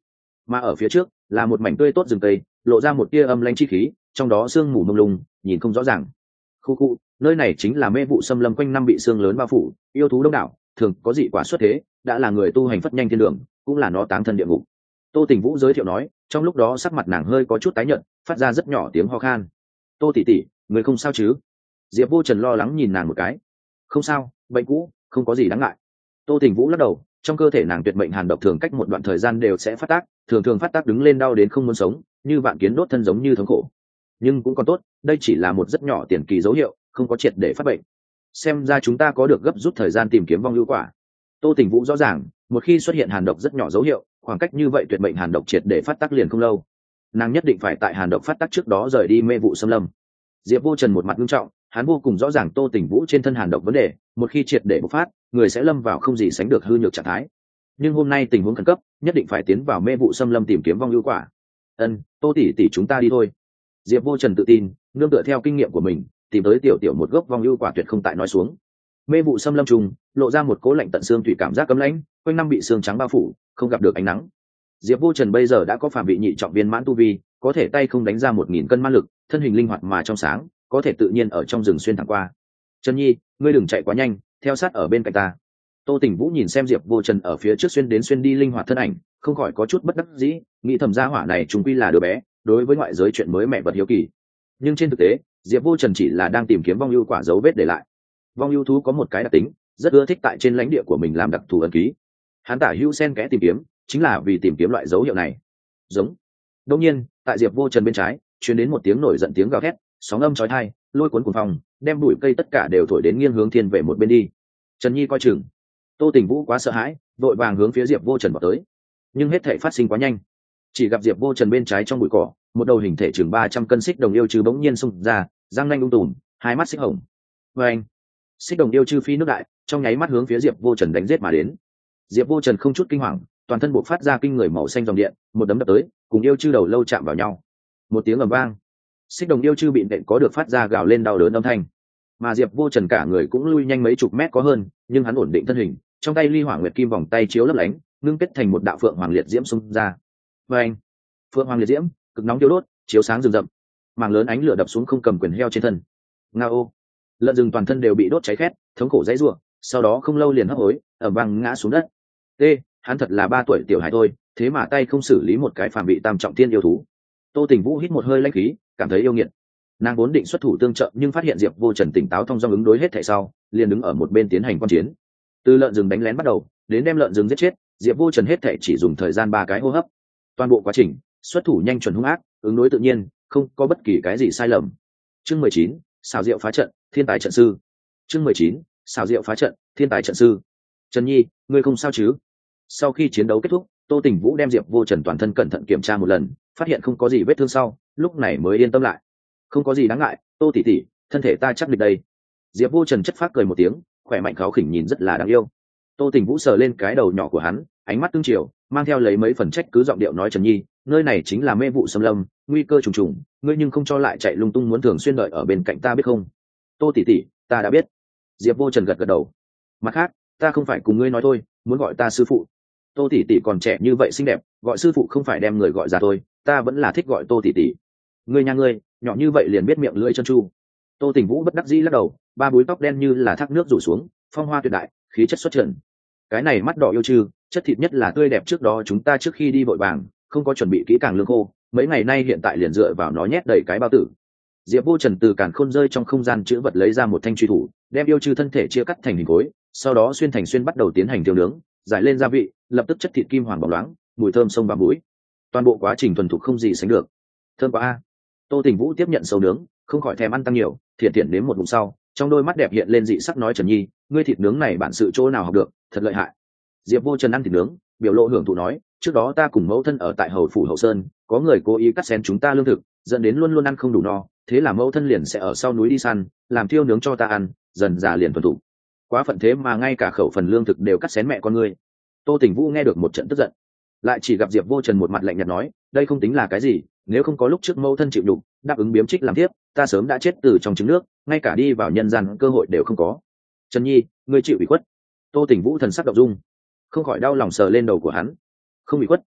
mà ở phía trước là một mảnh tươi tốt rừng tây, lộ ra một tia âm lãnh chi khí, trong đó sương mù mông lung nhìn không rõ ràng. Khu khu, nơi này chính là mê vụ xâm lâm, quanh năm bị sương lớn bao phủ, yêu thú đông đảo, thường có dị quả xuất thế, đã là người tu hành phất nhanh thiên đường, cũng là nó táng thân địa ngục. Tô Tình Vũ giới thiệu nói, trong lúc đó sắc mặt nàng hơi có chút tái nhợt, phát ra rất nhỏ tiếng ho khan. Tô tỷ tỷ, người không sao chứ? Diệp Vô Trần lo lắng nhìn nàng một cái. Không sao, bệnh cũ, không có gì đáng ngại. Tô Tình Vũ lắc đầu, trong cơ thể nàng tuyệt mệnh hàn độc thường cách một đoạn thời gian đều sẽ phát tác, thường thường phát tác đứng lên đau đến không muốn sống, như vạn kiến đốt thân giống như thống khổ. Nhưng cũng còn tốt, đây chỉ là một rất nhỏ tiền kỳ dấu hiệu, không có triệt để phát bệnh. Xem ra chúng ta có được gấp rút thời gian tìm kiếm vong ưu quả. Tô Tình Vũ rõ ràng, một khi xuất hiện hàn độc rất nhỏ dấu hiệu, khoảng cách như vậy tuyệt mệnh hàn độc triệt để phát tác liền không lâu. Nàng nhất định phải tại hàn độc phát tác trước đó rời đi mê vụ xâm lâm. Diệp Vô Trần một mặt nghiêm trọng, hắn vô cùng rõ ràng Tô Tình Vũ trên thân hàn độc vấn đề, một khi triệt để bộc phát, người sẽ lâm vào không gì sánh được hư nhược trạng thái. Nhưng hôm nay tình huống khẩn cấp, nhất định phải tiến vào mê vụ xâm lâm tìm kiếm vong ưu quả. Ân, Tô tỷ tỷ chúng ta đi thôi. Diệp Vô Trần tự tin, nương tựa theo kinh nghiệm của mình, tìm tới tiểu tiểu một gốc vong ưu quả tuyệt không tại nói xuống. Mê vụ xâm lâm trùng, lộ ra một cố lạnh tận xương thủy cảm giác cấm lãnh, quanh năm bị xương trắng bao phủ, không gặp được ánh nắng. Diệp Vô Trần bây giờ đã có phàm vị nhị trọng viên mãn tu vi, có thể tay không đánh ra một nghìn cân ma lực, thân hình linh hoạt mà trong sáng, có thể tự nhiên ở trong rừng xuyên thẳng qua. Trần Nhi, ngươi đừng chạy quá nhanh, theo sát ở bên cạnh ta. Tô Tình Vũ nhìn xem Diệp Vô Trần ở phía trước xuyên đến xuyên đi linh hoạt thân ảnh, không khỏi có chút bất đắc dĩ, nghĩ thầm gia hỏa này trùng quy là đứa bé, đối với ngoại giới chuyện mới mẹ vật hiếu kỳ. Nhưng trên thực tế, Diệp Vô Trần chỉ là đang tìm kiếm vong ưu quả dấu vết để lại. Vong ưu thú có một cái đặc tính, rất ưa thích tại trên lãnh địa của mình làm đặc thù ấn ký. Hắn tả hữu sen kẽ tìm kiếm, chính là vì tìm kiếm loại dấu hiệu này. Giống. Đương nhiên, tại Diệp Vô Trần bên trái, truyền đến một tiếng nổi giận tiếng gào thét, sóng âm chói tai, lôi cuốn cuồng phong, đem bụi cây tất cả đều thổi đến nghiêng hướng thiên về một bên đi. Trần Nhi coi chừng. Tô Tình Vũ quá sợ hãi, vội vàng hướng phía Diệp Vô Trần vào tới. Nhưng hết thảy phát sinh quá nhanh. Chỉ gặp Diệp Vô Trần bên trái trong bụi cỏ, một đầu hình thể chừng ba trăm cân xích đồng yêu trư bỗng nhiên xông ra, răng nanh ung tùm, hai mắt xích hồng. Oeng! Xích đồng yêu trư phi nước đại, trong nháy mắt hướng phía Diệp Vô Trần đánh giết mà đến. Diệp Vô Trần không chút kinh hoàng, toàn thân bộc phát ra kinh người màu xanh dòng điện, một đấm đập tới, cùng yêu trư đầu lâu chạm vào nhau. Một tiếng ầm vang, xích đồng yêu trư bị nện có được phát ra gào lên đau đớn âm thanh. Mà Diệp Vô Trần cả người cũng lui nhanh mấy chục mét có hơn, nhưng hắn ổn định thân hình, trong tay ly hỏa nguyệt kim vòng tay chiếu lấp lánh, ngưng kết thành một đạo phượng hoàng liệt diễm xung ra. Oeng! Phượng hoàng liệt diễm, cực nóng thiêu đốt, chiếu sáng rừng rậm, mảng lớn ánh lửa đập xuống không cầm quyền heo trên thân. Ngao! Lợn rừng toàn thân đều bị đốt cháy khét, thống khổ dãy rủa, sau đó không lâu liền hấp hối, ở văng ngã xuống đất. T, hắn thật là ba tuổi tiểu hải thôi, thế mà tay không xử lý một cái phàm bị tam trọng thiên yêu thú. Tô Tình Vũ hít một hơi lãnh khí, cảm thấy yêu nghiệt. Nàng vốn định xuất thủ tương trợ, nhưng phát hiện Diệp Vô Trần tỉnh táo thông dong ứng đối hết thảy sau, liền đứng ở một bên tiến hành quan chiến. Từ lợn rừng đánh lén bắt đầu, đến đem lợn rừng giết chết, Diệp Vô Trần hết thảy chỉ dùng thời gian ba cái hô hấp. Toàn bộ quá trình, xuất thủ nhanh chuẩn hung ác, ứng đối tự nhiên, không có bất kỳ cái gì sai lầm. Chương mười chín, xảo diệu phá trận, thiên tài trận sư. Chương mười chín, xảo diệu phá trận, thiên tài trận sư. Trần Nhi, ngươi không sao chứ? Sau khi chiến đấu kết thúc, Tô Tình Vũ đem Diệp Vô Trần toàn thân cẩn thận kiểm tra một lần, phát hiện không có gì vết thương sau, lúc này mới yên tâm lại. Không có gì đáng ngại, Tô tỷ tỷ, thân thể ta chắc địch đây. Diệp Vô Trần chất phác cười một tiếng, khỏe mạnh kháo khỉnh nhìn rất là đáng yêu. Tô Tình Vũ sờ lên cái đầu nhỏ của hắn, ánh mắt tương chiều, mang theo lấy mấy phần trách cứ giọng điệu nói, Trần Nhi, nơi này chính là mê vụ xâm lâm, nguy cơ trùng trùng, ngươi nhưng không cho lại chạy lung tung, muốn thường xuyên đợi ở bên cạnh ta biết không? Tô tỷ tỷ, ta đã biết. Diệp Vô Trần gật gật đầu. Mặt khác, ta không phải cùng ngươi nói thôi, muốn gọi ta sư phụ. Tô tỷ tỷ còn trẻ như vậy xinh đẹp, gọi sư phụ không phải đem người gọi ra thôi, ta vẫn là thích gọi Tô tỷ tỷ. Ngươi nhà ngươi, nhỏ như vậy liền biết miệng lưỡi chân chu. Tô Tình Vũ bất đắc dĩ lắc đầu, ba búi tóc đen như là thác nước rủ xuống, phong hoa tuyệt đại, khí chất xuất trần. Cái này mắt đỏ yêu trừ, chất thịt nhất là tươi đẹp, trước đó chúng ta trước khi đi vội vàng, không có chuẩn bị kỹ càng lương khô, mấy ngày nay hiện tại liền dựa vào nó nhét đầy cái bao tử. Diệp Vô Trần từ càn khôn rơi trong không gian chữ vật lấy ra một thanh truy thủ, đem yêu trừ thân thể chia cắt thành hình khối, sau đó xuyên thành xuyên bắt đầu tiến hành thiêu nướng, giải lên gia vị, lập tức chất thịt kim hoàng bóng loáng, mùi thơm sông vào mũi. Toàn bộ quá trình thuần thục không gì sánh được. Thơm quá a. Tô Tình Vũ tiếp nhận sầu nướng, không khỏi thèm ăn tăng nhiều, thiện thiện nếm một ngụm sau, trong đôi mắt đẹp hiện lên dị sắc, nói, Trần Nhi, ngươi thịt nướng này bản sự chỗ nào học được, thật lợi hại. Diệp Vô Trần ăn thịt nướng, biểu lộ hưởng thụ nói, trước đó ta cùng mẫu thân ở tại hầu phủ hậu sơn, có người cố ý cắt xén chúng ta lương thực, dẫn đến luôn luôn ăn không đủ no, thế là mẫu thân liền sẽ ở sau núi đi săn, làm thiêu nướng cho ta ăn, dần dà liền thuần thục. Quá phận thế mà ngay cả khẩu phần lương thực đều cắt xén mẹ con ngươi. Tô Tình Vũ nghe được một trận tức giận, lại chỉ gặp Diệp Vô Trần một mặt lạnh nhạt nói, đây không tính là cái gì, nếu không có lúc trước mẫu thân chịu đục, đáp ứng biếm trích làm tiếp, ta sớm đã chết từ trong trứng nước, ngay cả đi vào nhân gian cơ hội đều không có. Trần Nhi, ngươi chịu ủy khuất. Tô Tình Vũ thần sắc động dung, không khỏi đau lòng sờ lên đầu của hắn. Không ủy khuất,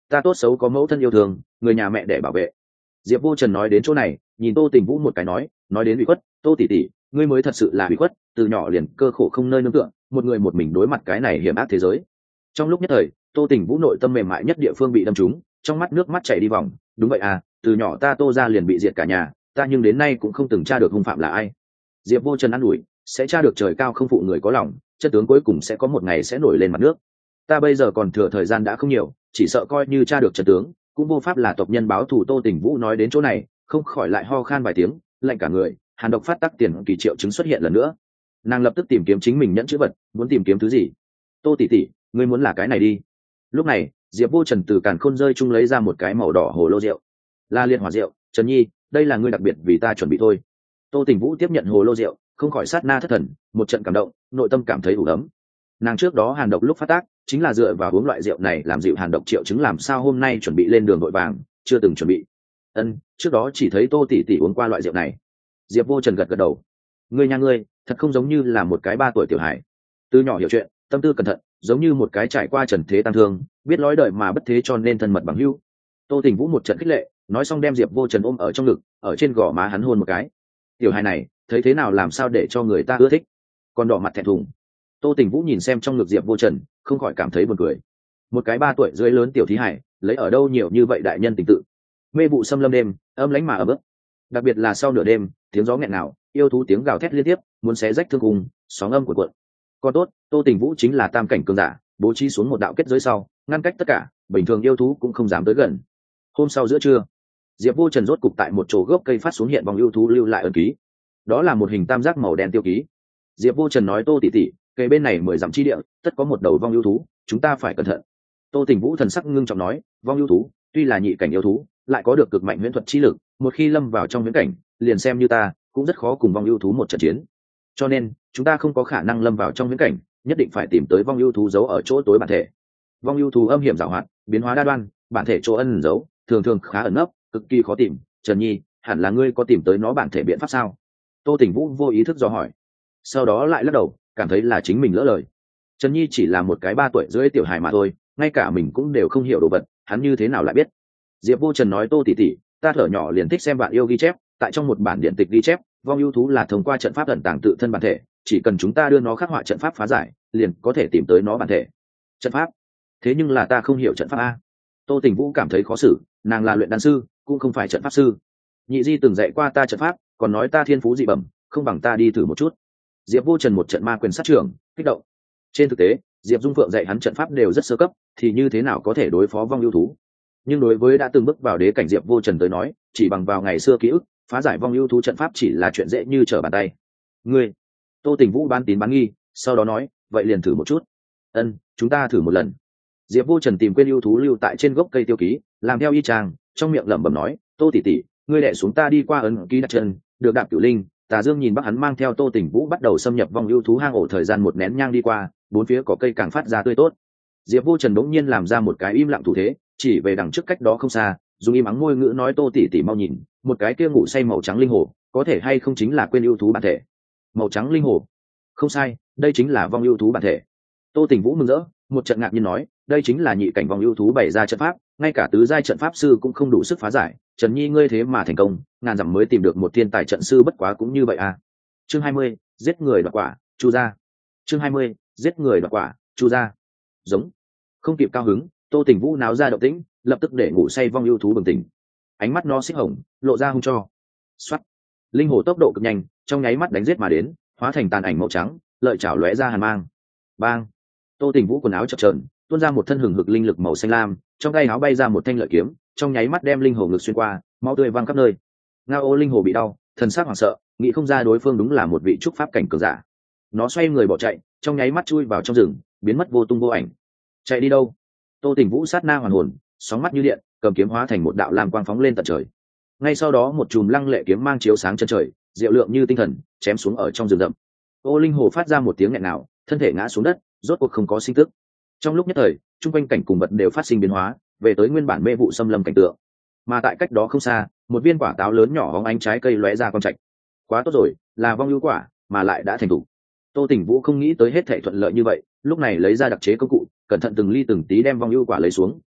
ta tốt xấu có mẫu thân yêu thương, người nhà mẹ để bảo vệ. Diệp Vô Trần nói đến chỗ này, nhìn Tô Tình Vũ một cái nói, nói đến ủy khuất, Tô tỷ tỷ, ngươi mới thật sự là ủy khuất, từ nhỏ liền cơ khổ không nơi nương tựa, một người một mình đối mặt cái này hiểm ác thế giới. Trong lúc nhất thời, Tô Tình Vũ nội tâm mềm mại nhất địa phương bị đâm trúng, trong mắt nước mắt chảy đi vòng. Đúng vậy à, từ nhỏ ta Tô gia liền bị diệt cả nhà, ta nhưng đến nay cũng không từng tra được hung phạm là ai. Diệp Vô Trần an ủi, sẽ tra được trời cao không phụ người có lòng, chân tướng cuối cùng sẽ có một ngày sẽ nổi lên mặt nước. Ta bây giờ còn thừa thời gian đã không nhiều, chỉ sợ coi như tra được chân tướng, cũng vô pháp là tộc nhân báo thù. Tô Tình Vũ nói đến chỗ này, không khỏi lại ho khan vài tiếng, lạnh cả người, hàn độc phát tác tiền kỳ triệu chứng xuất hiện lần nữa. Nàng lập tức tìm kiếm chính mình nhẫn chữ vật, muốn tìm kiếm thứ gì. Tô tỷ tỷ, ngươi muốn là cái này đi. Lúc này, Diệp Vô Trần từ càn khôn rơi chung lấy ra một cái màu đỏ hồ lô rượu, là liên hỏa rượu. Trần Nhi, đây là ngươi đặc biệt vì ta chuẩn bị thôi. Tô Tình Vũ tiếp nhận hồ lô rượu, không khỏi sát na thất thần, một trận cảm động, nội tâm cảm thấy ủ ấm. Nàng trước đó hàn độc lúc phát tác, chính là dựa vào uống loại rượu này làm dịu hàn độc triệu chứng, làm sao hôm nay chuẩn bị lên đường vội vàng, chưa từng chuẩn bị. Ân, trước đó chỉ thấy Tô tỷ tỷ uống qua loại rượu này. Diệp Vô Trần gật gật đầu. Ngươi nha ngươi, thật không giống như là một cái ba tuổi tiểu hải. Từ nhỏ hiểu chuyện, tâm tư cẩn thận, giống như một cái trải qua trần thế tăng thương, biết lối đời mà bất thế cho nên thân mật bằng hữu. Tô Tình Vũ một trận khích lệ, nói xong đem Diệp Vô Trần ôm ở trong ngực, ở trên gò má hắn hôn một cái. Tiểu hài này, thấy thế nào làm sao để cho người ta ưa thích, còn đỏ mặt thẹn thùng. Tô Tình Vũ nhìn xem trong ngực Diệp Vô Trần, không khỏi cảm thấy buồn cười. Một cái ba tuổi dưới lớn tiểu thí hải, lấy ở đâu nhiều như vậy đại nhân tình tự. Mê vụ xâm lâm đêm, âm lãnh mà ở bước. Đặc biệt là sau nửa đêm, tiếng gió nghẹn ngào, yêu thú tiếng gào thét liên tiếp, muốn xé rách thương cùng, sóng âm của cuộn. Còn tốt, Tô Tình Vũ chính là tam cảnh cường giả, bố trí xuống một đạo kết giới sau, ngăn cách tất cả, bình thường yêu thú cũng không dám tới gần. Hôm sau giữa trưa, Diệp Vô Trần rốt cục tại một chỗ gốc cây phát xuống hiện vòng yêu thú lưu lại ấn ký. Đó là một hình tam giác màu đen tiêu ký. Diệp Vô Trần nói, Tô tỷ tỷ, cây bên này mười dặm chi địa, tất có một đầu vong yêu thú, chúng ta phải cẩn thận. Tô Tình Vũ thần sắc ngưng trọng nói, vong yêu thú, tuy là nhị cảnh yêu thú, lại có được cực mạnh huyễn thuật chi lực, một khi lâm vào trong huyễn cảnh, liền xem như ta, cũng rất khó cùng vong yêu thú một trận chiến. Cho nên, chúng ta không có khả năng lâm vào trong huyễn cảnh, nhất định phải tìm tới vong yêu thú giấu ở chỗ tối bản thể. Vong yêu thú âm hiểm giàu hoạt, biến hóa đa đoan, bản thể chỗ ẩn giấu, thường thường khá ẩn nấp, cực kỳ khó tìm. Trần Nhi, hẳn là ngươi có tìm tới nó bản thể biện pháp sao? Tô Tình Vũ vô ý thức dò hỏi, sau đó lại lắc đầu, cảm thấy là chính mình lỡ lời. Trần Nhi chỉ là một cái ba tuổi rưỡi tiểu hài mà thôi, ngay cả mình cũng đều không hiểu đồ vật, hắn như thế nào lại biết? Diệp Vô Trần nói, Tô tỷ tỷ, ta thở nhỏ liền thích xem bạn yêu ghi chép, tại trong một bản điện tịch ghi chép, vong yêu thú là thông qua trận pháp ẩn tàng tự thân bản thể, chỉ cần chúng ta đưa nó khắc họa trận pháp phá giải, liền có thể tìm tới nó bản thể. Trận pháp? Thế nhưng là ta không hiểu trận pháp a. Tô Tình Vũ cảm thấy khó xử, nàng là luyện đan sư, cũng không phải trận pháp sư. Nhị di từng dạy qua ta trận pháp, còn nói ta thiên phú dị bẩm, không bằng ta đi thử một chút. Diệp Vô Trần một trận ma quyền sát trưởng, kích động. Trên thực tế, Diệp Dung Phượng dạy hắn trận pháp đều rất sơ cấp, thì như thế nào có thể đối phó vong yêu thú? Nhưng đối với đã từng bước vào đế cảnh Diệp Vô Trần tới nói, chỉ bằng vào ngày xưa ký ức, phá giải vong yêu thú trận pháp chỉ là chuyện dễ như trở bàn tay. Ngươi, Tô Tình Vũ ban tín bán nghi, sau đó nói, vậy liền thử một chút. Ân, chúng ta thử một lần. Diệp Vô Trần tìm quên yêu thú lưu tại trên gốc cây tiêu ký, làm theo y chang, trong miệng lẩm bẩm nói, Tô tỷ tỷ, ngươi đè xuống ta đi qua ấn ký đặt chân, được đạp cửu linh. Tà Dương nhìn Bắc hắn mang theo Tô Tình Vũ bắt đầu xâm nhập vong yêu thú hang ổ, thời gian một nén nhang đi qua, bốn phía có cây càng phát ra tươi tốt. Diệp Vô Trần đống nhiên làm ra một cái im lặng thủ thế, chỉ về đằng trước cách đó không xa, dùng im ắng ngôi ngữ nói, Tô tỷ tỷ mau nhìn, một cái kia ngủ say màu trắng linh hồ, có thể hay không chính là quên yêu thú bản thể? Màu trắng linh hồ? Không sai, đây chính là vong yêu thú bản thể. Tô Tình Vũ mừng rỡ, một trận ngạc nhiên nói, đây chính là nhị cảnh vong yêu thú bày ra trận pháp, ngay cả tứ giai trận pháp sư cũng không đủ sức phá giải. Trần Nhi ngươi thế mà thành công, ngàn dặm mới tìm được một thiên tài trận sư, bất quá cũng như vậy à. Chương hai mươi, giết người đoạt quả, Chu gia. Chương hai mươi, giết người đoạt quả, Chu gia. Giống. Không kịp cao hứng, Tô Tình Vũ náo ra động tĩnh, lập tức để ngủ say vong yêu thú bừng tỉnh. Ánh mắt nó xích hồng, lộ ra hung cho. Soát. Linh hồ tốc độ cực nhanh, trong nháy mắt đánh giết mà đến, hóa thành tàn ảnh màu trắng, lợi chảo lóe ra hàn mang. Bang. Tô Tình Vũ quần áo chập chờn, tuôn ra một thân hừng hực linh lực màu xanh lam, trong tay áo bay ra một thanh lợi kiếm, trong nháy mắt đem linh hồ ngực xuyên qua, máu tươi văng khắp nơi. Ngao ô linh hồ bị đau, thần sắc hoảng sợ, nghĩ không ra đối phương đúng là một vị trúc pháp cảnh cường giả. Nó xoay người bỏ chạy, trong nháy mắt chui vào trong rừng, biến mất vô tung vô ảnh. Chạy đi đâu? Tô Tình Vũ sát na hoàn hồn, sóng mắt như điện, cầm kiếm hóa thành một đạo lam quang phóng lên tận trời. Ngay sau đó một chùm lăng lệ kiếm mang chiếu sáng chân trời, diệu lượng như tinh thần, chém xuống ở trong rừng rậm. Ô linh hồ phát ra một tiếng nghẹn ngào, thân thể ngã xuống đất, rốt cuộc không có sinh tức. Trong lúc nhất thời, trung quanh cảnh cùng vật đều phát sinh biến hóa, về tới nguyên bản mê vụ xâm lâm cảnh tượng. Mà tại cách đó không xa, một viên quả táo lớn nhỏ hóng ánh trái cây lóe ra con trạch. Quá tốt rồi, là vong ưu quả, mà lại đã thành thủ. Tô Tình Vũ không nghĩ tới hết thảy thuận lợi như vậy, lúc này lấy ra đặc chế công cụ, cẩn thận từng ly từng tí đem vong ưu quả lấy xuống,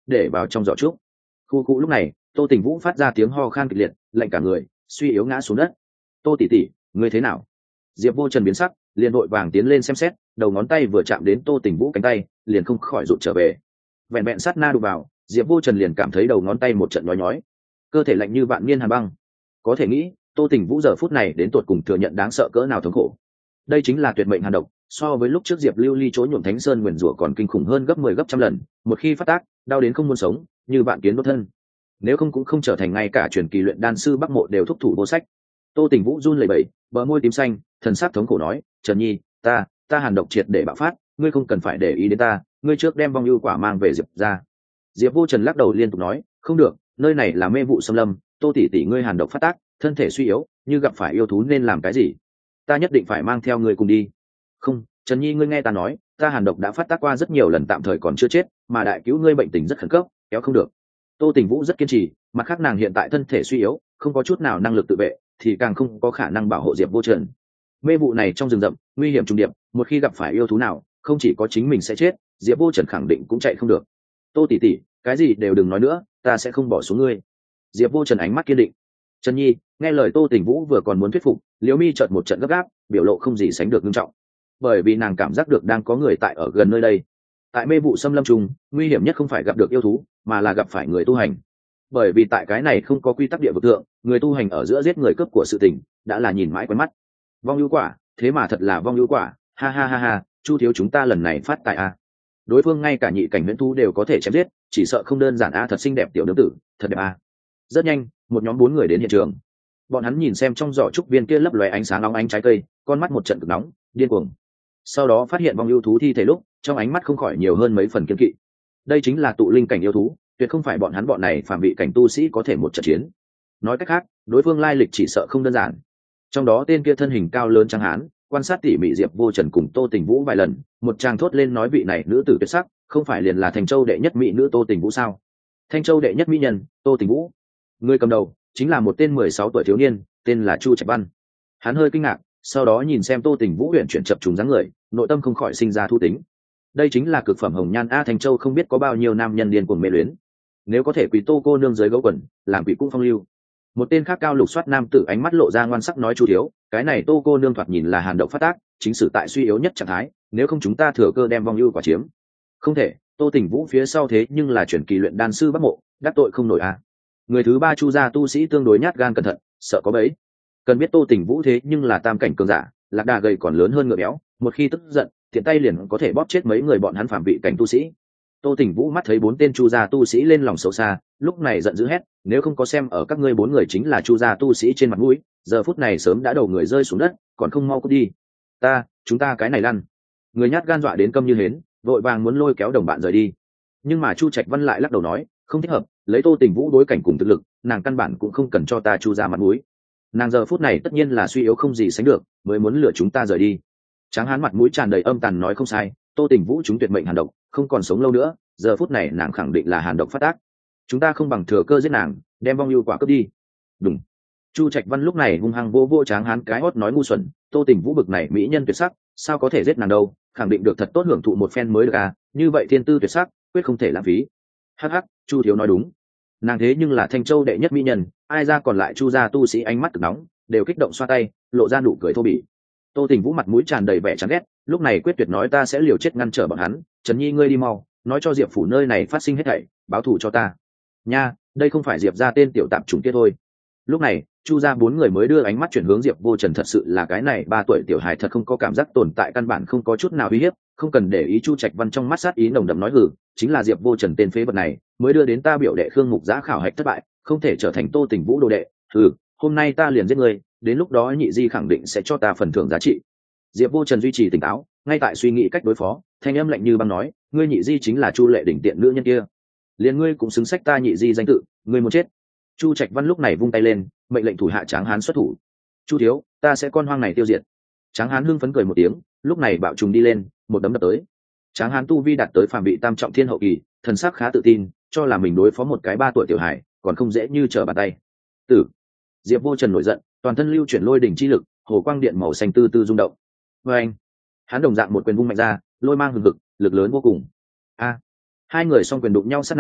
để vào trong giỏ trúc. Khu cụ lúc này Tô Tình Vũ phát ra tiếng ho khan kịch liệt, lạnh cả người, suy yếu ngã xuống đất. Tô tỷ tỷ, ngươi thế nào? Diệp Vô Trần biến sắc, liền vội vàng tiến lên xem xét, đầu ngón tay vừa chạm đến Tô Tình Vũ cánh tay, liền không khỏi rụt trở về. Vẹn vẹn sát na đụng vào, Diệp Vô Trần liền cảm thấy đầu ngón tay một trận nhói nhói, cơ thể lạnh như vạn niên hàn băng. Có thể nghĩ, Tô Tình Vũ giờ phút này đến tột cùng thừa nhận đáng sợ cỡ nào thống khổ. Đây chính là tuyệt mệnh hàn độc, so với lúc trước Diệp Lưu Ly chỗ nhuộm Thánh Sơn nguyền rủa còn kinh khủng hơn gấp mười gấp trăm lần, một khi phát tác, đau đến không muốn sống, như vạn kiến đốt thân. Nếu không cũng không trở thành ngay cả truyền kỳ luyện đan sư Bắc Mộ đều thúc thủ vô sách. Tô Tình Vũ run lẩy bẩy, bờ môi tím xanh, thần sắc thống khổ nói, "Trần Nhi, ta, ta hàn độc triệt để bạo phát, ngươi không cần phải để ý đến ta, ngươi trước đem vong ưu quả mang về Diệp ra." Diệp Vô Trần lắc đầu liên tục nói, "Không được, nơi này là mê vụ xâm lâm, Tô tỷ tỷ ngươi hàn độc phát tác, thân thể suy yếu, như gặp phải yêu thú nên làm cái gì? Ta nhất định phải mang theo ngươi cùng đi." "Không, Trần Nhi ngươi nghe ta nói, ta hàn độc đã phát tác qua rất nhiều lần tạm thời còn chưa chết, mà đại cứu ngươi bệnh tình rất khẩn cấp, kéo không được." Tô Tình Vũ rất kiên trì, mặt khác nàng hiện tại thân thể suy yếu, không có chút nào năng lực tự vệ, thì càng không có khả năng bảo hộ Diệp Vô Trần. Mê vụ này trong rừng rậm, nguy hiểm trùng điệp, một khi gặp phải yêu thú nào, không chỉ có chính mình sẽ chết, Diệp Vô Trần khẳng định cũng chạy không được. "Tô tỷ tỷ, cái gì đều đừng nói nữa, ta sẽ không bỏ xuống ngươi." Diệp Vô Trần ánh mắt kiên định. "Trần Nhi," nghe lời Tô Tình Vũ vừa còn muốn thuyết phục, Liễu Mi chợt một trận gấp gáp, biểu lộ không gì sánh được nghiêm trọng, bởi vì nàng cảm giác được đang có người tại ở gần nơi đây. Tại mê vụ xâm lâm trùng, nguy hiểm nhất không phải gặp được yêu thú, mà là gặp phải người tu hành. Bởi vì tại cái này không có quy tắc địa vực thượng, người tu hành ở giữa giết người cướp của sự tình đã là nhìn mãi quen mắt. Vong ưu quả, thế mà thật là vong ưu quả, ha ha ha ha, Chu thiếu chúng ta lần này phát tài a. Đối phương ngay cả nhị cảnh huyễn thú đều có thể chém giết, chỉ sợ không đơn giản a, thật xinh đẹp tiểu nữ tử, thật đẹp a. Rất nhanh, một nhóm bốn người đến hiện trường. Bọn hắn nhìn xem trong giỏ trúc viên kia lấp lóe ánh sáng nóng ánh trái cây, con mắt một trận cực nóng, điên cuồng. Sau đó phát hiện vong ưu thú thi thể lúc, trong ánh mắt không khỏi nhiều hơn mấy phần kiên kỵ. Đây chính là tụ linh cảnh yêu thú, tuyệt không phải bọn hắn bọn này phàm vị cảnh tu sĩ có thể một trận chiến. Nói cách khác, đối phương lai lịch chỉ sợ không đơn giản. Trong đó tên kia thân hình cao lớn trắng hán, quan sát tỉ mỉ Diệp Vô Trần cùng Tô Tình Vũ vài lần, một tràng thốt lên nói vị này nữ tử tuyệt sắc, không phải liền là Thanh Châu đệ nhất mỹ nữ Tô Tình Vũ sao? Thanh Châu đệ nhất mỹ nhân, Tô Tình Vũ. Người cầm đầu chính là một tên mười sáu tuổi thiếu niên, tên là Chu Trạch Văn. Hắn hơi kinh ngạc, sau đó nhìn xem Tô Tình Vũ huyền chuyển chập trùng dáng người, nội tâm không khỏi sinh ra thu tính. Đây chính là cực phẩm hồng nhan a, Thanh Châu không biết có bao nhiêu nam nhân điên cuồng mê luyến. Nếu có thể quỳ Tô cô nương dưới gấu quần, làm quỷ cũng phong lưu. Một tên khác cao lục soát nam tử ánh mắt lộ ra ngoan sắc nói, Chu thiếu, cái này Tô cô nương thoạt nhìn là hàn độc phát tác, chính sử tại suy yếu nhất trạng thái, nếu không chúng ta thừa cơ đem vong ưu quả chiếm. Không thể, Tô Tình Vũ phía sau thế nhưng là chuyển kỳ luyện đan sư Bắc Mộ, đắc tội không nổi a. Người thứ ba Chu gia tu sĩ tương đối nhát gan cẩn thận, sợ có bẫy. Cần biết Tô Tình Vũ thế nhưng là tam cảnh cường giả, lạc đà gầy còn lớn hơn ngựa béo, một khi tức giận, thiện tay liền có thể bóp chết mấy người bọn hắn phạm vị cảnh tu sĩ. Tô Tình Vũ mắt thấy bốn tên Chu gia tu sĩ lên lòng xấu xa, lúc này giận dữ hét, nếu không có xem ở các ngươi bốn người chính là Chu gia tu sĩ trên mặt mũi, giờ phút này sớm đã đầu người rơi xuống đất, còn không mau cút đi. Ta, chúng ta cái này lăn. Người nhát gan dọa đến câm như hến, vội vàng muốn lôi kéo đồng bạn rời đi. Nhưng mà Chu Trạch Văn lại lắc đầu nói, không thích hợp, lấy Tô Tình Vũ đối cảnh cùng thực lực, nàng căn bản cũng không cần cho ta Chu gia mặt mũi. Nàng giờ phút này tất nhiên là suy yếu không gì sánh được, mới muốn lừa chúng ta rời đi. Tráng hán mặt mũi tràn đầy âm tàn nói, không sai, Tô Tình Vũ chúng tuyệt mệnh hàn độc, không còn sống lâu nữa, giờ phút này nàng khẳng định là hàn độc phát tác. Chúng ta không bằng thừa cơ giết nàng, đem vong ưu quả cướp đi. Đúng. Chu Trạch Văn lúc này hung hăng vô vô Tráng hán cái hót nói, ngu xuẩn, Tô Tình Vũ bực này mỹ nhân tuyệt sắc, sao có thể giết nàng đâu, khẳng định được thật tốt hưởng thụ một phen mới được à, như vậy thiên tư tuyệt sắc, quyết không thể lãng phí. Hắc hắc, Chu thiếu nói đúng. Nàng thế nhưng là Thanh Châu đệ nhất mỹ nhân, ai ra còn lại Chu gia tu sĩ ánh mắt cực nóng, đều kích động xoa tay, lộ ra nụ cười thô bỉ. Tô Tình Vũ mặt mũi tràn đầy vẻ chán ghét, lúc này quyết tuyệt nói, ta sẽ liều chết ngăn trở bọn hắn, Trần Nhi ngươi đi mau, nói cho Diệp phủ nơi này phát sinh hết thảy, báo thù cho ta. Nha, đây không phải Diệp gia tên tiểu tạp chủng kia thôi. Lúc này, Chu gia bốn người mới đưa ánh mắt chuyển hướng Diệp Vô Trần, thật sự là cái này ba tuổi tiểu hài thật không có cảm giác tồn tại, căn bản không có chút nào uy hiếp, không cần để ý. Chu Trạch Văn trong mắt sát ý nồng đậm nói, hừ, chính là Diệp Vô Trần tên phế vật này, mới đưa đến ta biểu đệ Khương Mục Giã khảo hạch thất bại, không thể trở thành Tô Tình Vũ đồ đệ. Hừ, hôm nay ta liền giết ngươi, đến lúc đó nhị di khẳng định sẽ cho ta phần thưởng giá trị. Diệp Vô Trần duy trì tỉnh táo, ngay tại suy nghĩ cách đối phó, thanh âm lạnh như băng nói, ngươi nhị di chính là Chu Lệ đỉnh tiện nữ nhân kia, liền ngươi cũng xứng sách ta nhị di danh tự, ngươi muốn chết. Chu Trạch Văn lúc này vung tay lên, mệnh lệnh thủ hạ Tráng hán xuất thủ. Chu thiếu, ta sẽ con hoang này tiêu diệt. Tráng hán hưng phấn cười một tiếng, lúc này bạo trùng đi lên, một đấm đập tới. Tráng hán tu vi đạt tới phàm vị tam trọng thiên hậu kỳ, thần sắc khá tự tin, cho là mình đối phó một cái ba tuổi tiểu hải, còn không dễ như trở bàn tay. Tử. Diệp Vô Trần nổi giận, toàn thân lưu chuyển lôi đỉnh chi lực, hồ quang điện màu xanh tư tư rung động. Và anh, hắn đồng dạng một quyền vung mạnh ra, lôi mang hừng hực, lực lớn vô cùng. A, hai người song quyền đụng nhau sát na,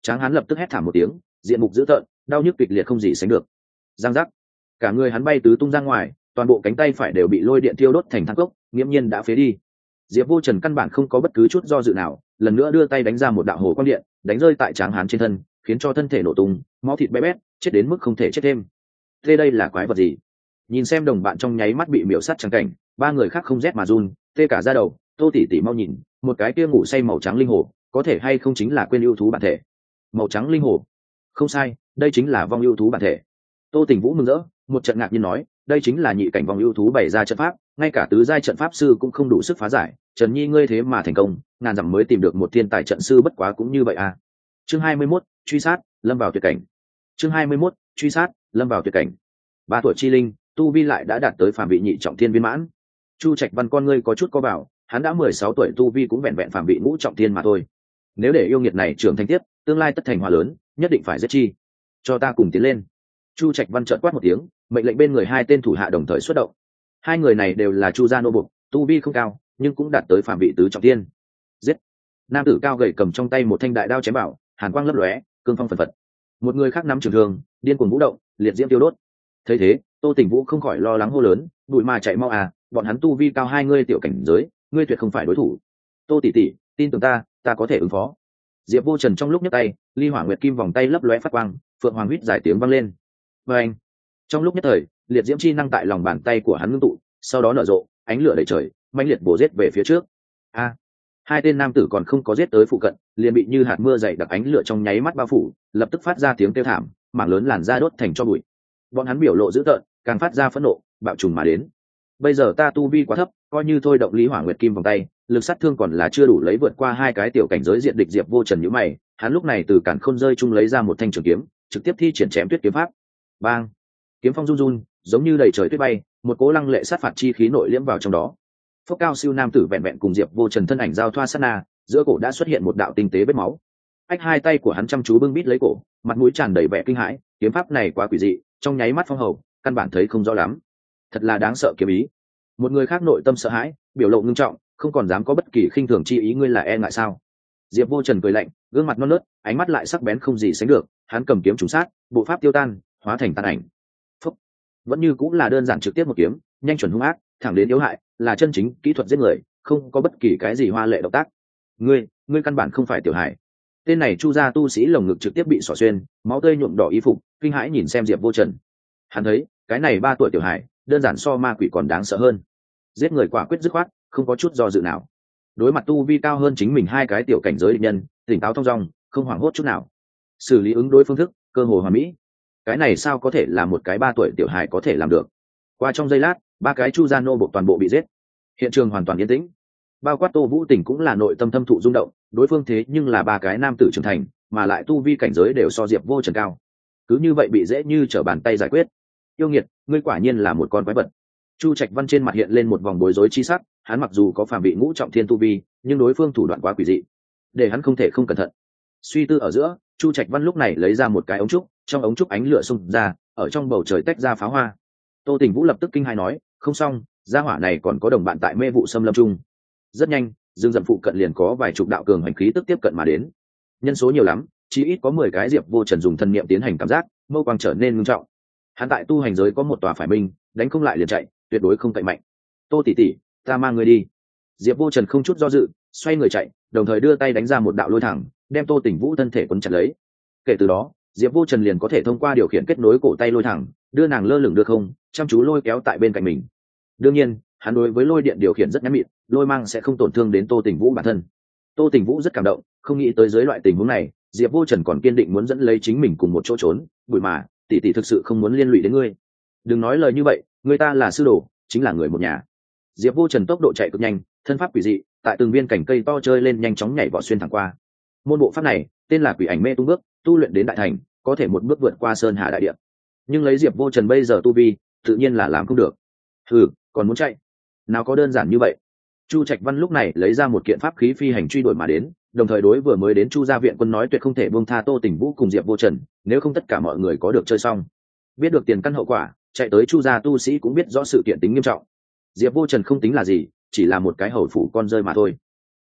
Tráng hán lập tức hét thảm một tiếng, diện mục dữ tợn, đau nhức kịch liệt không gì sánh được. Giang giác, cả người hắn bay tứ tung ra ngoài, toàn bộ cánh tay phải đều bị lôi điện thiêu đốt thành than cốc, nghiễm nhiên đã phế đi. Diệp Vô Trần căn bản không có bất cứ chút do dự nào, lần nữa đưa tay đánh ra một đạo hồ quang điện, đánh rơi tại Tráng hán trên thân, khiến cho thân thể nổ tung, máu thịt bé bét, chết đến mức không thể chết thêm. Thế đây là quái vật gì? Nhìn xem đồng bạn trong nháy mắt bị miểu sát trắng cảnh, ba người khác không rét mà run, tê cả da đầu. Tô tỷ tỷ mau nhìn, một cái kia ngủ say màu trắng linh hồ, có thể hay không chính là quên ưu thú bản thể? Màu trắng linh hồ, không sai, đây chính là vong ưu thú bản thể. Tô Tỉnh Vũ mừng rỡ, một trận ngạc nhiên nói, đây chính là nhị cảnh vong ưu thú bày ra trận pháp, ngay cả tứ giai trận pháp sư cũng không đủ sức phá giải. Trần Nhi ngươi thế mà thành công, ngàn dặm mới tìm được một thiên tài trận sư, bất quá cũng như vậy à. Chương hai mươi mốt, truy sát, lâm vào tuyệt cảnh. Chương hai mươi mốt, truy sát, lâm vào tuyệt cảnh. Ba tuổi chi linh, tu vi lại đã đạt tới phàm vị nhị trọng thiên viên mãn. Chu Trạch Văn con ngươi có chút có bảo, hắn đã mười sáu tuổi, tu vi cũng vẹn vẹn phàm vị ngũ trọng thiên mà thôi. Nếu để yêu nghiệt này trưởng thành tiếp, tương lai tất thành hòa lớn, nhất định phải giết chi. Cho ta cùng tiến lên. Chu Trạch Văn trợn quát một tiếng, mệnh lệnh bên người hai tên thủ hạ đồng thời xuất động. Hai người này đều là Chu gia nô bộc, tu vi không cao, nhưng cũng đạt tới phàm vị tứ trọng thiên. Giết! Nam tử cao gầy cầm trong tay một thanh đại đao chém bảo, hàn quang lấp lóe, cương phong phần phật. Một người khác nắm trường thương, điên cuồng vũ động, liệt diễm tiêu đốt. Thấy thế, Tô Tỉnh Vũ không khỏi lo lắng hô lớn, "Bụi mà chạy mau à, bọn hắn tu vi cao hai ngươi tiểu cảnh giới, ngươi tuyệt không phải đối thủ." "Tô tỷ tỷ, tin tưởng ta, ta có thể ứng phó." Diệp Vô Trần trong lúc nhấc tay, ly hỏa nguyệt kim vòng tay lấp lóe phát quang, phượng hoàng huýt giải tiếng vang lên. Và anh, trong lúc nhất thời, liệt diễm chi năng tại lòng bàn tay của hắn ngưng tụ, sau đó nở rộ, ánh lửa đầy trời, mãnh liệt bổ giết về phía trước. A! Hai tên nam tử còn không có giết tới phụ cận, liền bị như hạt mưa dày đặc ánh lửa trong nháy mắt bao phủ, lập tức phát ra tiếng kêu thảm, mảng lớn làn da đốt thành tro bụi. Bọn hắn biểu lộ dữ tợn, càng phát ra phẫn nộ, bạo trùng mà đến. Bây giờ ta tu vi quá thấp, coi như thôi động lý hỏa nguyệt kim vòng tay, lực sát thương còn là chưa đủ lấy vượt qua hai cái tiểu cảnh giới diện địch. Diệp Vô Trần nhíu mày, hắn lúc này từ cản khôn rơi chung lấy ra một thanh trường kiếm, trực tiếp thi triển chém tuyết kiếm pháp. Bang! Kiếm phong run run, giống như đầy trời tuyết bay, một cỗ lăng lệ sát phạt chi khí nội liễm vào trong đó. Phốc cao siêu nam tử vẹn vẹn cùng Diệp Vô Trần thân ảnh giao thoa sát na, giữa cổ đã xuất hiện một đạo tinh tế vết máu. Ách, hai tay của hắn chăm chú bưng bít lấy cổ, mặt mũi tràn đầy vẻ kinh hãi, kiếm pháp này quá quỷ dị, trong nháy mắt phong hầu, căn bản thấy không rõ lắm. Thật là đáng sợ kiếm ý. Một người khác nội tâm sợ hãi, biểu lộ ngưng trọng, không còn dám có bất kỳ khinh thường chi ý. Ngươi là e ngại sao? Diệp Vô Trần cười lạnh, gương mặt non nớt, ánh mắt lại sắc bén không gì sánh được, hắn cầm kiếm trùng sát, bộ pháp tiêu tan, hóa thành tàn ảnh. Phúc. Vẫn như cũng là đơn giản trực tiếp một kiếm, nhanh chuẩn hung ác, thẳng đến yếu hại, là chân chính kỹ thuật giết người, không có bất kỳ cái gì hoa lệ động tác. Ngươi, ngươi căn bản không phải tiểu hải. Tên này Chu gia tu sĩ lồng ngực trực tiếp bị xỏ xuyên, máu tươi nhuộm đỏ y phục, kinh hãi nhìn xem Diệp Vô Trần. Hắn thấy, cái này ba tuổi tiểu hải, đơn giản so ma quỷ còn đáng sợ hơn. Giết người quả quyết dứt khoát, không có chút do dự nào. Đối mặt tu vi cao hơn chính mình hai cái tiểu cảnh giới địch nhân, tỉnh táo thong dong, không hoảng hốt chút nào. Xử lý ứng đối phương thức, cơ hồ hoàn mỹ. Cái này sao có thể là một cái ba tuổi tiểu hải có thể làm được? Qua trong giây lát, ba cái Chu gia nô buộc toàn bộ bị giết. Hiện trường hoàn toàn yên tĩnh. Bao quát Tô Vũ Tình cũng là nội tâm thâm thụ rung động, đối phương thế nhưng là ba cái nam tử trưởng thành, mà lại tu vi cảnh giới đều so Diệp Vô Trần cao. Cứ như vậy bị dễ như trở bàn tay giải quyết. Yêu nghiệt, ngươi quả nhiên là một con quái vật. Chu Trạch Văn trên mặt hiện lên một vòng bối rối chi sắc, hắn mặc dù có phàm vị ngũ trọng thiên tu vi, nhưng đối phương thủ đoạn quá quỷ dị, để hắn không thể không cẩn thận. Suy tư ở giữa, Chu Trạch Văn lúc này lấy ra một cái ống trúc, trong ống trúc ánh lửa xung ra, ở trong bầu trời tách ra pháo hoa. Tô Tỉnh Vũ lập tức kinh hãi nói, không xong, gia hỏa này còn có đồng bạn tại mê vụ xâm lâm trung. Rất nhanh, dương dậm phụ cận liền có vài chục đạo cường hành khí tức tiếp cận mà đến. Nhân số nhiều lắm, chỉ ít có mười cái. Diệp Vô Trần dùng thần niệm tiến hành cảm giác, mâu quang trở nên ngưng trọng. Hắn tại tu hành giới có một tòa phải minh, đánh không lại liền chạy, tuyệt đối không cậy mạnh. Tô tỷ tỷ, ta mang người đi. Diệp Vô Trần không chút do dự, xoay người chạy, đồng thời đưa tay đánh ra một đạo lôi thẳng, đem Tô Tỉnh Vũ thân thể quấn chặt lấy. Kể từ đó, Diệp Vô Trần liền có thể thông qua điều khiển kết nối cổ tay lôi thẳng, đưa nàng lơ lửng đưa không, chăm chú lôi kéo tại bên cạnh mình. Đương nhiên, hắn đối với lôi điện điều khiển rất nhắm mịn, lôi mang sẽ không tổn thương đến Tô Tỉnh Vũ bản thân. Tô Tỉnh Vũ rất cảm động, không nghĩ tới dưới loại tình huống này, Diệp Vô Trần còn kiên định muốn dẫn lấy chính mình cùng một chỗ trốn. Bụi mà, tỷ tỷ thực sự không muốn liên lụy đến ngươi. Đừng nói lời như vậy, người ta là sư đồ, chính là người một nhà. Diệp Vô Trần tốc độ chạy cực nhanh, thân pháp quỷ dị, tại từng viên cảnh cây to chơi lên nhanh chóng nhảy vọt xuyên thẳng qua. Môn bộ pháp này tên là Quỷ Ảnh Mê Tung Bước, tu luyện đến đại thành, có thể một bước vượt qua sơn hà đại địa. Nhưng lấy Diệp Vô Trần bây giờ tu vi, tự nhiên là làm không được. Hừ, còn muốn chạy? Nào có đơn giản như vậy. Chu Trạch Văn lúc này lấy ra một kiện pháp khí phi hành truy đuổi mà đến, đồng thời đối vừa mới đến Chu gia viện quân nói tuyệt không thể buông tha Tô Tỉnh Vũ cùng Diệp Vô Trần, nếu không tất cả mọi người có được chơi xong. Biết được tiền căn hậu quả, chạy tới Chu gia tu sĩ cũng biết rõ sự kiện tính nghiêm trọng. Diệp Vô Trần không tính là gì, chỉ là một cái hầu phủ con rơi mà thôi.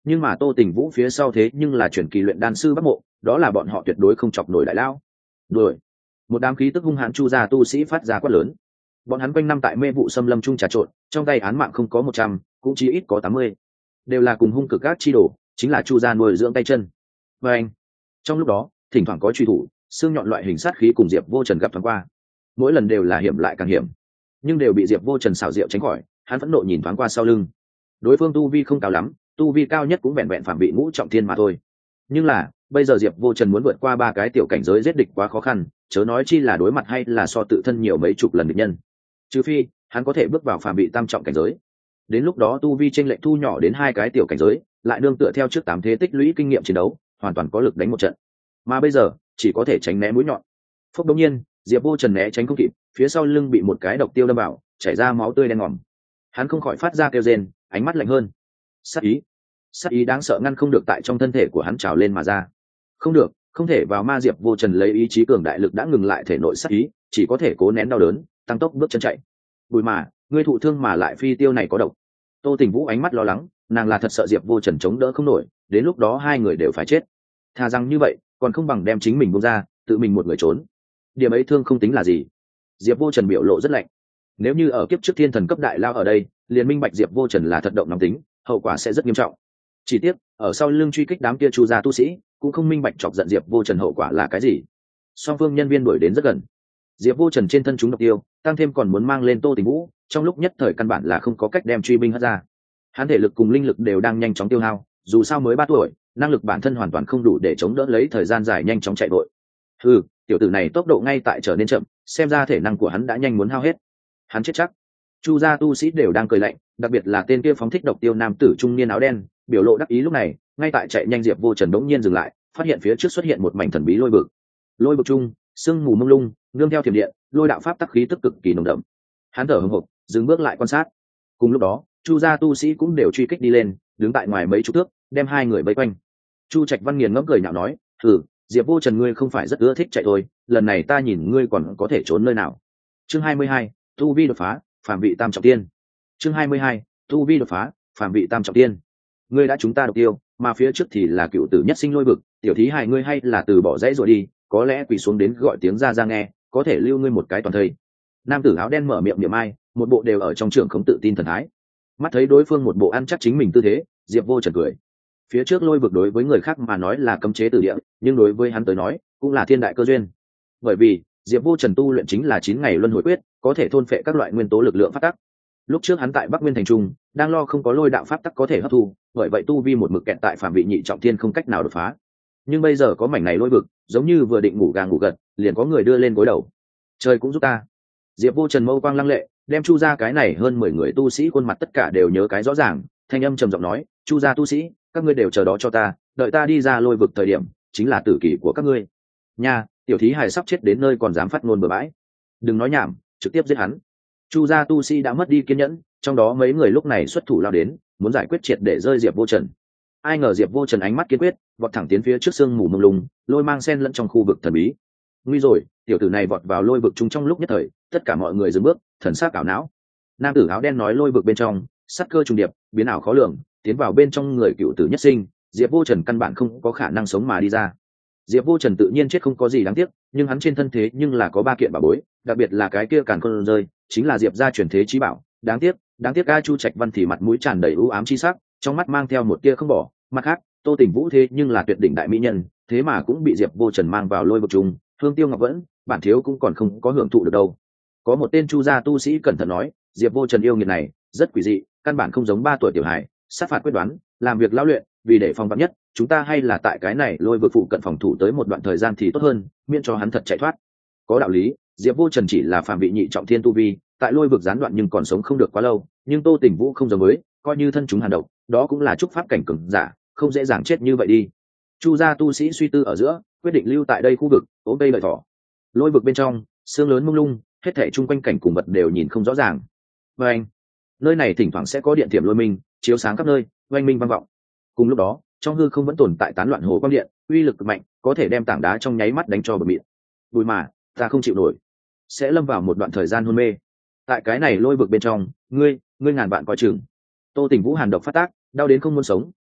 nhưng mà Tô Tình Vũ phía sau thế nhưng là chuyển kỳ luyện đan sư Bắc Mộ, đó là bọn họ tuyệt đối không chọc nổi đại lao. Đuổi. Một đám khí tức hung hãn chu gia tu sĩ phát ra quát lớn. Bọn hắn quanh năm tại mê vụ xâm lâm chung trà trộn, trong tay án mạng không có một trăm, cũng chỉ ít có tám mươi, đều là cùng hung cực các chi đồ, chính là chu gia nuôi dưỡng tay chân. Và anh, trong lúc đó, thỉnh thoảng có truy thủ, xương nhọn loại hình sát khí cùng Diệp Vô Trần gặp thoáng qua, mỗi lần đều là hiểm lại càng hiểm, nhưng đều bị Diệp Vô Trần xảo diệu tránh khỏi. Hắn phẫn nộ nhìn thoáng qua sau lưng, đối phương tu vi không cao lắm, tu vi cao nhất cũng vẹn vẹn phạm vị ngũ trọng thiên mà thôi. Nhưng là bây giờ Diệp Vô Trần muốn vượt qua ba cái tiểu cảnh giới giết địch quá khó khăn, chớ nói chi là đối mặt hay là so tự thân nhiều mấy chục lần địch nhân. Trừ phi hắn có thể bước vào phạm vị tam trọng cảnh giới, đến lúc đó tu vi chênh lệch thu nhỏ đến hai cái tiểu cảnh giới, lại nương tựa theo trước tám thế tích lũy kinh nghiệm chiến đấu, hoàn toàn có lực đánh một trận. Mà bây giờ chỉ có thể tránh né mũi nhọn. Phốc đống nhiên, Diệp Vô Trần né tránh không kịp, phía sau lưng bị một cái độc tiêu đâm vào, chảy ra máu tươi đen ngòm. Hắn không khỏi phát ra kêu rên, ánh mắt lạnh hơn. Sát ý, sát ý đáng sợ ngăn không được tại trong thân thể của hắn trào lên mà ra. Không được, không thể vào ma. Diệp Vô Trần lấy ý chí cường đại lực đã ngừng lại thể nội sát ý, chỉ có thể cố nén đau đớn, tăng tốc bước chân chạy. Bùi mà, ngươi thụ thương mà lại phi tiêu này có độc. Tô Tình Vũ ánh mắt lo lắng, nàng là thật sợ Diệp Vô Trần chống đỡ không nổi, đến lúc đó hai người đều phải chết. Thà rằng như vậy, còn không bằng đem chính mình buông ra, tự mình một người trốn. Điểm ấy thương không tính là gì. Diệp Vô Trần biểu lộ rất lạnh. Nếu như ở kiếp trước thiên thần cấp đại lao ở đây, liền minh bạch Diệp Vô Trần là thật động nóng tính, hậu quả sẽ rất nghiêm trọng. Chỉ tiếc, ở sau lưng truy kích đám kia chu gia tu sĩ, cũng không minh bạch chọc giận Diệp Vô Trần hậu quả là cái gì. Song phương nhân viên đuổi đến rất gần. Diệp Vô Trần trên thân chúng độc tiêu, tăng thêm còn muốn mang lên Tô Tình Vũ, trong lúc nhất thời căn bản là không có cách đem truy binh hất ra. Hắn thể lực cùng linh lực đều đang nhanh chóng tiêu hao, dù sao mới ba tuổi, năng lực bản thân hoàn toàn không đủ để chống đỡ lấy thời gian dài nhanh chóng chạy vội. Ừ, tiểu tử này tốc độ ngay tại trở nên chậm, xem ra thể năng của hắn đã nhanh muốn hao hết. Hắn chết chắc. Chu gia tu sĩ đều đang cười lạnh, đặc biệt là tên kia phóng thích độc tiêu nam tử trung niên áo đen, biểu lộ đắc ý lúc này, ngay tại chạy nhanh Diệp Vô Trần đống nhiên dừng lại, phát hiện phía trước xuất hiện một mảnh thần bí lôi vực. Lôi vực trung, sương mù mông lung, nương theo thiểm điện, lôi đạo pháp tắc khí tức cực kỳ nồng đậm. Hắn thở hổn hộc, dừng bước lại quan sát. Cùng lúc đó, Chu gia tu sĩ cũng đều truy kích đi lên, đứng tại ngoài mấy chục thước, đem hai người vây quanh. Chu Trạch Văn nghiền ngẫm cười nhạo nói, "Thử, Diệp Vô Trần ngươi không phải rất ưa thích chạy thôi, lần này ta nhìn ngươi còn có thể trốn nơi nào." Chương hai mươi hai, tu vi đột phá, phạm vị tam trọng tiên. Chương hai mươi hai, tu vi đột phá, phạm vị tam trọng tiên. Ngươi đã chúng ta độc tiêu, mà phía trước thì là cựu tử nhất sinh lôi vực, tiểu thí hài ngươi hay là từ bỏ dãy rồi đi, có lẽ quỳ xuống đến gọi tiếng ra ra nghe, có thể lưu ngươi một cái toàn thây. Nam tử áo đen mở miệng niệm ai, một bộ đều ở trong trường không tự tin thần thái. Mắt thấy đối phương một bộ ăn chắc chính mình tư thế, Diệp Vô Trần cười. Phía trước lôi vực đối với người khác mà nói là cấm chế từ địa, nhưng đối với hắn tới nói cũng là thiên đại cơ duyên. Bởi vì Diệp Vô Trần tu luyện chính là chín ngày luân hồi quyết, có thể thôn phệ các loại nguyên tố lực lượng pháp tắc. Lúc trước hắn tại Bắc Nguyên thành trung, đang lo không có lôi đạo pháp tắc có thể hấp thu, bởi vậy tu vi một mực kẹt tại phạm vị nhị trọng thiên không cách nào đột phá. Nhưng bây giờ có mảnh này lôi vực, giống như vừa định ngủ gà ngủ gật, liền có người đưa lên gối đầu. Trời cũng giúp ta. Diệp Vô Trần mâu quang lăng lệ, đem Chu gia cái này hơn mười người tu sĩ khuôn mặt tất cả đều nhớ cái rõ ràng, thanh âm trầm giọng nói, "Chu gia tu sĩ, các ngươi đều chờ đó cho ta, đợi ta đi ra lôi vực thời điểm, chính là tử kỷ của các ngươi." Nha, tiểu thí hài sắp chết đến nơi còn dám phát ngôn bừa bãi. Đừng nói nhảm, trực tiếp giết hắn. Chu gia tu sĩ đã mất đi kiên nhẫn, trong đó mấy người lúc này xuất thủ lao đến, muốn giải quyết triệt để rơi Diệp Vô Trần. Ai ngờ Diệp Vô Trần ánh mắt kiên quyết, vọt thẳng tiến phía trước sương mù mông lung, lôi mang sen lẫn trong khu vực thần bí. Nguy rồi, tiểu tử này vọt vào lôi vực chung trong lúc nhất thời, tất cả mọi người dừng bước, thần sắc ảo não. Nam tử áo đen nói lôi vực bên trong, sát cơ trùng điệp, biến ảo khó lường, tiến vào bên trong người cựu tử nhất sinh, Diệp Vô Trần căn bản không có khả năng sống mà đi ra. Diệp Vô Trần tự nhiên chết không có gì đáng tiếc, nhưng hắn trên thân thế nhưng là có ba kiện bảo bối, đặc biệt là cái kia càn khôn rơi, chính là Diệp gia truyền thế chí bảo. Đáng tiếc, đáng tiếc A Chu Trạch Văn thì mặt mũi tràn đầy u ám chi sắc, trong mắt mang theo một tia không bỏ. Mặt khác, Tô Tình Vũ thế nhưng là tuyệt đỉnh đại mỹ nhân, thế mà cũng bị Diệp Vô Trần mang vào lôi vực chung, Hương Tiêu Ngọc vẫn, bản thiếu cũng còn không có hưởng thụ được đâu. Có một tên Chu gia tu sĩ cẩn thận nói, Diệp Vô Trần yêu nghiệt này rất quỷ dị, căn bản không giống ba tuổi tiểu hài, sát phạt quyết đoán, làm việc lão luyện, vì để phòng vắn nhất, chúng ta hay là tại cái này lôi vực phụ cận phòng thủ tới một đoạn thời gian thì tốt hơn, miễn cho hắn thật chạy thoát. Có đạo lý, Diệp Vô Trần chỉ là phàm vị nhị trọng thiên tu vi, tại lôi vực gián đoạn nhưng còn sống không được quá lâu, nhưng Tô Tình Vũ không giống với, coi như thân chúng hàn độc, đó cũng là trúc pháp cảnh cường giả, không dễ dàng chết như vậy đi. Chu gia tu sĩ suy tư ở giữa, quyết định lưu tại đây khu vực, ốm cây lợi thỏ. Lôi vực bên trong, sương lớn mông lung, hết thảy chung quanh cảnh cùng vật đều nhìn không rõ ràng. Và anh, nơi này thỉnh thoảng sẽ có điện thiểm lôi minh, chiếu sáng khắp nơi, oanh minh vang vọng. Cùng lúc đó, trong hư không vẫn tồn tại tán loạn hồ quang điện, uy lực cực mạnh, có thể đem tảng đá trong nháy mắt đánh cho bờ mịn. Bùi mà, ta không chịu nổi, sẽ lâm vào một đoạn thời gian hôn mê. Tại cái này lôi vực bên trong, ngươi, ngươi ngàn vạn coi chừng. Tô Tình Vũ hàn độc phát tác, đau đến không muốn sống,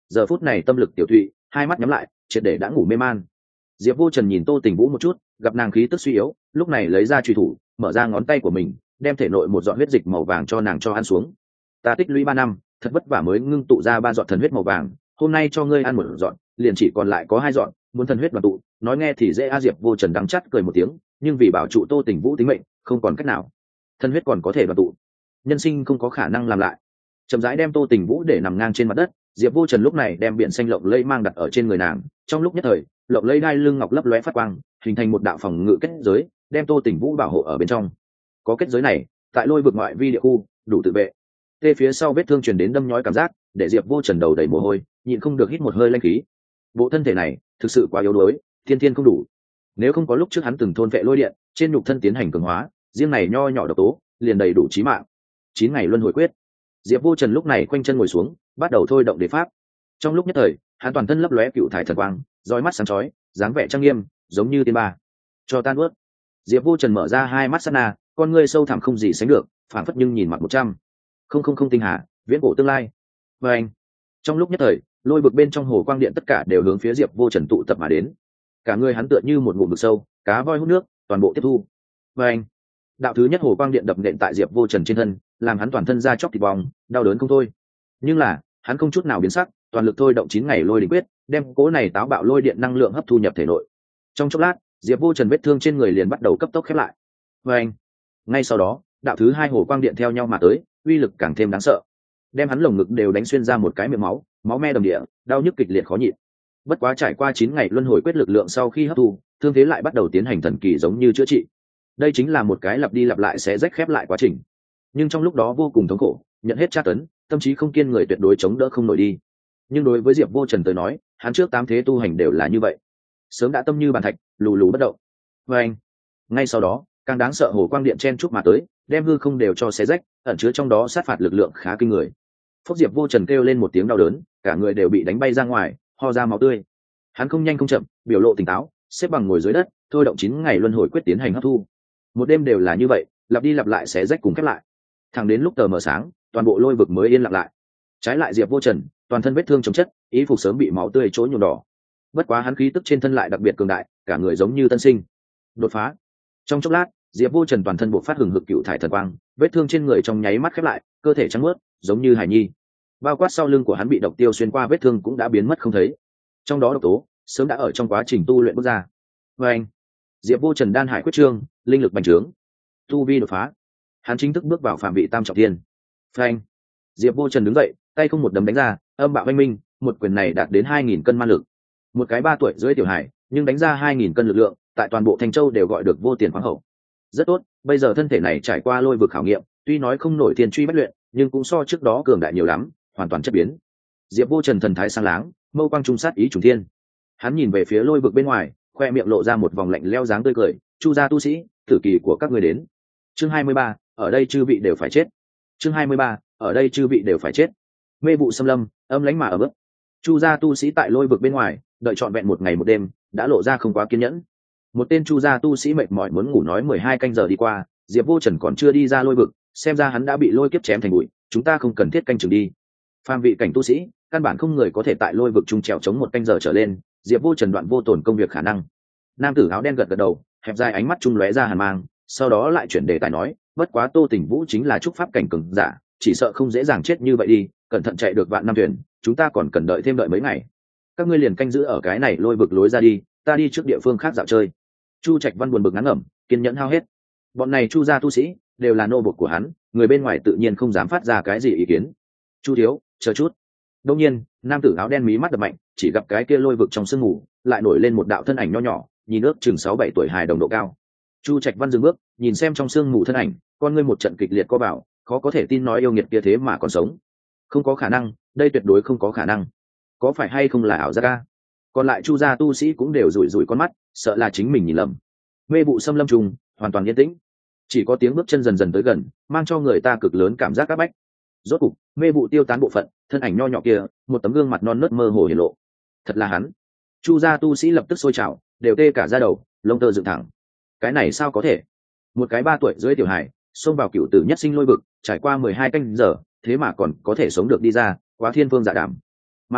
giờ phút này tâm lực tiểu thụy, hai mắt nhắm lại, triệt để đã ngủ mê man. Diệp Vô Trần nhìn Tô Tình Vũ một chút, gặp nàng khí tức suy yếu, lúc này lấy ra truy thủ, mở ra ngón tay của mình, đem thể nội một giọt huyết dịch màu vàng cho nàng cho ăn xuống. Ta tích lũy ba năm, thật vất vả mới ngưng tụ ra ba giọt thần huyết màu vàng, hôm nay cho ngươi ăn một giọt, liền chỉ còn lại có hai giọt, muốn thần huyết đoàn tụ, nói nghe thì dễ a. Diệp Vô Trần đắng chát cười một tiếng, nhưng vì bảo trụ Tô Tình Vũ tính mệnh, không còn cách nào. Thần huyết còn có thể đoàn tụ, nhân sinh không có khả năng làm lại. Chậm rãi đem Tô Tình Vũ để nằm ngang trên mặt đất, Diệp Vô Trần lúc này đem biển xanh lộng lẫy mang đặt ở trên người nàng, trong lúc nhất thời, lộng lẫy đai lưng ngọc lấp lóe phát quang, hình thành một đạo phòng ngự kết giới, đem Tô Tình Vũ bảo hộ ở bên trong. Có kết giới này, tại lôi vực ngoại vi địa khu, đủ tự vệ. Tê phía sau vết thương truyền đến đâm nhói cảm giác, để Diệp Vô Trần đầu đầy mồ hôi, nhịn không được hít một hơi lanh khí. Bộ thân thể này, thực sự quá yếu đuối, thiên thiên không đủ. Nếu không có lúc trước hắn từng thôn vệ lôi điện, trên nhục thân tiến hành cường hóa, riêng này nho nhỏ độc tố, liền đầy đủ chí mạng. Chín ngày luân hồi quyết. Diệp Vô Trần lúc này quanh chân ngồi xuống, bắt đầu thôi động đế pháp. Trong lúc nhất thời, hắn toàn thân lấp lóe cựu thải thần quang, roi mắt sáng chói, dáng vẻ trang nghiêm, giống như tiên ba. Cho tan ướt. Diệp Vô Trần mở ra hai mắt sát na, con ngươi sâu thẳm không gì sánh được, phảng phất nhưng nhìn mặt một trăm. Không không không tinh hà, viễn cổ tương lai. Và anh. Trong lúc nhất thời, lôi vực bên trong hồ quang điện tất cả đều hướng phía Diệp Vô Trần tụ tập mà đến. Cả người hắn tựa như một ngụm vực sâu, cá voi hút nước, toàn bộ tiếp thu. Và anh. Đạo thứ nhất hồ quang điện đập nện tại Diệp Vô Trần trên thân, làm hắn toàn thân da chóc thịt bong, đau đớn không thôi. Nhưng là, hắn không chút nào biến sắc, toàn lực thôi động chín ngày lôi đỉnh quyết, đem cố này táo bạo lôi điện năng lượng hấp thu nhập thể nội. Trong chốc lát, Diệp Vô Trần vết thương trên người liền bắt đầu cấp tốc khép lại. Và anh. Ngay sau đó, đạo thứ hai hồ quang điện theo nhau mà tới, uy lực càng thêm đáng sợ, đem hắn lồng ngực đều đánh xuyên ra một cái miệng máu, máu me đầm địa, đau nhức kịch liệt khó nhịn. Bất quá trải qua chín ngày luân hồi quyết lực lượng sau khi hấp thu, thương thế lại bắt đầu tiến hành thần kỳ giống như chữa trị. Đây chính là một cái lặp đi lặp lại sẽ rách khép lại quá trình. Nhưng trong lúc đó vô cùng thống khổ, nhận hết tra tấn, tâm trí không kiên người tuyệt đối chống đỡ không nổi đi. Nhưng đối với Diệp Vô Trần tới nói, hắn trước tám thế tu hành đều là như vậy, sớm đã tâm như bàn thạch, lù lù bất động. Và anh. Ngay sau đó, càng đáng sợ hồ quang điện chen chúc mà tới, đem hư không đều cho xé rách, ẩn chứa trong đó sát phạt lực lượng khá kinh người. Phúc Diệp Vô Trần kêu lên một tiếng đau đớn, cả người đều bị đánh bay ra ngoài, ho ra máu tươi. Hắn không nhanh không chậm, biểu lộ tỉnh táo, xếp bằng ngồi dưới đất, thôi động chín ngày luân hồi quyết tiến hành hấp thu. Một đêm đều là như vậy, lặp đi lặp lại xé rách cùng khép lại. Thẳng đến lúc tờ mờ sáng, toàn bộ lôi vực mới yên lặng lại. Trái lại Diệp Vô Trần, toàn thân vết thương chồng chất, ý phục sớm bị máu tươi chỗ nhuộm đỏ. Bất quá hắn khí tức trên thân lại đặc biệt cường đại, cả người giống như tân sinh. Đột phá. Trong chốc lát, Diệp Vô Trần toàn thân buộc phát hừng hực cựu thải thần quang, vết thương trên người trong nháy mắt khép lại, cơ thể trắng mướt, giống như hải nhi. Bao quát sau lưng của hắn bị độc tiêu xuyên qua vết thương cũng đã biến mất không thấy. Trong đó độc tố sớm đã ở trong quá trình tu luyện bước ra. Và anh. Diệp Vô Trần đan hải quyết trương, linh lực bành trướng, tu vi đột phá. Hắn chính thức bước vào phạm vị tam trọng thiên. Phanh. Diệp Vô Trần đứng dậy, tay không một đấm đánh ra, âm bạo oanh minh, một quyền này đạt đến hai nghìn cân ma lực. Một cái ba tuổi dưới tiểu hải, nhưng đánh ra hai nghìn cân lực lượng, tại toàn bộ Thanh Châu đều gọi được vô tiền khoáng hậu. Rất tốt, bây giờ thân thể này trải qua lôi vực khảo nghiệm, tuy nói không nổi thiên truy bất luyện, nhưng cũng so trước đó cường đại nhiều lắm, hoàn toàn chất biến. Diệp Vô Trần thần thái sáng láng, mâu quang trung sát ý trùng thiên. Hắn nhìn về phía lôi vực bên ngoài, khoe miệng lộ ra một vòng lạnh lẽo dáng tươi cười, "Chu gia tu sĩ, tử kỳ của các ngươi đến." Chương hai mươi ba, ở đây chư vị đều phải chết. Chương hai mươi ba, ở đây chư vị đều phải chết. Mê vụ xâm lâm, âm lãnh mà ở mức. Chu gia tu sĩ tại lôi vực bên ngoài, đợi trọn vẹn một ngày một đêm, đã lộ ra không quá kiên nhẫn. Một tên Chu gia tu sĩ mệt mỏi muốn ngủ nói mười hai canh giờ đi qua, Diệp Vô Trần còn chưa đi ra lôi vực, xem ra hắn đã bị lôi kiếp chém thành bụi, chúng ta không cần thiết canh chừng đi. Phàm vị cảnh tu sĩ, căn bản không người có thể tại lôi vực trung trèo chống một canh giờ trở lên, Diệp Vô Trần đoạn vô tổn công việc khả năng. Nam tử áo đen gật gật đầu, hẹp dài ánh mắt trung lóe ra hàn mang, sau đó lại chuyển đề tài nói, bất quá Tô Tình Vũ chính là trúc pháp cảnh cường giả, chỉ sợ không dễ dàng chết như vậy đi, cẩn thận chạy được vạn năm thuyền, chúng ta còn cần đợi thêm đợi mấy ngày. Các ngươi liền canh giữ ở cái này lôi vực lối ra đi, ta đi trước địa phương khác dạo chơi. Chu Trạch Văn buồn bực ngán ngẩm, kiên nhẫn hao hết. Bọn này Chu gia tu sĩ đều là nô bộc của hắn, người bên ngoài tự nhiên không dám phát ra cái gì ý kiến. Chu thiếu, chờ chút. Đương nhiên, nam tử áo đen mí mắt đập mạnh, chỉ gặp cái kia lôi vực trong sương mù, lại nổi lên một đạo thân ảnh nho nhỏ, nhìn ước chừng sáu bảy tuổi hài đồng độ cao. Chu Trạch Văn dừng bước, nhìn xem trong sương mù thân ảnh, con ngươi một trận kịch liệt co vào, khó có thể tin nói yêu nghiệt kia thế mà còn sống. Không có khả năng, đây tuyệt đối không có khả năng. Có phải hay không là ảo giác a? Còn lại Chu gia tu sĩ cũng đều rủi rủi con mắt, sợ là chính mình nhìn lầm. Mê vụ xâm lâm trùng, hoàn toàn yên tĩnh, chỉ có tiếng bước chân dần dần tới gần, mang cho người ta cực lớn cảm giác áp bách. Rốt cục, mê vụ tiêu tán bộ phận, thân ảnh nho nhỏ kia, một tấm gương mặt non nớt mơ hồ hiển lộ. Thật là hắn. Chu gia tu sĩ lập tức sôi trào, đều tê cả da đầu, lông tơ dựng thẳng. Cái này sao có thể? Một cái ba tuổi dưới tiểu hải, xông vào cựu tử nhất sinh lôi vực, trải qua mười hai canh giờ, thế mà còn có thể sống được đi ra, quá thiên phương dạ đảm. Mà lại,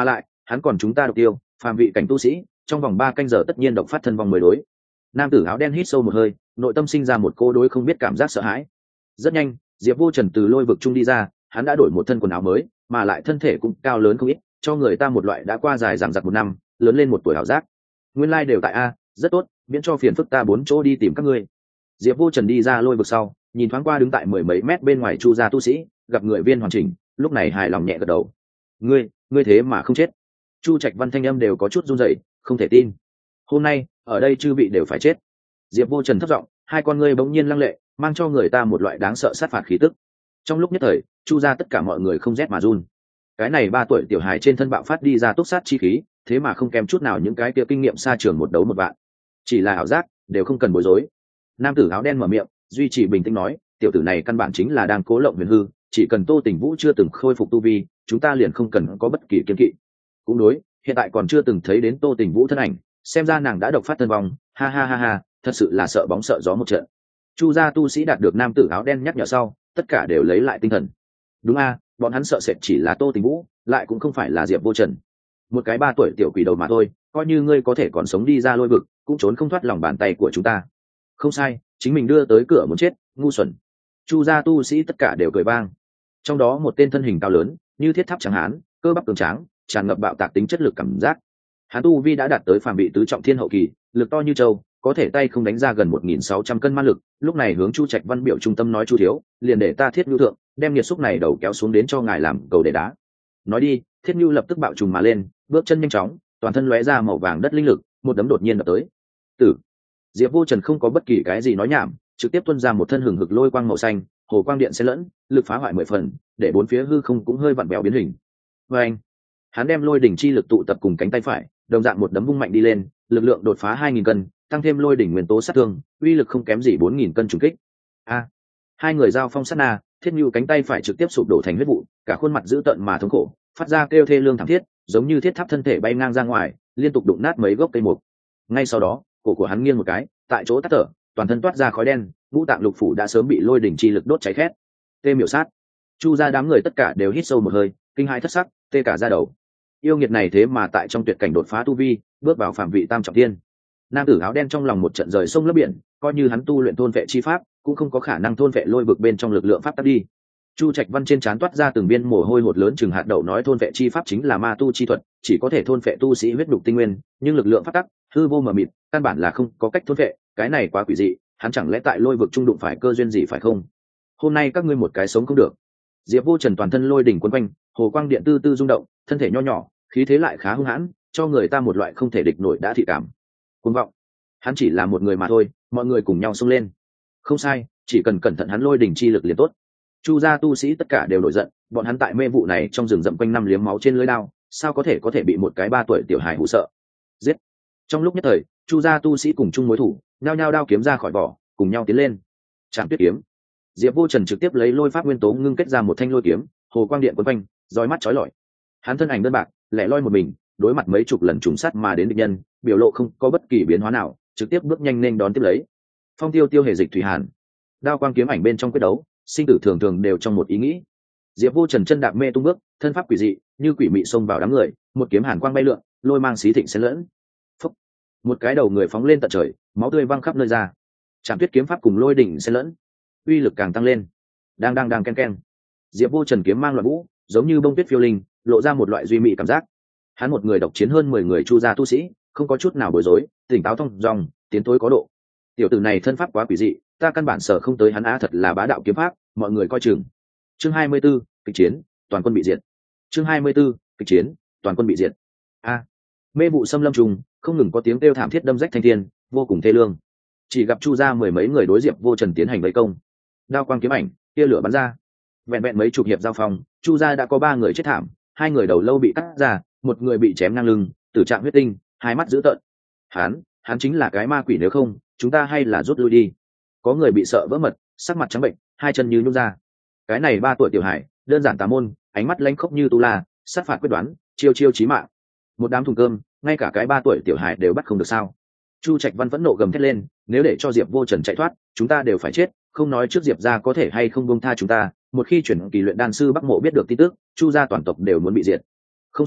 hắn còn chúng ta độc tiêu phàm vị cảnh tu sĩ trong vòng ba canh giờ tất nhiên độc phát thân vong mới đối. Nam tử áo đen hít sâu một hơi, nội tâm sinh ra một cô đối không biết cảm giác sợ hãi. Rất nhanh, Diệp Vô Trần từ lôi vực trung đi ra, hắn đã đổi một thân quần áo mới, mà lại thân thể cũng cao lớn không ít, cho người ta một loại đã qua dài dằng dặc một năm, lớn lên một tuổi ảo giác. Nguyên lai like đều tại a, rất tốt, miễn cho phiền phức ta bốn chỗ đi tìm các ngươi. Diệp Vô Trần đi ra lôi vực sau, nhìn thoáng qua đứng tại mười mấy mét bên ngoài Chu gia tu sĩ, gặp người viên hoàn chỉnh, lúc này hài lòng nhẹ gật đầu. Ngươi, ngươi thế mà không chết? Chu Trạch Văn thanh âm đều có chút run rẩy, không thể tin. Hôm nay, ở đây chư vị đều phải chết. Diệp Vô Trần thấp giọng, hai con ngươi bỗng nhiên lăng lệ, mang cho người ta một loại đáng sợ sát phạt khí tức. Trong lúc nhất thời, Chu gia tất cả mọi người không rét mà run. Cái này ba tuổi tiểu hài trên thân bạo phát đi ra túc sát chi khí, thế mà không kém chút nào những cái kia kinh nghiệm xa trường một đấu một vạn. Chỉ là ảo giác, đều không cần bối rối. Nam tử áo đen mở miệng, duy trì bình tĩnh nói, tiểu tử này căn bản chính là đang cố lộng huyền hư, chỉ cần Tô Tình Vũ chưa từng khôi phục tu vi, chúng ta liền không cần có bất kỳ kiêng kỵ. Cũng đối, hiện tại còn chưa từng thấy đến Tô Tình Vũ thân ảnh, xem ra nàng đã độc phát thân vong, ha ha ha ha, thật sự là sợ bóng sợ gió một trận. Chu gia tu sĩ đạt được nam tử áo đen nhắc nhở sau, tất cả đều lấy lại tinh thần. Đúng a, bọn hắn sợ sệt chỉ là Tô Tình Vũ, lại cũng không phải là Diệp Vô Trần. Một cái ba tuổi tiểu quỷ đầu mà thôi, coi như ngươi có thể còn sống đi ra lôi vực, cũng trốn không thoát lòng bàn tay của chúng ta. Không sai, chính mình đưa tới cửa muốn chết, ngu xuẩn. Chu gia tu sĩ tất cả đều cười vang. Trong đó một tên thân hình cao lớn, như thiết tháp trắng hán, cơ bắp cường tráng, tràn ngập bạo tạc tính chất lực cảm giác. Hắn tu vi đã đạt tới phàm vị tứ trọng thiên hậu kỳ, lực to như châu, có thể tay không đánh ra gần một nghìn sáu trăm cân ma lực. Lúc này hướng Chu Trạch Văn biểu trung tâm nói: Chu thiếu, liền để ta Thiết Nhu thượng, đem nhiệt xúc này đầu kéo xuống đến cho ngài làm cầu để đá. Nói đi, Thiết Nhu lập tức bạo trùng mà lên, bước chân nhanh chóng, toàn thân lóe ra màu vàng đất linh lực, một đấm đột nhiên đập tới. Tử. Diệp Vô Trần không có bất kỳ cái gì nói nhảm, trực tiếp tuôn ra một thân hừng hực lôi quang màu xanh, hồ quang điện xen lẫn, lực phá hoại mười phần, để bốn phía hư không cũng hơi vặn vẹo biến hình. Và anh, hắn đem lôi đỉnh chi lực tụ tập cùng cánh tay phải, đồng dạng một đấm vung mạnh đi lên, lực lượng đột phá hai nghìn cân, tăng thêm lôi đỉnh nguyên tố sát thương, uy lực không kém gì bốn nghìn cân trùng kích. A, hai người giao phong sát na, Thiết Nhu cánh tay phải trực tiếp sụp đổ thành huyết vụ, cả khuôn mặt dữ tợn mà thống khổ, phát ra kêu thê lương thảm thiết, giống như thiết tháp thân thể bay ngang ra ngoài, liên tục đụng nát mấy gốc cây mục. Ngay sau đó, cổ của hắn nghiêng một cái, tại chỗ tắt thở, toàn thân toát ra khói đen, ngũ tạng lục phủ đã sớm bị lôi đỉnh chi lực đốt cháy khét. Tê miểu sát. Chu gia đám người tất cả đều hít sâu một hơi, kinh hãi thất sắc, tê cả da đầu. Yêu nghiệt này thế mà tại trong tuyệt cảnh đột phá tu vi, bước vào phạm vị tam trọng thiên. Nam tử áo đen trong lòng một trận rời sông lấp biển, coi như hắn tu luyện thôn vệ chi pháp, cũng không có khả năng thôn vệ lôi vực bên trong lực lượng pháp tắc đi. Chu Trạch Văn trên trán toát ra từng viên mồ hôi hột lớn chừng hạt đậu, nói thôn vệ chi pháp chính là ma tu chi thuật, chỉ có thể thôn vệ tu sĩ huyết đục tinh nguyên, nhưng lực lượng pháp tắc hư vô mờ mịt, căn bản là không có cách thôn vệ, cái này quá quỷ dị, hắn chẳng lẽ tại lôi vực trung đụng phải cơ duyên gì phải không? Hôm nay các ngươi một cái sống không được. Diệp Vô Trần toàn thân lôi đỉnh quấn quanh, hồ quang điện tư tư rung động, thân thể nho nhỏ, khí thế lại khá hung hãn, cho người ta một loại không thể địch nổi đã thị cảm. Cuồng vọng. Hắn chỉ là một người mà thôi, mọi người cùng nhau xông lên. Không sai, chỉ cần cẩn thận hắn lôi đỉnh chi lực liền tốt. Chu gia tu sĩ tất cả đều nổi giận, bọn hắn tại mê vụ này trong rừng rậm quanh năm liếm máu trên lưỡi đao, sao có thể có thể bị một cái ba tuổi tiểu hài hù sợ. Giết. Trong lúc nhất thời, Chu gia tu sĩ cùng chung mối thủ, nhao nhao đao kiếm ra khỏi vỏ, cùng nhau tiến lên. Trảm Tuyết kiếm. Diệp Vô Trần trực tiếp lấy lôi pháp nguyên tố ngưng kết ra một thanh lôi kiếm, hồ quang điện quấn quanh, roi mắt chói lọi. Hắn thân ảnh đơn bạc, lẻ loi một mình, đối mặt mấy chục lần trùng sát mà đến địch nhân, biểu lộ không có bất kỳ biến hóa nào, trực tiếp bước nhanh nên đón tiếp lấy. Phong tiêu tiêu hề dịch thủy hàn. Đao quang kiếm ảnh bên trong quyết đấu, sinh tử thường thường đều trong một ý nghĩ. Diệp Vô Trần chân đạp mê tung bước, thân pháp quỷ dị, như quỷ mị xông vào đám người, một kiếm hàn quang bay lượn, lôi mang xí thịnh xen lẫn. Phúc. Một cái đầu người phóng lên tận trời, máu tươi văng khắp nơi ra. Trảm Tuyết kiếm pháp cùng lôi đỉnh xen lẫn, uy lực càng tăng lên. Đang đang đang ken ken. Diệp Vô Trần kiếm mang loạn vũ, giống như bông tuyết phiêu linh, lộ ra một loại duy mị cảm giác. Hắn một người độc chiến hơn mười người Chu gia tu sĩ, không có chút nào bối rối, tỉnh táo thông dong, tiến tối có độ. Tiểu tử này thân pháp quá quỷ dị, ta căn bản sở không tới hắn á, thật là bá đạo kiếm pháp, mọi người coi chừng. Chương hai mươi 24, kịch chiến, toàn quân bị diệt. Chương hai mươi 24, kịch chiến, toàn quân bị diệt. A. Mê vụ xâm lâm trùng, không ngừng có tiếng kêu thảm thiết đâm rách thanh thiên, vô cùng thê lương. Chỉ gặp Chu gia mười mấy người đối Diệp Vô Trần tiến hành vây công. Đao quang kiếm ảnh, tia lửa bắn ra. Vẹn vẹn mấy chục hiệp giao phong, Chu gia đã có ba người chết thảm, hai người đầu lâu bị cắt ra, một người bị chém ngang lưng, tử trạng huyết tinh, hai mắt dữ tợn. Hắn, hắn chính là cái ma quỷ, nếu không, chúng ta hay là rút lui đi. Có người bị sợ vỡ mật, sắc mặt trắng bệnh, hai chân như nhũn ra. Cái này ba tuổi tiểu hải, đơn giản tà môn, ánh mắt lanh khốc như tu la, sát phạt quyết đoán, chiêu chiêu chí mạng. Một đám thùng cơm, ngay cả cái ba tuổi tiểu hải đều bắt không được sao? Chu Trạch Văn vẫn nộ gầm thét lên, nếu để cho Diệp Vô Trần chạy thoát, chúng ta đều phải chết, không nói trước Diệp gia có thể hay không buông tha chúng ta, một khi chuyển kỳ luyện đan sư Bắc Mộ biết được tin tức, Chu gia toàn tộc đều muốn bị diệt. Không sai,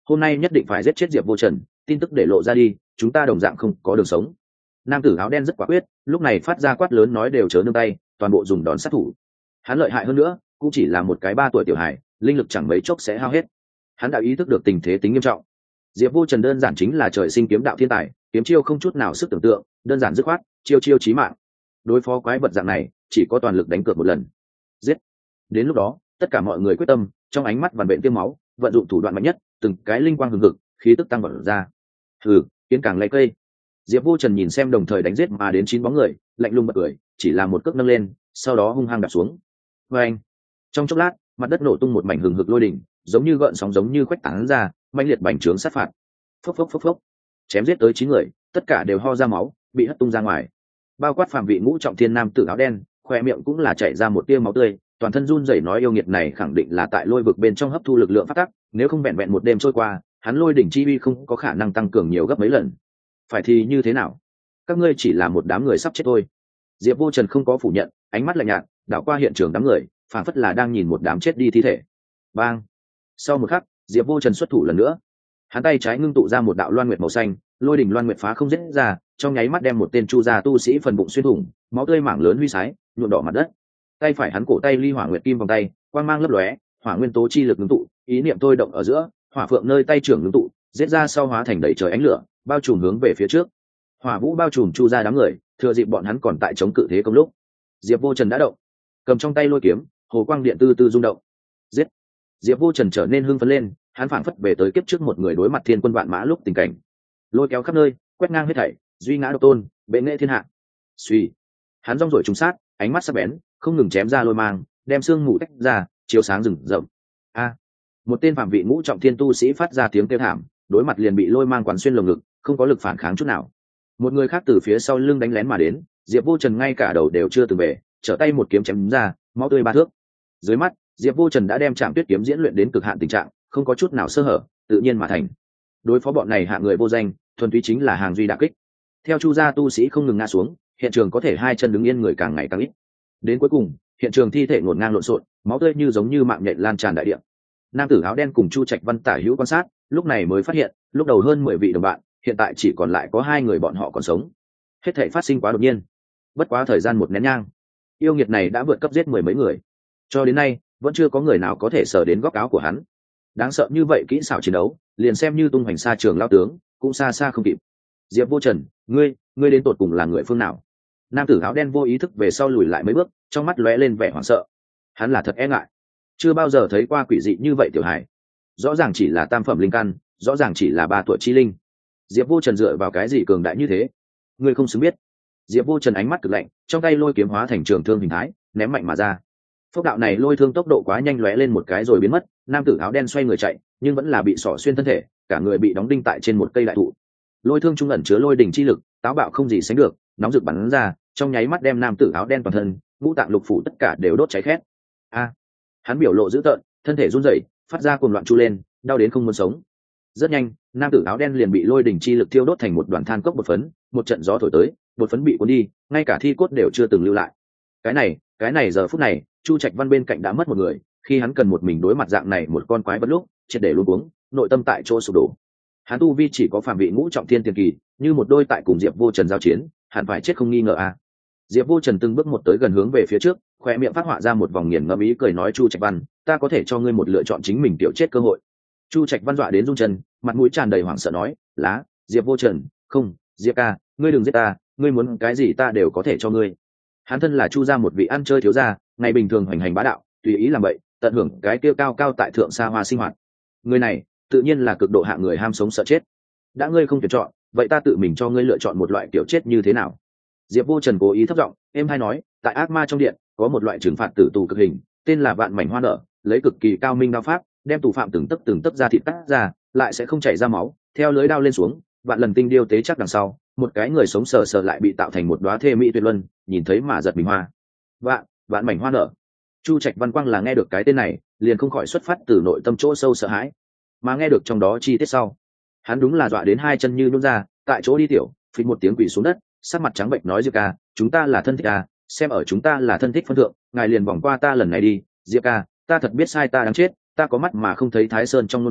hôm nay nhất định phải giết chết Diệp Vô Trần, tin tức để lộ ra đi chúng ta đồng dạng không có đường sống. Nam tử áo đen rất quả quyết, lúc này phát ra quát lớn nói đều chớ nương tay, toàn bộ dùng đòn sát thủ. Hắn lợi hại hơn nữa cũng chỉ là một cái ba tuổi tiểu hài, linh lực chẳng mấy chốc sẽ hao hết. Hắn đã ý thức được tình thế tính nghiêm trọng. Diệp Vô Trần đơn giản chính là trời sinh kiếm đạo thiên tài, kiếm chiêu không chút nào sức tưởng tượng, đơn giản dứt khoát, chiêu chiêu chí mạng. Đối phó quái vật dạng này chỉ có toàn lực đánh cược một lần. Giết. Đến lúc đó tất cả mọi người quyết tâm, trong ánh mắt vằn vện tiêm máu, vận dụng thủ đoạn mạnh nhất, từng cái linh quang hừng hực, khí tức tăng vọt ra. Hừ, kiến càng lấy cây. Diệp Vô Trần nhìn xem đồng thời đánh giết mà đến chín bóng người, lạnh lùng bật cười, chỉ là một cước nâng lên, sau đó hung hăng đạp xuống. Và anh, trong chốc lát, mặt đất nổ tung một mảnh hừng hực lôi đỉnh, giống như gợn sóng giống như khuếch tán ra, mãnh liệt bành trướng sát phạt. Phốc phốc phốc phốc, chém giết tới chín người, tất cả đều ho ra máu, bị hất tung ra ngoài. Bao quát Phạm Vị Ngũ trọng thiên nam tử áo đen, khoe miệng cũng là chảy ra một tia máu tươi, toàn thân run rẩy nói yêu nghiệt này khẳng định là tại lôi vực bên trong hấp thu lực lượng phát tắc, nếu không vẹn vẹn một đêm trôi qua, hắn lôi đỉnh chi uy không có khả năng tăng cường nhiều gấp mấy lần. Phải thì như thế nào? Các ngươi chỉ là một đám người sắp chết thôi. Diệp Vô Trần không có phủ nhận, ánh mắt lạnh nhạt, đảo qua hiện trường đám người, phảng phất là đang nhìn một đám chết đi thi thể. Bang! Sau một khắc, Diệp Vô Trần xuất thủ lần nữa. Hắn tay trái ngưng tụ ra một đạo loan nguyệt màu xanh, lôi đỉnh loan nguyệt phá không dứt ra, trong nháy mắt đem một tên chu gia tu sĩ phần bụng xuyên thủng, máu tươi mảng lớn huy sái, nhuộm đỏ mặt đất. Tay phải hắn cổ tay ly hỏa nguyệt kim vòng tay, quang mang lấp lóe, hỏa nguyên tố chi lực ngưng tụ, ý niệm thôi động ở giữa, hỏa phượng nơi tay trưởng ngưng tụ, giết ra sau hóa thành đầy trời ánh lửa, bao trùm hướng về phía trước. Hỏa vũ bao trùm chu gia đám người, thừa dịp bọn hắn còn tại chống cự thế công lúc, Diệp Vô Trần đã động, cầm trong tay lôi kiếm, hồ quang điện tư tư rung động. Giết! Diệp Vô Trần trở nên hưng phấn lên, hắn phảng phất về tới kiếp trước một người đối mặt thiên quân vạn mã lúc tình cảnh. Lôi kéo khắp nơi, quét ngang hết thảy, duy ngã độc tôn, bệ nghệ thiên hạ. Suy, hắn rong rổi trùng sát, ánh mắt sắc bén, không ngừng chém ra lôi mang, đem xương mù tách ra, chiếu sáng rừng rậm. A! Một tên Phạm Vị Ngũ trọng thiên tu sĩ phát ra tiếng kêu thảm, đối mặt liền bị lôi mang quán xuyên lồng ngực, không có lực phản kháng chút nào. Một người khác từ phía sau lưng đánh lén mà đến, Diệp Vô Trần ngay cả đầu đều chưa từng về, trở tay một kiếm chém ra, máu tươi ba thước. Dưới mắt, Diệp Vô Trần đã đem Trảm Tuyết kiếm diễn luyện đến cực hạn tình trạng, không có chút nào sơ hở, tự nhiên mà thành. Đối phó bọn này hạ người vô danh, thuần túy chính là hàng duy đả kích. Theo chu gia tu sĩ không ngừng ngã xuống, hiện trường có thể hai chân đứng yên người càng ngày càng ít. Đến cuối cùng, hiện trường thi thể ngổn ngang lộn xộn, máu tươi như giống như mạng nhện lan tràn đại địa. Nam tử áo đen cùng Chu Trạch Văn tả hữu quan sát, lúc này mới phát hiện, lúc đầu hơn mười vị đồng bạn, hiện tại chỉ còn lại có hai người bọn họ còn sống. Hết thảy phát sinh quá đột nhiên. Bất quá thời gian một nén nhang, yêu nghiệt này đã vượt cấp giết mười mấy người. Cho đến nay, vẫn chưa có người nào có thể sờ đến góc áo của hắn. Đáng sợ như vậy kỹ xảo chiến đấu, liền xem như tung hoành xa trường lao tướng, cũng xa xa không kịp. Diệp Vô Trần, ngươi, ngươi đến tột cùng là người phương nào? Nam tử áo đen vô ý thức về sau lùi lại mấy bước, trong mắt lóe lên vẻ hoảng sợ. Hắn là thật e ngại, chưa bao giờ thấy qua quỷ dị như vậy tiểu hải. Rõ ràng chỉ là tam phẩm linh căn, rõ ràng chỉ là ba tuổi chi linh. Diệp Vô Trần dựa vào cái gì cường đại như thế? Ngươi không xứng biết. Diệp Vô Trần ánh mắt cực lạnh, trong tay lôi kiếm hóa thành trường thương hình thái, ném mạnh mà ra. Phốc đạo này lôi thương tốc độ quá nhanh lóe lên một cái rồi biến mất, nam tử áo đen xoay người chạy, nhưng vẫn là bị xỏ xuyên thân thể, cả người bị đóng đinh tại trên một cây đại thụ. Lôi thương trung ẩn chứa lôi đỉnh chi lực, táo bạo không gì sánh được, nóng rực bắn ra, trong nháy mắt đem nam tử áo đen toàn thân, ngũ tạng lục phủ tất cả đều đốt cháy khét. A! Hắn biểu lộ dữ tợn, thân thể run rẩy, phát ra cuồng loạn chu lên, đau đến không muốn sống. Rất nhanh, nam tử áo đen liền bị lôi đỉnh chi lực thiêu đốt thành một đoàn than cốc bột phấn, một trận gió thổi tới, bột phấn bị cuốn đi, ngay cả thi cốt đều chưa từng lưu lại. Cái này, cái này giờ phút này, Chu Trạch Văn bên cạnh đã mất một người, khi hắn cần một mình đối mặt dạng này một con quái vật lúc, triệt để luống cuống, nội tâm tại chỗ sụp đổ. Hắn tu vi chỉ có Phạm Vị Ngũ trọng thiên tiền kỳ, như một đôi tại cùng Diệp Vô Trần giao chiến, hẳn phải chết không nghi ngờ à. Diệp Vô Trần từng bước một tới gần hướng về phía trước, khóe miệng phát họa ra một vòng nghiền ngẫm ý cười nói Chu Trạch Văn, ta có thể cho ngươi một lựa chọn chính mình tiểu chết cơ hội. Chu Trạch Văn dọa đến run chân, mặt mũi tràn đầy hoảng sợ nói, lá, Diệp Vô Trần, không, Diệp ca, ngươi đừng giết ta, ngươi muốn cái gì ta đều có thể cho ngươi. Hắn thân là Chu gia một vị ăn chơi thiếu gia, ngày bình thường hoành hành bá đạo, tùy ý làm vậy, tận hưởng cái tiêu cao cao tại thượng xa hoa sinh hoạt. Người này, tự nhiên là cực độ hạ người ham sống sợ chết. Đã ngươi không tuyển chọn, vậy ta tự mình cho ngươi lựa chọn một loại kiểu chết như thế nào? Diệp Vô Trần cố ý thấp giọng, em hay nói, tại ác ma trong điện có một loại trừng phạt tử tù cực hình, tên là vạn mảnh hoa nở, lấy cực kỳ cao minh đao pháp, đem tù phạm từng tấc từng tấc ra thịt cắt ra, lại sẽ không chảy ra máu, theo lưới đao lên xuống, vạn lần tinh điêu tế chắc đằng sau, một cái người sống sờ sờ lại bị tạo thành một đóa thê mỹ tuyệt luân, nhìn thấy mà giật mình hoa. Vạn, vạn mảnh hoa nở. Chu Trạch Văn Quang là nghe được cái tên này, liền không khỏi xuất phát từ nội tâm chỗ sâu sợ hãi, mà nghe được trong đó chi tiết sau, hắn đúng là dọa đến hai chân như nhũn ra, tại chỗ đi tiểu, phịch một tiếng quỳ xuống đất, sắc mặt trắng bệnh nói Diệp ca, chúng ta là thân thích à, xem ở chúng ta là thân thích phân thượng, ngài liền vòng qua ta lần này đi, Diệp ca, ta thật biết sai ta đáng chết, ta có mắt mà không thấy Thái Sơn trong ngôn ngữ,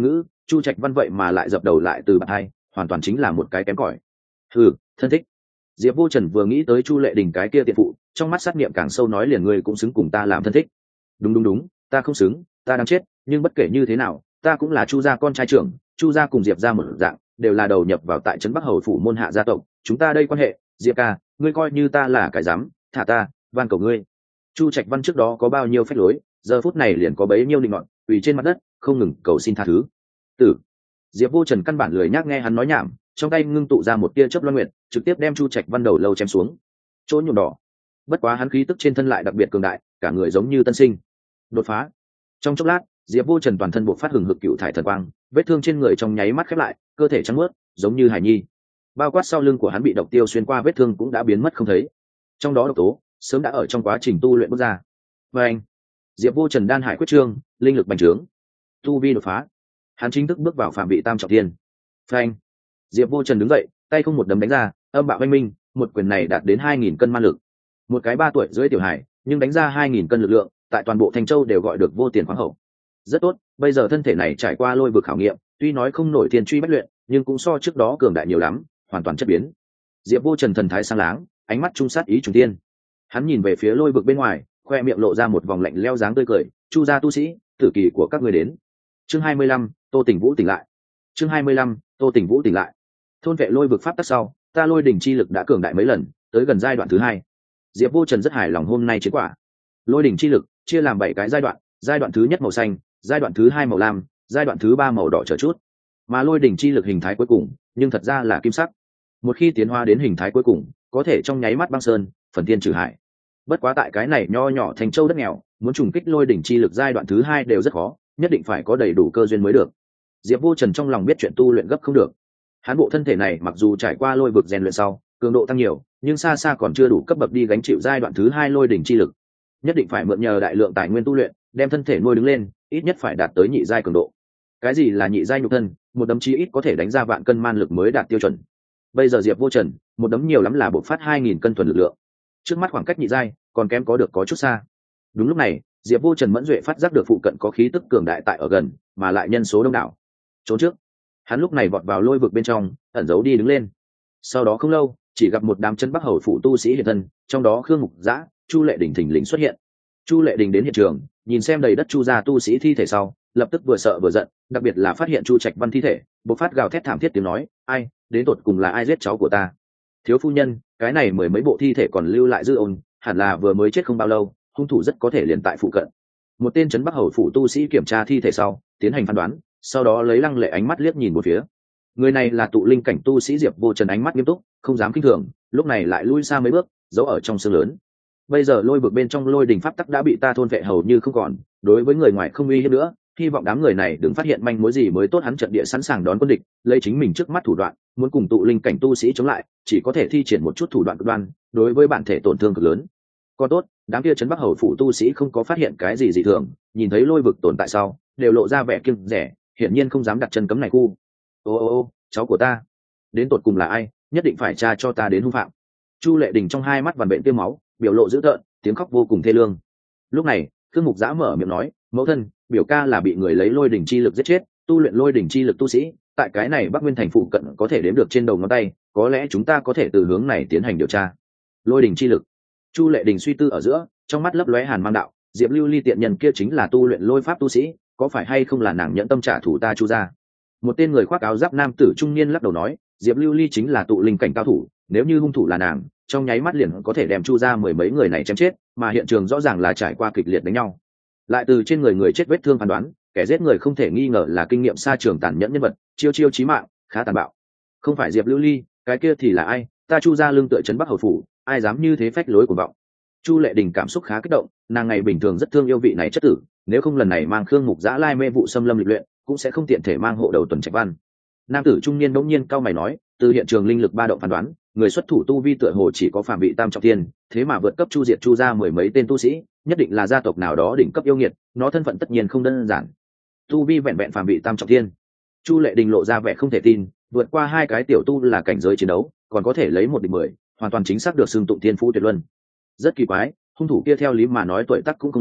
Chu Trạch Văn vậy mà lại dập đầu lại từ bạc hai, hoàn toàn chính là một cái kém cỏi. Ừ, thân thích. Diệp Vô Trần vừa nghĩ tới Chu Lệ Đình cái kia tiện phụ, trong mắt sát niệm càng sâu, nói liền ngươi cũng xứng cùng ta làm thân thích. Đúng đúng đúng, ta không xứng, ta đang chết, nhưng bất kể như thế nào, ta cũng là Chu gia con trai trưởng, Chu gia cùng Diệp gia một dạng, đều là đầu nhập vào tại trấn Bắc Hầu phủ môn hạ gia tộc, chúng ta đây quan hệ, Diệp ca, ngươi coi như ta là cái dám, thả ta, van cầu ngươi. Chu Trạch Văn trước đó có bao nhiêu phép lối, giờ phút này liền có bấy nhiêu định ngọn, quỳ trên mặt đất, không ngừng cầu xin tha thứ. Tử. Diệp Vô Trần căn bản lười nhác nghe hắn nói nhảm, trong tay ngưng tụ ra một tia chớp loan nguyệt, trực tiếp đem Chu Trạch Văn đầu lâu chém xuống. Chỗ nhuộm đỏ. Bất quá hắn khí tức trên thân lại đặc biệt cường đại, cả người giống như tân sinh. Đột phá. Trong chốc lát, Diệp Vô Trần toàn thân bộc phát hừng hực cựu thải thần quang, vết thương trên người trong nháy mắt khép lại, cơ thể trắng muốt, giống như hải nhi. Bao quát sau lưng của hắn bị độc tiêu xuyên qua vết thương cũng đã biến mất không thấy. Trong đó độc tố sớm đã ở trong quá trình tu luyện bước ra. Và anh, Diệp Vô Trần đan hải quyết trương, linh lực bành trướng, tu vi đột phá, hắn chính thức bước vào phạm vị tam trọng thiên. Phanh, Diệp Vô Trần đứng dậy, tay không một đấm đánh ra, âm bạo oanh minh, một quyền này đạt đến hai nghìn cân man lực. Một cái ba tuổi rưỡi tiểu hải, nhưng đánh ra hai nghìn cân lực lượng, tại toàn bộ Thanh Châu đều gọi được vô tiền khoáng hậu. Rất tốt, bây giờ thân thể này trải qua lôi vực khảo nghiệm, tuy nói không nổi thiên truy bách luyện, nhưng cũng so trước đó cường đại nhiều lắm, hoàn toàn chất biến. Diệp Vô Trần thần thái sáng láng, ánh mắt trung sát ý trùng tiên. Hắn nhìn về phía lôi vực bên ngoài, khoe miệng lộ ra một vòng lạnh lẽo dáng tươi cười, Chu gia tu sĩ, tử kỳ của các ngươi đến. Chương hai mươi lăm, Tô Tỉnh Vũ tỉnh lại. Chương hai mươi lăm, Tô Tỉnh Vũ tỉnh lại. Thôn vệ lôi vực pháp tắc sau, ta lôi đỉnh chi lực đã cường đại mấy lần, tới gần giai đoạn thứ hai. Diệp Vô Trần rất hài lòng hôm nay chiến quả. Lôi đỉnh chi lực chia làm bảy cái giai đoạn, giai đoạn thứ nhất màu xanh, giai đoạn thứ hai màu lam, giai đoạn thứ ba màu đỏ trở chút. Mà lôi đỉnh chi lực hình thái cuối cùng, nhưng thật ra là kim sắc. Một khi tiến hóa đến hình thái cuối cùng, có thể trong nháy mắt băng sơn, phần tiên trừ hại. Bất quá tại cái này nho nhỏ Thành Châu đất nghèo, muốn trùng kích lôi đỉnh chi lực giai đoạn thứ hai đều rất khó, nhất định phải có đầy đủ cơ duyên mới được. Diệp Vô Trần trong lòng biết chuyện tu luyện gấp không được. Hắn bộ thân thể này mặc dù trải qua lôi vực rèn luyện sau, cường độ tăng nhiều, nhưng xa xa còn chưa đủ cấp bậc đi gánh chịu giai đoạn thứ hai lôi đỉnh chi lực. Nhất định phải mượn nhờ đại lượng tài nguyên tu luyện, đem thân thể nuôi đứng lên, ít nhất phải đạt tới nhị giai cường độ. Cái gì là nhị giai nhục thân? Một đấm chí ít có thể đánh ra vạn cân man lực mới đạt tiêu chuẩn. Bây giờ Diệp Vô Trần, một đấm nhiều lắm là bộc phát hai nghìn cân thuần lực lượng. Trước mắt khoảng cách nhị giai, còn kém có được có chút xa. Đúng lúc này, Diệp Vô Trần mẫn duệ phát giác được phụ cận có khí tức cường đại tại ở gần, mà lại nhân số đông đảo. Trốn trước. Hắn lúc này vọt vào lôi vực bên trong, ẩn giấu đi đứng lên. Sau đó không lâu, chỉ gặp một đám chân Bắc Hầu phủ tu sĩ hiện thân, trong đó Khương Mục Dã, Chu Lệ Đình thình lình xuất hiện. Chu Lệ Đình đến hiện trường, nhìn xem đầy đất Chu gia tu sĩ thi thể sau, lập tức vừa sợ vừa giận, đặc biệt là phát hiện Chu Trạch Văn thi thể, bộc phát gào thét thảm thiết tiếng nói, ai, đến tột cùng là ai giết cháu của ta? Thiếu phu nhân, cái này mười mấy bộ thi thể còn lưu lại dư ôn, hẳn là vừa mới chết không bao lâu, hung thủ rất có thể liền tại phụ cận. Một tên trấn Bắc Hầu phủ tu sĩ kiểm tra thi thể sau, tiến hành phán đoán, sau đó lấy lăng lệ ánh mắt liếc nhìn một phía. Người này là tụ linh cảnh tu sĩ Diệp Vô Trần, ánh mắt nghiêm túc, không dám kinh thường, lúc này lại lui xa mấy bước, giấu ở trong xương lớn. Bây giờ lôi vực bên trong lôi đỉnh pháp tắc đã bị ta thôn vệ hầu như không còn, đối với người ngoài không uy hiếp nữa, hy vọng đám người này đừng phát hiện manh mối gì mới tốt. Hắn trận địa sẵn sàng đón quân địch, lấy chính mình trước mắt thủ đoạn, muốn cùng tụ linh cảnh tu sĩ chống lại, chỉ có thể thi triển một chút thủ đoạn cực đoan, đối với bản thể tổn thương cực lớn. Còn tốt, đám kia trấn Bắc Hầu phủ tu sĩ không có phát hiện cái gì dị thường, nhìn thấy lôi vực tồn tại sau, đều lộ ra vẻ kiêng rẻ, hiển nhiên không dám đặt chân cấm này khu. Ô ô ô, cháu của ta, đến tột cùng là ai? Nhất định phải tra cho ta đến hung phạm. Chu Lệ Đình trong hai mắt vằn bệnh tiêm máu, biểu lộ dữ tợn, tiếng khóc vô cùng thê lương. Lúc này, Khương Mục Dã mở miệng nói, mẫu thân, biểu ca là bị người lấy lôi đỉnh chi lực giết chết, tu luyện lôi đỉnh chi lực tu sĩ, tại cái này Bắc Nguyên thành phụ cận có thể đếm được trên đầu ngón tay, có lẽ chúng ta có thể từ hướng này tiến hành điều tra. Lôi đỉnh chi lực. Chu Lệ Đình suy tư ở giữa, trong mắt lấp lóe hàn mang đạo, Diệp Lưu Ly tiện nhân kia chính là tu luyện lôi pháp tu sĩ, có phải hay không là nàng nhẫn tâm trả thù ta Chu gia? Một tên người khoác áo giáp nam tử trung niên lắc đầu nói, Diệp Lưu Ly chính là tụ linh cảnh cao thủ, nếu như hung thủ là nàng, trong nháy mắt liền có thể đem Chu gia mười mấy người này chém chết, mà hiện trường rõ ràng là trải qua kịch liệt đánh nhau. Lại từ trên người người chết vết thương phán đoán, kẻ giết người không thể nghi ngờ là kinh nghiệm xa trường tàn nhẫn nhân vật, chiêu chiêu chí mạng, khá tàn bạo. Không phải Diệp Lưu Ly, cái kia thì là ai? Ta Chu gia lưng tựa trấn Bắc Hầu phủ, ai dám như thế phách lối cuồng vọng? Chu Lệ Đình cảm xúc khá kích động, nàng ngày bình thường rất thương yêu vị này chất tử, nếu không lần này mang Khương Mục Dã lai mê vụ xâm lâm lịch luyện, cũng sẽ không tiện thể mang hộ đầu tuần Trạch Văn. Nam tử trung niên bỗng nhiên cau mày nói, từ hiện trường linh lực ba động phán đoán, người xuất thủ tu vi tựa hồ chỉ có phạm vị tam trọng thiên, thế mà vượt cấp chu diệt Chu gia mười mấy tên tu sĩ, nhất định là gia tộc nào đó đỉnh cấp yêu nghiệt, nó thân phận tất nhiên không đơn giản. Tu vi vẹn vẹn phạm vị tam trọng thiên. Chu Lệ Đình lộ ra vẻ không thể tin, vượt qua hai cái tiểu tu là cảnh giới chiến đấu, còn có thể lấy một địch mười, hoàn toàn chính xác được xưng tụng thiên phú tuyệt luân. Rất kỳ quái, hung thủ kia theo lý mà nói tuổi tác cũng không lớn,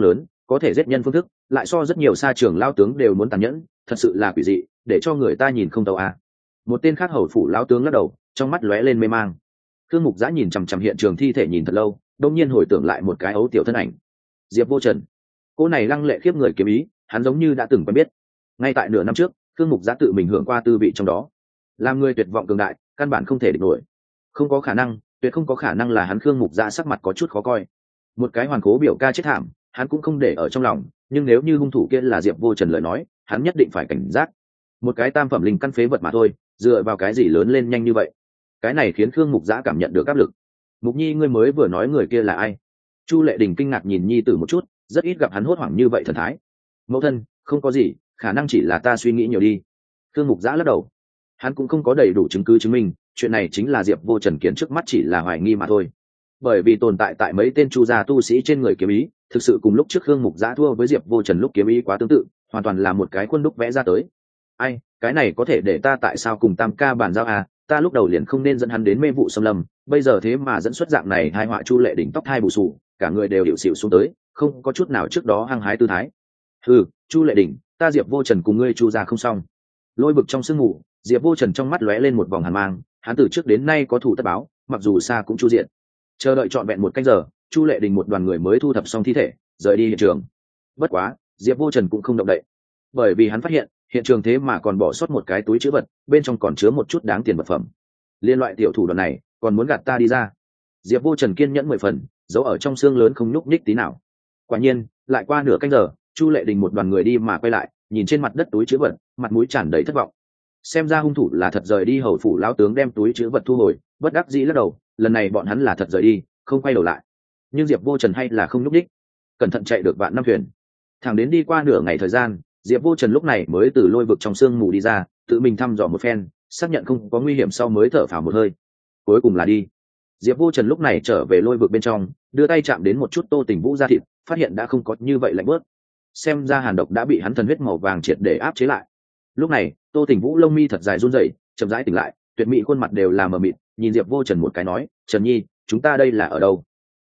có thể giết nhân phương thức lại so rất nhiều xa trường lao tướng đều muốn tàn nhẫn, thật sự là quỷ dị, để cho người ta nhìn không tấu à. Một tên khác hầu phủ lao tướng lắc đầu, trong mắt lóe lên mê mang. Khương Mục Giã nhìn chằm chằm hiện trường thi thể nhìn thật lâu, đông nhiên hồi tưởng lại một cái ấu tiểu thân ảnh. Diệp Vô Trần. Cô này lăng lệ khiếp người kiếm ý, hắn giống như đã từng quen biết. Ngay tại nửa năm trước, Khương Mục Giã tự mình hưởng qua tư vị trong đó. Làm người tuyệt vọng cường đại, căn bản không thể địch nổi. Không có khả năng, tuyệt không có khả năng là hắn. Khương Mục Giã sắc mặt có chút khó coi. Một cái hoàn cố biểu ca chết thảm, hắn cũng không để ở trong lòng, nhưng nếu như hung thủ kia là Diệp Vô Trần lời nói, hắn nhất định phải cảnh giác. Một cái tam phẩm linh căn phế vật mà thôi, dựa vào cái gì lớn lên nhanh như vậy? Cái này khiến Khương Mục Giã cảm nhận được áp lực. Mục Nhi, ngươi mới vừa nói người kia là ai? Chu Lệ Đình kinh ngạc nhìn nhi tử một chút, rất ít gặp hắn hốt hoảng như vậy thần thái. Mẫu thân, không có gì, khả năng chỉ là ta suy nghĩ nhiều đi. Khương Mục Giã lắc đầu. Hắn cũng không có đầy đủ chứng cứ chứng minh chuyện này chính là Diệp Vô Trần kiến trước mắt chỉ là hoài nghi mà thôi. Bởi vì tồn tại tại mấy tên chu gia tu sĩ trên người kiếm ý, thực sự cùng lúc trước Khương Mục Giã thua với Diệp Vô Trần lúc kiếm ý quá tương tự, hoàn toàn là một cái khuôn đúc vẽ ra tới. Ai, cái này có thể để ta tại sao cùng Tam ca bàn giao à? Ta lúc đầu liền không nên dẫn hắn đến mê vụ xâm lâm, bây giờ thế mà dẫn xuất dạng này hai họa. Chu Lệ Đỉnh tóc hai bù xù, cả người đều điệu xịu xuống tới, không có chút nào trước đó hăng hái tư thái. Ừ, Chu Lệ Đỉnh, ta Diệp Vô Trần cùng ngươi Chu gia không xong. Lôi bực trong sương mù, Diệp Vô Trần trong mắt lóe lên một vòng hàn mang, hắn từ trước đến nay có thủ tất báo, mặc dù xa cũng chu diện. Chờ đợi trọn vẹn một canh giờ, Chu Lệ Đình một đoàn người mới thu thập xong thi thể, rời đi hiện trường. Bất quá, Diệp Vô Trần cũng không động đậy, bởi vì hắn phát hiện hiện trường thế mà còn bỏ sót một cái túi trữ vật, bên trong còn chứa một chút đáng tiền vật phẩm. Liên loại tiểu thủ đoạn này, còn muốn gạt ta đi ra? Diệp Vô Trần kiên nhẫn mười phần, giấu ở trong xương lớn không nhúc nhích tí nào. Quả nhiên, lại qua nửa canh giờ, Chu Lệ Đình một đoàn người đi mà quay lại, nhìn trên mặt đất túi trữ vật, mặt mũi tràn đầy thất vọng. Xem ra hung thủ là thật rời đi. Hầu phủ lão tướng đem túi trữ vật thu hồi, bất đắc dĩ lắc đầu, lần này bọn hắn là thật rời đi, không quay đầu lại. Nhưng Diệp Vô Trần hay là không nhúc nhích, cẩn thận chạy được vạn năm thuyền. Thẳng đến đi qua nửa ngày thời gian, Diệp Vô Trần lúc này mới từ lôi vực trong sương mù đi ra, tự mình thăm dò một phen, xác nhận không có nguy hiểm sau mới thở phào một hơi. Cuối cùng là đi. Diệp Vô Trần lúc này trở về lôi vực bên trong, đưa tay chạm đến một chút Tô Tình Vũ da thịt, phát hiện đã không có như vậy lạnh bớt. Xem ra hàn độc đã bị hắn thần huyết màu vàng triệt để áp chế lại. Lúc này, Tô Tình Vũ lông mi thật dài run rẩy, chậm rãi tỉnh lại, tuyệt mỹ khuôn mặt đều là mờ mịt, nhìn Diệp Vô Trần một cái nói, "Trần Nhi, chúng ta đây là ở đâu?"